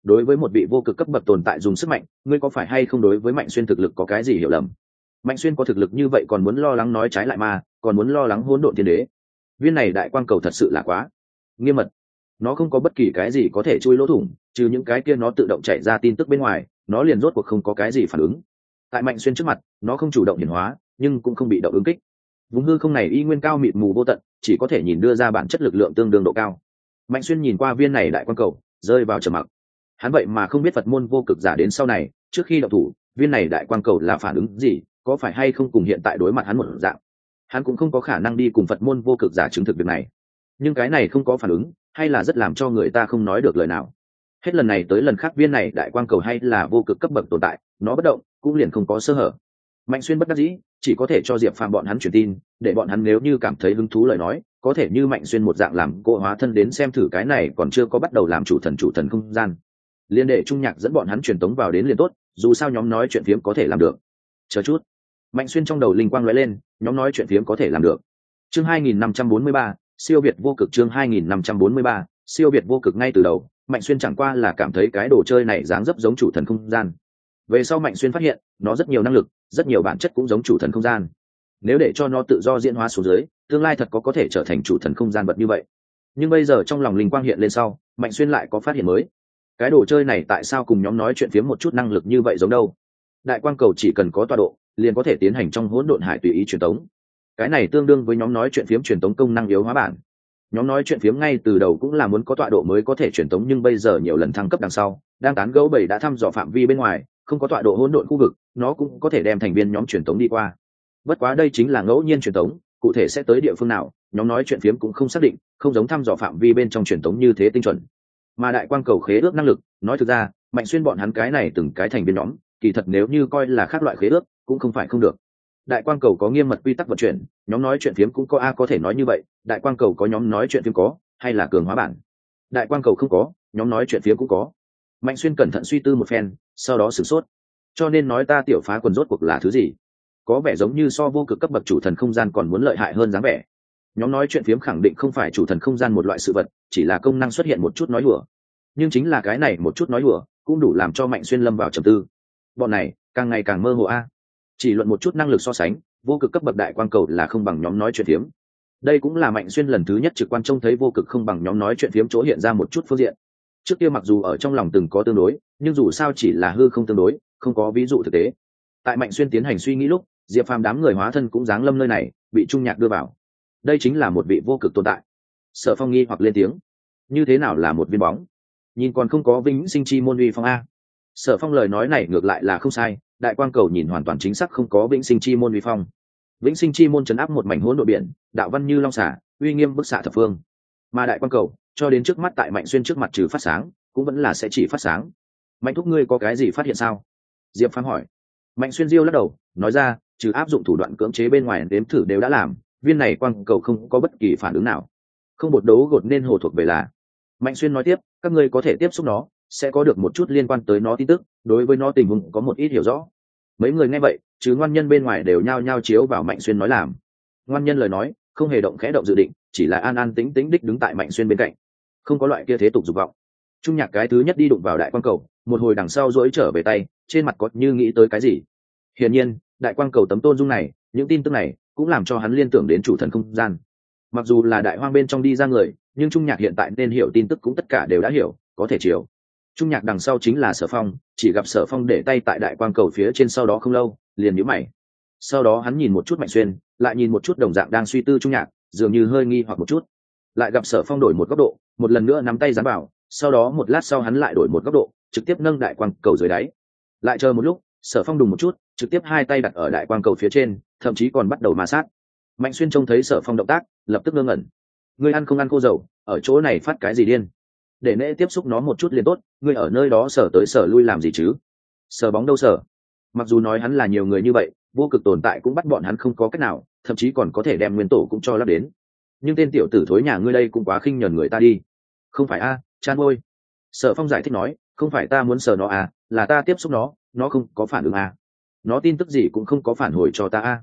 đối với một vị vô cực cấp bậc tồn tại dùng sức mạnh, ngươi có phải hay không đối với Mạnh Xuyên thực lực có cái gì hiểu lầm? Mạnh Xuyên có thực lực như vậy còn muốn lo lắng nói trái lại mà, còn muốn lo lắng hỗn độn thiên đế. Viên này đại quang cầu thật sự là quá nghiêm mật, nó không có bất kỳ cái gì có thể chui lỗ thủng, trừ những cái kia nó tự động chạy ra tin tức bên ngoài, nó liền rốt cuộc không có cái gì phản ứng. Tại Mạnh Xuyên trước mặt, nó không chủ động hiển hóa, nhưng cũng không bị động ứng kích. Vùng hư không này y nguyên cao mịt mù vô tận, chỉ có thể nhìn đưa ra bản chất lực lượng tương đương độ cao. Mạnh Xuyên nhìn qua viên này đại quang cầu, rơi vào trầm mặc. Hắn vậy mà không biết Phật môn vô cực giả đến sau này, trước khi động thủ, viên này đại quang cầu là phản ứng gì, có phải hay không cùng hiện tại đối mặt hắn một dạng. Hắn cũng không có khả năng đi cùng Phật môn vô cực giả chứng thực việc này. Nhưng cái này không có phản ứng, hay là rất làm cho người ta không nói được lời nào. Hết lần này tới lần khác viên này đại quang cầu hay là vô cực cấp bậc tồn tại, nó bất động, cũng liền không có sơ hở. Mạnh Xuyên bất đắc dĩ, chỉ có thể cho Diệp Phàm bọn hắn truyền tin, để bọn hắn nếu như cảm thấy hứng thú lời nói, có thể như Mạnh Xuyên một dạng làm cô hóa thân đến xem thử cái này còn chưa có bắt đầu làm chủ thần không gian. Liên đệ Trung Nhạc dẫn bọn hắn truyền tống vào đến liền tốt, dù sao nhóm nói chuyện phiếm có thể làm được. Chờ chút. Mạnh Xuyên trong đầu linh quang lóe lên, nhóm nói chuyện phiếm có thể làm được. Chương 2543, siêu việt vô cực. Chương 2543, siêu việt vô cực. Ngay từ đầu, Mạnh Xuyên chẳng qua là cảm thấy cái đồ chơi này dáng dấp giống chủ thần không gian. Về sau Mạnh Xuyên phát hiện, nó rất nhiều năng lực, rất nhiều bản chất cũng giống chủ thần không gian. Nếu để cho nó tự do diễn hóa xuống dưới, tương lai thật có thể trở thành chủ thần không gian vật như vậy. Nhưng bây giờ trong lòng linh quang hiện lên sau, Mạnh Xuyên lại có phát hiện mới. Cái đồ chơi này tại sao cùng nhóm nói chuyện phiếm một chút năng lực như vậy giống đâu? Đại quang cầu chỉ cần có tọa độ, liền có thể tiến hành trong hỗn độn hải tùy ý truyền tống. Cái này tương đương với nhóm nói chuyện phiếm truyền tống công năng yếu hóa bản. Nhóm nói chuyện phiếm ngay từ đầu cũng là muốn có tọa độ mới có thể truyền tống, nhưng bây giờ nhiều lần thăng cấp đằng sau, đang tán gẫu bảy đã thăm dò phạm vi bên ngoài, không có tọa độ hỗn độn khu vực, nó cũng có thể đem thành viên nhóm truyền tống đi qua. Bất quá đây chính là ngẫu nhiên truyền tống, cụ thể sẽ tới địa phương nào, nhóm nói chuyện phiếm cũng không xác định, không giống thăm dò phạm vi bên trong truyền tống như thế tinh chuẩn. Mà đại quang cầu khế ước năng lực, nói thực ra, Mạnh Xuyên bọn hắn cái này từng cái thành viên nhóm, kỳ thật nếu như coi là khác loại khế ước, cũng không phải không được. Đại quang cầu có nghiêm mật quy tắc vận chuyển, nhóm nói chuyện phiếm cũng có thể nói như vậy, đại quang cầu có nhóm nói chuyện phiếm có, hay là cường hóa bản. Đại quang cầu không có, nhóm nói chuyện phiếm cũng có. Mạnh Xuyên cẩn thận suy tư một phen, sau đó sửng sốt. Cho nên nói ta tiểu phá quần rốt cuộc là thứ gì? Có vẻ giống như so vô cực cấp bậc chủ thần không gian còn muốn lợi hại hơn dáng vẻ. Nhóm nói chuyện phiếm khẳng định không phải chủ thần không gian một loại sự vật, chỉ là công năng xuất hiện một chút nói đùa. Nhưng chính là cái này một chút nói đùa, cũng đủ làm cho Mạnh Xuyên lâm vào trầm tư. Bọn này càng ngày càng mơ hồ a. Chỉ luận một chút năng lực so sánh, vô cực cấp bậc đại quang cầu là không bằng nhóm nói chuyện phiếm. Đây cũng là Mạnh Xuyên lần thứ nhất trực quan trông thấy vô cực không bằng nhóm nói chuyện phiếm chỗ hiện ra một chút phương diện. Trước kia mặc dù ở trong lòng từng có tương đối, nhưng dù sao chỉ là hư không tương đối, không có ví dụ thực tế. Tại Mạnh Xuyên tiến hành suy nghĩ lúc, Diệp Phàm đám người hóa thân cũng giáng lâm nơi này, bị Trung Nhạc đưa vào. Đây chính là một vị vô cực tồn tại. Sở Phong nghi hoặc lên tiếng, như thế nào là một viên bóng? Nhìn còn không có vĩnh sinh chi môn uy phong a. Sở Phong lời nói này ngược lại là không sai, đại quang cầu nhìn hoàn toàn chính xác không có vĩnh sinh chi môn uy phong. Vĩnh sinh chi môn trấn áp một mảnh hỗn độn biển, đạo văn như long xả, uy nghiêm bức xạ thập phương. Mà đại quang cầu cho đến trước mắt tại Mạnh Xuyên trước mặt trừ phát sáng, cũng vẫn là sẽ chỉ phát sáng. Mạnh thúc ngươi có cái gì phát hiện sao? Diệp Phàm hỏi. Mạnh Xuyên diêu lắc đầu, nói ra, trừ áp dụng thủ đoạn cưỡng chế bên ngoài đếm thử đều đã làm, viên này quang cầu không có bất kỳ phản ứng nào. Không một đấu gột nên hồ thuộc về là. Mạnh Xuyên nói tiếp, các ngươi có thể tiếp xúc nó, sẽ có được một chút liên quan tới nó tin tức, đối với nó tình huống có một ít hiểu rõ. Mấy người nghe vậy, chứ ngoan nhân bên ngoài đều nhao nhao chiếu vào Mạnh Xuyên nói làm. Ngoan nhân lời nói không hề động khẽ động dự định, chỉ là an an tĩnh tĩnh đích đứng tại Mạnh Xuyên bên cạnh, không có loại kia thế tục dục vọng. Trung Nhạc cái thứ nhất đi đụng vào đại quang cầu, một hồi đằng sau duỗi trở về tay, trên mặt có như nghĩ tới cái gì. Hiển nhiên, đại quang cầu tấm tôn dung này, những tin tức này cũng làm cho hắn liên tưởng đến chủ thần không gian. Mặc dù là đại hoang bên trong đi ra người, nhưng Trung Nhạc hiện tại nên hiểu tin tức cũng tất cả đều đã hiểu, có thể chiếu. Trung Nhạc đằng sau chính là Sở Phong, chỉ gặp Sở Phong để tay tại đại quang cầu phía trên, sau đó không lâu liền nhíu mày. Sau đó hắn nhìn một chút Mạnh Xuyên, lại nhìn một chút đồng dạng đang suy tư Trung Nhạc, dường như hơi nghi hoặc một chút. Lại gặp Sở Phong đổi một góc độ, một lần nữa nắm tay dán vào, sau đó một lát sau hắn lại đổi một góc độ, trực tiếp nâng đại quang cầu dưới đáy. Lại chờ một lúc, Sở Phong đùng một chút, trực tiếp hai tay đặt ở đại quang cầu phía trên, thậm chí còn bắt đầu ma sát. Mạnh Xuyên trông thấy Sở Phong động tác, lập tức ngơ ngẩn. Ngươi ăn không ăn khô dầu, ở chỗ này phát cái gì điên? Để nễ tiếp xúc nó một chút liền tốt, ngươi ở nơi đó sở tới sở lui làm gì chứ? Sở bóng đâu sở? Mặc dù nói hắn là nhiều người như vậy, vô cực tồn tại cũng bắt bọn hắn không có cách nào, thậm chí còn có thể đem nguyên tổ cũng cho lắp đến. Nhưng tên tiểu tử thối nhà ngươi đây cũng quá khinh nhờn người ta đi. Không phải a, chan ôi. Sở Phong giải thích nói, không phải ta muốn sờ nó à, là ta tiếp xúc nó không có phản ứng à. Nó tin tức gì cũng không có phản hồi cho ta à.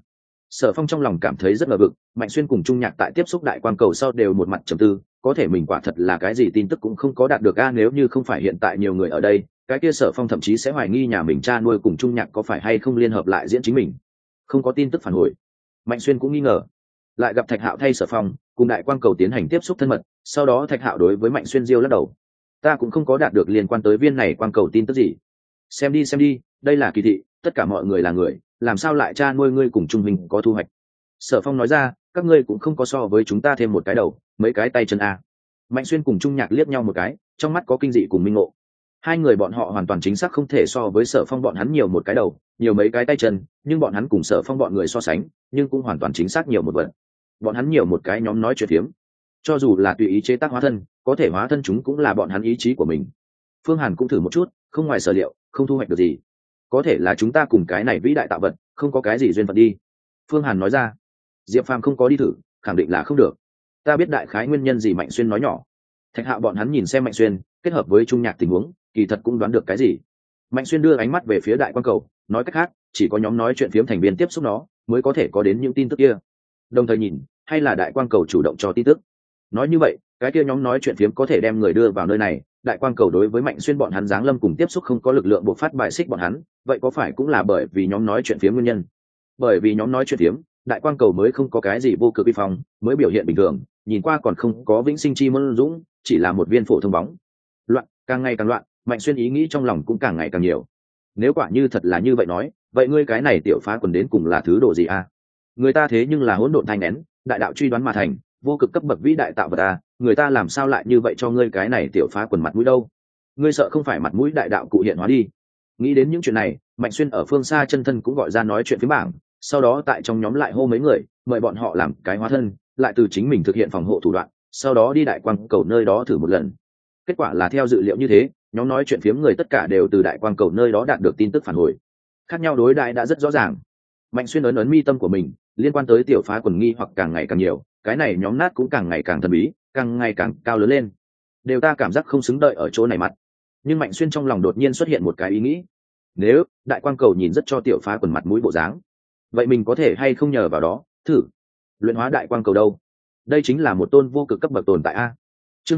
Sở Phong trong lòng cảm thấy rất ngờ vực, Mạnh Xuyên cùng Trung Nhạc tại tiếp xúc đại quang cầu sau đều một mặt trầm tư, có thể mình quả thật là cái gì tin tức cũng không có đạt được a, nếu như không phải hiện tại nhiều người ở đây, cái kia Sở Phong thậm chí sẽ hoài nghi nhà mình cha nuôi cùng Trung Nhạc có phải hay không liên hợp lại diễn chính mình. Không có tin tức phản hồi. Mạnh Xuyên cũng nghi ngờ. Lại gặp Thạch Hạo thay Sở Phong cùng đại quang cầu tiến hành tiếp xúc thân mật, sau đó Thạch Hạo đối với Mạnh Xuyên diêu lắc đầu. Ta cũng không có đạt được liên quan tới viên này quang cầu tin tức gì. Xem đi, đây là kỳ thị, tất cả mọi người là người, làm sao lại cha nuôi ngươi cùng Trung Hình có thu hoạch. Sở Phong nói ra, các ngươi cũng không có so với chúng ta thêm một cái đầu mấy cái tay chân a. Mạnh Xuyên cùng Trung Nhạc liếc nhau một cái, trong mắt có kinh dị cùng minh ngộ. Hai người bọn họ hoàn toàn chính xác không thể so với Sở Phong bọn hắn nhiều một cái đầu nhiều mấy cái tay chân, nhưng bọn hắn cùng Sở Phong bọn người so sánh nhưng cũng hoàn toàn chính xác nhiều một vật. Bọn hắn nhiều một cái nhóm nói chuyện phiếm, cho dù là tùy ý chế tác hóa thân, có thể hóa thân chúng cũng là bọn hắn ý chí của mình. Phương Hàn cũng thử một chút, không ngoài sở liệu, không thu hoạch được gì. Có thể là chúng ta cùng cái này vĩ đại tạo vật không có cái gì duyên phận đi. Phương Hàn nói ra. Diệp Phàm không có đi thử, khẳng định là không được. Ta biết đại khái nguyên nhân gì. Mạnh Xuyên nói nhỏ. Thạch Hạo bọn hắn nhìn xem Mạnh Xuyên kết hợp với Trung Nhạc tình huống, kỳ thật cũng đoán được cái gì. Mạnh Xuyên đưa ánh mắt về phía đại quan cầu, nói cách khác chỉ có nhóm nói chuyện phiếm thành viên tiếp xúc nó mới có thể có đến những tin tức kia. Đồng thời nhìn, hay là đại quan cầu chủ động cho tin tức. Nói như vậy, cái kia nhóm nói chuyện phiếm có thể đem người đưa vào nơi này. Đại quan cầu đối với Mạnh Xuyên bọn hắn giáng lâm cùng tiếp xúc không có lực lượng buộc phát bài xích bọn hắn, vậy có phải cũng là bởi vì nhóm nói chuyện phiếm nguyên nhân? Bởi vì nhóm nói chuyện phiếm, đại quan cầu mới không có cái gì vô cực vi phong, mới biểu hiện bình thường, nhìn qua còn không có vĩnh sinh chi môn dũng, chỉ là một viên phổ thông bóng. Loạn, càng ngày càng loạn, Mạnh Xuyên ý nghĩ trong lòng cũng càng ngày càng nhiều. Nếu quả như thật là như vậy nói, vậy ngươi cái này tiểu phá quần đến cùng là thứ đồ gì a? Người ta thế nhưng là hỗn độn thanh nén, đại đạo truy đoán mà thành, vô cực cấp bậc vĩ đại tạo vật a, người ta làm sao lại như vậy cho ngươi cái này tiểu phá quần mặt mũi đâu? Ngươi sợ không phải mặt mũi đại đạo cụ hiện hóa đi? Nghĩ đến những chuyện này, Mạnh Xuyên ở phương xa chân thân cũng gọi ra nói chuyện phía bảng, sau đó tại trong nhóm lại hô mấy người, mời bọn họ làm cái hóa thân, lại từ chính mình thực hiện phòng hộ thủ đoạn, sau đó đi đại quang cầu nơi đó thử một lần. Kết quả là theo dự liệu như thế, nhóm nói chuyện phiếm người tất cả đều từ đại quang cầu nơi đó đạt được tin tức phản hồi. Khác nhau đối đại đã rất rõ ràng. Mạnh Xuyên ấn mi tâm của mình, liên quan tới tiểu phá quần nghi hoặc càng ngày càng nhiều, cái này nhóm nát cũng càng ngày càng thần bí, càng ngày càng cao lớn lên. Đều ta cảm giác không xứng đợi ở chỗ này mặt. Nhưng Mạnh Xuyên trong lòng đột nhiên xuất hiện một cái ý nghĩ. Nếu đại quang cầu nhìn rất cho tiểu phá quần mặt mũi bộ dáng, vậy mình có thể hay không nhờ vào đó thử luyện hóa đại quang cầu đâu? Đây chính là một tôn vô cực cấp bậc tồn tại a. Chương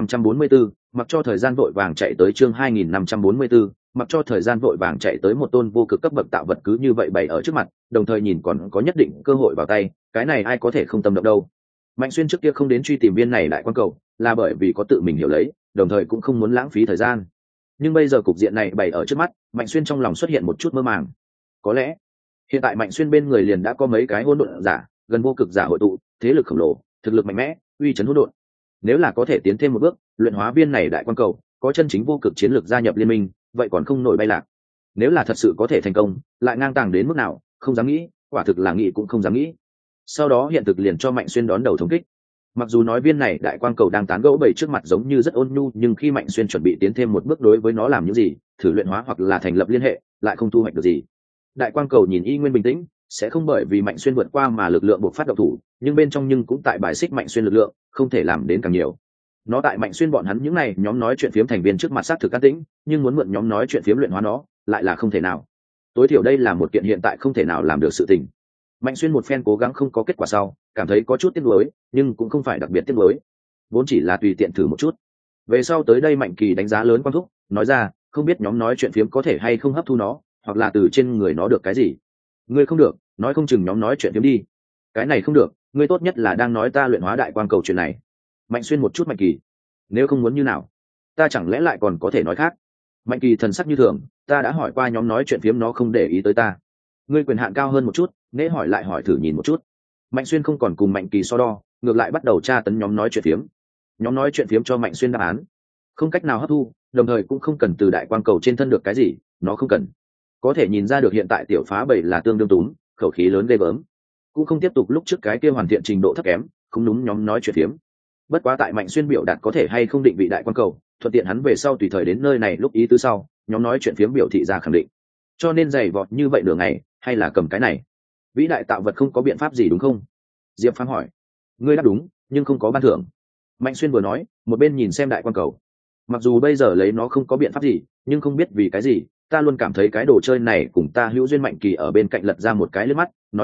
2544, mặc cho thời gian vội vàng chạy tới. Chương 2544, mặc cho thời gian vội vàng chạy tới, một tôn vô cực cấp bậc tạo vật cứ như vậy bày ở trước mặt, đồng thời nhìn còn có nhất định cơ hội vào tay, cái này ai có thể không tâm động đâu. Mạnh Xuyên trước kia không đến truy tìm viên này đại quang cầu, là bởi vì có tự mình hiểu lấy, đồng thời cũng không muốn lãng phí thời gian. Nhưng bây giờ cục diện này bày ở trước mắt, Mạnh Xuyên trong lòng xuất hiện một chút mơ màng. Có lẽ hiện tại Mạnh Xuyên bên người liền đã có mấy cái hỗn độn giả, gần vô cực giả hội tụ, thế lực khổng lồ, thực lực mạnh mẽ, uy chấn hỗn độn. Nếu là có thể tiến thêm một bước, luyện hóa viên này đại quang cầu, có chân chính vô cực chiến lược gia nhập liên minh, vậy còn không nổi bay lạc. Nếu là thật sự có thể thành công, lại ngang tàng đến mức nào, không dám nghĩ, quả thực là nghĩ cũng không dám nghĩ. Sau đó hiện thực liền cho Mạnh Xuyên đón đầu thống kích. Mặc dù nói viên này đại quang cầu đang tán gẫu bầy trước mặt giống như rất ôn nhu, nhưng khi Mạnh Xuyên chuẩn bị tiến thêm một bước đối với nó làm những gì, thử luyện hóa hoặc là thành lập liên hệ, lại không thu hoạch được gì. Đại quang cầu nhìn y nguyên bình tĩnh, sẽ không bởi vì Mạnh Xuyên vượt qua mà lực lượng buộc phát động thủ, nhưng bên trong nhưng cũng tại bài xích Mạnh Xuyên lực lượng, không thể làm đến càng nhiều. Nó tại Mạnh Xuyên bọn hắn những này nhóm nói chuyện phiếm thành viên trước mặt xác thực an tĩnh, nhưng muốn mượn nhóm nói chuyện phiếm luyện hóa nó, lại là không thể nào. Tối thiểu đây là một kiện hiện tại không thể nào làm được sự tình. Mạnh Xuyên một phen cố gắng không có kết quả sau, cảm thấy có chút tiếc nuối, nhưng cũng không phải đặc biệt tiếc nuối, vốn chỉ là tùy tiện thử một chút. Về sau tới đây Mạnh Kỳ đánh giá lớn Quang Thúc, nói ra, không biết nhóm nói chuyện phiếm có thể hay không hấp thu nó, hoặc là từ trên người nó được cái gì. Ngươi không được, nói không chừng nhóm nói chuyện phiếm đi. Cái này không được, ngươi tốt nhất là đang nói ta luyện hóa đại quang cầu chuyện này. Mạnh Xuyên một chút Mạnh Kỳ, nếu không muốn như nào, ta chẳng lẽ lại còn có thể nói khác? Mạnh Kỳ thần sắc như thường, ta đã hỏi qua nhóm nói chuyện phiếm nó không để ý tới ta. Ngươi quyền hạn cao hơn một chút, nễ hỏi lại hỏi thử nhìn một chút. Mạnh Xuyên không còn cùng Mạnh Kỳ so đo, ngược lại bắt đầu tra tấn nhóm nói chuyện phiếm. Nhóm nói chuyện phiếm cho Mạnh Xuyên đáp án, không cách nào hấp thu, đồng thời cũng không cần từ đại quang cầu trên thân được cái gì, nó không cần. Có thể nhìn ra được hiện tại tiểu phá bầy là tương đương túm, khẩu khí lớn ghê gớm, cũng không tiếp tục lúc trước cái kia hoàn thiện trình độ thấp kém, không đúng nhóm nói chuyện phiếm. Bất quá tại Mạnh Xuyên biểu đạt có thể hay không định vị đại quang cầu, thuận tiện hắn về sau tùy thời đến nơi này lúc ý tứ sau, nhóm nói chuyện phiếm biểu thị ra khẳng định. Cho nên giày vọt như vậy nửa ngày, hay là cầm cái này. Vĩ đại tạo vật không có biện pháp gì đúng không? Diệp Phàm hỏi. Ngươi đáp đúng, nhưng không có ban thưởng. Mạnh Xuyên vừa nói, một bên nhìn xem đại quang cầu. Mặc dù bây giờ lấy nó không có biện pháp gì, nhưng không biết vì cái gì, ta luôn cảm thấy cái đồ chơi này cùng ta hữu duyên. Mạnh Kỳ ở bên cạnh lật ra một cái liếc mắt, nói ra,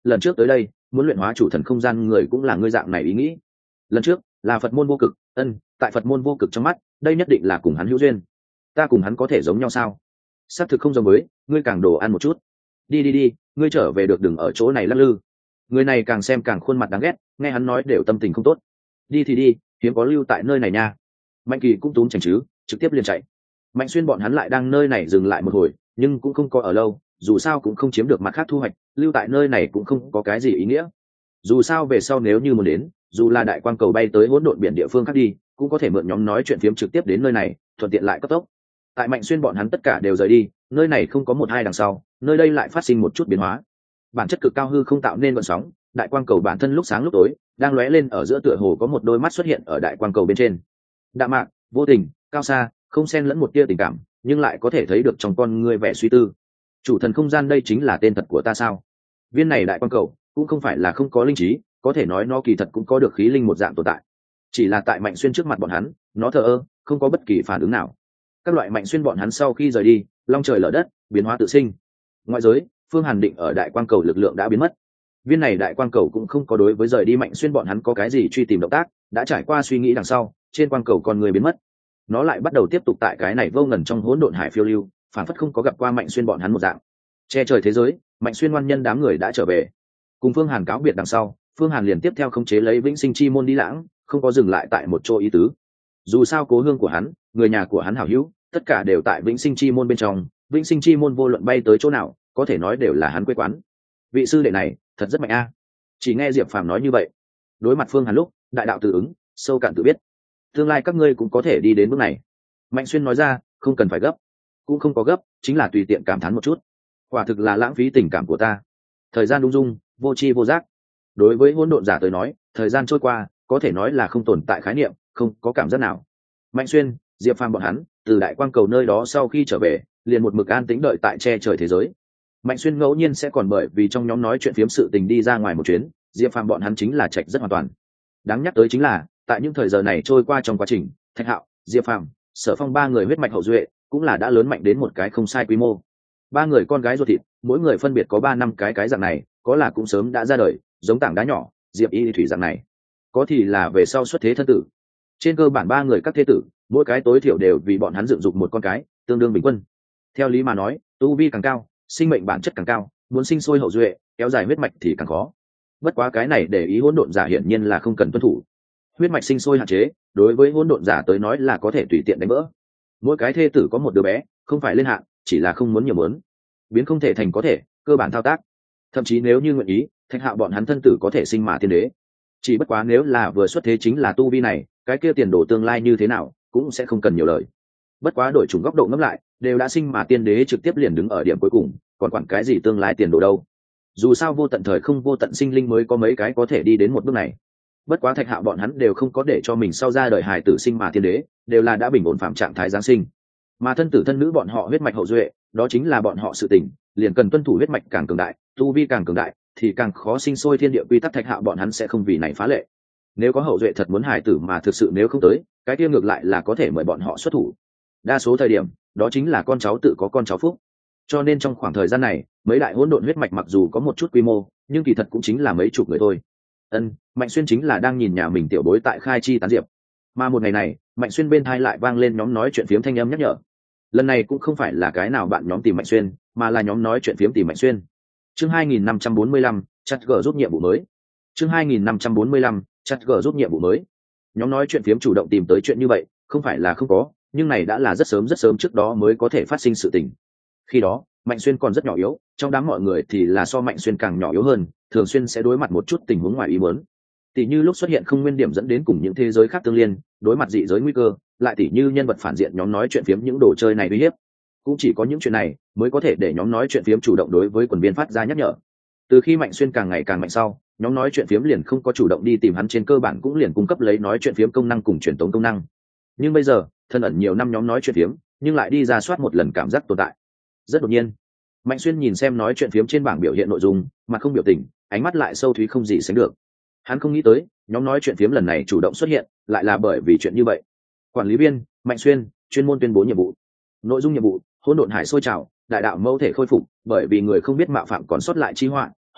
lần trước tới đây muốn luyện hóa chủ thần không gian người cũng là ngươi dạng này ý nghĩ. Lần trước là Phật môn vô cực. Tại Phật môn vô cực trong mắt đây nhất định là cùng hắn hữu duyên. Ta cùng hắn có thể giống nhau sao? Xác thực không giống với, ngươi càng đồ ăn một chút. Đi, ngươi trở về được, đừng ở chỗ này lắc lư. Người này càng xem càng khuôn mặt đáng ghét, nghe hắn nói đều tâm tình không tốt. Đi thì đi, hiếm có lưu tại nơi này nha. Mạnh Kỳ cũng túm chành chứ, trực tiếp liền chạy. Mạnh Xuyên bọn hắn lại đang nơi này dừng lại một hồi, nhưng cũng không có ở lâu, dù sao cũng không chiếm được mặt khác thu hoạch, lưu tại nơi này cũng không có cái gì ý nghĩa. Dù sao về sau nếu như muốn đến, dù là đại quang cầu bay tới hỗn độn biển địa phương khác đi, cũng có thể mượn nhóm nói chuyện phiếm trực tiếp đến nơi này, thuận tiện lại cấp tốc. Tại Mạnh Xuyên bọn hắn tất cả đều rời đi, nơi này không có một hai đằng sau, nơi đây lại phát sinh một chút biến hóa. Bản chất cực cao hư không tạo nên gợn sóng, đại quang cầu bản thân lúc sáng lúc tối, đang lóe lên ở giữa, tựa hồ có một đôi mắt xuất hiện ở đại quang cầu bên trên. Đạm mạc, vô tình, cao xa, không xen lẫn một tia tình cảm, nhưng lại có thể thấy được trong con người vẻ suy tư. Chủ thần không gian, đây chính là tên thật của ta sao? Viên này đại quang cầu cũng không phải là không có linh trí, có thể nói nó kỳ thật cũng có được khí linh một dạng tồn tại. Chỉ là tại Mạnh Xuyên trước mặt bọn hắn, nó thờ ơ, không có bất kỳ phản ứng nào. Các loại Mạnh Xuyên bọn hắn sau khi rời đi, long trời lở đất, biến hóa tự sinh. Ngoại giới, Phương Hàn định ở đại quang cầu lực lượng đã biến mất. Viên này đại quang cầu cũng không có đối với rời đi Mạnh Xuyên bọn hắn có cái gì truy tìm động tác, đã trải qua suy nghĩ đằng sau, trên quang cầu con người biến mất. Nó lại bắt đầu tiếp tục tại cái này vô ngần trong hỗn độn hải phiêu lưu, phản phất không có gặp qua Mạnh Xuyên bọn hắn một dạng. Che trời thế giới, Mạnh Xuyên ngoan nhân đám người đã trở về. Cùng Phương Hàn cáo biệt đằng sau, Phương Hàn liền tiếp theo khống chế lấy Vĩnh Sinh Chi môn đi lãng, không có dừng lại tại một chỗ ý tứ. Dù sao cố hương của hắn, người nhà của hắn hảo hữu, tất cả đều tại Vĩnh Sinh Chi môn bên trong. Vĩnh Sinh Chi môn vô luận bay tới chỗ nào, có thể nói đều là hắn quê quán. Vị sư đệ này thật rất mạnh a. Chỉ nghe Diệp Phàm nói như vậy, đối mặt Phương Hàn lúc, đại đạo tự ứng, sâu cạn tự biết. Tương lai các ngươi cũng có thể đi đến bước này. Mạnh Xuyên nói ra, không cần phải gấp. Cũng không có gấp, chính là tùy tiện cảm thán một chút. Quả thực là lãng phí tình cảm của ta. Thời gian đung dung, vô tri vô giác. Đối với hỗn độn giả tới nói, thời gian trôi qua, có thể nói là không tồn tại khái niệm, không có cảm giác nào. Mạnh Xuyên, Diệp Phàm bọn hắn, từ đại quang cầu nơi đó sau khi trở về, liền một mực an tĩnh đợi tại che trời thế giới. Mạnh Xuyên ngẫu nhiên sẽ còn bởi vì trong nhóm nói chuyện phiếm sự tình đi ra ngoài một chuyến, Diệp Phàm bọn hắn chính là trạch rất hoàn toàn. Đáng nhắc tới chính là, tại những thời giờ này trôi qua trong quá trình, Thạch Hạo, Diệp Phàm, Sở Phong ba người huyết mạch hậu duệ cũng là đã lớn mạnh đến một cái không sai quy mô. Ba người con gái ruột thịt, mỗi người phân biệt có 3 năm cái dạng này, có là cũng sớm đã ra đời, giống tảng đá nhỏ, Diệp Y thủy dạng này, có thì là về sau xuất thế thân tử. Trên cơ bản ba người các thế tử, mỗi cái tối thiểu đều vì bọn hắn dựng dục một con cái, tương đương bình quân. Theo lý mà nói, tu vi càng cao, sinh mệnh bản chất càng cao, muốn sinh sôi hậu duệ, kéo dài huyết mạch thì càng khó. Bất quá cái này để ý hỗn độn giả hiển nhiên là không cần tuân thủ. Huyết mạch sinh sôi hạn chế, đối với hỗn độn giả tới nói là có thể tùy tiện đánh vỡ. Mỗi cái thê tử có một đứa bé, không phải lên hạn, chỉ là không muốn nhiều muốn. Biến không thể thành có thể, cơ bản thao tác. Thậm chí nếu như nguyện ý, Thạch Hạo bọn hắn thân tử có thể sinh mà tiên đế. Chỉ bất quá nếu là vừa xuất thế chính là tu vi này, cái kia tiền đồ tương lai như thế nào, cũng sẽ không cần nhiều lời. Bất quá đổi chủng góc độ ngẫm lại, đều đã sinh mà tiên đế trực tiếp liền đứng ở điểm cuối cùng, còn quản cái gì tương lai tiền đồ đâu. Dù sao vô tận thời không vô tận sinh linh mới có mấy cái có thể đi đến một bước này. Bất quá Thạch Hạo bọn hắn đều không có để cho mình sau ra đời hài tử sinh mà tiên đế, đều là đã bình ổn phạm trạng thái giáng sinh. Mà thân tử thân nữ bọn họ huyết mạch hậu duệ, đó chính là bọn họ sự tình, liền cần tuân thủ huyết mạch càng cường đại, tu vi càng cường đại, thì càng khó sinh sôi thiên địa quy tắc. Thạch Hạo bọn hắn sẽ không vì này phá lệ. Nếu có hậu duệ thật muốn hài tử mà thực sự nếu không tới, cái kia ngược lại là có thể mời bọn họ xuất thủ. Đa số thời điểm, đó chính là con cháu tự có con cháu phúc. Cho nên trong khoảng thời gian này, mấy đại hỗn độn huyết mạch mặc dù có một chút quy mô, nhưng kỳ thật cũng chính là mấy chục người thôi. Mạnh Xuyên chính là đang nhìn nhà mình tiểu bối tại khai chi tán diệp. Mà một ngày này, Mạnh Xuyên bên thai lại vang lên nhóm nói chuyện phiếm thanh âm nhắc nhở. Lần này cũng không phải là cái nào bạn nhóm tìm Mạnh Xuyên, mà là nhóm nói chuyện phiếm tìm Mạnh Xuyên. Chương 2545, chat G giúp nhiệm vụ mới. Chương 2545, chat G giúp nhiệm vụ mới. Nhóm nói chuyện phiếm chủ động tìm tới chuyện như vậy, không phải là không có, nhưng này đã là rất sớm trước đó mới có thể phát sinh sự tình. Khi đó, Mạnh Xuyên còn rất nhỏ yếu, trong đám mọi người thì là so Mạnh Xuyên càng nhỏ yếu hơn, thường xuyên sẽ đối mặt một chút tình huống ngoài ý muốn. Tỷ như lúc xuất hiện không nguyên điểm dẫn đến cùng những thế giới khác tương liên, đối mặt dị giới nguy cơ, lại tỷ như nhân vật phản diện nhóm nói chuyện phiếm những đồ chơi này uy hiếp. Cũng chỉ có những chuyện này mới có thể để nhóm nói chuyện phiếm chủ động đối với quần viên phát ra nhắc nhở. Từ khi Mạnh Xuyên càng ngày càng mạnh sau, nhóm nói chuyện phiếm liền không có chủ động đi tìm hắn, trên cơ bản cũng liền cung cấp lấy nói chuyện phiếm công năng cùng truyền tống công năng. Nhưng bây giờ, thân ẩn nhiều năm nhóm nói chuyện phiếm, nhưng lại đi ra soát một lần cảm giác tồn tại. Rất đột nhiên, Mạnh Xuyên nhìn xem nói chuyện phiếm trên bảng biểu hiện nội dung, mà không biểu tình, ánh mắt lại sâu thúy không gì sánh được. Hắn không nghĩ tới, nhóm nói chuyện phiếm lần này chủ động xuất hiện, lại là bởi vì chuyện như vậy. Quản lý viên Mạnh Xuyên chuyên môn tuyên bố nhiệm vụ. Nội dung nhiệm vụ: hỗn độn hải sôi trào, đại đạo mâu thể khôi phục, bởi vì người không biết mạo phạm còn sót lại chi họa,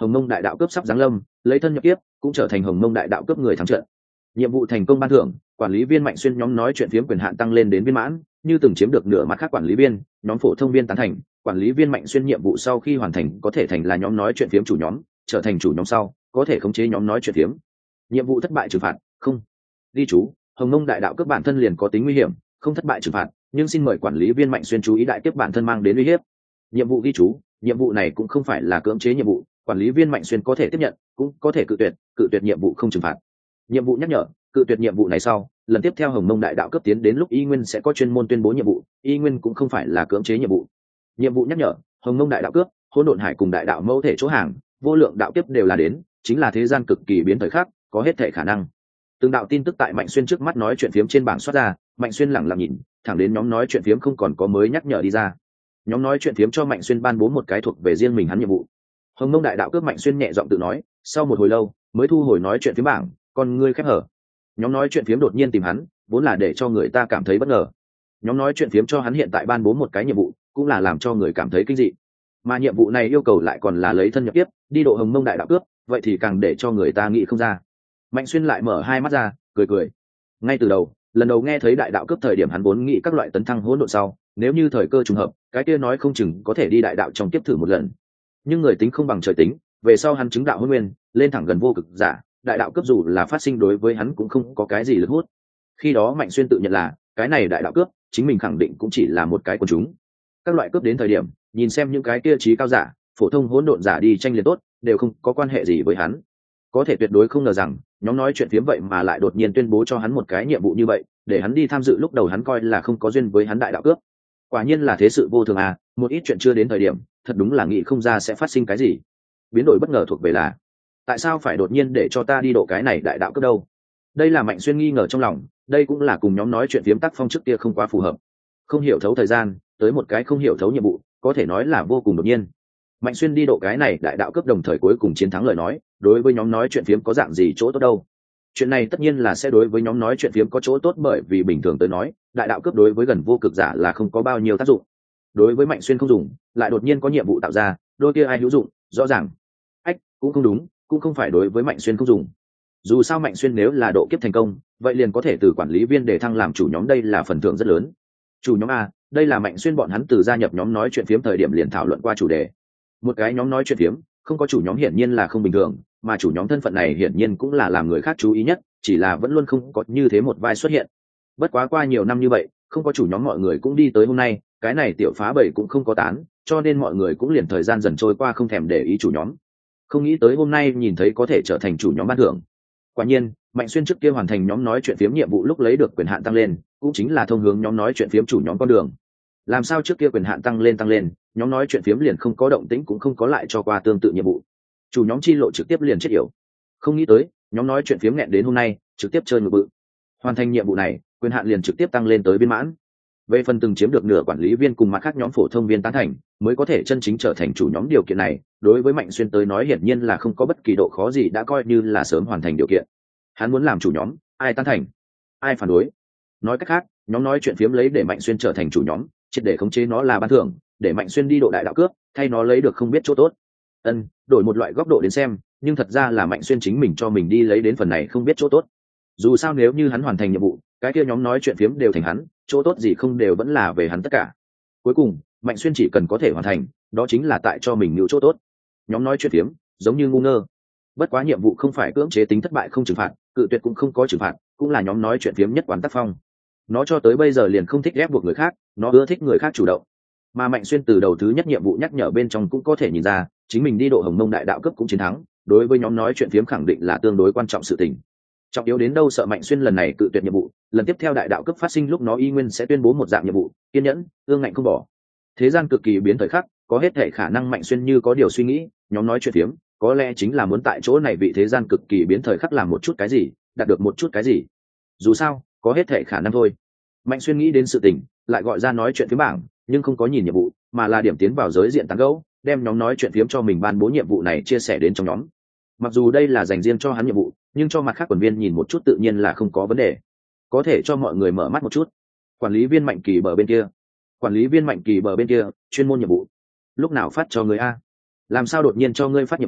Hồng Mông đại đạo cướp sắp giáng lâm, lấy thân nhập kiếp, cũng trở thành Hồng Mông đại đạo cướp người thắng trận. Nhiệm vụ thành công ban thưởng, quản lý viên Mạnh Xuyên nhóm nói chuyện phiếm quyền hạn tăng lên đến viên mãn, như từng chiếm được nửa mặt khác quản lý viên, nhóm phổ thông viên tán thành, quản lý viên Mạnh Xuyên nhiệm vụ sau khi hoàn thành có thể thành là nhóm nói chuyện phiếm chủ nhóm, trở thành chủ nhóm sau, có thể khống chế nhóm nói chuyện phiếm. Nhiệm vụ thất bại trừng phạt, không. Ghi chú, Hồng Mông đại đạo cướp bản thân liền có tính nguy hiểm, không thất bại trừng phạt, nhưng xin mời quản lý viên Mạnh Xuyên chú ý đại tiếp bản thân mang đến uy hiếp. Nhiệm vụ ghi chú, nhiệm vụ này cũng không phải là cưỡng chế nhiệm vụ, quản lý viên Mạnh Xuyên có thể tiếp nhận, cũng có thể cự tuyệt nhiệm vụ không trừng phạt. Nhiệm vụ nhắc nhở, cự tuyệt nhiệm vụ này sau, lần tiếp theo Hồng Mông đại đạo cấp tiến đến lúc y nguyên sẽ có chuyên môn tuyên bố nhiệm vụ, y nguyên cũng không phải là cưỡng chế nhiệm vụ. Nhiệm vụ nhắc nhở, Hồng Mông đại đạo cướp, Hỗn Độn Hải cùng đại đạo mẫu thể chỗ hàng, vô lượng đạo kiếp đều là đến, chính là thế gian cực kỳ biến thời khắc, có hết thể khả năng. Từng đạo tin tức tại Mạnh Xuyên trước mắt nói chuyện phiếm trên bảng xuất ra, Mạnh Xuyên lẳng lặng nhìn, thẳng đến nhóm nói chuyện phiếm không còn có mới nhắc nhở đi ra. Nhóm nói chuyện phiếm cho Mạnh Xuyên ban bố một cái thuộc về riêng mình hắn nhiệm vụ. Hồng Mông đại đạo cướp, Mạnh Xuyên nhẹ giọng tự nói, sau một hồi lâu mới thu hồi nói chuyện phiếm bảng, con ngươi khép hở. Nhóm nói chuyện phiếm đột nhiên tìm hắn, vốn là để cho người ta cảm thấy bất ngờ. Nhóm nói chuyện phiếm cho hắn hiện tại ban bố một cái nhiệm vụ, cũng là làm cho người cảm thấy kinh dị. Mà nhiệm vụ này yêu cầu lại còn là lấy thân nhập kiếp, đi độ Hồng Mông đại đạo cướp, vậy thì càng để cho người ta nghĩ không ra. Mạnh Xuyên lại mở hai mắt ra, cười cười. Ngay từ đầu, lần đầu nghe thấy đại đạo cướp thời điểm hắn vốn nghĩ các loại tấn thăng hỗn độn sau, nếu như thời cơ trùng hợp, cái kia nói không chừng có thể đi đại đạo trong kiếp thử một lần. Nhưng người tính không bằng trời tính, về sau hắn chứng đạo hôn nguyên, lên thẳng gần vô cực giả, đại đạo cướp dù là phát sinh đối với hắn cũng không có cái gì lực hút. Khi đó Mạnh Xuyên tự nhận là cái này đại đạo cướp chính mình khẳng định cũng chỉ là một cái quần chúng. Các loại cướp đến thời điểm, nhìn xem những cái kia trí cao giả, phổ thông hỗn độn giả đi tranh liền tốt, đều không có quan hệ gì với hắn. Có thể tuyệt đối không ngờ rằng nhóm nói chuyện phiếm vậy mà lại đột nhiên tuyên bố cho hắn một cái nhiệm vụ như vậy, để hắn đi tham dự. Lúc đầu hắn coi là không có duyên với hắn đại đạo cướp, quả nhiên là thế sự vô thường à, một ít chuyện chưa đến thời điểm, thật đúng là nghĩ không ra sẽ phát sinh cái gì. Biến đổi bất ngờ thuộc về là, tại sao phải đột nhiên để cho ta đi độ cái này đại đạo cướp đâu? Đây là Mạnh Xuyên nghi ngờ trong lòng, đây cũng là cùng nhóm nói chuyện phiếm tác phong trước kia không quá phù hợp. Không hiểu thấu thời gian, tới một cái không hiểu thấu nhiệm vụ, có thể nói là vô cùng đột nhiên. Mạnh Xuyên đi độ cái này đại đạo cướp đồng thời cuối cùng chiến thắng lời nói, đối với nhóm nói chuyện phiếm có dạng gì chỗ tốt đâu? Chuyện này tất nhiên là sẽ đối với nhóm nói chuyện phiếm có chỗ tốt, bởi vì bình thường tới nói, đại đạo cướp đối với gần vô cực giả là không có bao nhiêu tác dụng. Đối với Mạnh Xuyên không dùng, lại đột nhiên có nhiệm vụ tạo ra, đôi kia ai hữu dụng, rõ ràng. Ách, cũng không đúng, cũng không phải đối với Mạnh Xuyên không dùng. Dù sao Mạnh Xuyên nếu là độ kiếp thành công, vậy liền có thể từ quản lý viên để thăng làm chủ nhóm, đây là phần thưởng rất lớn. Chủ nhóm A, đây là Mạnh Xuyên bọn hắn từ gia nhập nhóm nói chuyện phiếm thời điểm liền thảo luận qua chủ đề. Một cái nhóm nói chuyện phiếm, không có chủ nhóm hiển nhiên là không bình thường, mà chủ nhóm thân phận này hiển nhiên cũng là làm người khác chú ý nhất, chỉ là vẫn luôn không có như thế một vai xuất hiện. Bất quá qua nhiều năm như vậy, không có chủ nhóm mọi người cũng đi tới hôm nay, cái này tiểu phá bầy cũng không có tán, cho nên mọi người cũng liền thời gian dần trôi qua không thèm để ý chủ nhóm. Không nghĩ tới hôm nay nhìn thấy có thể trở thành chủ nhóm ban thưởng. Quả nhiên, Mạnh Xuyên trước kia hoàn thành nhóm nói chuyện phiếm nhiệm vụ lúc lấy được quyền hạn tăng lên, cũng chính là thông hướng nhóm nói chuyện phiếm chủ nhóm con đường. Làm sao trước kia quyền hạn tăng lên, nhóm nói chuyện phiếm liền không có động tĩnh, cũng không có lại cho qua tương tự nhiệm vụ. Chủ nhóm chi lộ trực tiếp liền chết yểu. Không nghĩ tới, nhóm nói chuyện phiếm nghẹn đến hôm nay, trực tiếp chơi ngược bự. Hoàn thành nhiệm vụ này, quyền hạn liền trực tiếp tăng lên tới viên mãn. Về phần từng chiếm được nửa quản lý viên cùng mặt khác nhóm phổ thông viên tán thành, mới có thể chân chính trở thành chủ nhóm, điều kiện này đối với Mạnh Xuyên tới nói hiển nhiên là không có bất kỳ độ khó gì, đã coi như là sớm hoàn thành điều kiện. Hắn muốn làm chủ nhóm, ai tán thành, ai phản đối. Nói cách khác, nhóm nói chuyện phiếm lấy để Mạnh Xuyên trở thành chủ nhóm, triệt để khống chế nó là ban thưởng, để Mạnh Xuyên đi độ đại đạo cướp, thay nó lấy được không biết chỗ tốt. Đổi một loại góc độ đến xem, nhưng thật ra là Mạnh Xuyên chính mình cho mình đi lấy đến phần này không biết chỗ tốt. Dù sao nếu như hắn hoàn thành nhiệm vụ, cái kia nhóm nói chuyện phiếm đều thành hắn, chỗ tốt gì không đều vẫn là về hắn tất cả. Cuối cùng, Mạnh Xuyên chỉ cần có thể hoàn thành, đó chính là tại cho mình nhiều chỗ tốt. Nhóm nói chuyện phiếm giống như ngu ngơ. Bất quá nhiệm vụ không phải cưỡng chế tính thất bại không trừng phạt, cự tuyệt cũng không có trừng phạt, cũng là nhóm nói chuyện phiếm nhất quán tác phong. Nó cho tới bây giờ liền không thích ép buộc người khác, nó ưa thích người khác chủ động. Mà Mạnh Xuyên từ đầu thứ nhất nhiệm vụ nhắc nhở bên trong cũng có thể nhìn ra, chính mình đi độ Hồng Mông đại đạo cấp cũng chiến thắng, đối với nhóm nói chuyện phiếm khẳng định là tương đối quan trọng sự tình. Trọng yếu đến đâu sợ Mạnh Xuyên lần này cự tuyệt nhiệm vụ, lần tiếp theo đại đạo cấp phát sinh lúc nó y nguyên sẽ tuyên bố một dạng nhiệm vụ, kiên nhẫn, ương ngạnh không bỏ. Thế gian cực kỳ biến thời khắc, có hết thể khả năng Mạnh Xuyên như có điều suy nghĩ, nhóm nói chuyện phiếm có lẽ chính là muốn tại chỗ này vị thế gian cực kỳ biến thời khắc làm một chút cái gì, đạt được một chút cái gì. Dù sao, có hết thể khả năng thôi. Mạnh Xuyên nghĩ đến sự tình, lại gọi ra nói chuyện phiếm bảng, nhưng không có nhìn nhiệm vụ, mà là điểm tiến vào giới diện tán gẫu, đem nhóm nói chuyện phiếm cho mình ban bố nhiệm vụ này chia sẻ đến trong nhóm. Mặc dù đây là dành riêng cho hắn nhiệm vụ, nhưng cho mặt khác quần viên nhìn một chút tự nhiên là không có vấn đề, có thể cho mọi người mở mắt một chút. Quản lý viên Mạnh Kỳ bờ bên kia, chuyên môn nhiệm vụ, lúc nào phát cho người a? Làm sao đột nhiên cho ngươi phát nhiệm vụ,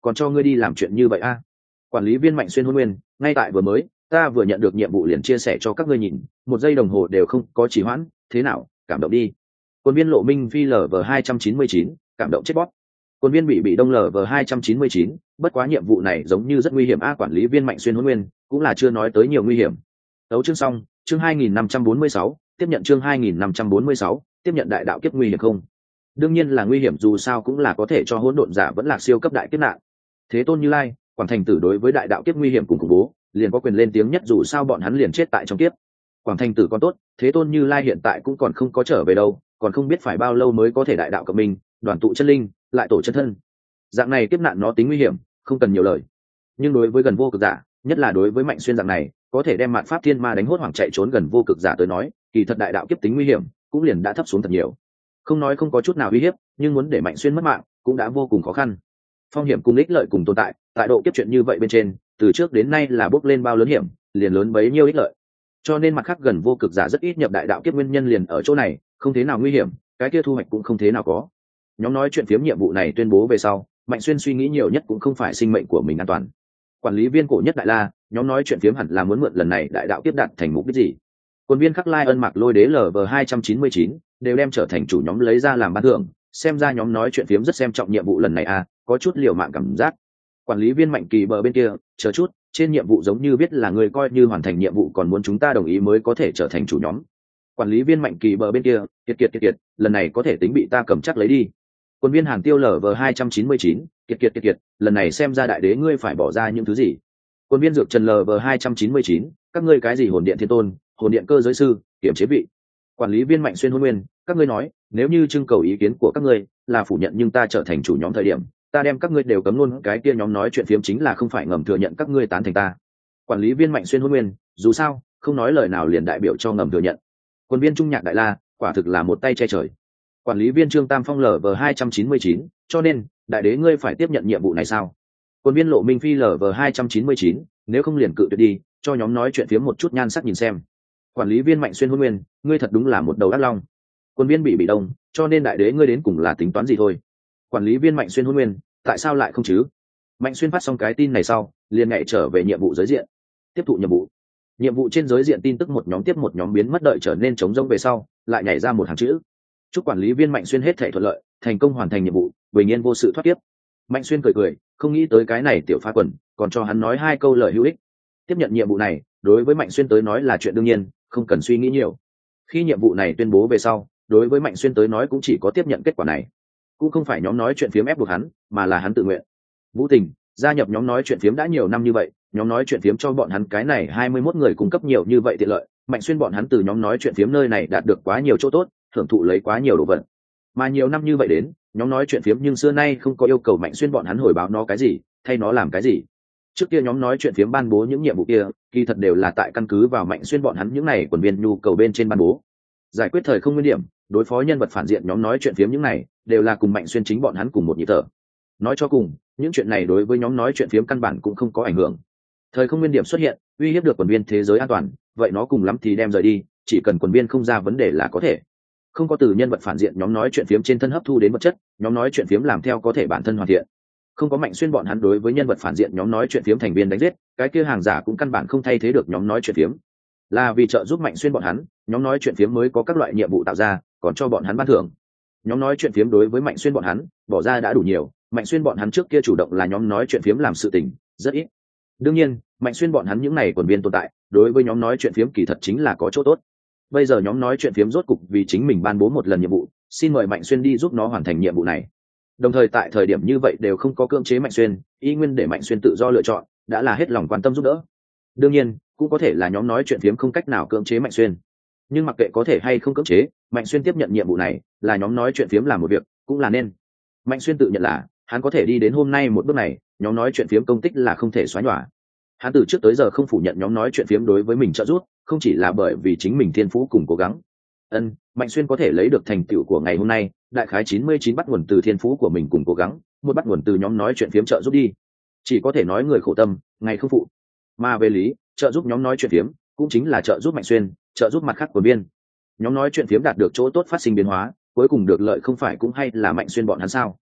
còn cho ngươi đi làm chuyện như vậy a? Quản lý viên Mạnh Xuyên hôn nguyên, ngay tại vừa mới ta vừa nhận được nhiệm vụ liền chia sẻ cho các ngươi nhìn, một giây đồng hồ đều không có trì hoãn, thế nào, cảm động đi. Quân viên Lộ Minh Phi lv 299, cảm động chết bóp. Quân viên bị đông lv 299, bất quá nhiệm vụ này giống như rất nguy hiểm a. Quản lý viên Mạnh Xuyên hôn nguyên cũng là chưa nói tới nhiều nguy hiểm. Đấu chương xong, chương 2546, tiếp nhận chương 2546, tiếp nhận đại đạo kiếp nguy hiểm không? Đương nhiên là nguy hiểm, dù sao cũng là có thể cho hỗn độn giả vẫn là siêu cấp đại kiếp nạn. Thế Tôn Như Lai, Quảng Thành Tử đối với đại đạo kiếp nguy hiểm cùng khủng bố, liền có quyền lên tiếng nhất, dù sao bọn hắn liền chết tại trong kiếp. Quảng Thành Tử còn tốt, Thế Tôn Như Lai hiện tại cũng còn không có trở về đâu, còn không biết phải bao lâu mới có thể đại đạo cộng minh, đoàn tụ chân linh, lại tổ chân thân. Dạng này kiếp nạn nó tính nguy hiểm, không cần nhiều lời. Nhưng đối với gần vô cực giả, nhất là đối với Mạnh Xuyên dạng này, có thể đem Mạn Pháp Thiên Ma đánh hốt hoảng chạy trốn gần vô cực giả tới nói, kỳ thật đại đạo kiếp tính nguy hiểm cũng liền đã thấp xuống thật nhiều. Không nói không có chút nào uy hiếp, nhưng muốn để Mạnh Xuyên mất mạng cũng đã vô cùng khó khăn. Phong hiểm cùng ích lợi cùng tồn tại, tại độ kiếp chuyện như vậy bên trên, từ trước đến nay là bước lên bao lớn hiểm, liền lớn bấy nhiêu ích lợi. Cho nên mặt khác gần vô cực giả rất ít nhập đại đạo kiếp nguyên nhân liền ở chỗ này, không thế nào nguy hiểm, cái kia thu hoạch cũng không thế nào có. Nhóm nói chuyện phiếm nhiệm vụ này tuyên bố về sau, Mạnh Xuyên suy nghĩ nhiều nhất cũng không phải sinh mệnh của mình an toàn. Quản lý viên cổ nhất đại la, nhóm nói chuyện phiếm hẳn là muốn mượn lần này đại đạo kiếp đạt thành mục đích gì? Quân viên Khắc Lai Ân Mạc Lôi Đế lv 299 đều đem trở thành chủ nhóm lấy ra làm ban thưởng, xem ra nhóm nói chuyện phiếm rất xem trọng nhiệm vụ lần này à, có chút liều mạng cảm giác. Quản lý viên Mạnh Kỳ bờ bên kia, chờ chút, trên nhiệm vụ giống như biết là người coi như hoàn thành nhiệm vụ còn muốn chúng ta đồng ý mới có thể trở thành chủ nhóm. Quản lý viên Mạnh Kỳ bờ bên kia, kiệt, lần này có thể tính bị ta cầm chắc lấy đi. Quân viên Hàn Tiêu lv 299, kiệt, lần này xem ra đại đế ngươi phải bỏ ra những thứ gì. Quân viên Dược Trần lv 299, các ngươi cái gì hồn điện thiên tôn, hồn điện cơ giới sư, kiểm chế vị. Quản lý viên Mạnh Xuyên hôn nguyên, các ngươi nói, nếu như trưng cầu ý kiến của các ngươi là phủ nhận nhưng ta trở thành chủ nhóm thời điểm, ta đem các ngươi đều cấm luôn, cái kia nhóm nói chuyện phiếm chính là không phải ngầm thừa nhận các ngươi tán thành ta. Quản lý viên Mạnh Xuyên hôn nguyên, dù sao không nói lời nào liền đại biểu cho ngầm thừa nhận. Quân viên Trung Nhạc Đại La, quả thực là một tay che trời. Quản lý viên Trương Tam Phong lv 299, cho nên đại đế ngươi phải tiếp nhận nhiệm vụ này sao? Quân viên Lộ Minh Phi lv 299, nếu không liền cự tuyệt đi, cho nhóm nói chuyện phiếm một chút nhan sắc nhìn xem. Quản lý viên Mạnh Xuyên hôn nguyên, ngươi thật đúng là một đầu ác long. Quân viên bị đông, cho nên đại đế ngươi đến cùng là tính toán gì thôi? Quản lý viên Mạnh Xuyên hôn nguyên, tại sao lại không chứ? Mạnh Xuyên phát xong cái tin này sau, liền nhảy trở về nhiệm vụ giới diện, tiếp thụ nhiệm vụ trên giới diện tin tức một nhóm tiếp một nhóm biến mất, đợi trở nên trống rỗng về sau, lại nhảy ra một hàng chữ: chúc quản lý viên Mạnh Xuyên hết thảy thuận lợi, thành công hoàn thành nhiệm vụ, bình yên vô sự thoát kiếp. Mạnh Xuyên cười, không nghĩ tới cái này tiểu phá quần còn cho hắn nói hai câu lời hữu ích. Tiếp nhận nhiệm vụ này đối với Mạnh Xuyên tới nói là chuyện đương nhiên, không cần suy nghĩ nhiều. Khi nhiệm vụ này tuyên bố về sau, đối với Mạnh Xuyên tới nói cũng chỉ có tiếp nhận kết quả này, cũng không phải nhóm nói chuyện phiếm ép buộc hắn, mà là hắn tự nguyện. Vũ Tình gia nhập nhóm nói chuyện phiếm đã nhiều năm như vậy, nhóm nói chuyện phiếm cho bọn hắn cái này 21 người cung cấp nhiều như vậy tiện lợi, Mạnh Xuyên bọn hắn từ nhóm nói chuyện phiếm nơi này đạt được quá nhiều chỗ tốt, hưởng thụ lấy quá nhiều đồ vật. Mà nhiều năm như vậy đến, nhóm nói chuyện phiếm nhưng xưa nay không có yêu cầu Mạnh Xuyên bọn hắn hồi báo nó cái gì, thay nó làm cái gì. Trước kia nhóm nói chuyện phiếm ban bố những nhiệm vụ kia, kỳ thật đều là tại căn cứ vào Mạnh Xuyên bọn hắn những này quần viên nhu cầu bên trên ban bố. Giải quyết thời không nguyên điểm, đối phó nhân vật phản diện, nhóm nói chuyện phiếm những này đều là cùng Mạnh Xuyên chính bọn hắn cùng một nhịp thở. Nói cho cùng, những chuyện này đối với nhóm nói chuyện phiếm căn bản cũng không có ảnh hưởng. Thời không nguyên điểm xuất hiện, uy hiếp được quần viên thế giới an toàn, vậy nó cùng lắm thì đem rời đi, chỉ cần quần viên không ra vấn đề là có thể. Không có từ nhân vật phản diện nhóm nói chuyện phiếm trên thân hấp thu đến vật chất, nhóm nói chuyện phiếm làm theo có thể bản thân hoàn thiện. Không có Mạnh Xuyên bọn hắn đối với nhân vật phản diện nhóm nói chuyện phiếm thành viên đánh giết, cái kia hàng giả cũng căn bản không thay thế được nhóm nói chuyện phiếm. Là vì trợ giúp Mạnh Xuyên bọn hắn, nhóm nói chuyện phiếm mới có các loại nhiệm vụ tạo ra, còn cho bọn hắn ban thưởng. Nhóm nói chuyện phiếm đối với Mạnh Xuyên bọn hắn bỏ ra đã đủ nhiều, Mạnh Xuyên bọn hắn trước kia chủ động là nhóm nói chuyện phiếm làm sự tình rất ít. Đương nhiên, Mạnh Xuyên bọn hắn những này quần viên tồn tại, đối với nhóm nói chuyện phiếm kỳ thật chính là có chỗ tốt. Bây giờ nhóm nói chuyện phiếm rốt cục vì chính mình ban bố một lần nhiệm vụ, xin mời Mạnh Xuyên đi giúp nó hoàn thành nhiệm vụ này. Đồng thời tại thời điểm như vậy đều không có cưỡng chế Mạnh Xuyên, y nguyên để Mạnh Xuyên tự do lựa chọn, đã là hết lòng quan tâm giúp đỡ. Đương nhiên, cũng có thể là nhóm nói chuyện phiếm không cách nào cưỡng chế Mạnh Xuyên. Nhưng mặc kệ có thể hay không cưỡng chế, Mạnh Xuyên tiếp nhận nhiệm vụ này, là nhóm nói chuyện phiếm làm một việc, cũng là nên. Mạnh Xuyên tự nhận là, hắn có thể đi đến hôm nay một bước này, nhóm nói chuyện phiếm công tích là không thể xóa nhòa. Hắn từ trước tới giờ không phủ nhận nhóm nói chuyện phiếm đối với mình trợ giúp, không chỉ là bởi vì chính mình thiên phú cùng cố gắng. Mạnh Xuyên có thể lấy được thành tựu của ngày hôm nay, đại khái 99 bắt nguồn từ thiên phú của mình cùng cố gắng, một bắt nguồn từ nhóm nói chuyện phiếm trợ giúp đi. Chỉ có thể nói người khổ tâm, ngày không phụ. Mà về lý, trợ giúp nhóm nói chuyện phiếm, cũng chính là trợ giúp Mạnh Xuyên, trợ giúp mặt khác của biên. Nhóm nói chuyện phiếm đạt được chỗ tốt phát sinh biến hóa, cuối cùng được lợi không phải cũng hay là Mạnh Xuyên bọn hắn sao?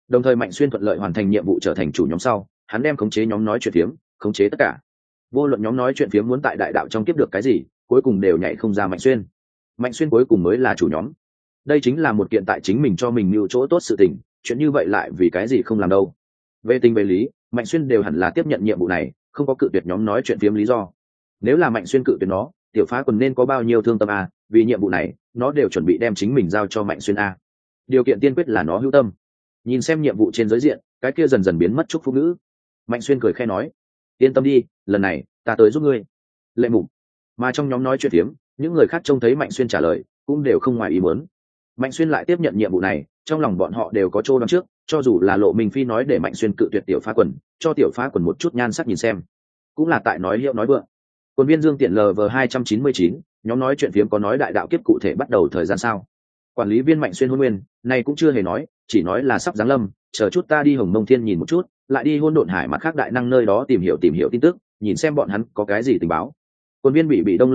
Đồng thời Mạnh Xuyên thuận lợi hoàn thành nhiệm vụ trở thành chủ nhóm sau, hắn đem khống chế nhóm nói chuyện phiếm, khống chế tất cả. Vô luận nhóm nói chuyện phiếm muốn tại đại đạo trong kiếp được cái gì, cuối cùng đều nhảy không ra Mạnh Xuyên. Mạnh Xuyên cuối cùng mới là chủ nhóm. Đây chính là một kiện tại chính mình cho mình mưu chỗ tốt sự tình, chuyện như vậy lại vì cái gì không làm đâu. Về tình về lý, Mạnh Xuyên đều hẳn là tiếp nhận nhiệm vụ này, không có cự tuyệt nhóm nói chuyện phiếm lý do. Nếu là Mạnh Xuyên cự tuyệt nó, Tiểu Phá Quần nên có bao nhiêu thương tâm a, vì nhiệm vụ này, nó đều chuẩn bị đem chính mình giao cho Mạnh Xuyên a. Điều kiện tiên quyết là nó hữu tâm. Nhìn xem nhiệm vụ trên giới diện, cái kia dần dần biến mất chúc phúc nữ. Mạnh Xuyên cười khẽ nói, yên tâm đi, lần này ta tới giúp ngươi. Lệ Mục. Mà trong nhóm nói chuyện phiếm, những người khác trông thấy Mạnh Xuyên trả lời cũng đều không ngoài ý muốn. Mạnh Xuyên lại tiếp nhận nhiệm vụ này, trong lòng bọn họ đều có chỗ đoán trước, cho dù là Lộ Minh Phi nói để Mạnh Xuyên cự tuyệt Tiểu Phá Quần, cho Tiểu Phá Quần một chút nhan sắc nhìn xem, cũng là tại nói hiệu nói vượng. Quân viên Dương Tiện LV299, nhóm nói chuyện phiếm có nói đại đạo kiếp cụ thể bắt đầu thời gian sao? Quản lý viên Mạnh Xuyên hôn nguyên, này cũng chưa hề nói, chỉ nói là sắp giáng lâm, chờ chút ta đi Hồng Mông Thiên nhìn một chút, lại đi Hôn Độn Hải mặt khác đại năng nơi đó tìm hiểu tin tức, nhìn xem bọn hắn có cái gì tình báo. Quân viên bị đông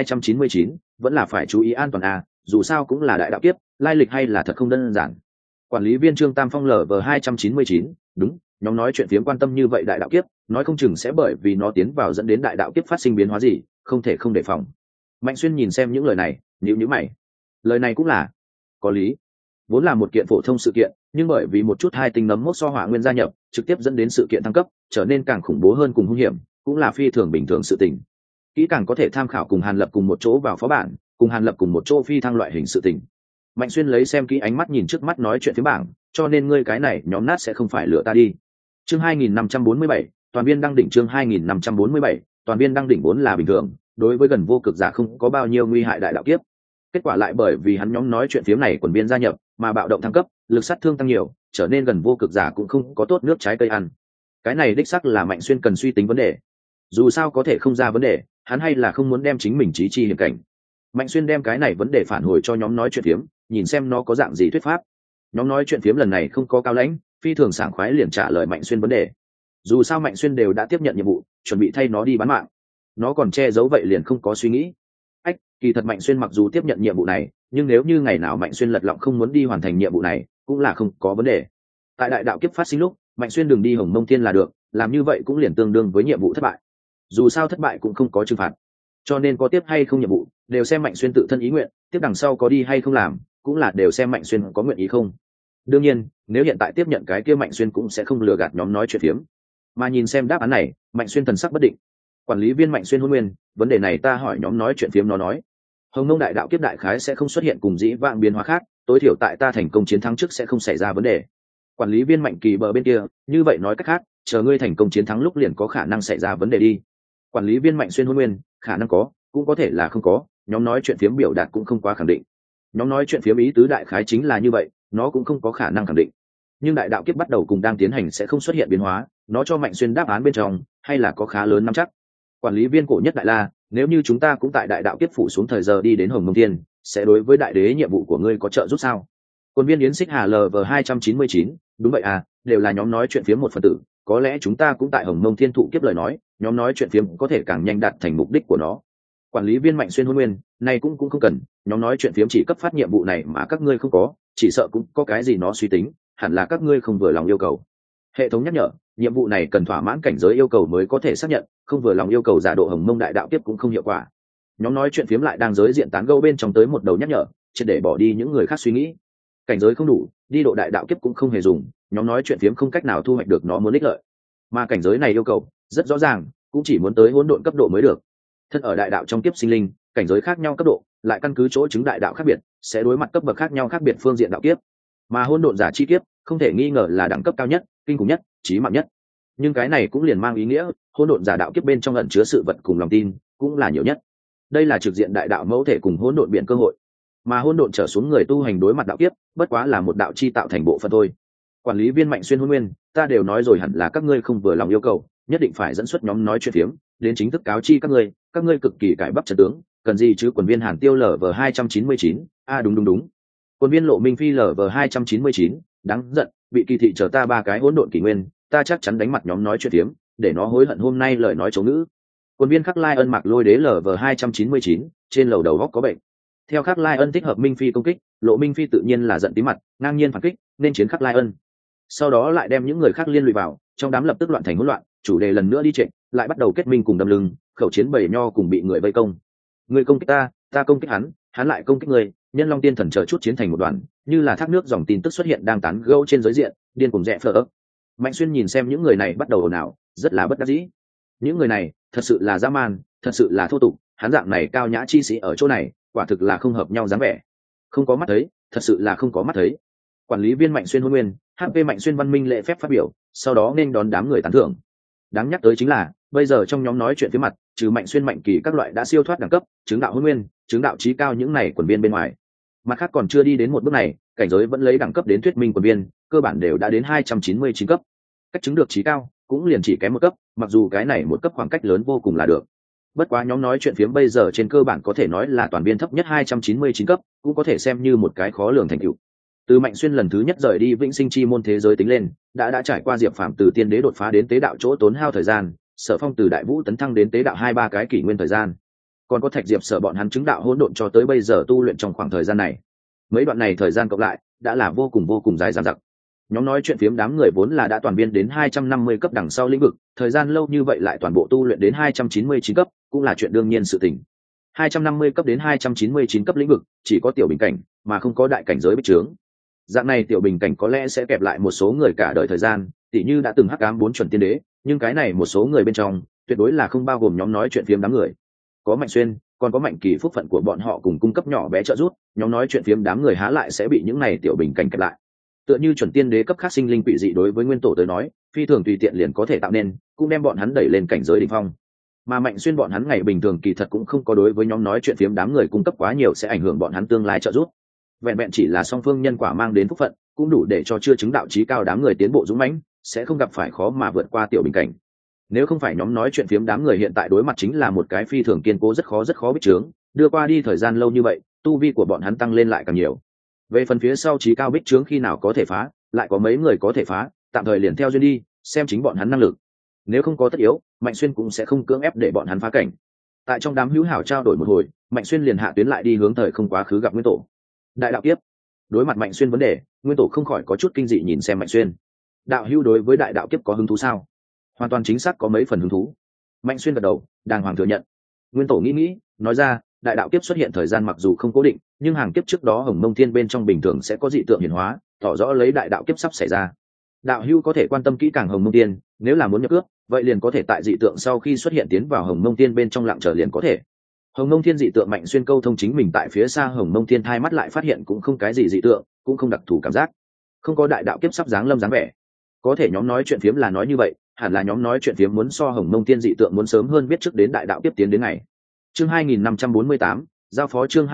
LV299, vẫn là phải chú ý an toàn a, dù sao cũng là đại đạo kiếp, lai lịch hay là thật không đơn giản. Quản lý viên Trương Tam Phong LV299, đúng, nhóm nói chuyện phiếm quan tâm như vậy đại đạo kiếp, nói không chừng sẽ bởi vì nó tiến vào dẫn đến đại đạo kiếp phát sinh biến hóa gì, không thể không đề phòng. Mạnh Xuyên nhìn xem những lời này, nhíu mày. Lời này cũng là có lý. Vốn là một kiện phổ thông sự kiện, nhưng bởi vì một chút hai tinh nấm mốc so hỏa nguyên gia nhập, trực tiếp dẫn đến sự kiện thăng cấp, trở nên càng khủng bố hơn cùng hung hiểm, cũng là phi thường bình thường sự tình. Kỹ càng có thể tham khảo cùng Hàn Lập cùng một chỗ vào phó bản, cùng Hàn Lập cùng một chỗ phi thăng loại hình sự tình. Mạnh Xuyên lấy xem kỹ ánh mắt nhìn trước mắt nói chuyện phía bảng, cho nên ngươi cái này nhóm nát sẽ không phải lựa ta đi. Chương 2547, toàn viên đăng đỉnh. Chương 2547, toàn viên đăng đỉnh vốn là bình thường, đối với gần vô cực giả không có bao nhiêu nguy hại đại đạo kiếp. Kết quả lại bởi vì hắn nhóm nói chuyện phiếm này quần biên gia nhập, mà bạo động thăng cấp, lực sát thương tăng nhiều, trở nên gần vô cực giả cũng không có tốt nước trái cây ăn. Cái này đích xác là Mạnh Xuyên cần suy tính vấn đề. Dù sao có thể không ra vấn đề, hắn hay là không muốn đem chính mình trí chi hiểm cảnh. Mạnh Xuyên đem cái này vấn đề phản hồi cho nhóm nói chuyện phiếm, nhìn xem nó có dạng gì thuyết pháp. Nhóm nói chuyện phiếm lần này không có cao lãnh, phi thường sảng khoái liền trả lời Mạnh Xuyên vấn đề. Dù sao Mạnh Xuyên đều đã tiếp nhận nhiệm vụ, chuẩn bị thay nó đi bán mạng, nó còn che giấu vậy liền không có suy nghĩ. Kỳ thật Mạnh Xuyên mặc dù tiếp nhận nhiệm vụ này, nhưng nếu như ngày nào Mạnh Xuyên lật lọng không muốn đi hoàn thành nhiệm vụ này, cũng là không có vấn đề. Tại đại đạo kiếp phát sinh lúc, Mạnh Xuyên đừng đi Hồng Mông Thiên là được, làm như vậy cũng liền tương đương với nhiệm vụ thất bại. Dù sao thất bại cũng không có trừng phạt, cho nên có tiếp hay không nhiệm vụ, đều xem Mạnh Xuyên tự thân ý nguyện, tiếp đằng sau có đi hay không làm, cũng là đều xem Mạnh Xuyên có nguyện ý không. Đương nhiên, nếu hiện tại tiếp nhận cái kia Mạnh Xuyên cũng sẽ không lừa gạt nhóm nói chuyện phiếm. Mà nhìn xem đáp án này, Mạnh Xuyên thần sắc bất định. Quản lý viên Mạnh Xuyên hôn nguyên, vấn đề này ta hỏi nhóm nói chuyện phiếm nó nói, Hồng Mông đại đạo kiếp đại khái sẽ không xuất hiện cùng dĩ vãng biến hóa khác, tối thiểu tại ta thành công chiến thắng trước sẽ không xảy ra vấn đề. Quản lý viên Mạnh Kỳ bờ bên kia, như vậy nói cách khác, chờ ngươi thành công chiến thắng lúc liền có khả năng xảy ra vấn đề đi. Quản lý viên Mạnh Xuyên hôn nguyên, khả năng có, cũng có thể là không có, nhóm nói chuyện phiếm biểu đạt cũng không quá khẳng định. Nhóm nói chuyện phiếm ý tứ đại khái chính là như vậy, nó cũng không có khả năng khẳng định. Nhưng đại đạo kiếp bắt đầu cùng đang tiến hành sẽ không xuất hiện biến hóa, nó cho Mạnh Xuyên đáp án bên trong, hay là có khá lớn nắm chắc. Quản lý viên cổ nhất đại la, nếu như chúng ta cũng tại đại đạo kiếp phủ xuống thời giờ đi đến Hồng Mông Thiên, sẽ đối với đại đế nhiệm vụ của ngươi có trợ giúp sao? Quân viên Yến Xích Hà LV299, đúng vậy à, đều là nhóm nói chuyện phiếm một phần tử, có lẽ chúng ta cũng tại Hồng Mông Thiên thụ kiếp lời nói, nhóm nói chuyện phiếm có thể càng nhanh đạt thành mục đích của nó. Quản lý viên Mạnh Xuyên hôn nguyên, này cũng không cần, nhóm nói chuyện phiếm chỉ cấp phát nhiệm vụ này mà các ngươi không có, chỉ sợ cũng có cái gì nó suy tính, hẳn là các ngươi không vừa lòng yêu cầu. Hệ thống nhắc nhở, nhiệm vụ này cần thỏa mãn cảnh giới yêu cầu mới có thể xác nhận, không vừa lòng yêu cầu giả độ Hồng Mông đại đạo tiếp cũng không hiệu quả. Nhóm nói chuyện phiếm lại đang giới diện tán gẫu bên trong tới một đầu nhắc nhở, triệt để bỏ đi những người khác suy nghĩ. Cảnh giới không đủ, đi độ đại đạo kiếp cũng không hề dùng, nhóm nói chuyện phiếm không cách nào thu hoạch được nó muốn ích lợi. Mà cảnh giới này yêu cầu rất rõ ràng, cũng chỉ muốn tới hỗn độn cấp độ mới được. Thân ở đại đạo trong kiếp sinh linh, cảnh giới khác nhau cấp độ, lại căn cứ chỗ chứng đại đạo khác biệt, sẽ đối mặt cấp bậc khác nhau khác biệt phương diện đạo kiếp. Mà hỗn độn giả chi kiếp, không thể nghi ngờ là đẳng cấp cao nhất, kinh khủng nhất, chí mạng nhất. Nhưng cái này cũng liền mang ý nghĩa, hỗn độn giả đạo kiếp bên trong ẩn chứa sự vật cùng lòng tin, cũng là nhiều nhất. Đây là trực diện đại đạo mẫu thể cùng hỗn độn biển cơ hội. Mà hỗn độn trở xuống người tu hành đối mặt đạo kiếp, bất quá là một đạo chi tạo thành bộ phận thôi. Quản lý viên Mạnh Xuyên hôn nguyên, ta đều nói rồi hẳn là các ngươi không vừa lòng yêu cầu, nhất định phải dẫn xuất nhóm nói chuyện phiếm, đến chính thức cáo chi các ngươi cực kỳ cải bắp trận tướng, cần gì chứ? Quần viên Hàn Tiêu LV299, đúng. Quần viên Lộ Minh Phi LV299, đáng giận, bị kỳ thị trở ta ba cái hỗn độn kỷ nguyên, ta chắc chắn đánh mặt nhóm nói chuyện phiếm, để nó hối hận hôm nay lời nói chống ngữ. Quần viên Khắc Lai Ân mặc lôi đế LV299, trên lầu đầu góc có bệnh. Theo Khắc Lai Ân thích hợp Minh Phi công kích, Lộ Minh Phi tự nhiên là giận tí mặt, ngang nhiên phản kích, nên chiến Khắc Lai Ân. sau đó lại đem những người khác liên lụy vào, trong đám lập tức loạn thành hỗn loạn, chủ đề lần nữa đi trệ, lại bắt đầu kết minh cùng đâm lưng, khẩu chiến bầy nho cùng bị người vây công. Người công kích ta, ta công kích hắn lại công kích người, nhân long tiên thần chờ chút chiến thành một đoàn, như là thác nước dòng tin tức xuất hiện đang tán gẫu trên giới diện, điên cùng rẽ phở ấp. Mạnh Xuyên nhìn xem những người này bắt đầu ồn ào, rất là bất đắc dĩ. Những người này thật sự là dã man, thật sự là thô tục, hắn dạng này cao nhã chi sĩ ở chỗ này quả thực là không hợp nhau dáng vẻ, không có mắt thấy, thật sự là không có mắt thấy. Quản lý viên Mạnh Xuyên hôn nguyên, HP Mạnh Xuyên văn minh lễ phép phát biểu, sau đó nên đón đám người tán thưởng. Đáng nhắc tới chính là bây giờ trong nhóm nói chuyện phía mặt, trừ Mạnh Xuyên Mạnh Kỳ các loại đã siêu thoát đẳng cấp, chứng đạo hôn nguyên, chứng đạo chí cao những này quần viên bên ngoài, mặt khác còn chưa đi đến một bước này, cảnh giới vẫn lấy đẳng cấp đến thuyết minh quần viên cơ bản đều đã đến 299 cấp, cách chứng được chí cao cũng liền chỉ kém một cấp, mặc dù cái này một cấp khoảng cách lớn vô cùng là được. Bất quá nhóm nói chuyện phiếm bây giờ trên cơ bản có thể nói là toàn viên thấp nhất 299 cấp, cũng có thể xem như một cái khó lường thành tựu. Từ Mạnh Xuyên lần thứ nhất rời đi vĩnh sinh chi môn thế giới tính lên, đã trải qua Diệp Phàm từ tiên đế đột phá đến tế đạo chỗ tốn hao thời gian, Sở Phong từ đại vũ tấn thăng đến tế đạo 2-3 cái kỷ nguyên thời gian, còn có Thạch Diệp Sở bọn hắn chứng đạo hỗn độn cho tới bây giờ tu luyện trong khoảng thời gian này. Mấy đoạn này thời gian cộng lại đã là vô cùng dài dằng dặc. Nhóm nói chuyện phiếm đám người vốn là đã toàn viên đến 250 cấp đằng sau lĩnh vực, thời gian lâu như vậy lại toàn bộ tu luyện đến 299 cấp, cũng là chuyện đương nhiên sự tình. 250 cấp đến 299 cấp lĩnh vực, chỉ có tiểu bình cảnh, mà không có đại cảnh giới bích trướng. Dạng này tiểu bình cảnh có lẽ sẽ kẹp lại một số người cả đời thời gian, tỉ như đã từng hắc ám 4 chuẩn tiên đế, nhưng cái này một số người bên trong, tuyệt đối là không bao gồm nhóm nói chuyện phiếm đám người. Có Mạnh Xuyên, còn có Mạnh Kỳ phúc phận của bọn họ cùng cung cấp nhỏ bé trợ giúp, nhóm nói chuyện phiếm đám người há lại sẽ bị những này tiểu bình cảnh kẹp lại. Tựa như chuẩn tiên đế cấp khác sinh linh quỷ dị đối với nguyên tổ tới nói, phi thường tùy tiện liền có thể tạo nên, cũng đem bọn hắn đẩy lên cảnh giới đỉnh phong. Mà Mạnh Xuyên bọn hắn ngày bình thường kỳ thật cũng không có đối với nhóm nói chuyện phiếm đám người cung cấp quá nhiều sẽ ảnh hưởng bọn hắn tương lai trợ giúp. Vẹn vẹn chỉ là song phương nhân quả mang đến phúc phận, cũng đủ để cho chưa chứng đạo chí cao đám người tiến bộ dũng mãnh, sẽ không gặp phải khó mà vượt qua tiểu bình cảnh. Nếu không phải nhóm nói chuyện phiếm đám người hiện tại đối mặt chính là một cái phi thường kiên cố rất khó bích trướng, đưa qua đi thời gian lâu như vậy, tu vi của bọn hắn tăng lên lại càng nhiều. Về phần phía sau chí cao bích trướng khi nào có thể phá, lại có mấy người có thể phá, tạm thời liền theo duyên đi, xem chính bọn hắn năng lực. Nếu không có tất yếu, Mạnh Xuyên cũng sẽ không cưỡng ép để bọn hắn phá cảnh. Tại trong đám hữu hảo trao đổi một hồi, Mạnh Xuyên liền hạ tuyến lại đi hướng thời không quá khứ gặp nguyên tổ. Đại đạo kiếp. Đối mặt Mạnh Xuyên vấn đề, nguyên tổ không khỏi có chút kinh dị nhìn xem Mạnh Xuyên. Đạo hữu đối với đại đạo kiếp có hứng thú sao? Hoàn toàn chính xác có mấy phần hứng thú. Mạnh Xuyên gật đầu, đàng hoàng thừa nhận. Nguyên tổ nghĩ, nói ra, đại đạo kiếp xuất hiện thời gian mặc dù không cố định, nhưng hàng kiếp trước đó Hồng Mông Thiên bên trong bình thường sẽ có dị tượng hiển hóa, tỏ rõ lấy đại đạo kiếp sắp xảy ra. Đạo hữu có thể quan tâm kỹ càng Hồng Mông Thiên, nếu là muốn nhập cướp, vậy liền có thể tại dị tượng sau khi xuất hiện tiến vào Hồng Mông Thiên bên trong lặng chờ liền có thể. Hồng Mông Thiên dị tượng Mạnh Xuyên câu thông chính mình tại phía xa Hồng Mông Thiên hai mắt lại phát hiện cũng không cái gì dị tượng, cũng không đặc thù cảm giác, không có đại đạo kiếp sắp giáng lâm dáng vẻ. Có thể nhóm nói chuyện phiếm là nói như vậy, hẳn là nhóm nói chuyện phiếm muốn so Hồng Mông Thiên dị tượng muốn sớm hơn biết trước đến đại đạo kiếp tiến đến ngày. Chương 2548, giao phó chương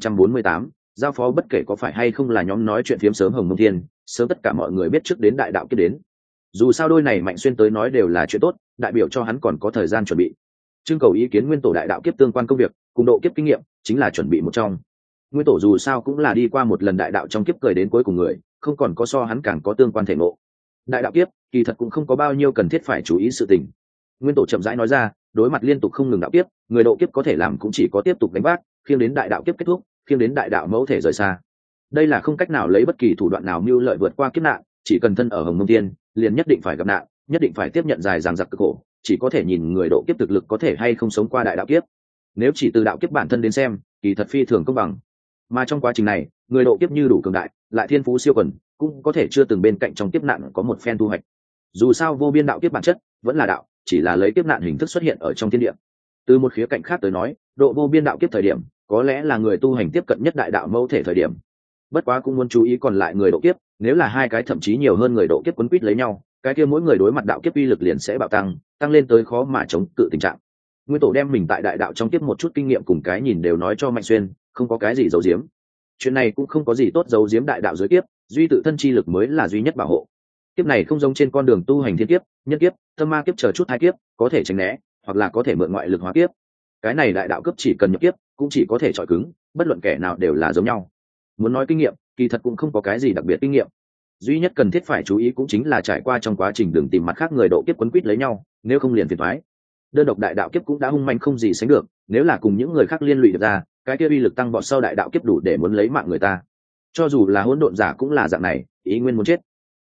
2548, giao phó bất kể có phải hay không là nhóm nói chuyện phiếm sớm Hồng Mông Thiên, sớm tất cả mọi người biết trước đến đại đạo kiếp đến. Dù sao đôi này Mạnh Xuyên tới nói đều là chuyện tốt, đại biểu cho hắn còn có thời gian chuẩn bị. Trưng cầu ý kiến nguyên tổ đại đạo kiếp tương quan công việc, cùng độ kiếp kinh nghiệm, chính là chuẩn bị một trong. Nguyên tổ dù sao cũng là đi qua một lần đại đạo trong kiếp cười đến cuối cùng người, không còn có so hắn càng có tương quan thể ngộ. Đại đạo kiếp, kỳ thật cũng không có bao nhiêu cần thiết phải chú ý sự tình. Nguyên tổ chậm rãi nói ra, đối mặt liên tục không ngừng đạo kiếp, người độ kiếp có thể làm cũng chỉ có tiếp tục đánh vác, khiêng đến đại đạo kiếp kết thúc, khiêng đến đại đạo mẫu thể rời xa. Đây là không cách nào lấy bất kỳ thủ đoạn nào mưu lợi vượt qua kiếp nạn, chỉ cần thân ở Hồng Mông Thiên, liền nhất định phải gặp nạn, nhất định phải tiếp nhận dài dằng dặc cực khổ, chỉ có thể nhìn người độ kiếp thực lực có thể hay không sống qua đại đạo kiếp. Nếu chỉ từ đạo kiếp bản thân đến xem, kỳ thật phi thường công bằng. Mà trong quá trình này, người độ kiếp như đủ cường đại, lại thiên phú siêu quần, cũng có thể chưa từng bên cạnh trong kiếp nạn có một phen thu hoạch. Dù sao vô biên đạo kiếp bản chất vẫn là đạo, chỉ là lấy kiếp nạn hình thức xuất hiện ở trong thiên địa. Từ một khía cạnh khác tới nói, độ vô biên đạo kiếp thời điểm, có lẽ là người tu hành tiếp cận nhất đại đạo mẫu thể thời điểm. Bất quá cũng muốn chú ý còn lại người độ kiếp, nếu là hai cái thậm chí nhiều hơn người độ kiếp quấn quýt lấy nhau, cái kia mỗi người đối mặt đạo kiếp uy lực liền sẽ bạo tăng lên tới khó mà chống cự tình trạng. Nguyên tổ đem mình tại đại đạo trong kiếp một chút kinh nghiệm cùng cái nhìn đều nói cho Mạnh Xuyên, không có cái gì giấu giếm. Chuyện này cũng không có gì tốt giấu giếm, đại đạo dưới kiếp, duy tự thân chi lực mới là duy nhất bảo hộ. Kiếp này không giống trên con đường tu hành thiên kiếp, nhân kiếp, tâm ma kiếp chờ chút hai kiếp, có thể tránh né, hoặc là có thể mượn ngoại lực hóa kiếp. Cái này đại đạo cấp chỉ cần nhập kiếp, cũng chỉ có thể chọi cứng, bất luận kẻ nào đều là giống nhau. Muốn nói kinh nghiệm, kỳ thật cũng không có cái gì đặc biệt kinh nghiệm. Duy nhất cần thiết phải chú ý cũng chính là trải qua trong quá trình đừng tìm mặt khác người độ kiếp quấn quýt lấy nhau, nếu không liền phiền toái. Đơn độc đại đạo kiếp cũng đã hung manh không gì sánh được, nếu là cùng những người khác liên lụy được ra, cái kia uy lực tăng vọt sau đại đạo kiếp đủ để muốn lấy mạng người ta. Cho dù là hỗn độn giả cũng là dạng này, ý nguyên muốn chết.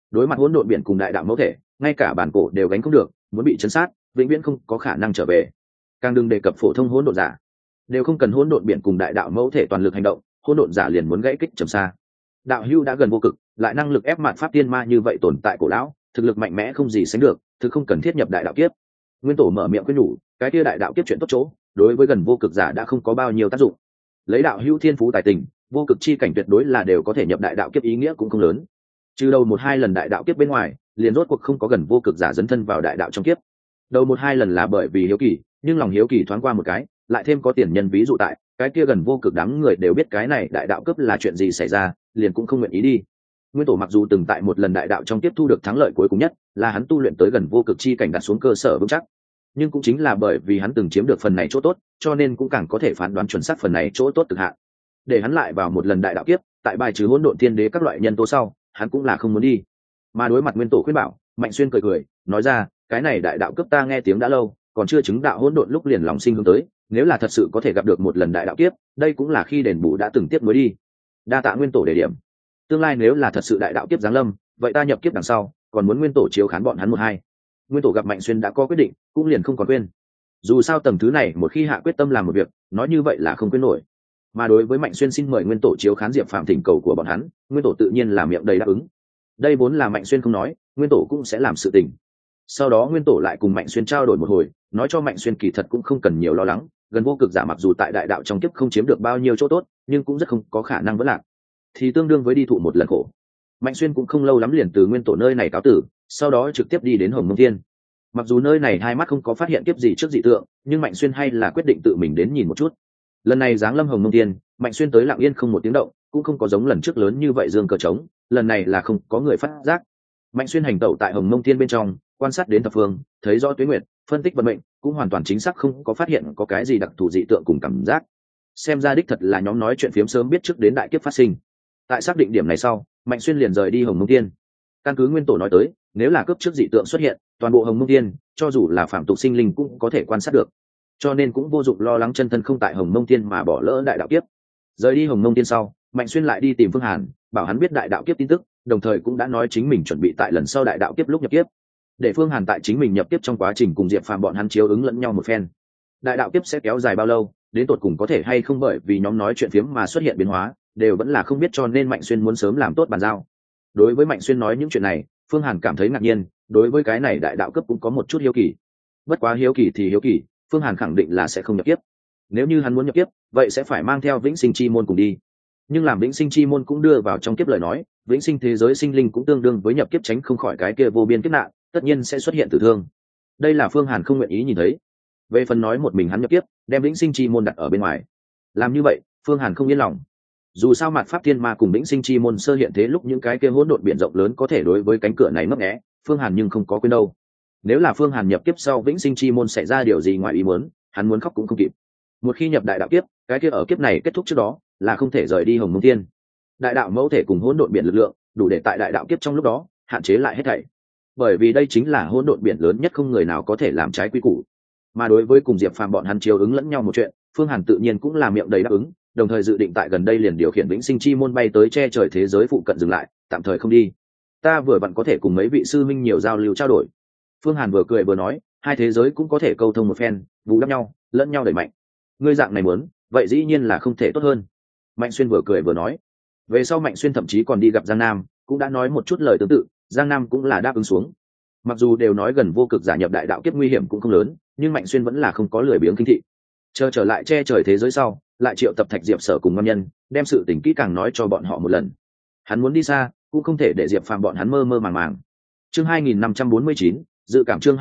đối mặt hỗn độn biển cùng đại đạo mẫu thể, ngay cả bản cổ đều gánh không được, muốn bị chấn sát vĩnh viễn không có khả năng trở về. Càng đừng đề cập phổ thông hỗn độn giả, đều không cần hỗn độn biển cùng đại đạo mẫu thể toàn lực hành động, hỗn độn giả liền muốn gãy kích trầm xa. Đạo hưu đã gần vô cực, lại năng lực ép mạn pháp tiên ma như vậy tồn tại cổ lão, thực lực mạnh mẽ không gì sánh được, thực không cần thiết nhập đại đạo kiếp. Nguyên tổ mở miệng khuyên nhủ, cái kia đại đạo kiếp chuyện tốt chỗ, đối với gần vô cực giả đã không có bao nhiêu tác dụng. Lấy đạo hưu thiên phú tài tình, vô cực chi cảnh tuyệt đối là đều có thể nhập đại đạo kiếp, ý nghĩa cũng không lớn. Trừ đầu một hai lần đại đạo kiếp bên ngoài, liền rốt cuộc không có gần vô cực giả dấn thân vào đại đạo trong kiếp. Đầu một hai lần là bởi vì hiếu kỳ, nhưng lòng hiếu kỳ thoáng qua một cái, lại thêm có tiền nhân ví dụ tại, cái kia gần vô cực đám người đều biết cái này đại đạo cấp là chuyện gì xảy ra, liền cũng không nguyện ý đi. Nguyên tổ mặc dù từng tại một lần đại đạo trong tiếp thu được thắng lợi cuối cùng nhất, là hắn tu luyện tới gần vô cực chi cảnh đặt xuống cơ sở vững chắc, nhưng cũng chính là bởi vì hắn từng chiếm được phần này chỗ tốt, cho nên cũng càng có thể phán đoán chuẩn xác phần này chỗ tốt cực hạn. Để hắn lại vào một lần đại đạo kiếp, tại bài trừ hỗn độn thiên đế các loại nhân tố sau, hắn cũng là không muốn đi. Mà đối mặt Nguyên tổ khuyên bảo, Mạnh Xuyên cười cười, nói ra, cái này đại đạo cấp ta nghe tiếng đã lâu, còn chưa chứng đạo hỗn độn lúc liền lòng sinh hướng tới, nếu là thật sự có thể gặp được một lần đại đạo kiếp, đây cũng là khi đền bù đã từng tiếp nối đi. Đa tạ Nguyên tổ đề điểm. Tương lai nếu là thật sự đại đạo kiếp giáng lâm, vậy ta nhập kiếp đằng sau, còn muốn Nguyên tổ chiếu khán bọn hắn một hai. Nguyên tổ gặp Mạnh Xuyên đã có quyết định, cũng liền không còn quên. Dù sao tầng thứ này một khi hạ quyết tâm làm một việc, nói như vậy là không quên nổi. Mà đối với Mạnh Xuyên xin mời Nguyên tổ chiếu khán Diệp Phàm thỉnh cầu của bọn hắn, Nguyên tổ tự nhiên là miệng đầy đáp ứng. Đây vốn là Mạnh Xuyên không nói, Nguyên tổ cũng sẽ làm sự tình. Sau đó Nguyên tổ lại cùng Mạnh Xuyên trao đổi một hồi, nói cho Mạnh Xuyên kỳ thật cũng không cần nhiều lo lắng, gần vô cực giả mặc dù tại đại đạo trong kiếp không chiếm được bao nhiêu chỗ tốt, nhưng cũng rất không có khả năng vẫn lạc, thì tương đương với đi thụ một lần khổ. Mạnh Xuyên cũng không lâu lắm liền từ Nguyên tổ nơi này cáo tử, sau đó trực tiếp đi đến Hồng Mông Thiên. Mặc dù nơi này hai mắt không có phát hiện kiếp gì trước dị tượng, nhưng Mạnh Xuyên hay là quyết định tự mình đến nhìn một chút. Lần này giáng lâm Hồng Mông Thiên, Mạnh Xuyên tới lặng yên không một tiếng động, cũng không có giống lần trước lớn như vậy dương cờ trống, lần này là không có người phát giác. Mạnh Xuyên hành tẩu tại Hồng Mông Thiên bên trong, quan sát đến thập phương, thấy rõ tuế nguyệt, phân tích vận mệnh, cũng hoàn toàn chính xác không có phát hiện có cái gì đặc thù dị tượng cùng cảm giác. Xem ra đích thật là nhóm nói chuyện phiếm sớm biết trước đến đại kiếp phát sinh. Tại xác định điểm này sau, Mạnh Xuyên liền rời đi Hồng Mông Thiên. Căn cứ Nguyên tổ nói tới, nếu là cướp trước dị tượng xuất hiện, toàn bộ Hồng Mông Thiên, cho dù là phạm tục sinh linh cũng có thể quan sát được. Cho nên cũng vô dụng lo lắng chân thân không tại Hồng Mông Thiên mà bỏ lỡ đại đạo kiếp. Rời đi Hồng Mông Thiên sau, Mạnh Xuyên lại đi tìm Phương Hàn, bảo hắn biết đại đạo kiếp tin tức, đồng thời cũng đã nói chính mình chuẩn bị tại lần sau đại đạo kiếp lúc nhập kiếp, để Phương Hàn tại chính mình nhập kiếp trong quá trình cùng Diệp Phàm bọn hắn chiếu ứng lẫn nhau một phen. Đại đạo kiếp sẽ kéo dài bao lâu, đến tột cùng có thể hay không bởi vì nhóm nói chuyện phiếm mà xuất hiện biến hóa, đều vẫn là không biết, cho nên Mạnh Xuyên muốn sớm làm tốt bàn giao. Đối với Mạnh Xuyên nói những chuyện này, Phương Hàn cảm thấy ngạc nhiên, đối với cái này đại đạo cấp cũng có một chút hiếu kỳ. Bất quá hiếu kỳ thì hiếu kỳ, Phương Hàn khẳng định là sẽ không nhập kiếp. Nếu như hắn muốn nhập kiếp, vậy sẽ phải mang theo Vĩnh Sinh Chi môn cùng đi. Nhưng làm Vĩnh Sinh Chi môn cũng đưa vào trong kiếp lời nói, vĩnh sinh thế giới sinh linh cũng tương đương với nhập kiếp, tránh không khỏi cái kia vô biên kiếp nạn, tất nhiên sẽ xuất hiện tử thương. Đây là Phương Hàn không nguyện ý nhìn thấy. Về phần nói một mình hắn nhập kiếp, đem Vĩnh Sinh Chi môn đặt ở bên ngoài, làm như vậy, Phương Hàn không yên lòng. Dù sao Mạt Pháp Thiên Ma cùng Vĩnh Sinh Chi môn sơ hiện thế lúc những cái kia hỗn độn biển rộng lớn có thể đối với cánh cửa này ngấp nghé, Phương Hàn nhưng không có quên đâu. Nếu là Phương Hàn nhập kiếp sau Vĩnh Sinh Chi môn xảy ra điều gì ngoài ý muốn, hắn muốn khóc cũng không kịp. Một khi nhập đại đạo kiếp, cái kia ở kiếp này kết thúc trước đó, là không thể rời đi Hồng Mông Thiên. Đại đạo mẫu thể cùng hỗn độn biển lực lượng, đủ để tại đại đạo kiếp trong lúc đó hạn chế lại hết thảy. Bởi vì đây chính là hỗn độn biển lớn nhất, không người nào có thể làm trái quy củ. Mà đối với cùng Diệp Phàm bọn hắn chiếu ứng lẫn nhau một chuyện, Phương Hàn tự nhiên cũng là miệng đầy đáp ứng, đồng thời dự định tại gần đây liền điều khiển Vĩnh Sinh Chi môn bay tới che trời thế giới phụ cận dừng lại, tạm thời không đi. Ta vừa vặn có thể cùng mấy vị sư minh nhiều giao lưu trao đổi. Phương Hàn vừa cười vừa nói, hai thế giới cũng có thể câu thông một phen, bù đắp nhau, lẫn nhau đẩy mạnh. Ngươi dạng này muốn, vậy dĩ nhiên là không thể tốt hơn. Mạnh Xuyên vừa cười vừa nói. Về sau Mạnh Xuyên thậm chí còn đi gặp Giang Nam, cũng đã nói một chút lời tương tự, Giang Nam cũng là đáp ứng xuống. Mặc dù đều nói gần vô cực giả nhập đại đạo kiếp nguy hiểm cũng không lớn, nhưng Mạnh Xuyên vẫn là không có lười biếng kinh thị. Chờ trở lại che trời thế giới sau, lại triệu tập Thạch Diệp Sở cùng Ngâm Nhân, đem sự tình kỹ càng nói cho bọn họ một lần. Hắn muốn đi xa, cũng không thể để Diệp Phàm bọn hắn mơ mơ màng màng. Chương 2549, dự cảm. Chương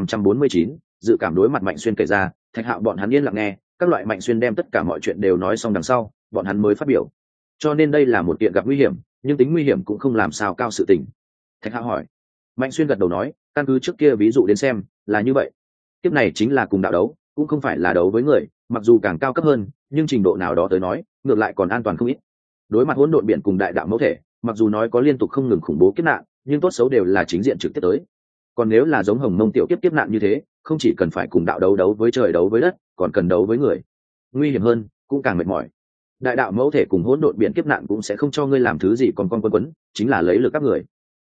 2549, dự cảm. Đối mặt Mạnh Xuyên kể ra, Thạch Hạo bọn hắn yên lặng nghe, các loại Mạnh Xuyên đem tất cả mọi chuyện đều nói xong đằng sau, bọn hắn mới phát biểu. Cho nên đây là một kiện gặp nguy hiểm, nhưng tính nguy hiểm cũng không làm sao cao sự tình. Thạch Hạo hỏi. Mạnh Xuyên gật đầu nói, căn cứ trước kia ví dụ đến xem, là như vậy. Kiếp này chính là cùng đạo đấu, cũng không phải là đấu với người, mặc dù càng cao cấp hơn, nhưng trình độ nào đó tới nói, ngược lại còn an toàn không ít. Đối mặt hỗn độn biển cùng đại đạo mẫu thể, mặc dù nói có liên tục không ngừng khủng bố kiếp nạn, nhưng tốt xấu đều là chính diện trực tiếp tới. Còn nếu là giống Hồng Mông tiểu kiếp nạn như thế, không chỉ cần phải cùng đạo đấu với trời đấu với đất, còn cần đấu với người. Nguy hiểm hơn, cũng càng mệt mỏi. Đại đạo mẫu thể cùng hỗn độn biển kiếp nạn cũng sẽ không cho ngươi làm thứ gì còn con quấn, chính là lấy lực các người.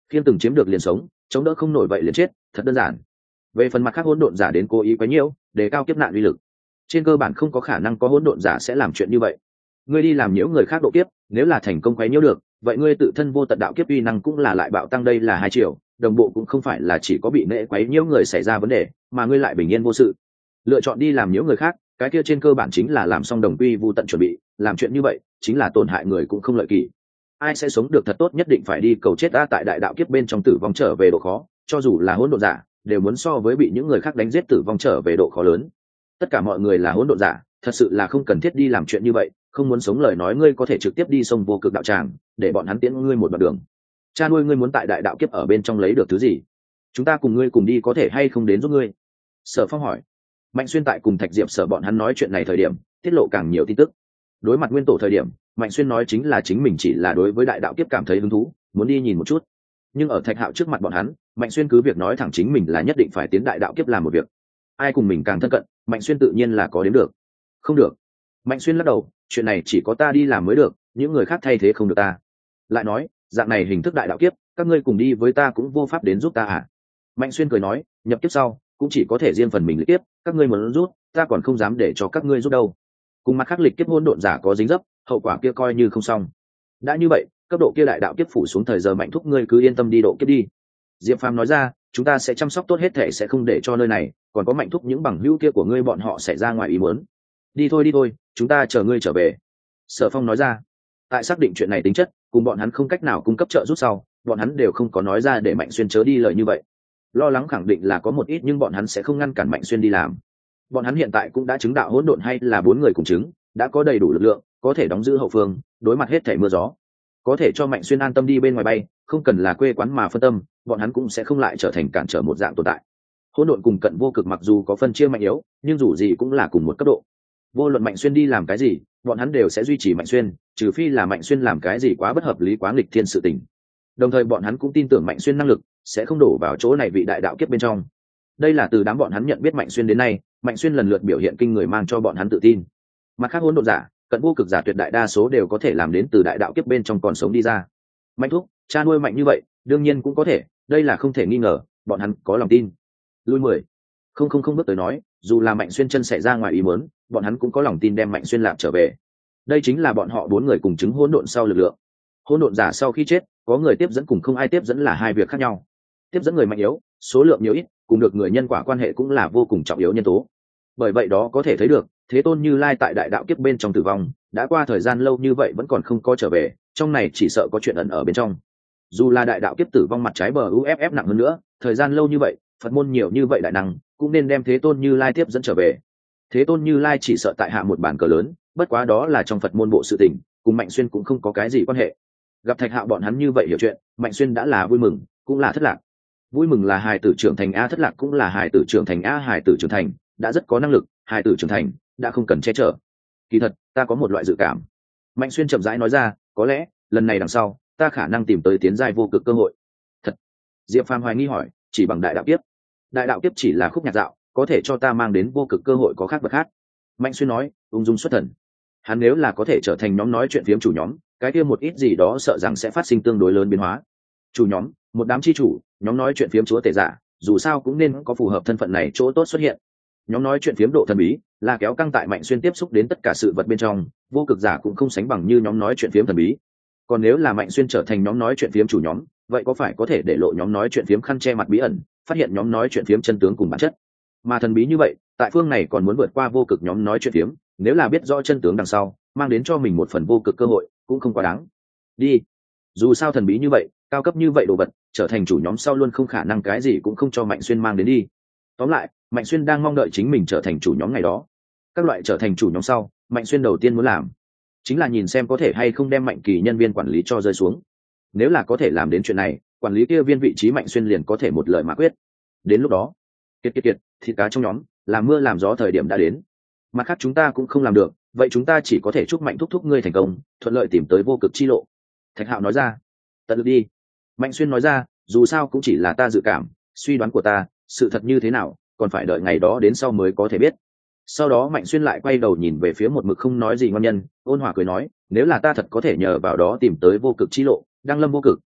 khiên từng chiếm được liền sống, chống đỡ không nổi vậy liền chết, thật đơn giản. Về phần mặt khác hỗn độn giả đến cố ý quấy nhiễu để cao kiếp nạn uy lực, trên cơ bản không có khả năng có hỗn độn giả sẽ làm chuyện như vậy. Ngươi đi làm nhiễu người khác độ kiếp, nếu là thành công quấy nhiễu được, vậy ngươi tự thân vô tận đạo kiếp uy năng cũng là lại bạo tăng, đây là 2 triệu. Đồng bộ cũng không phải là chỉ có bị nệ quấy nhiễu người xảy ra vấn đề, mà ngươi lại bình yên vô sự. Lựa chọn đi làm nhiễu người khác, cái kia trên cơ bản chính là làm xong đồng quy vu tận chuẩn bị, làm chuyện như vậy chính là tổn hại người cũng không lợi kỳ. Ai sẽ sống được thật tốt nhất định phải đi cầu chết ta, tại đại đạo kiếp bên trong tử vong trở về độ khó, cho dù là hỗn độn giả đều muốn so với bị những người khác đánh giết tử vong trở về độ khó lớn. Tất cả mọi người là hỗn độn giả, thật sự là không cần thiết đi làm chuyện như vậy. Không muốn sống lời nói, ngươi có thể trực tiếp đi sông vô cực đạo tràng, để bọn hắn tiễn ngươi một đoạn đường. Cha nuôi ngươi muốn tại đại đạo kiếp ở bên trong lấy được thứ gì, chúng ta cùng ngươi cùng đi có thể hay không đến giúp ngươi? Sở Phong hỏi. Mạnh Xuyên tại cùng Thạch Diệp Sở bọn hắn nói chuyện này thời điểm tiết lộ càng nhiều tin tức. Đối mặt nguyên tổ thời điểm, Mạnh Xuyên nói chính là chính mình chỉ là đối với đại đạo kiếp cảm thấy hứng thú, muốn đi nhìn một chút. Nhưng ở Thạch Hạo trước mặt bọn hắn, Mạnh Xuyên cứ việc nói thẳng chính mình là nhất định phải tiến đại đạo kiếp làm một việc. Ai cùng mình càng thân cận, Mạnh Xuyên tự nhiên là có đến được. Không được. Mạnh Xuyên lắc đầu, chuyện này chỉ có ta đi làm mới được, những người khác thay thế không được ta. Lại nói, dạng này hình thức đại đạo kiếp, các ngươi cùng đi với ta cũng vô pháp đến giúp ta à? Mạnh Xuyên cười nói, nhập kiếp sau cũng chỉ có thể riêng phần mình lịch kiếp, các ngươi muốn rút, ta còn không dám để cho các ngươi rút đâu. Cùng mặt khác lịch kiếp hỗn độn giả có dính dấp, hậu quả kia coi như không xong. Đã như vậy, cấp độ kia đại đạo kiếp phủ xuống thời giờ, Mạnh thúc ngươi cứ yên tâm đi độ kiếp đi. Diệp Phàm nói ra, chúng ta sẽ chăm sóc tốt hết thể, sẽ không để cho nơi này còn có Mạnh thúc những bằng hữu kia của ngươi bọn họ xảy ra ngoài ý muốn. Đi thôi, chúng ta chờ ngươi trở về. Sở Phong nói ra. Tại xác định chuyện này tính chất, cùng bọn hắn không cách nào cung cấp trợ giúp sau, bọn hắn đều không có nói ra để Mạnh Xuyên chớ đi lời như vậy. Lo lắng khẳng định là có một ít, nhưng bọn hắn sẽ không ngăn cản Mạnh Xuyên đi làm. Bọn hắn hiện tại cũng đã chứng đạo hỗn độn, hay là 4 người cùng chứng, đã có đầy đủ lực lượng, có thể đóng giữ hậu phương, đối mặt hết thảy mưa gió, có thể cho Mạnh Xuyên an tâm đi bên ngoài bay, không cần là quê quán mà phân tâm, bọn hắn cũng sẽ không lại trở thành cản trở một dạng tồn tại. Hỗn độn cùng cận vô cực mặc dù có phân chia mạnh yếu, nhưng dù gì cũng là cùng một cấp độ. Vô luận Mạnh Xuyên đi làm cái gì, bọn hắn đều sẽ duy trì Mạnh Xuyên, trừ phi là Mạnh Xuyên làm cái gì quá bất hợp lý, quá nghịch thiên sự tình. Đồng thời bọn hắn cũng tin tưởng Mạnh Xuyên năng lực sẽ không đổ vào chỗ này vị đại đạo kiếp bên trong. Đây là từ đám bọn hắn nhận biết Mạnh Xuyên đến nay, Mạnh Xuyên lần lượt biểu hiện kinh người mang cho bọn hắn tự tin. Mặt khác hỗn độn giả, cận vô cực giả tuyệt đại đa số đều có thể làm đến từ đại đạo kiếp bên trong còn sống đi ra. Mạnh thúc, cha nuôi mạnh như vậy, đương nhiên cũng có thể, đây là không thể nghi ngờ, bọn hắn có lòng tin. Lui 10. Không bước tới nói, dù là Mạnh Xuyên chân xảy ra ngoài ý muốn, bọn hắn cũng có lòng tin đem Mạnh Xuyên lạp trở về. Đây chính là bọn họ 4 người cùng chứng hỗn độn sau lực lượng. Hỗn độn giả sau khi chết, có người tiếp dẫn cùng không ai tiếp dẫn là hai việc khác nhau. Tiếp dẫn người mạnh yếu, số lượng nhiều ít, cùng được người nhân quả quan hệ cũng là vô cùng trọng yếu nhân tố. Bởi vậy đó có thể thấy được, Thế Tôn Như Lai tại đại đạo kiếp bên trong tử vong, đã qua thời gian lâu như vậy vẫn còn không có trở về, trong này chỉ sợ có chuyện ẩn ở bên trong. Dù là đại đạo kiếp tử vong mặt trái bờ UFF nặng hơn nữa, thời gian lâu như vậy, Phật môn nhiều như vậy đại năng, cũng nên đem Thế Tôn Như Lai tiếp dẫn trở về. Thế Tôn Như Lai chỉ sợ tại hạ một bàn cờ lớn, bất quá đó là trong Phật môn bộ sự tình, cùng Mạnh Xuyên cũng không có cái gì quan hệ. Gặp Thạch Hạo bọn hắn như vậy hiểu chuyện, Mạnh Xuyên đã là vui mừng, cũng là thất lạc. Vui mừng là hài tử trưởng thành a, thất lạc cũng là hài tử trưởng thành a. Hài tử trưởng thành đã rất có năng lực, hài tử trưởng thành đã không cần che chở. Kỳ thật ta có một loại dự cảm. Mạnh Xuyên chậm rãi nói ra, có lẽ lần này đằng sau ta khả năng tìm tới tiến giai vô cực cơ hội. Thật? Diệp Phàm hoài nghi hỏi, chỉ bằng đại đạo kiếp? Đại đạo kiếp chỉ là khúc nhạc dạo, có thể cho ta mang đến vô cực cơ hội có khác vật khác. Mạnh Xuyên nói, ung dung xuất thần. Hắn nếu là có thể trở thành nhóm nói chuyện phiếm chủ nhóm, cái kia một ít gì đó sợ rằng sẽ phát sinh tương đối lớn biến hóa. Chủ nhóm, một đám chi chủ, nhóm nói chuyện phiếm chúa tể giả, dù sao cũng nên có phù hợp thân phận này chỗ tốt xuất hiện. Nhóm nói chuyện phiếm độ thần bí là kéo căng tại Mạnh Xuyên tiếp xúc đến tất cả sự vật bên trong, vô cực giả cũng không sánh bằng như nhóm nói chuyện phiếm thần bí. Còn nếu là Mạnh Xuyên trở thành nhóm nói chuyện phiếm chủ nhóm, vậy có phải có thể để lộ nhóm nói chuyện phiếm khăn che mặt bí ẩn, phát hiện nhóm nói chuyện phiếm chân tướng cùng bản chất. Mà thần bí như vậy, tại phương này còn muốn vượt qua vô cực nhóm nói chuyện phiếm, nếu là biết rõ chân tướng đằng sau, mang đến cho mình một phần vô cực cơ hội, cũng không quá đáng. Đi. Dù sao thần bí như vậy, cao cấp như vậy đồ vật, trở thành chủ nhóm sau luôn không khả năng cái gì cũng không cho Mạnh Xuyên mang đến đi. Tóm lại, Mạnh Xuyên đang mong đợi chính mình trở thành chủ nhóm ngày đó. Các loại trở thành chủ nhóm sau, Mạnh Xuyên đầu tiên muốn làm chính là nhìn xem có thể hay không đem Mạnh Kỳ nhân viên quản lý cho rơi xuống. Nếu là có thể làm đến chuyện này, quản lý kia viên vị trí Mạnh Xuyên liền có thể một lời mà quyết. Đến lúc đó, kiệt, thịt cá trong nhóm, làm mưa làm gió thời điểm đã đến. Mặt khác chúng ta cũng không làm được, vậy chúng ta chỉ có thể chúc Mạnh thúc ngươi thành công, thuận lợi tìm tới vô cực chi lộ. Thạch Hạo nói ra. Tận lực đi. Mạnh Xuyên nói ra, dù sao cũng chỉ là ta dự cảm, suy đoán của ta, sự thật như thế nào còn phải đợi ngày đó đến sau mới có thể biết. Sau đó Mạnh Xuyên lại quay đầu nhìn về phía một mực không nói gì ngon nhân, ôn hòa cười nói, nếu là ta thật có thể nhờ vào đó tìm tới vô cực chi lộ, đăng lâm vô cực,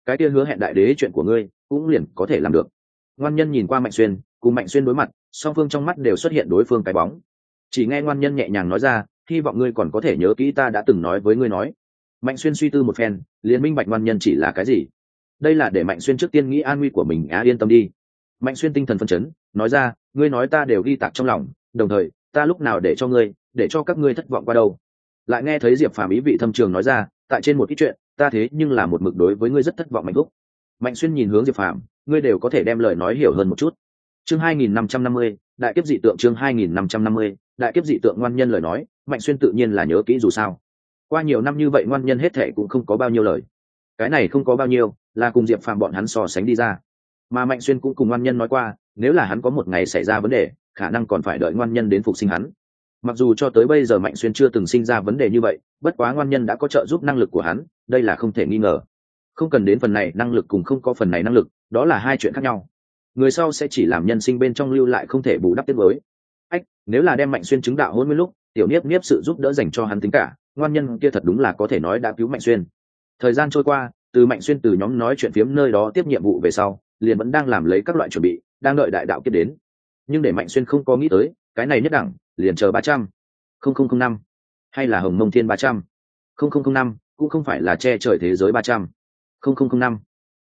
cái kia hứa hẹn đại đế chuyện của ngươi cũng liền có thể làm được. Ngoan nhân nhìn qua Mạnh Xuyên, cùng Mạnh Xuyên đối mặt, song phương trong mắt đều xuất hiện đối phương cái bóng. Chỉ nghe ngoan nhân nhẹ nhàng nói ra, hy vọng ngươi còn có thể nhớ kỹ ta đã từng nói với ngươi nói. Mạnh Xuyên suy tư một phen, liền minh bạch ngoan nhân chỉ là cái gì. Đây là để Mạnh Xuyên trước tiên nghĩ an nguy của mình, yên tâm đi. Mạnh Xuyên tinh thần phấn chấn, nói ra, ngươi nói ta đều ghi tạc trong lòng, đồng thời ta lúc nào để cho ngươi, để cho các ngươi thất vọng qua đâu. Lại nghe thấy Diệp Phàm ý vị thâm trường nói ra, tại trên một ít chuyện, ta thế nhưng là một mực đối với ngươi rất thất vọng. Mạnh Thúc. Mạnh Xuyên nhìn hướng Diệp Phàm, ngươi đều có thể đem lời nói hiểu hơn một chút. Chương 2550, đại kiếp dị tượng. Chương 2550, đại kiếp dị tượng. Ngoan nhân lời nói, Mạnh Xuyên tự nhiên là nhớ kỹ, dù sao qua nhiều năm như vậy ngoan nhân hết thệ cũng không có bao nhiêu lời. Cái này không có bao nhiêu là cùng Diệp Phàm bọn hắn so sánh đi ra, mà Mạnh Xuyên cũng cùng ngoan nhân nói qua, nếu là hắn có một ngày xảy ra vấn đề, khả năng còn phải đợi ngoan nhân đến phục sinh hắn. Mặc dù cho tới bây giờ Mạnh Xuyên chưa từng sinh ra vấn đề như vậy, bất quá ngoan nhân đã có trợ giúp năng lực của hắn, đây là không thể nghi ngờ. Không cần đến phần này năng lực cùng không có phần này năng lực, đó là hai chuyện khác nhau. Người sau sẽ chỉ làm nhân sinh bên trong lưu lại không thể bù đắp tiếc nuối. Nếu là đem Mạnh Xuyên chứng đạo hôn nguyên lúc, tiểu Niếp Niếp sự giúp đỡ dành cho hắn tính cả, ngoan nhân kia thật đúng là có thể nói đã cứu Mạnh Xuyên. Thời gian trôi qua, từ Mạnh Xuyên từ nhóm nói chuyện phiếm nơi đó tiếp nhiệm vụ về sau, liền vẫn đang làm lấy các loại chuẩn bị, đang đợi đại đạo kiếp đến. Nhưng để Mạnh Xuyên không có nghĩ tới, cái này nhất đẳng, liền chờ 300.000 hay là Hồng Mông Thiên 300.000 cũng không phải là che trời thế giới 300.000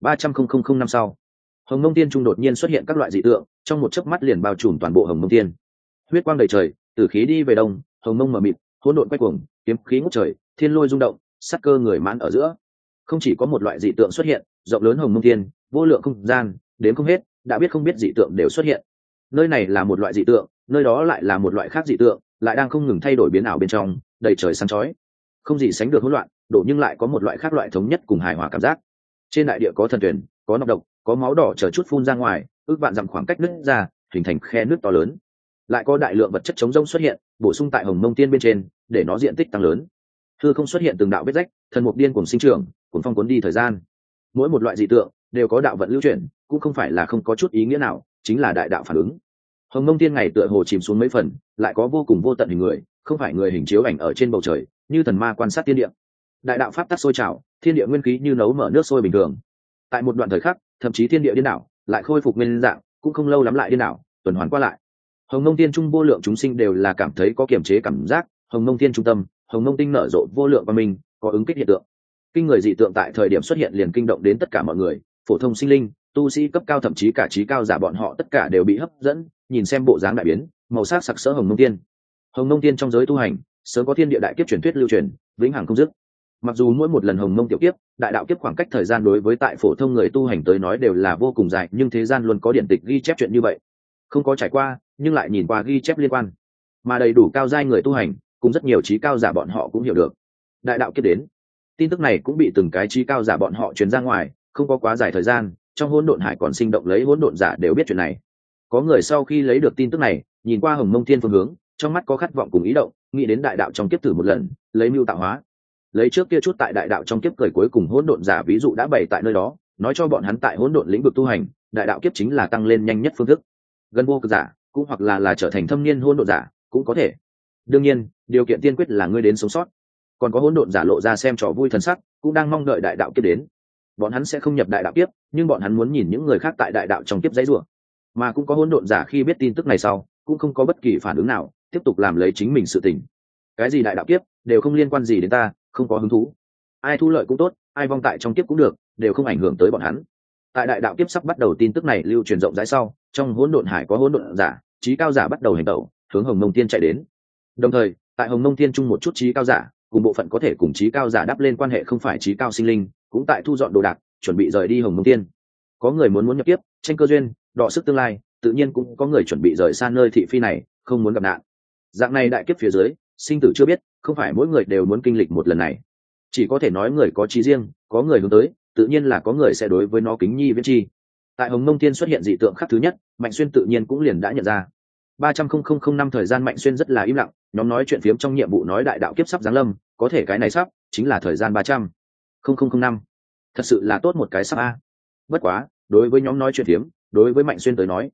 300.000 sau, Hồng Mông Thiên trung đột nhiên xuất hiện các loại dị tượng, trong một chớp mắt liền bao trùm toàn bộ Hồng Mông Thiên. Huyết quang đầy trời, tử khí đi về đông, hồng mông mờ mịt, hỗn độn quay cuồng, kiếm khí ngút trời, thiên lôi rung động, sát cơ người mãn ở giữa. Không chỉ có một loại dị tượng xuất hiện, rộng lớn Hồng Mông Thiên, vô lượng không gian, đến không hết, đã biết không biết dị tượng đều xuất hiện. Nơi này là một loại dị tượng, nơi đó lại là một loại khác dị tượng, lại đang không ngừng thay đổi biến ảo bên trong, đầy trời sáng chói. Không gì sánh được hỗn loạn, độ nhưng lại có một loại khác loại thống nhất cùng hài hòa cảm giác. Trên đại địa có thần tuyển, có nọc độc, có máu đỏ chờ chút phun ra ngoài, ước vạn dặm khoảng cách nứt ra, hình thành khe nước to lớn. Lại có đại lượng vật chất chống rông xuất hiện, bổ sung tại Hồng Mông Tiên bên trên, để nó diện tích tăng lớn. Hư không xuất hiện từng đạo vết rách, thần mục điên cuồng sinh trưởng, cuồng phong cuốn đi thời gian. Mỗi một loại dị tượng đều có đạo vận lưu chuyển, cũng không phải là không có chút ý nghĩa nào, chính là đại đạo phản ứng. Hồng Mông Tiên ngày tựa hồ chìm xuống mấy phần, lại có vô cùng vô tận hình người, không phải người hình chiếu ảnh ở trên bầu trời, như thần ma quan sát thiên địa. Đại đạo pháp tắc sôi trào, thiên địa nguyên khí như nấu mở nước sôi bình thường. Tại một đoạn thời khắc, thậm chí thiên địa điên đảo, lại khôi phục nguyên dạng, cũng không lâu lắm lại điên đảo, tuần hoàn qua lại. Hồng Mông Tiên trung vô lượng chúng sinh đều là cảm thấy có kiềm chế cảm giác, Hồng Mông Tiên trung tâm, Hồng Mông tinh nở rộ vô lượng và mình, có ứng kích hiện tượng. Kinh người dị tượng tại thời điểm xuất hiện liền kinh động đến tất cả mọi người, phổ thông sinh linh, tu sĩ cấp cao thậm chí cả trí cao giả bọn họ tất cả đều bị hấp dẫn, nhìn xem bộ dáng đại biến, màu sắc sặc sỡ Hồng Mông Tiên. Hồng Mông Tiên trong giới tu hành, sớm có thiên địa đại kiếp truyền thuyết lưu truyền, vĩnh hằng không dứt. Mặc dù mỗi một lần Hồng Mông tiểu kiếp, đại đạo kiếp khoảng cách thời gian đối với tại phổ thông người tu hành tới nói đều là vô cùng dài, nhưng thế gian luôn có điển tịch ghi chép chuyện như vậy. Không có trải qua, nhưng lại nhìn qua ghi chép liên quan, mà đầy đủ cao giai người tu hành, cùng rất nhiều trí cao giả bọn họ cũng hiểu được. Đại đạo kiếp đến, tin tức này cũng bị từng cái trí cao giả bọn họ truyền ra ngoài, không có quá dài thời gian, trong hỗn độn hải còn sinh động lấy hỗn độn giả đều biết chuyện này. Có người sau khi lấy được tin tức này, nhìn qua Hồng Mông Thiên phương hướng, trong mắt có khát vọng cùng ý động, nghĩ đến đại đạo trong kiếp thử một lần, lấy mưu tạo hóa. Lấy trước kia chút tại đại đạo trong kiếp cười cuối cùng hỗn độn giả ví dụ đã bày tại nơi đó, nói cho bọn hắn tại hỗn độn lĩnh vực tu hành, đại đạo kiếp chính là tăng lên nhanh nhất phương thức. Gần vô cực giả, cũng hoặc là trở thành thâm niên hỗn độn giả, cũng có thể. Đương nhiên, điều kiện tiên quyết là ngươi đến sống sót. Còn có hỗn độn giả lộ ra xem trò vui thần sắc, cũng đang mong đợi đại đạo kiếp đến. Bọn hắn sẽ không nhập đại đạo kiếp, nhưng bọn hắn muốn nhìn những người khác tại đại đạo trong kiếp dãy rủa. Mà cũng có hỗn độn giả khi biết tin tức này sau, cũng không có bất kỳ phản ứng nào, tiếp tục làm lấy chính mình sự tình. Cái gì đại đạo kiếp, đều không liên quan gì đến ta, không có hứng thú. Ai thu lợi cũng tốt, ai vong tại trong kiếp cũng được, đều không ảnh hưởng tới bọn hắn. Tại đại đạo kiếp sắp bắt đầu, tin tức này lưu truyền rộng rãi sau, trong hỗn độn hải có hỗn độn giả, trí cao giả bắt đầu hành động, hướng Hồng Mông Tiên chạy đến. Đồng thời, tại Hồng Mông Tiên chung một chút trí cao giả, cùng bộ phận có thể cùng trí cao giả đáp lên quan hệ không phải trí cao sinh linh, cũng tại thu dọn đồ đạc, chuẩn bị rời đi Hồng Mông Tiên. Có người muốn nhập kiếp, tranh cơ duyên, đọ sức tương lai, tự nhiên cũng có người chuẩn bị rời xa nơi thị phi này, không muốn gặp nạn. Dạng này đại kiếp phía dưới, sinh tử chưa biết, không phải mỗi người đều muốn kinh lịch một lần này. Chỉ có thể nói người có chí riêng, có người hướng tới, tự nhiên là có người sẽ đối với nó kính nhi viễn chi. Tại Hồng Mông Tiên xuất hiện dị tượng khác thứ nhất, Mạnh Xuyên tự nhiên cũng liền đã nhận ra. 300.000 năm thời gian Mạnh Xuyên rất là im lặng, nhóm nói chuyện phiếm trong nhiệm vụ nói đại đạo kiếp sắp giáng lâm, có thể cái này sắp chính là thời gian 300.000 năm. Thật sự là tốt một cái sắp a. Bất quá, đối với nhóm nói chuyện phiếm, đối với Mạnh Xuyên tới nói,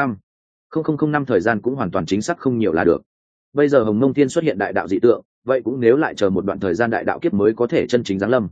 300.000 năm thời gian cũng hoàn toàn chính xác không nhiều là được. Bây giờ Hồng Mông Tiên xuất hiện đại đạo dị tượng, vậy cũng nếu lại chờ một đoạn thời gian đại đạo kiếp mới có thể chân chính giáng lâm.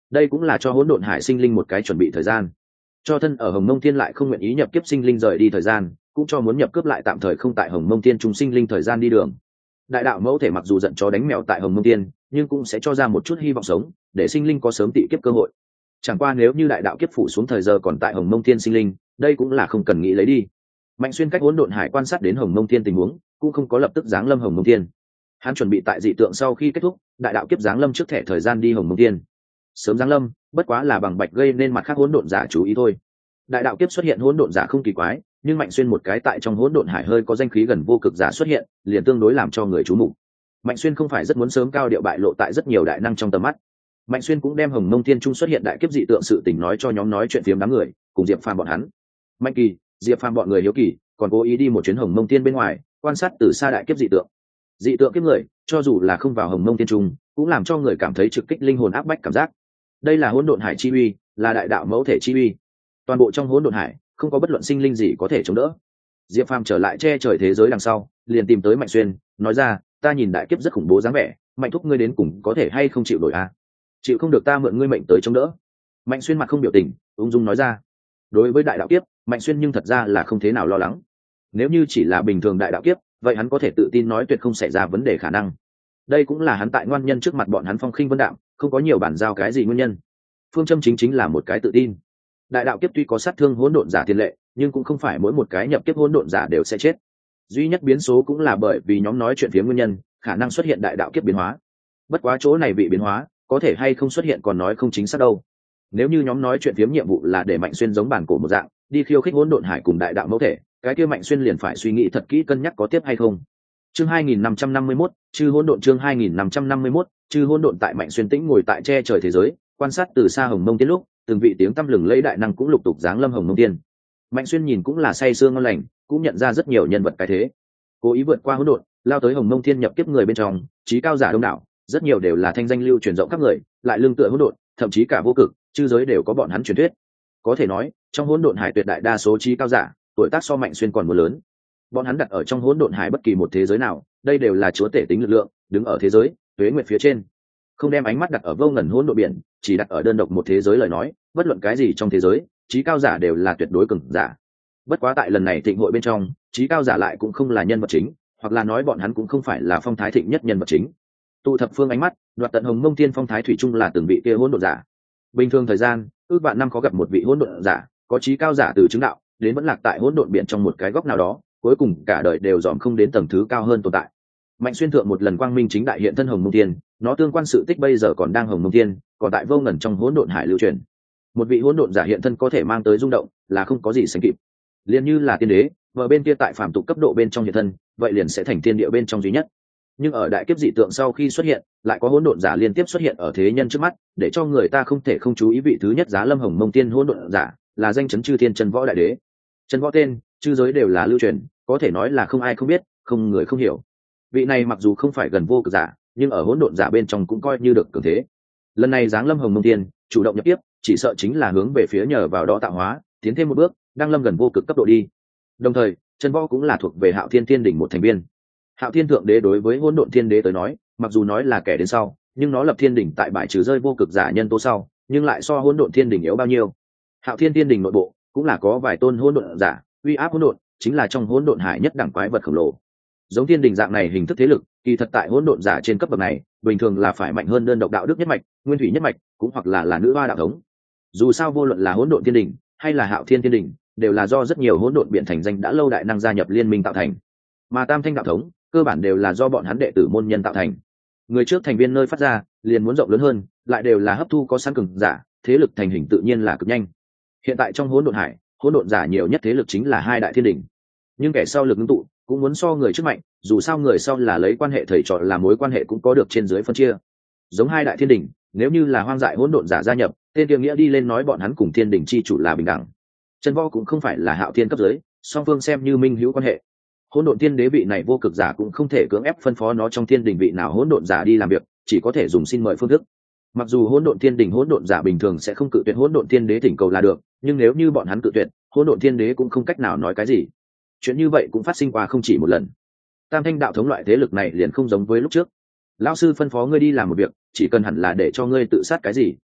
đây cũng là cho hỗn độn hải sinh linh một cái chuẩn bị thời gian, cho thân ở Hồng Mông Thiên lại không nguyện ý nhập kiếp sinh linh rời đi thời gian, cũng cho muốn nhập cướp lại tạm thời không tại Hồng Mông Thiên chúng sinh linh thời gian đi đường. Đại đạo mẫu thể mặc dù giận chó đánh mèo tại Hồng Mông Thiên, nhưng cũng sẽ cho ra một chút hy vọng sống, để sinh linh có sớm tị kiếp cơ hội. Chẳng qua nếu như đại đạo kiếp phủ xuống thời giờ còn tại Hồng Mông Thiên sinh linh, đây cũng là không cần nghĩ lấy đi. Mạnh Xuyên cách hỗn độn hải quan sát đến Hồng Mông Thiên tình huống, cũng không có lập tức giáng lâm Hồng Mông Thiên. Hắn chuẩn bị tại dị tượng sau khi kết thúc, đại đạo kiếp giáng lâm trước thẻ thời gian đi Hồng Mông Thiên. Sớm giáng lâm, bất quá là bằng bạch gây nên mặt khác hỗn độn giả chú ý thôi. Đại đạo kiếp xuất hiện hỗn độn giả không kỳ quái, nhưng Mạnh Xuyên một cái tại trong hỗn độn hải hơi có danh khí gần vô cực giả xuất hiện, liền tương đối làm cho người chú mục. Mạnh Xuyên không phải rất muốn sớm cao điệu bại lộ tại rất nhiều đại năng trong tầm mắt. Mạnh Xuyên cũng đem Hồng Mông Thiên Trung xuất hiện đại kiếp dị tượng sự tình nói cho nhóm nói chuyện phiếm đám người, cùng Diệp Phàm bọn hắn. Mạnh Kỳ, Diệp Phàm bọn người hiếu kỳ, còn cố ý đi một chuyến Hồng Mông Thiên bên ngoài, quan sát từ xa đại kiếp dị tượng. Dị tượng kiếp người, cho dù là không vào Hồng Mông Thiên Trung, cũng làm cho người cảm thấy trực kích linh hồn áp bách cảm giác. Đây là hỗn độn hải chi uy, là đại đạo mẫu thể chi uy. Toàn bộ trong hỗn độn hải, không có bất luận sinh linh gì có thể chống đỡ. Diệp Phàm trở lại che trời thế giới đằng sau, liền tìm tới Mạnh Xuyên, nói ra, ta nhìn đại kiếp rất khủng bố dáng vẻ, Mạnh thúc ngươi đến cùng có thể hay không chịu nổi a? Chịu không được ta mượn ngươi mệnh tới chống đỡ. Mạnh Xuyên mặt không biểu tình, ung dung nói ra. Đối với đại đạo kiếp, Mạnh Xuyên nhưng thật ra là không thế nào lo lắng. Nếu như chỉ là bình thường đại đạo kiếp, vậy hắn có thể tự tin nói tuyệt không xảy ra vấn đề khả năng. Đây cũng là hắn tại ngoan nhân trước mặt bọn hắn phong khinh vân đạm, không có nhiều bản giao cái gì nguyên nhân. Phương châm chính là một cái tự tin. Đại đạo kiếp tuy có sát thương hỗn độn giả tiền lệ, nhưng cũng không phải mỗi một cái nhập kiếp hỗn độn giả đều sẽ chết. Duy nhất biến số cũng là bởi vì nhóm nói chuyện phía nguyên nhân, khả năng xuất hiện đại đạo kiếp biến hóa. Bất quá chỗ này bị biến hóa, có thể hay không xuất hiện còn nói không chính xác đâu. Nếu như nhóm nói chuyện phiếm nhiệm vụ là để Mạnh Xuyên giống bản cổ một dạng, đi khiêu khích hỗn độn hải cùng đại đạo mẫu thể, cái kia Mạnh Xuyên liền phải suy nghĩ thật kỹ cân nhắc có tiếp hay không. Chương 2551, chư hỗn độn chương 2551, chư hỗn độn tại Mạnh Xuyên tĩnh ngồi tại che trời thế giới, quan sát từ xa Hồng Mông Tiên lúc, từng vị tiếng tăm lừng lẫy đại năng cũng lục tục giáng lâm Hồng Mông Tiên. Mạnh Xuyên nhìn cũng là say sưa ngon lành, cũng nhận ra rất nhiều nhân vật cái thế. Cố ý vượt qua hỗn độn, lao tới Hồng Mông Thiên nhập kiếp người bên trong, trí cao giả đông đảo, rất nhiều đều là thanh danh lưu truyền rộng các người, lại lương tựa hỗn độn, thậm chí cả vô cực, chư giới đều có bọn hắn truyền thuyết. Có thể nói, trong hỗn độn hải tuyệt đại đa số trí cao giả, tuổi tác so Mạnh Xuyên còn muốn lớn. Bọn hắn đặt ở trong hỗn độn hải bất kỳ một thế giới nào, đây đều là chúa tể tính lực lượng, đứng ở thế giới tuế nguyệt phía trên. Không đem ánh mắt đặt ở vô ngần hỗn độn biển, chỉ đặt ở đơn độc một thế giới lời nói, bất luận cái gì trong thế giới, trí cao giả đều là tuyệt đối cường giả. Bất quá tại lần này thịnh hội bên trong, trí cao giả lại cũng không là nhân vật chính, hoặc là nói bọn hắn cũng không phải là phong thái thịnh nhất nhân vật chính. Tụ thập phương ánh mắt, đoạt tận Hồng Mông Thiên phong thái thủy chung là từng vị kia hỗn độn giả. Bình thường thời gian, ước vạn năm khó gặp một vị hỗn độn giả, có trí cao giả từ chứng đạo đến vẫn lạc tại hỗn độn biển trong một cái góc nào đó, cuối cùng cả đời đều dòm không đến tầng thứ cao hơn tồn tại. Mạnh Xuyên thượng một lần quang minh chính đại hiện thân Hồng Mông Thiên, nó tương quan sự tích bây giờ còn đang Hồng Mông Thiên, còn tại vô ngần trong hỗn độn hải lưu truyền. Một vị hỗn độn giả hiện thân có thể mang tới rung động, là không có gì sánh kịp. Liền như là tiên đế, và bên kia tại phàm tục cấp độ bên trong hiện thân, vậy liền sẽ thành thiên địa bên trong duy nhất. Nhưng ở đại kiếp dị tượng sau khi xuất hiện, lại có hỗn độn giả liên tiếp xuất hiện ở thế nhân trước mắt, để cho người ta không thể không chú ý vị thứ nhất giá lâm Hồng Mông Tiên hỗn độn giả, là danh chấn chư thiên chân võ đại đế. Chân võ tên, chư giới đều là lưu truyền, có thể nói là không ai không biết, không người không hiểu. Vị này mặc dù không phải gần vô cực giả, nhưng ở hỗn độn giả bên trong cũng coi như được cường thế. Lần này giáng lâm Hồng Mông Tiên, chủ động nhập tiếp, chỉ sợ chính là hướng về phía nhờ vào đó tạo hóa, tiến thêm một bước, đang lâm gần vô cực cấp độ đi. Đồng thời, chân võ cũng là thuộc về Hạo Thiên Thiên đỉnh một thành viên. Hạo Thiên thượng đế đối với hỗn độn thiên đế tới nói, mặc dù nói là kẻ đến sau, nhưng nó lập thiên đỉnh tại bãi trừ rơi vô cực giả nhân tố sau, nhưng lại so hỗn độn thiên đỉnh yếu bao nhiêu. Hạo Thiên Thiên đỉnh nội bộ cũng là có vài tôn hỗn độn giả, uy áp hỗn độn, chính là trong hỗn độn hải nhất đẳng quái vật khổng lồ. Giống thiên đỉnh dạng này hình thức thế lực, kỳ thật tại hỗn độn giả trên cấp bậc này, bình thường là phải mạnh hơn đơn độc đạo đức nhất mạch, nguyên thủy nhất mạch, cũng hoặc là nữ hoa đạo thống. Dù sao vô luận là hỗn độn thiên đỉnh hay là Hạo Thiên Thiên đỉnh, đều là do rất nhiều hỗn độn biện thành danh đã lâu đại năng gia nhập liên minh tạo thành. Mà Tam Thanh đạo thống, cơ bản đều là do bọn hắn đệ tử môn nhân tạo thành. Người trước thành viên nơi phát ra, liền muốn rộng lớn hơn, lại đều là hấp thu có sẵn cường giả, thế lực thành hình tự nhiên là cực nhanh. Hiện tại trong hỗn độn hải, hỗn độn giả nhiều nhất thế lực chính là hai đại thiên đỉnh. Nhưng kẻ sau lực ngưng tụ, cũng muốn so người trước mạnh, dù sao người sau là lấy quan hệ thầy trò làm mối quan hệ cũng có được trên dưới phân chia. Giống hai đại thiên đỉnh, nếu như là hoang dại hỗn độn giả gia nhập, tên kia nghĩa đi lên nói bọn hắn cùng thiên đỉnh chi chủ là bình đẳng. Chân võ cũng không phải là Hạo Thiên cấp dưới, song phương xem như minh hữu quan hệ. Hỗn độn thiên đế vị này vô cực giả cũng không thể cưỡng ép phân phó nó trong thiên đình vị nào hỗn độn giả đi làm việc, chỉ có thể dùng xin mời phương thức. Mặc dù hỗn độn thiên đình hỗn độn giả bình thường sẽ không cự tuyệt hỗn độn thiên đế thỉnh cầu là được, nhưng nếu như bọn hắn cự tuyệt, hỗn độn thiên đế cũng không cách nào nói cái gì. Chuyện như vậy cũng phát sinh qua không chỉ một lần. Tam Thanh đạo thống loại thế lực này liền không giống với lúc trước. Lão sư phân phó ngươi đi làm một việc, chỉ cần hẳn là để cho ngươi tự sát cái gì,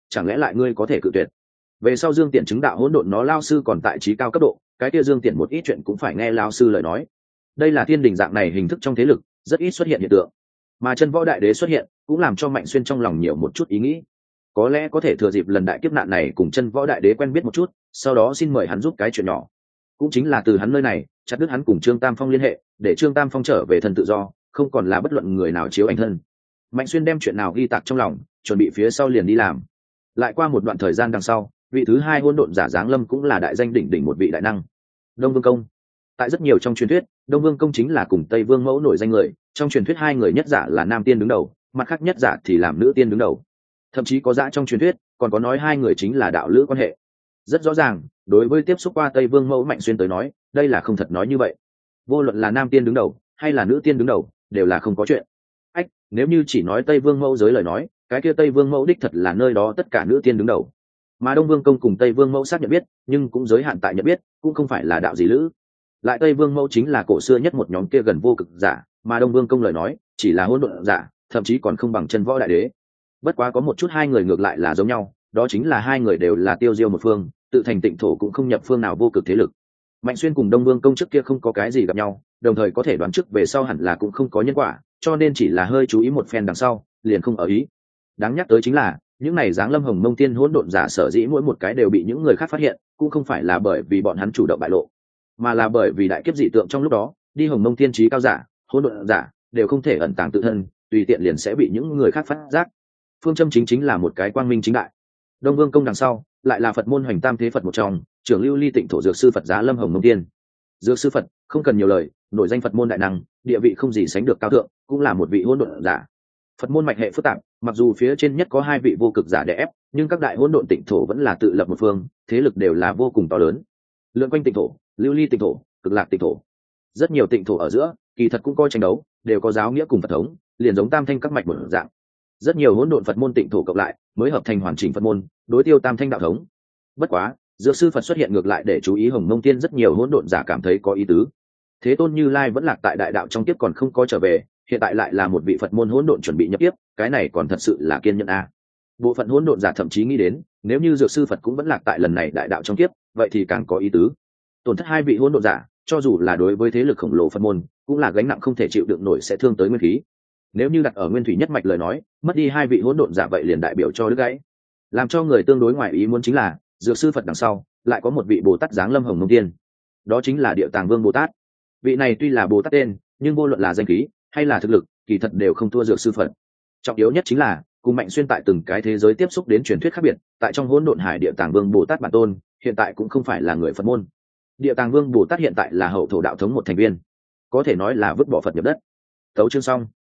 chẳng lẽ lại ngươi có thể cự tuyệt? Về sau Dương Tiện chứng đạo hỗn độn nó lao sư còn tại trí cao cấp độ, cái kia Dương Tiện một ít chuyện cũng phải nghe lao sư lời nói. Đây là thiên đình dạng này hình thức trong thế lực rất ít xuất hiện hiện tượng, mà chân võ đại đế xuất hiện cũng làm cho Mạnh Xuyên trong lòng nhiều một chút ý nghĩ, có lẽ có thể thừa dịp lần đại kiếp nạn này cùng chân võ đại đế quen biết một chút, sau đó xin mời hắn giúp cái chuyện nhỏ, cũng chính là từ hắn nơi này chặt đứt hắn cùng Trương Tam Phong liên hệ, để Trương Tam Phong trở về thân tự do, không còn là bất luận người nào chiếu ảnh thân. Mạnh Xuyên đem chuyện nào ghi tạc trong lòng, chuẩn bị phía sau liền đi làm. Lại qua một đoạn thời gian đằng sau, vị thứ hai hỗn độn giả giáng lâm cũng là đại danh đỉnh đỉnh một vị đại năng, Đông Vương Công. Tại rất nhiều trong truyền thuyết, Đông Vương Công chính là cùng Tây Vương Mẫu nổi danh người, trong truyền thuyết hai người nhất giả là nam tiên đứng đầu, mặt khác nhất giả thì làm nữ tiên đứng đầu. Thậm chí có giả trong truyền thuyết còn có nói hai người chính là đạo lữ quan hệ. Rất rõ ràng, đối với tiếp xúc qua Tây Vương Mẫu Mạnh Xuyên tới nói, đây là không thật nói như vậy. Vô luận là nam tiên đứng đầu hay là nữ tiên đứng đầu, đều là không có chuyện. Nếu như chỉ nói Tây Vương Mẫu giới lời nói, cái kia Tây Vương Mẫu đích thật là nơi đó tất cả nữ tiên đứng đầu. Mà Đông Vương Công cùng Tây Vương Mẫu xác nhận biết, nhưng cũng giới hạn tại nhận biết, cũng không phải là đạo gì lữ. Lại Tây Vương Mẫu chính là cổ xưa nhất một nhóm kia gần vô cực giả, mà Đông Vương Công lời nói chỉ là hỗn độn giả, thậm chí còn không bằng chân võ đại đế. Bất quá có một chút hai người ngược lại là giống nhau, đó chính là hai người đều là tiêu diêu một phương, tự thành tịnh thổ cũng không nhập phương nào vô cực thế lực. Mạnh Xuyên cùng Đông Vương Công trước kia không có cái gì gặp nhau, đồng thời có thể đoán trước về sau hẳn là cũng không có nhân quả, cho nên chỉ là hơi chú ý một phen đằng sau, liền không ở ý. Đáng nhắc tới chính là, những này giáng lâm hồng mông tiên hỗn độn giả sở dĩ mỗi một cái đều bị những người khác phát hiện, cũng không phải là bởi vì bọn hắn chủ động bại lộ, mà là bởi vì đại kiếp dị tượng trong lúc đó, đi hồng mông tiên trí cao giả, hỗn độn giả đều không thể ẩn tàng tự thân, tùy tiện liền sẽ bị những người khác phát giác. Phương châm chính là một cái quang minh chính đại. Đông Vương Công đằng sau lại là Phật môn Hoành Tam Thế Phật một trong, trưởng lưu ly tịnh thổ dược sư Phật giá lâm hồng mông tiên. Dược sư Phật không cần nhiều lời, nổi danh Phật môn đại năng, địa vị không gì sánh được cao thượng, cũng là một vị hỗn độn giả. Phật môn mạch hệ phức tạp, mặc dù phía trên nhất có hai vị vô cực giả đè ép, nhưng các đại hỗn độn tịnh thổ vẫn là tự lập một phương, thế lực đều là vô cùng to lớn. Lượn quanh tịnh thổ, lưu ly tịnh thổ, cực lạc tịnh thổ, rất nhiều tịnh thổ ở giữa, kỳ thật cũng coi tranh đấu, đều có giáo nghĩa cùng Phật thống, liền giống tam thanh các mạch một dạng. Rất nhiều hỗn độn Phật môn tịnh thổ cộng lại, mới hợp thành hoàn chỉnh Phật môn, đối tiêu tam thanh đạo thống. Bất quá, dược sư Phật xuất hiện ngược lại để chú ý hồng mông tiên rất nhiều hỗn độn giả cảm thấy có ý tứ. Thế Tôn Như Lai vẫn lạc tại đại đạo trong kiếp còn không có trở về, hiện tại lại là một vị Phật môn hỗn độn chuẩn bị nhập kiếp, cái này còn thật sự là kiên nhẫn a. Bộ phận hỗn độn giả thậm chí nghĩ đến, nếu như dược sư Phật cũng vẫn lạc tại lần này đại đạo trong kiếp, vậy thì càng có ý tứ. Tổn thất hai vị hỗn độn giả, cho dù là đối với thế lực khổng lồ Phật môn, cũng là gánh nặng không thể chịu đựng nổi, sẽ thương tới nguyên khí. Nếu như đặt ở nguyên thủy nhất mạch lời nói, mất đi hai vị hỗn độn giả vậy liền đại biểu cho đứt gãy. Làm cho người tương đối ngoài ý muốn chính là, dược sư Phật đằng sau lại có một vị Bồ Tát giáng lâm hồng mông tiên, đó chính là Địa Tàng Vương Bồ Tát. Vị này tuy là Bồ Tát tên, nhưng vô luận là danh khí hay là thực lực, kỳ thật đều không thua dược sư Phật. Trọng yếu nhất chính là, cùng Mạnh Xuyên tại từng cái thế giới tiếp xúc đến truyền thuyết khác biệt, tại trong hỗn độn hải Địa Tàng Vương Bồ Tát bản tôn hiện tại cũng không phải là người Phật môn. Địa Tàng Vương Bồ Tát hiện tại là hậu thổ đạo thống một thành viên, có thể nói là vứt bỏ Phật nhập đất. Tấu chương xong.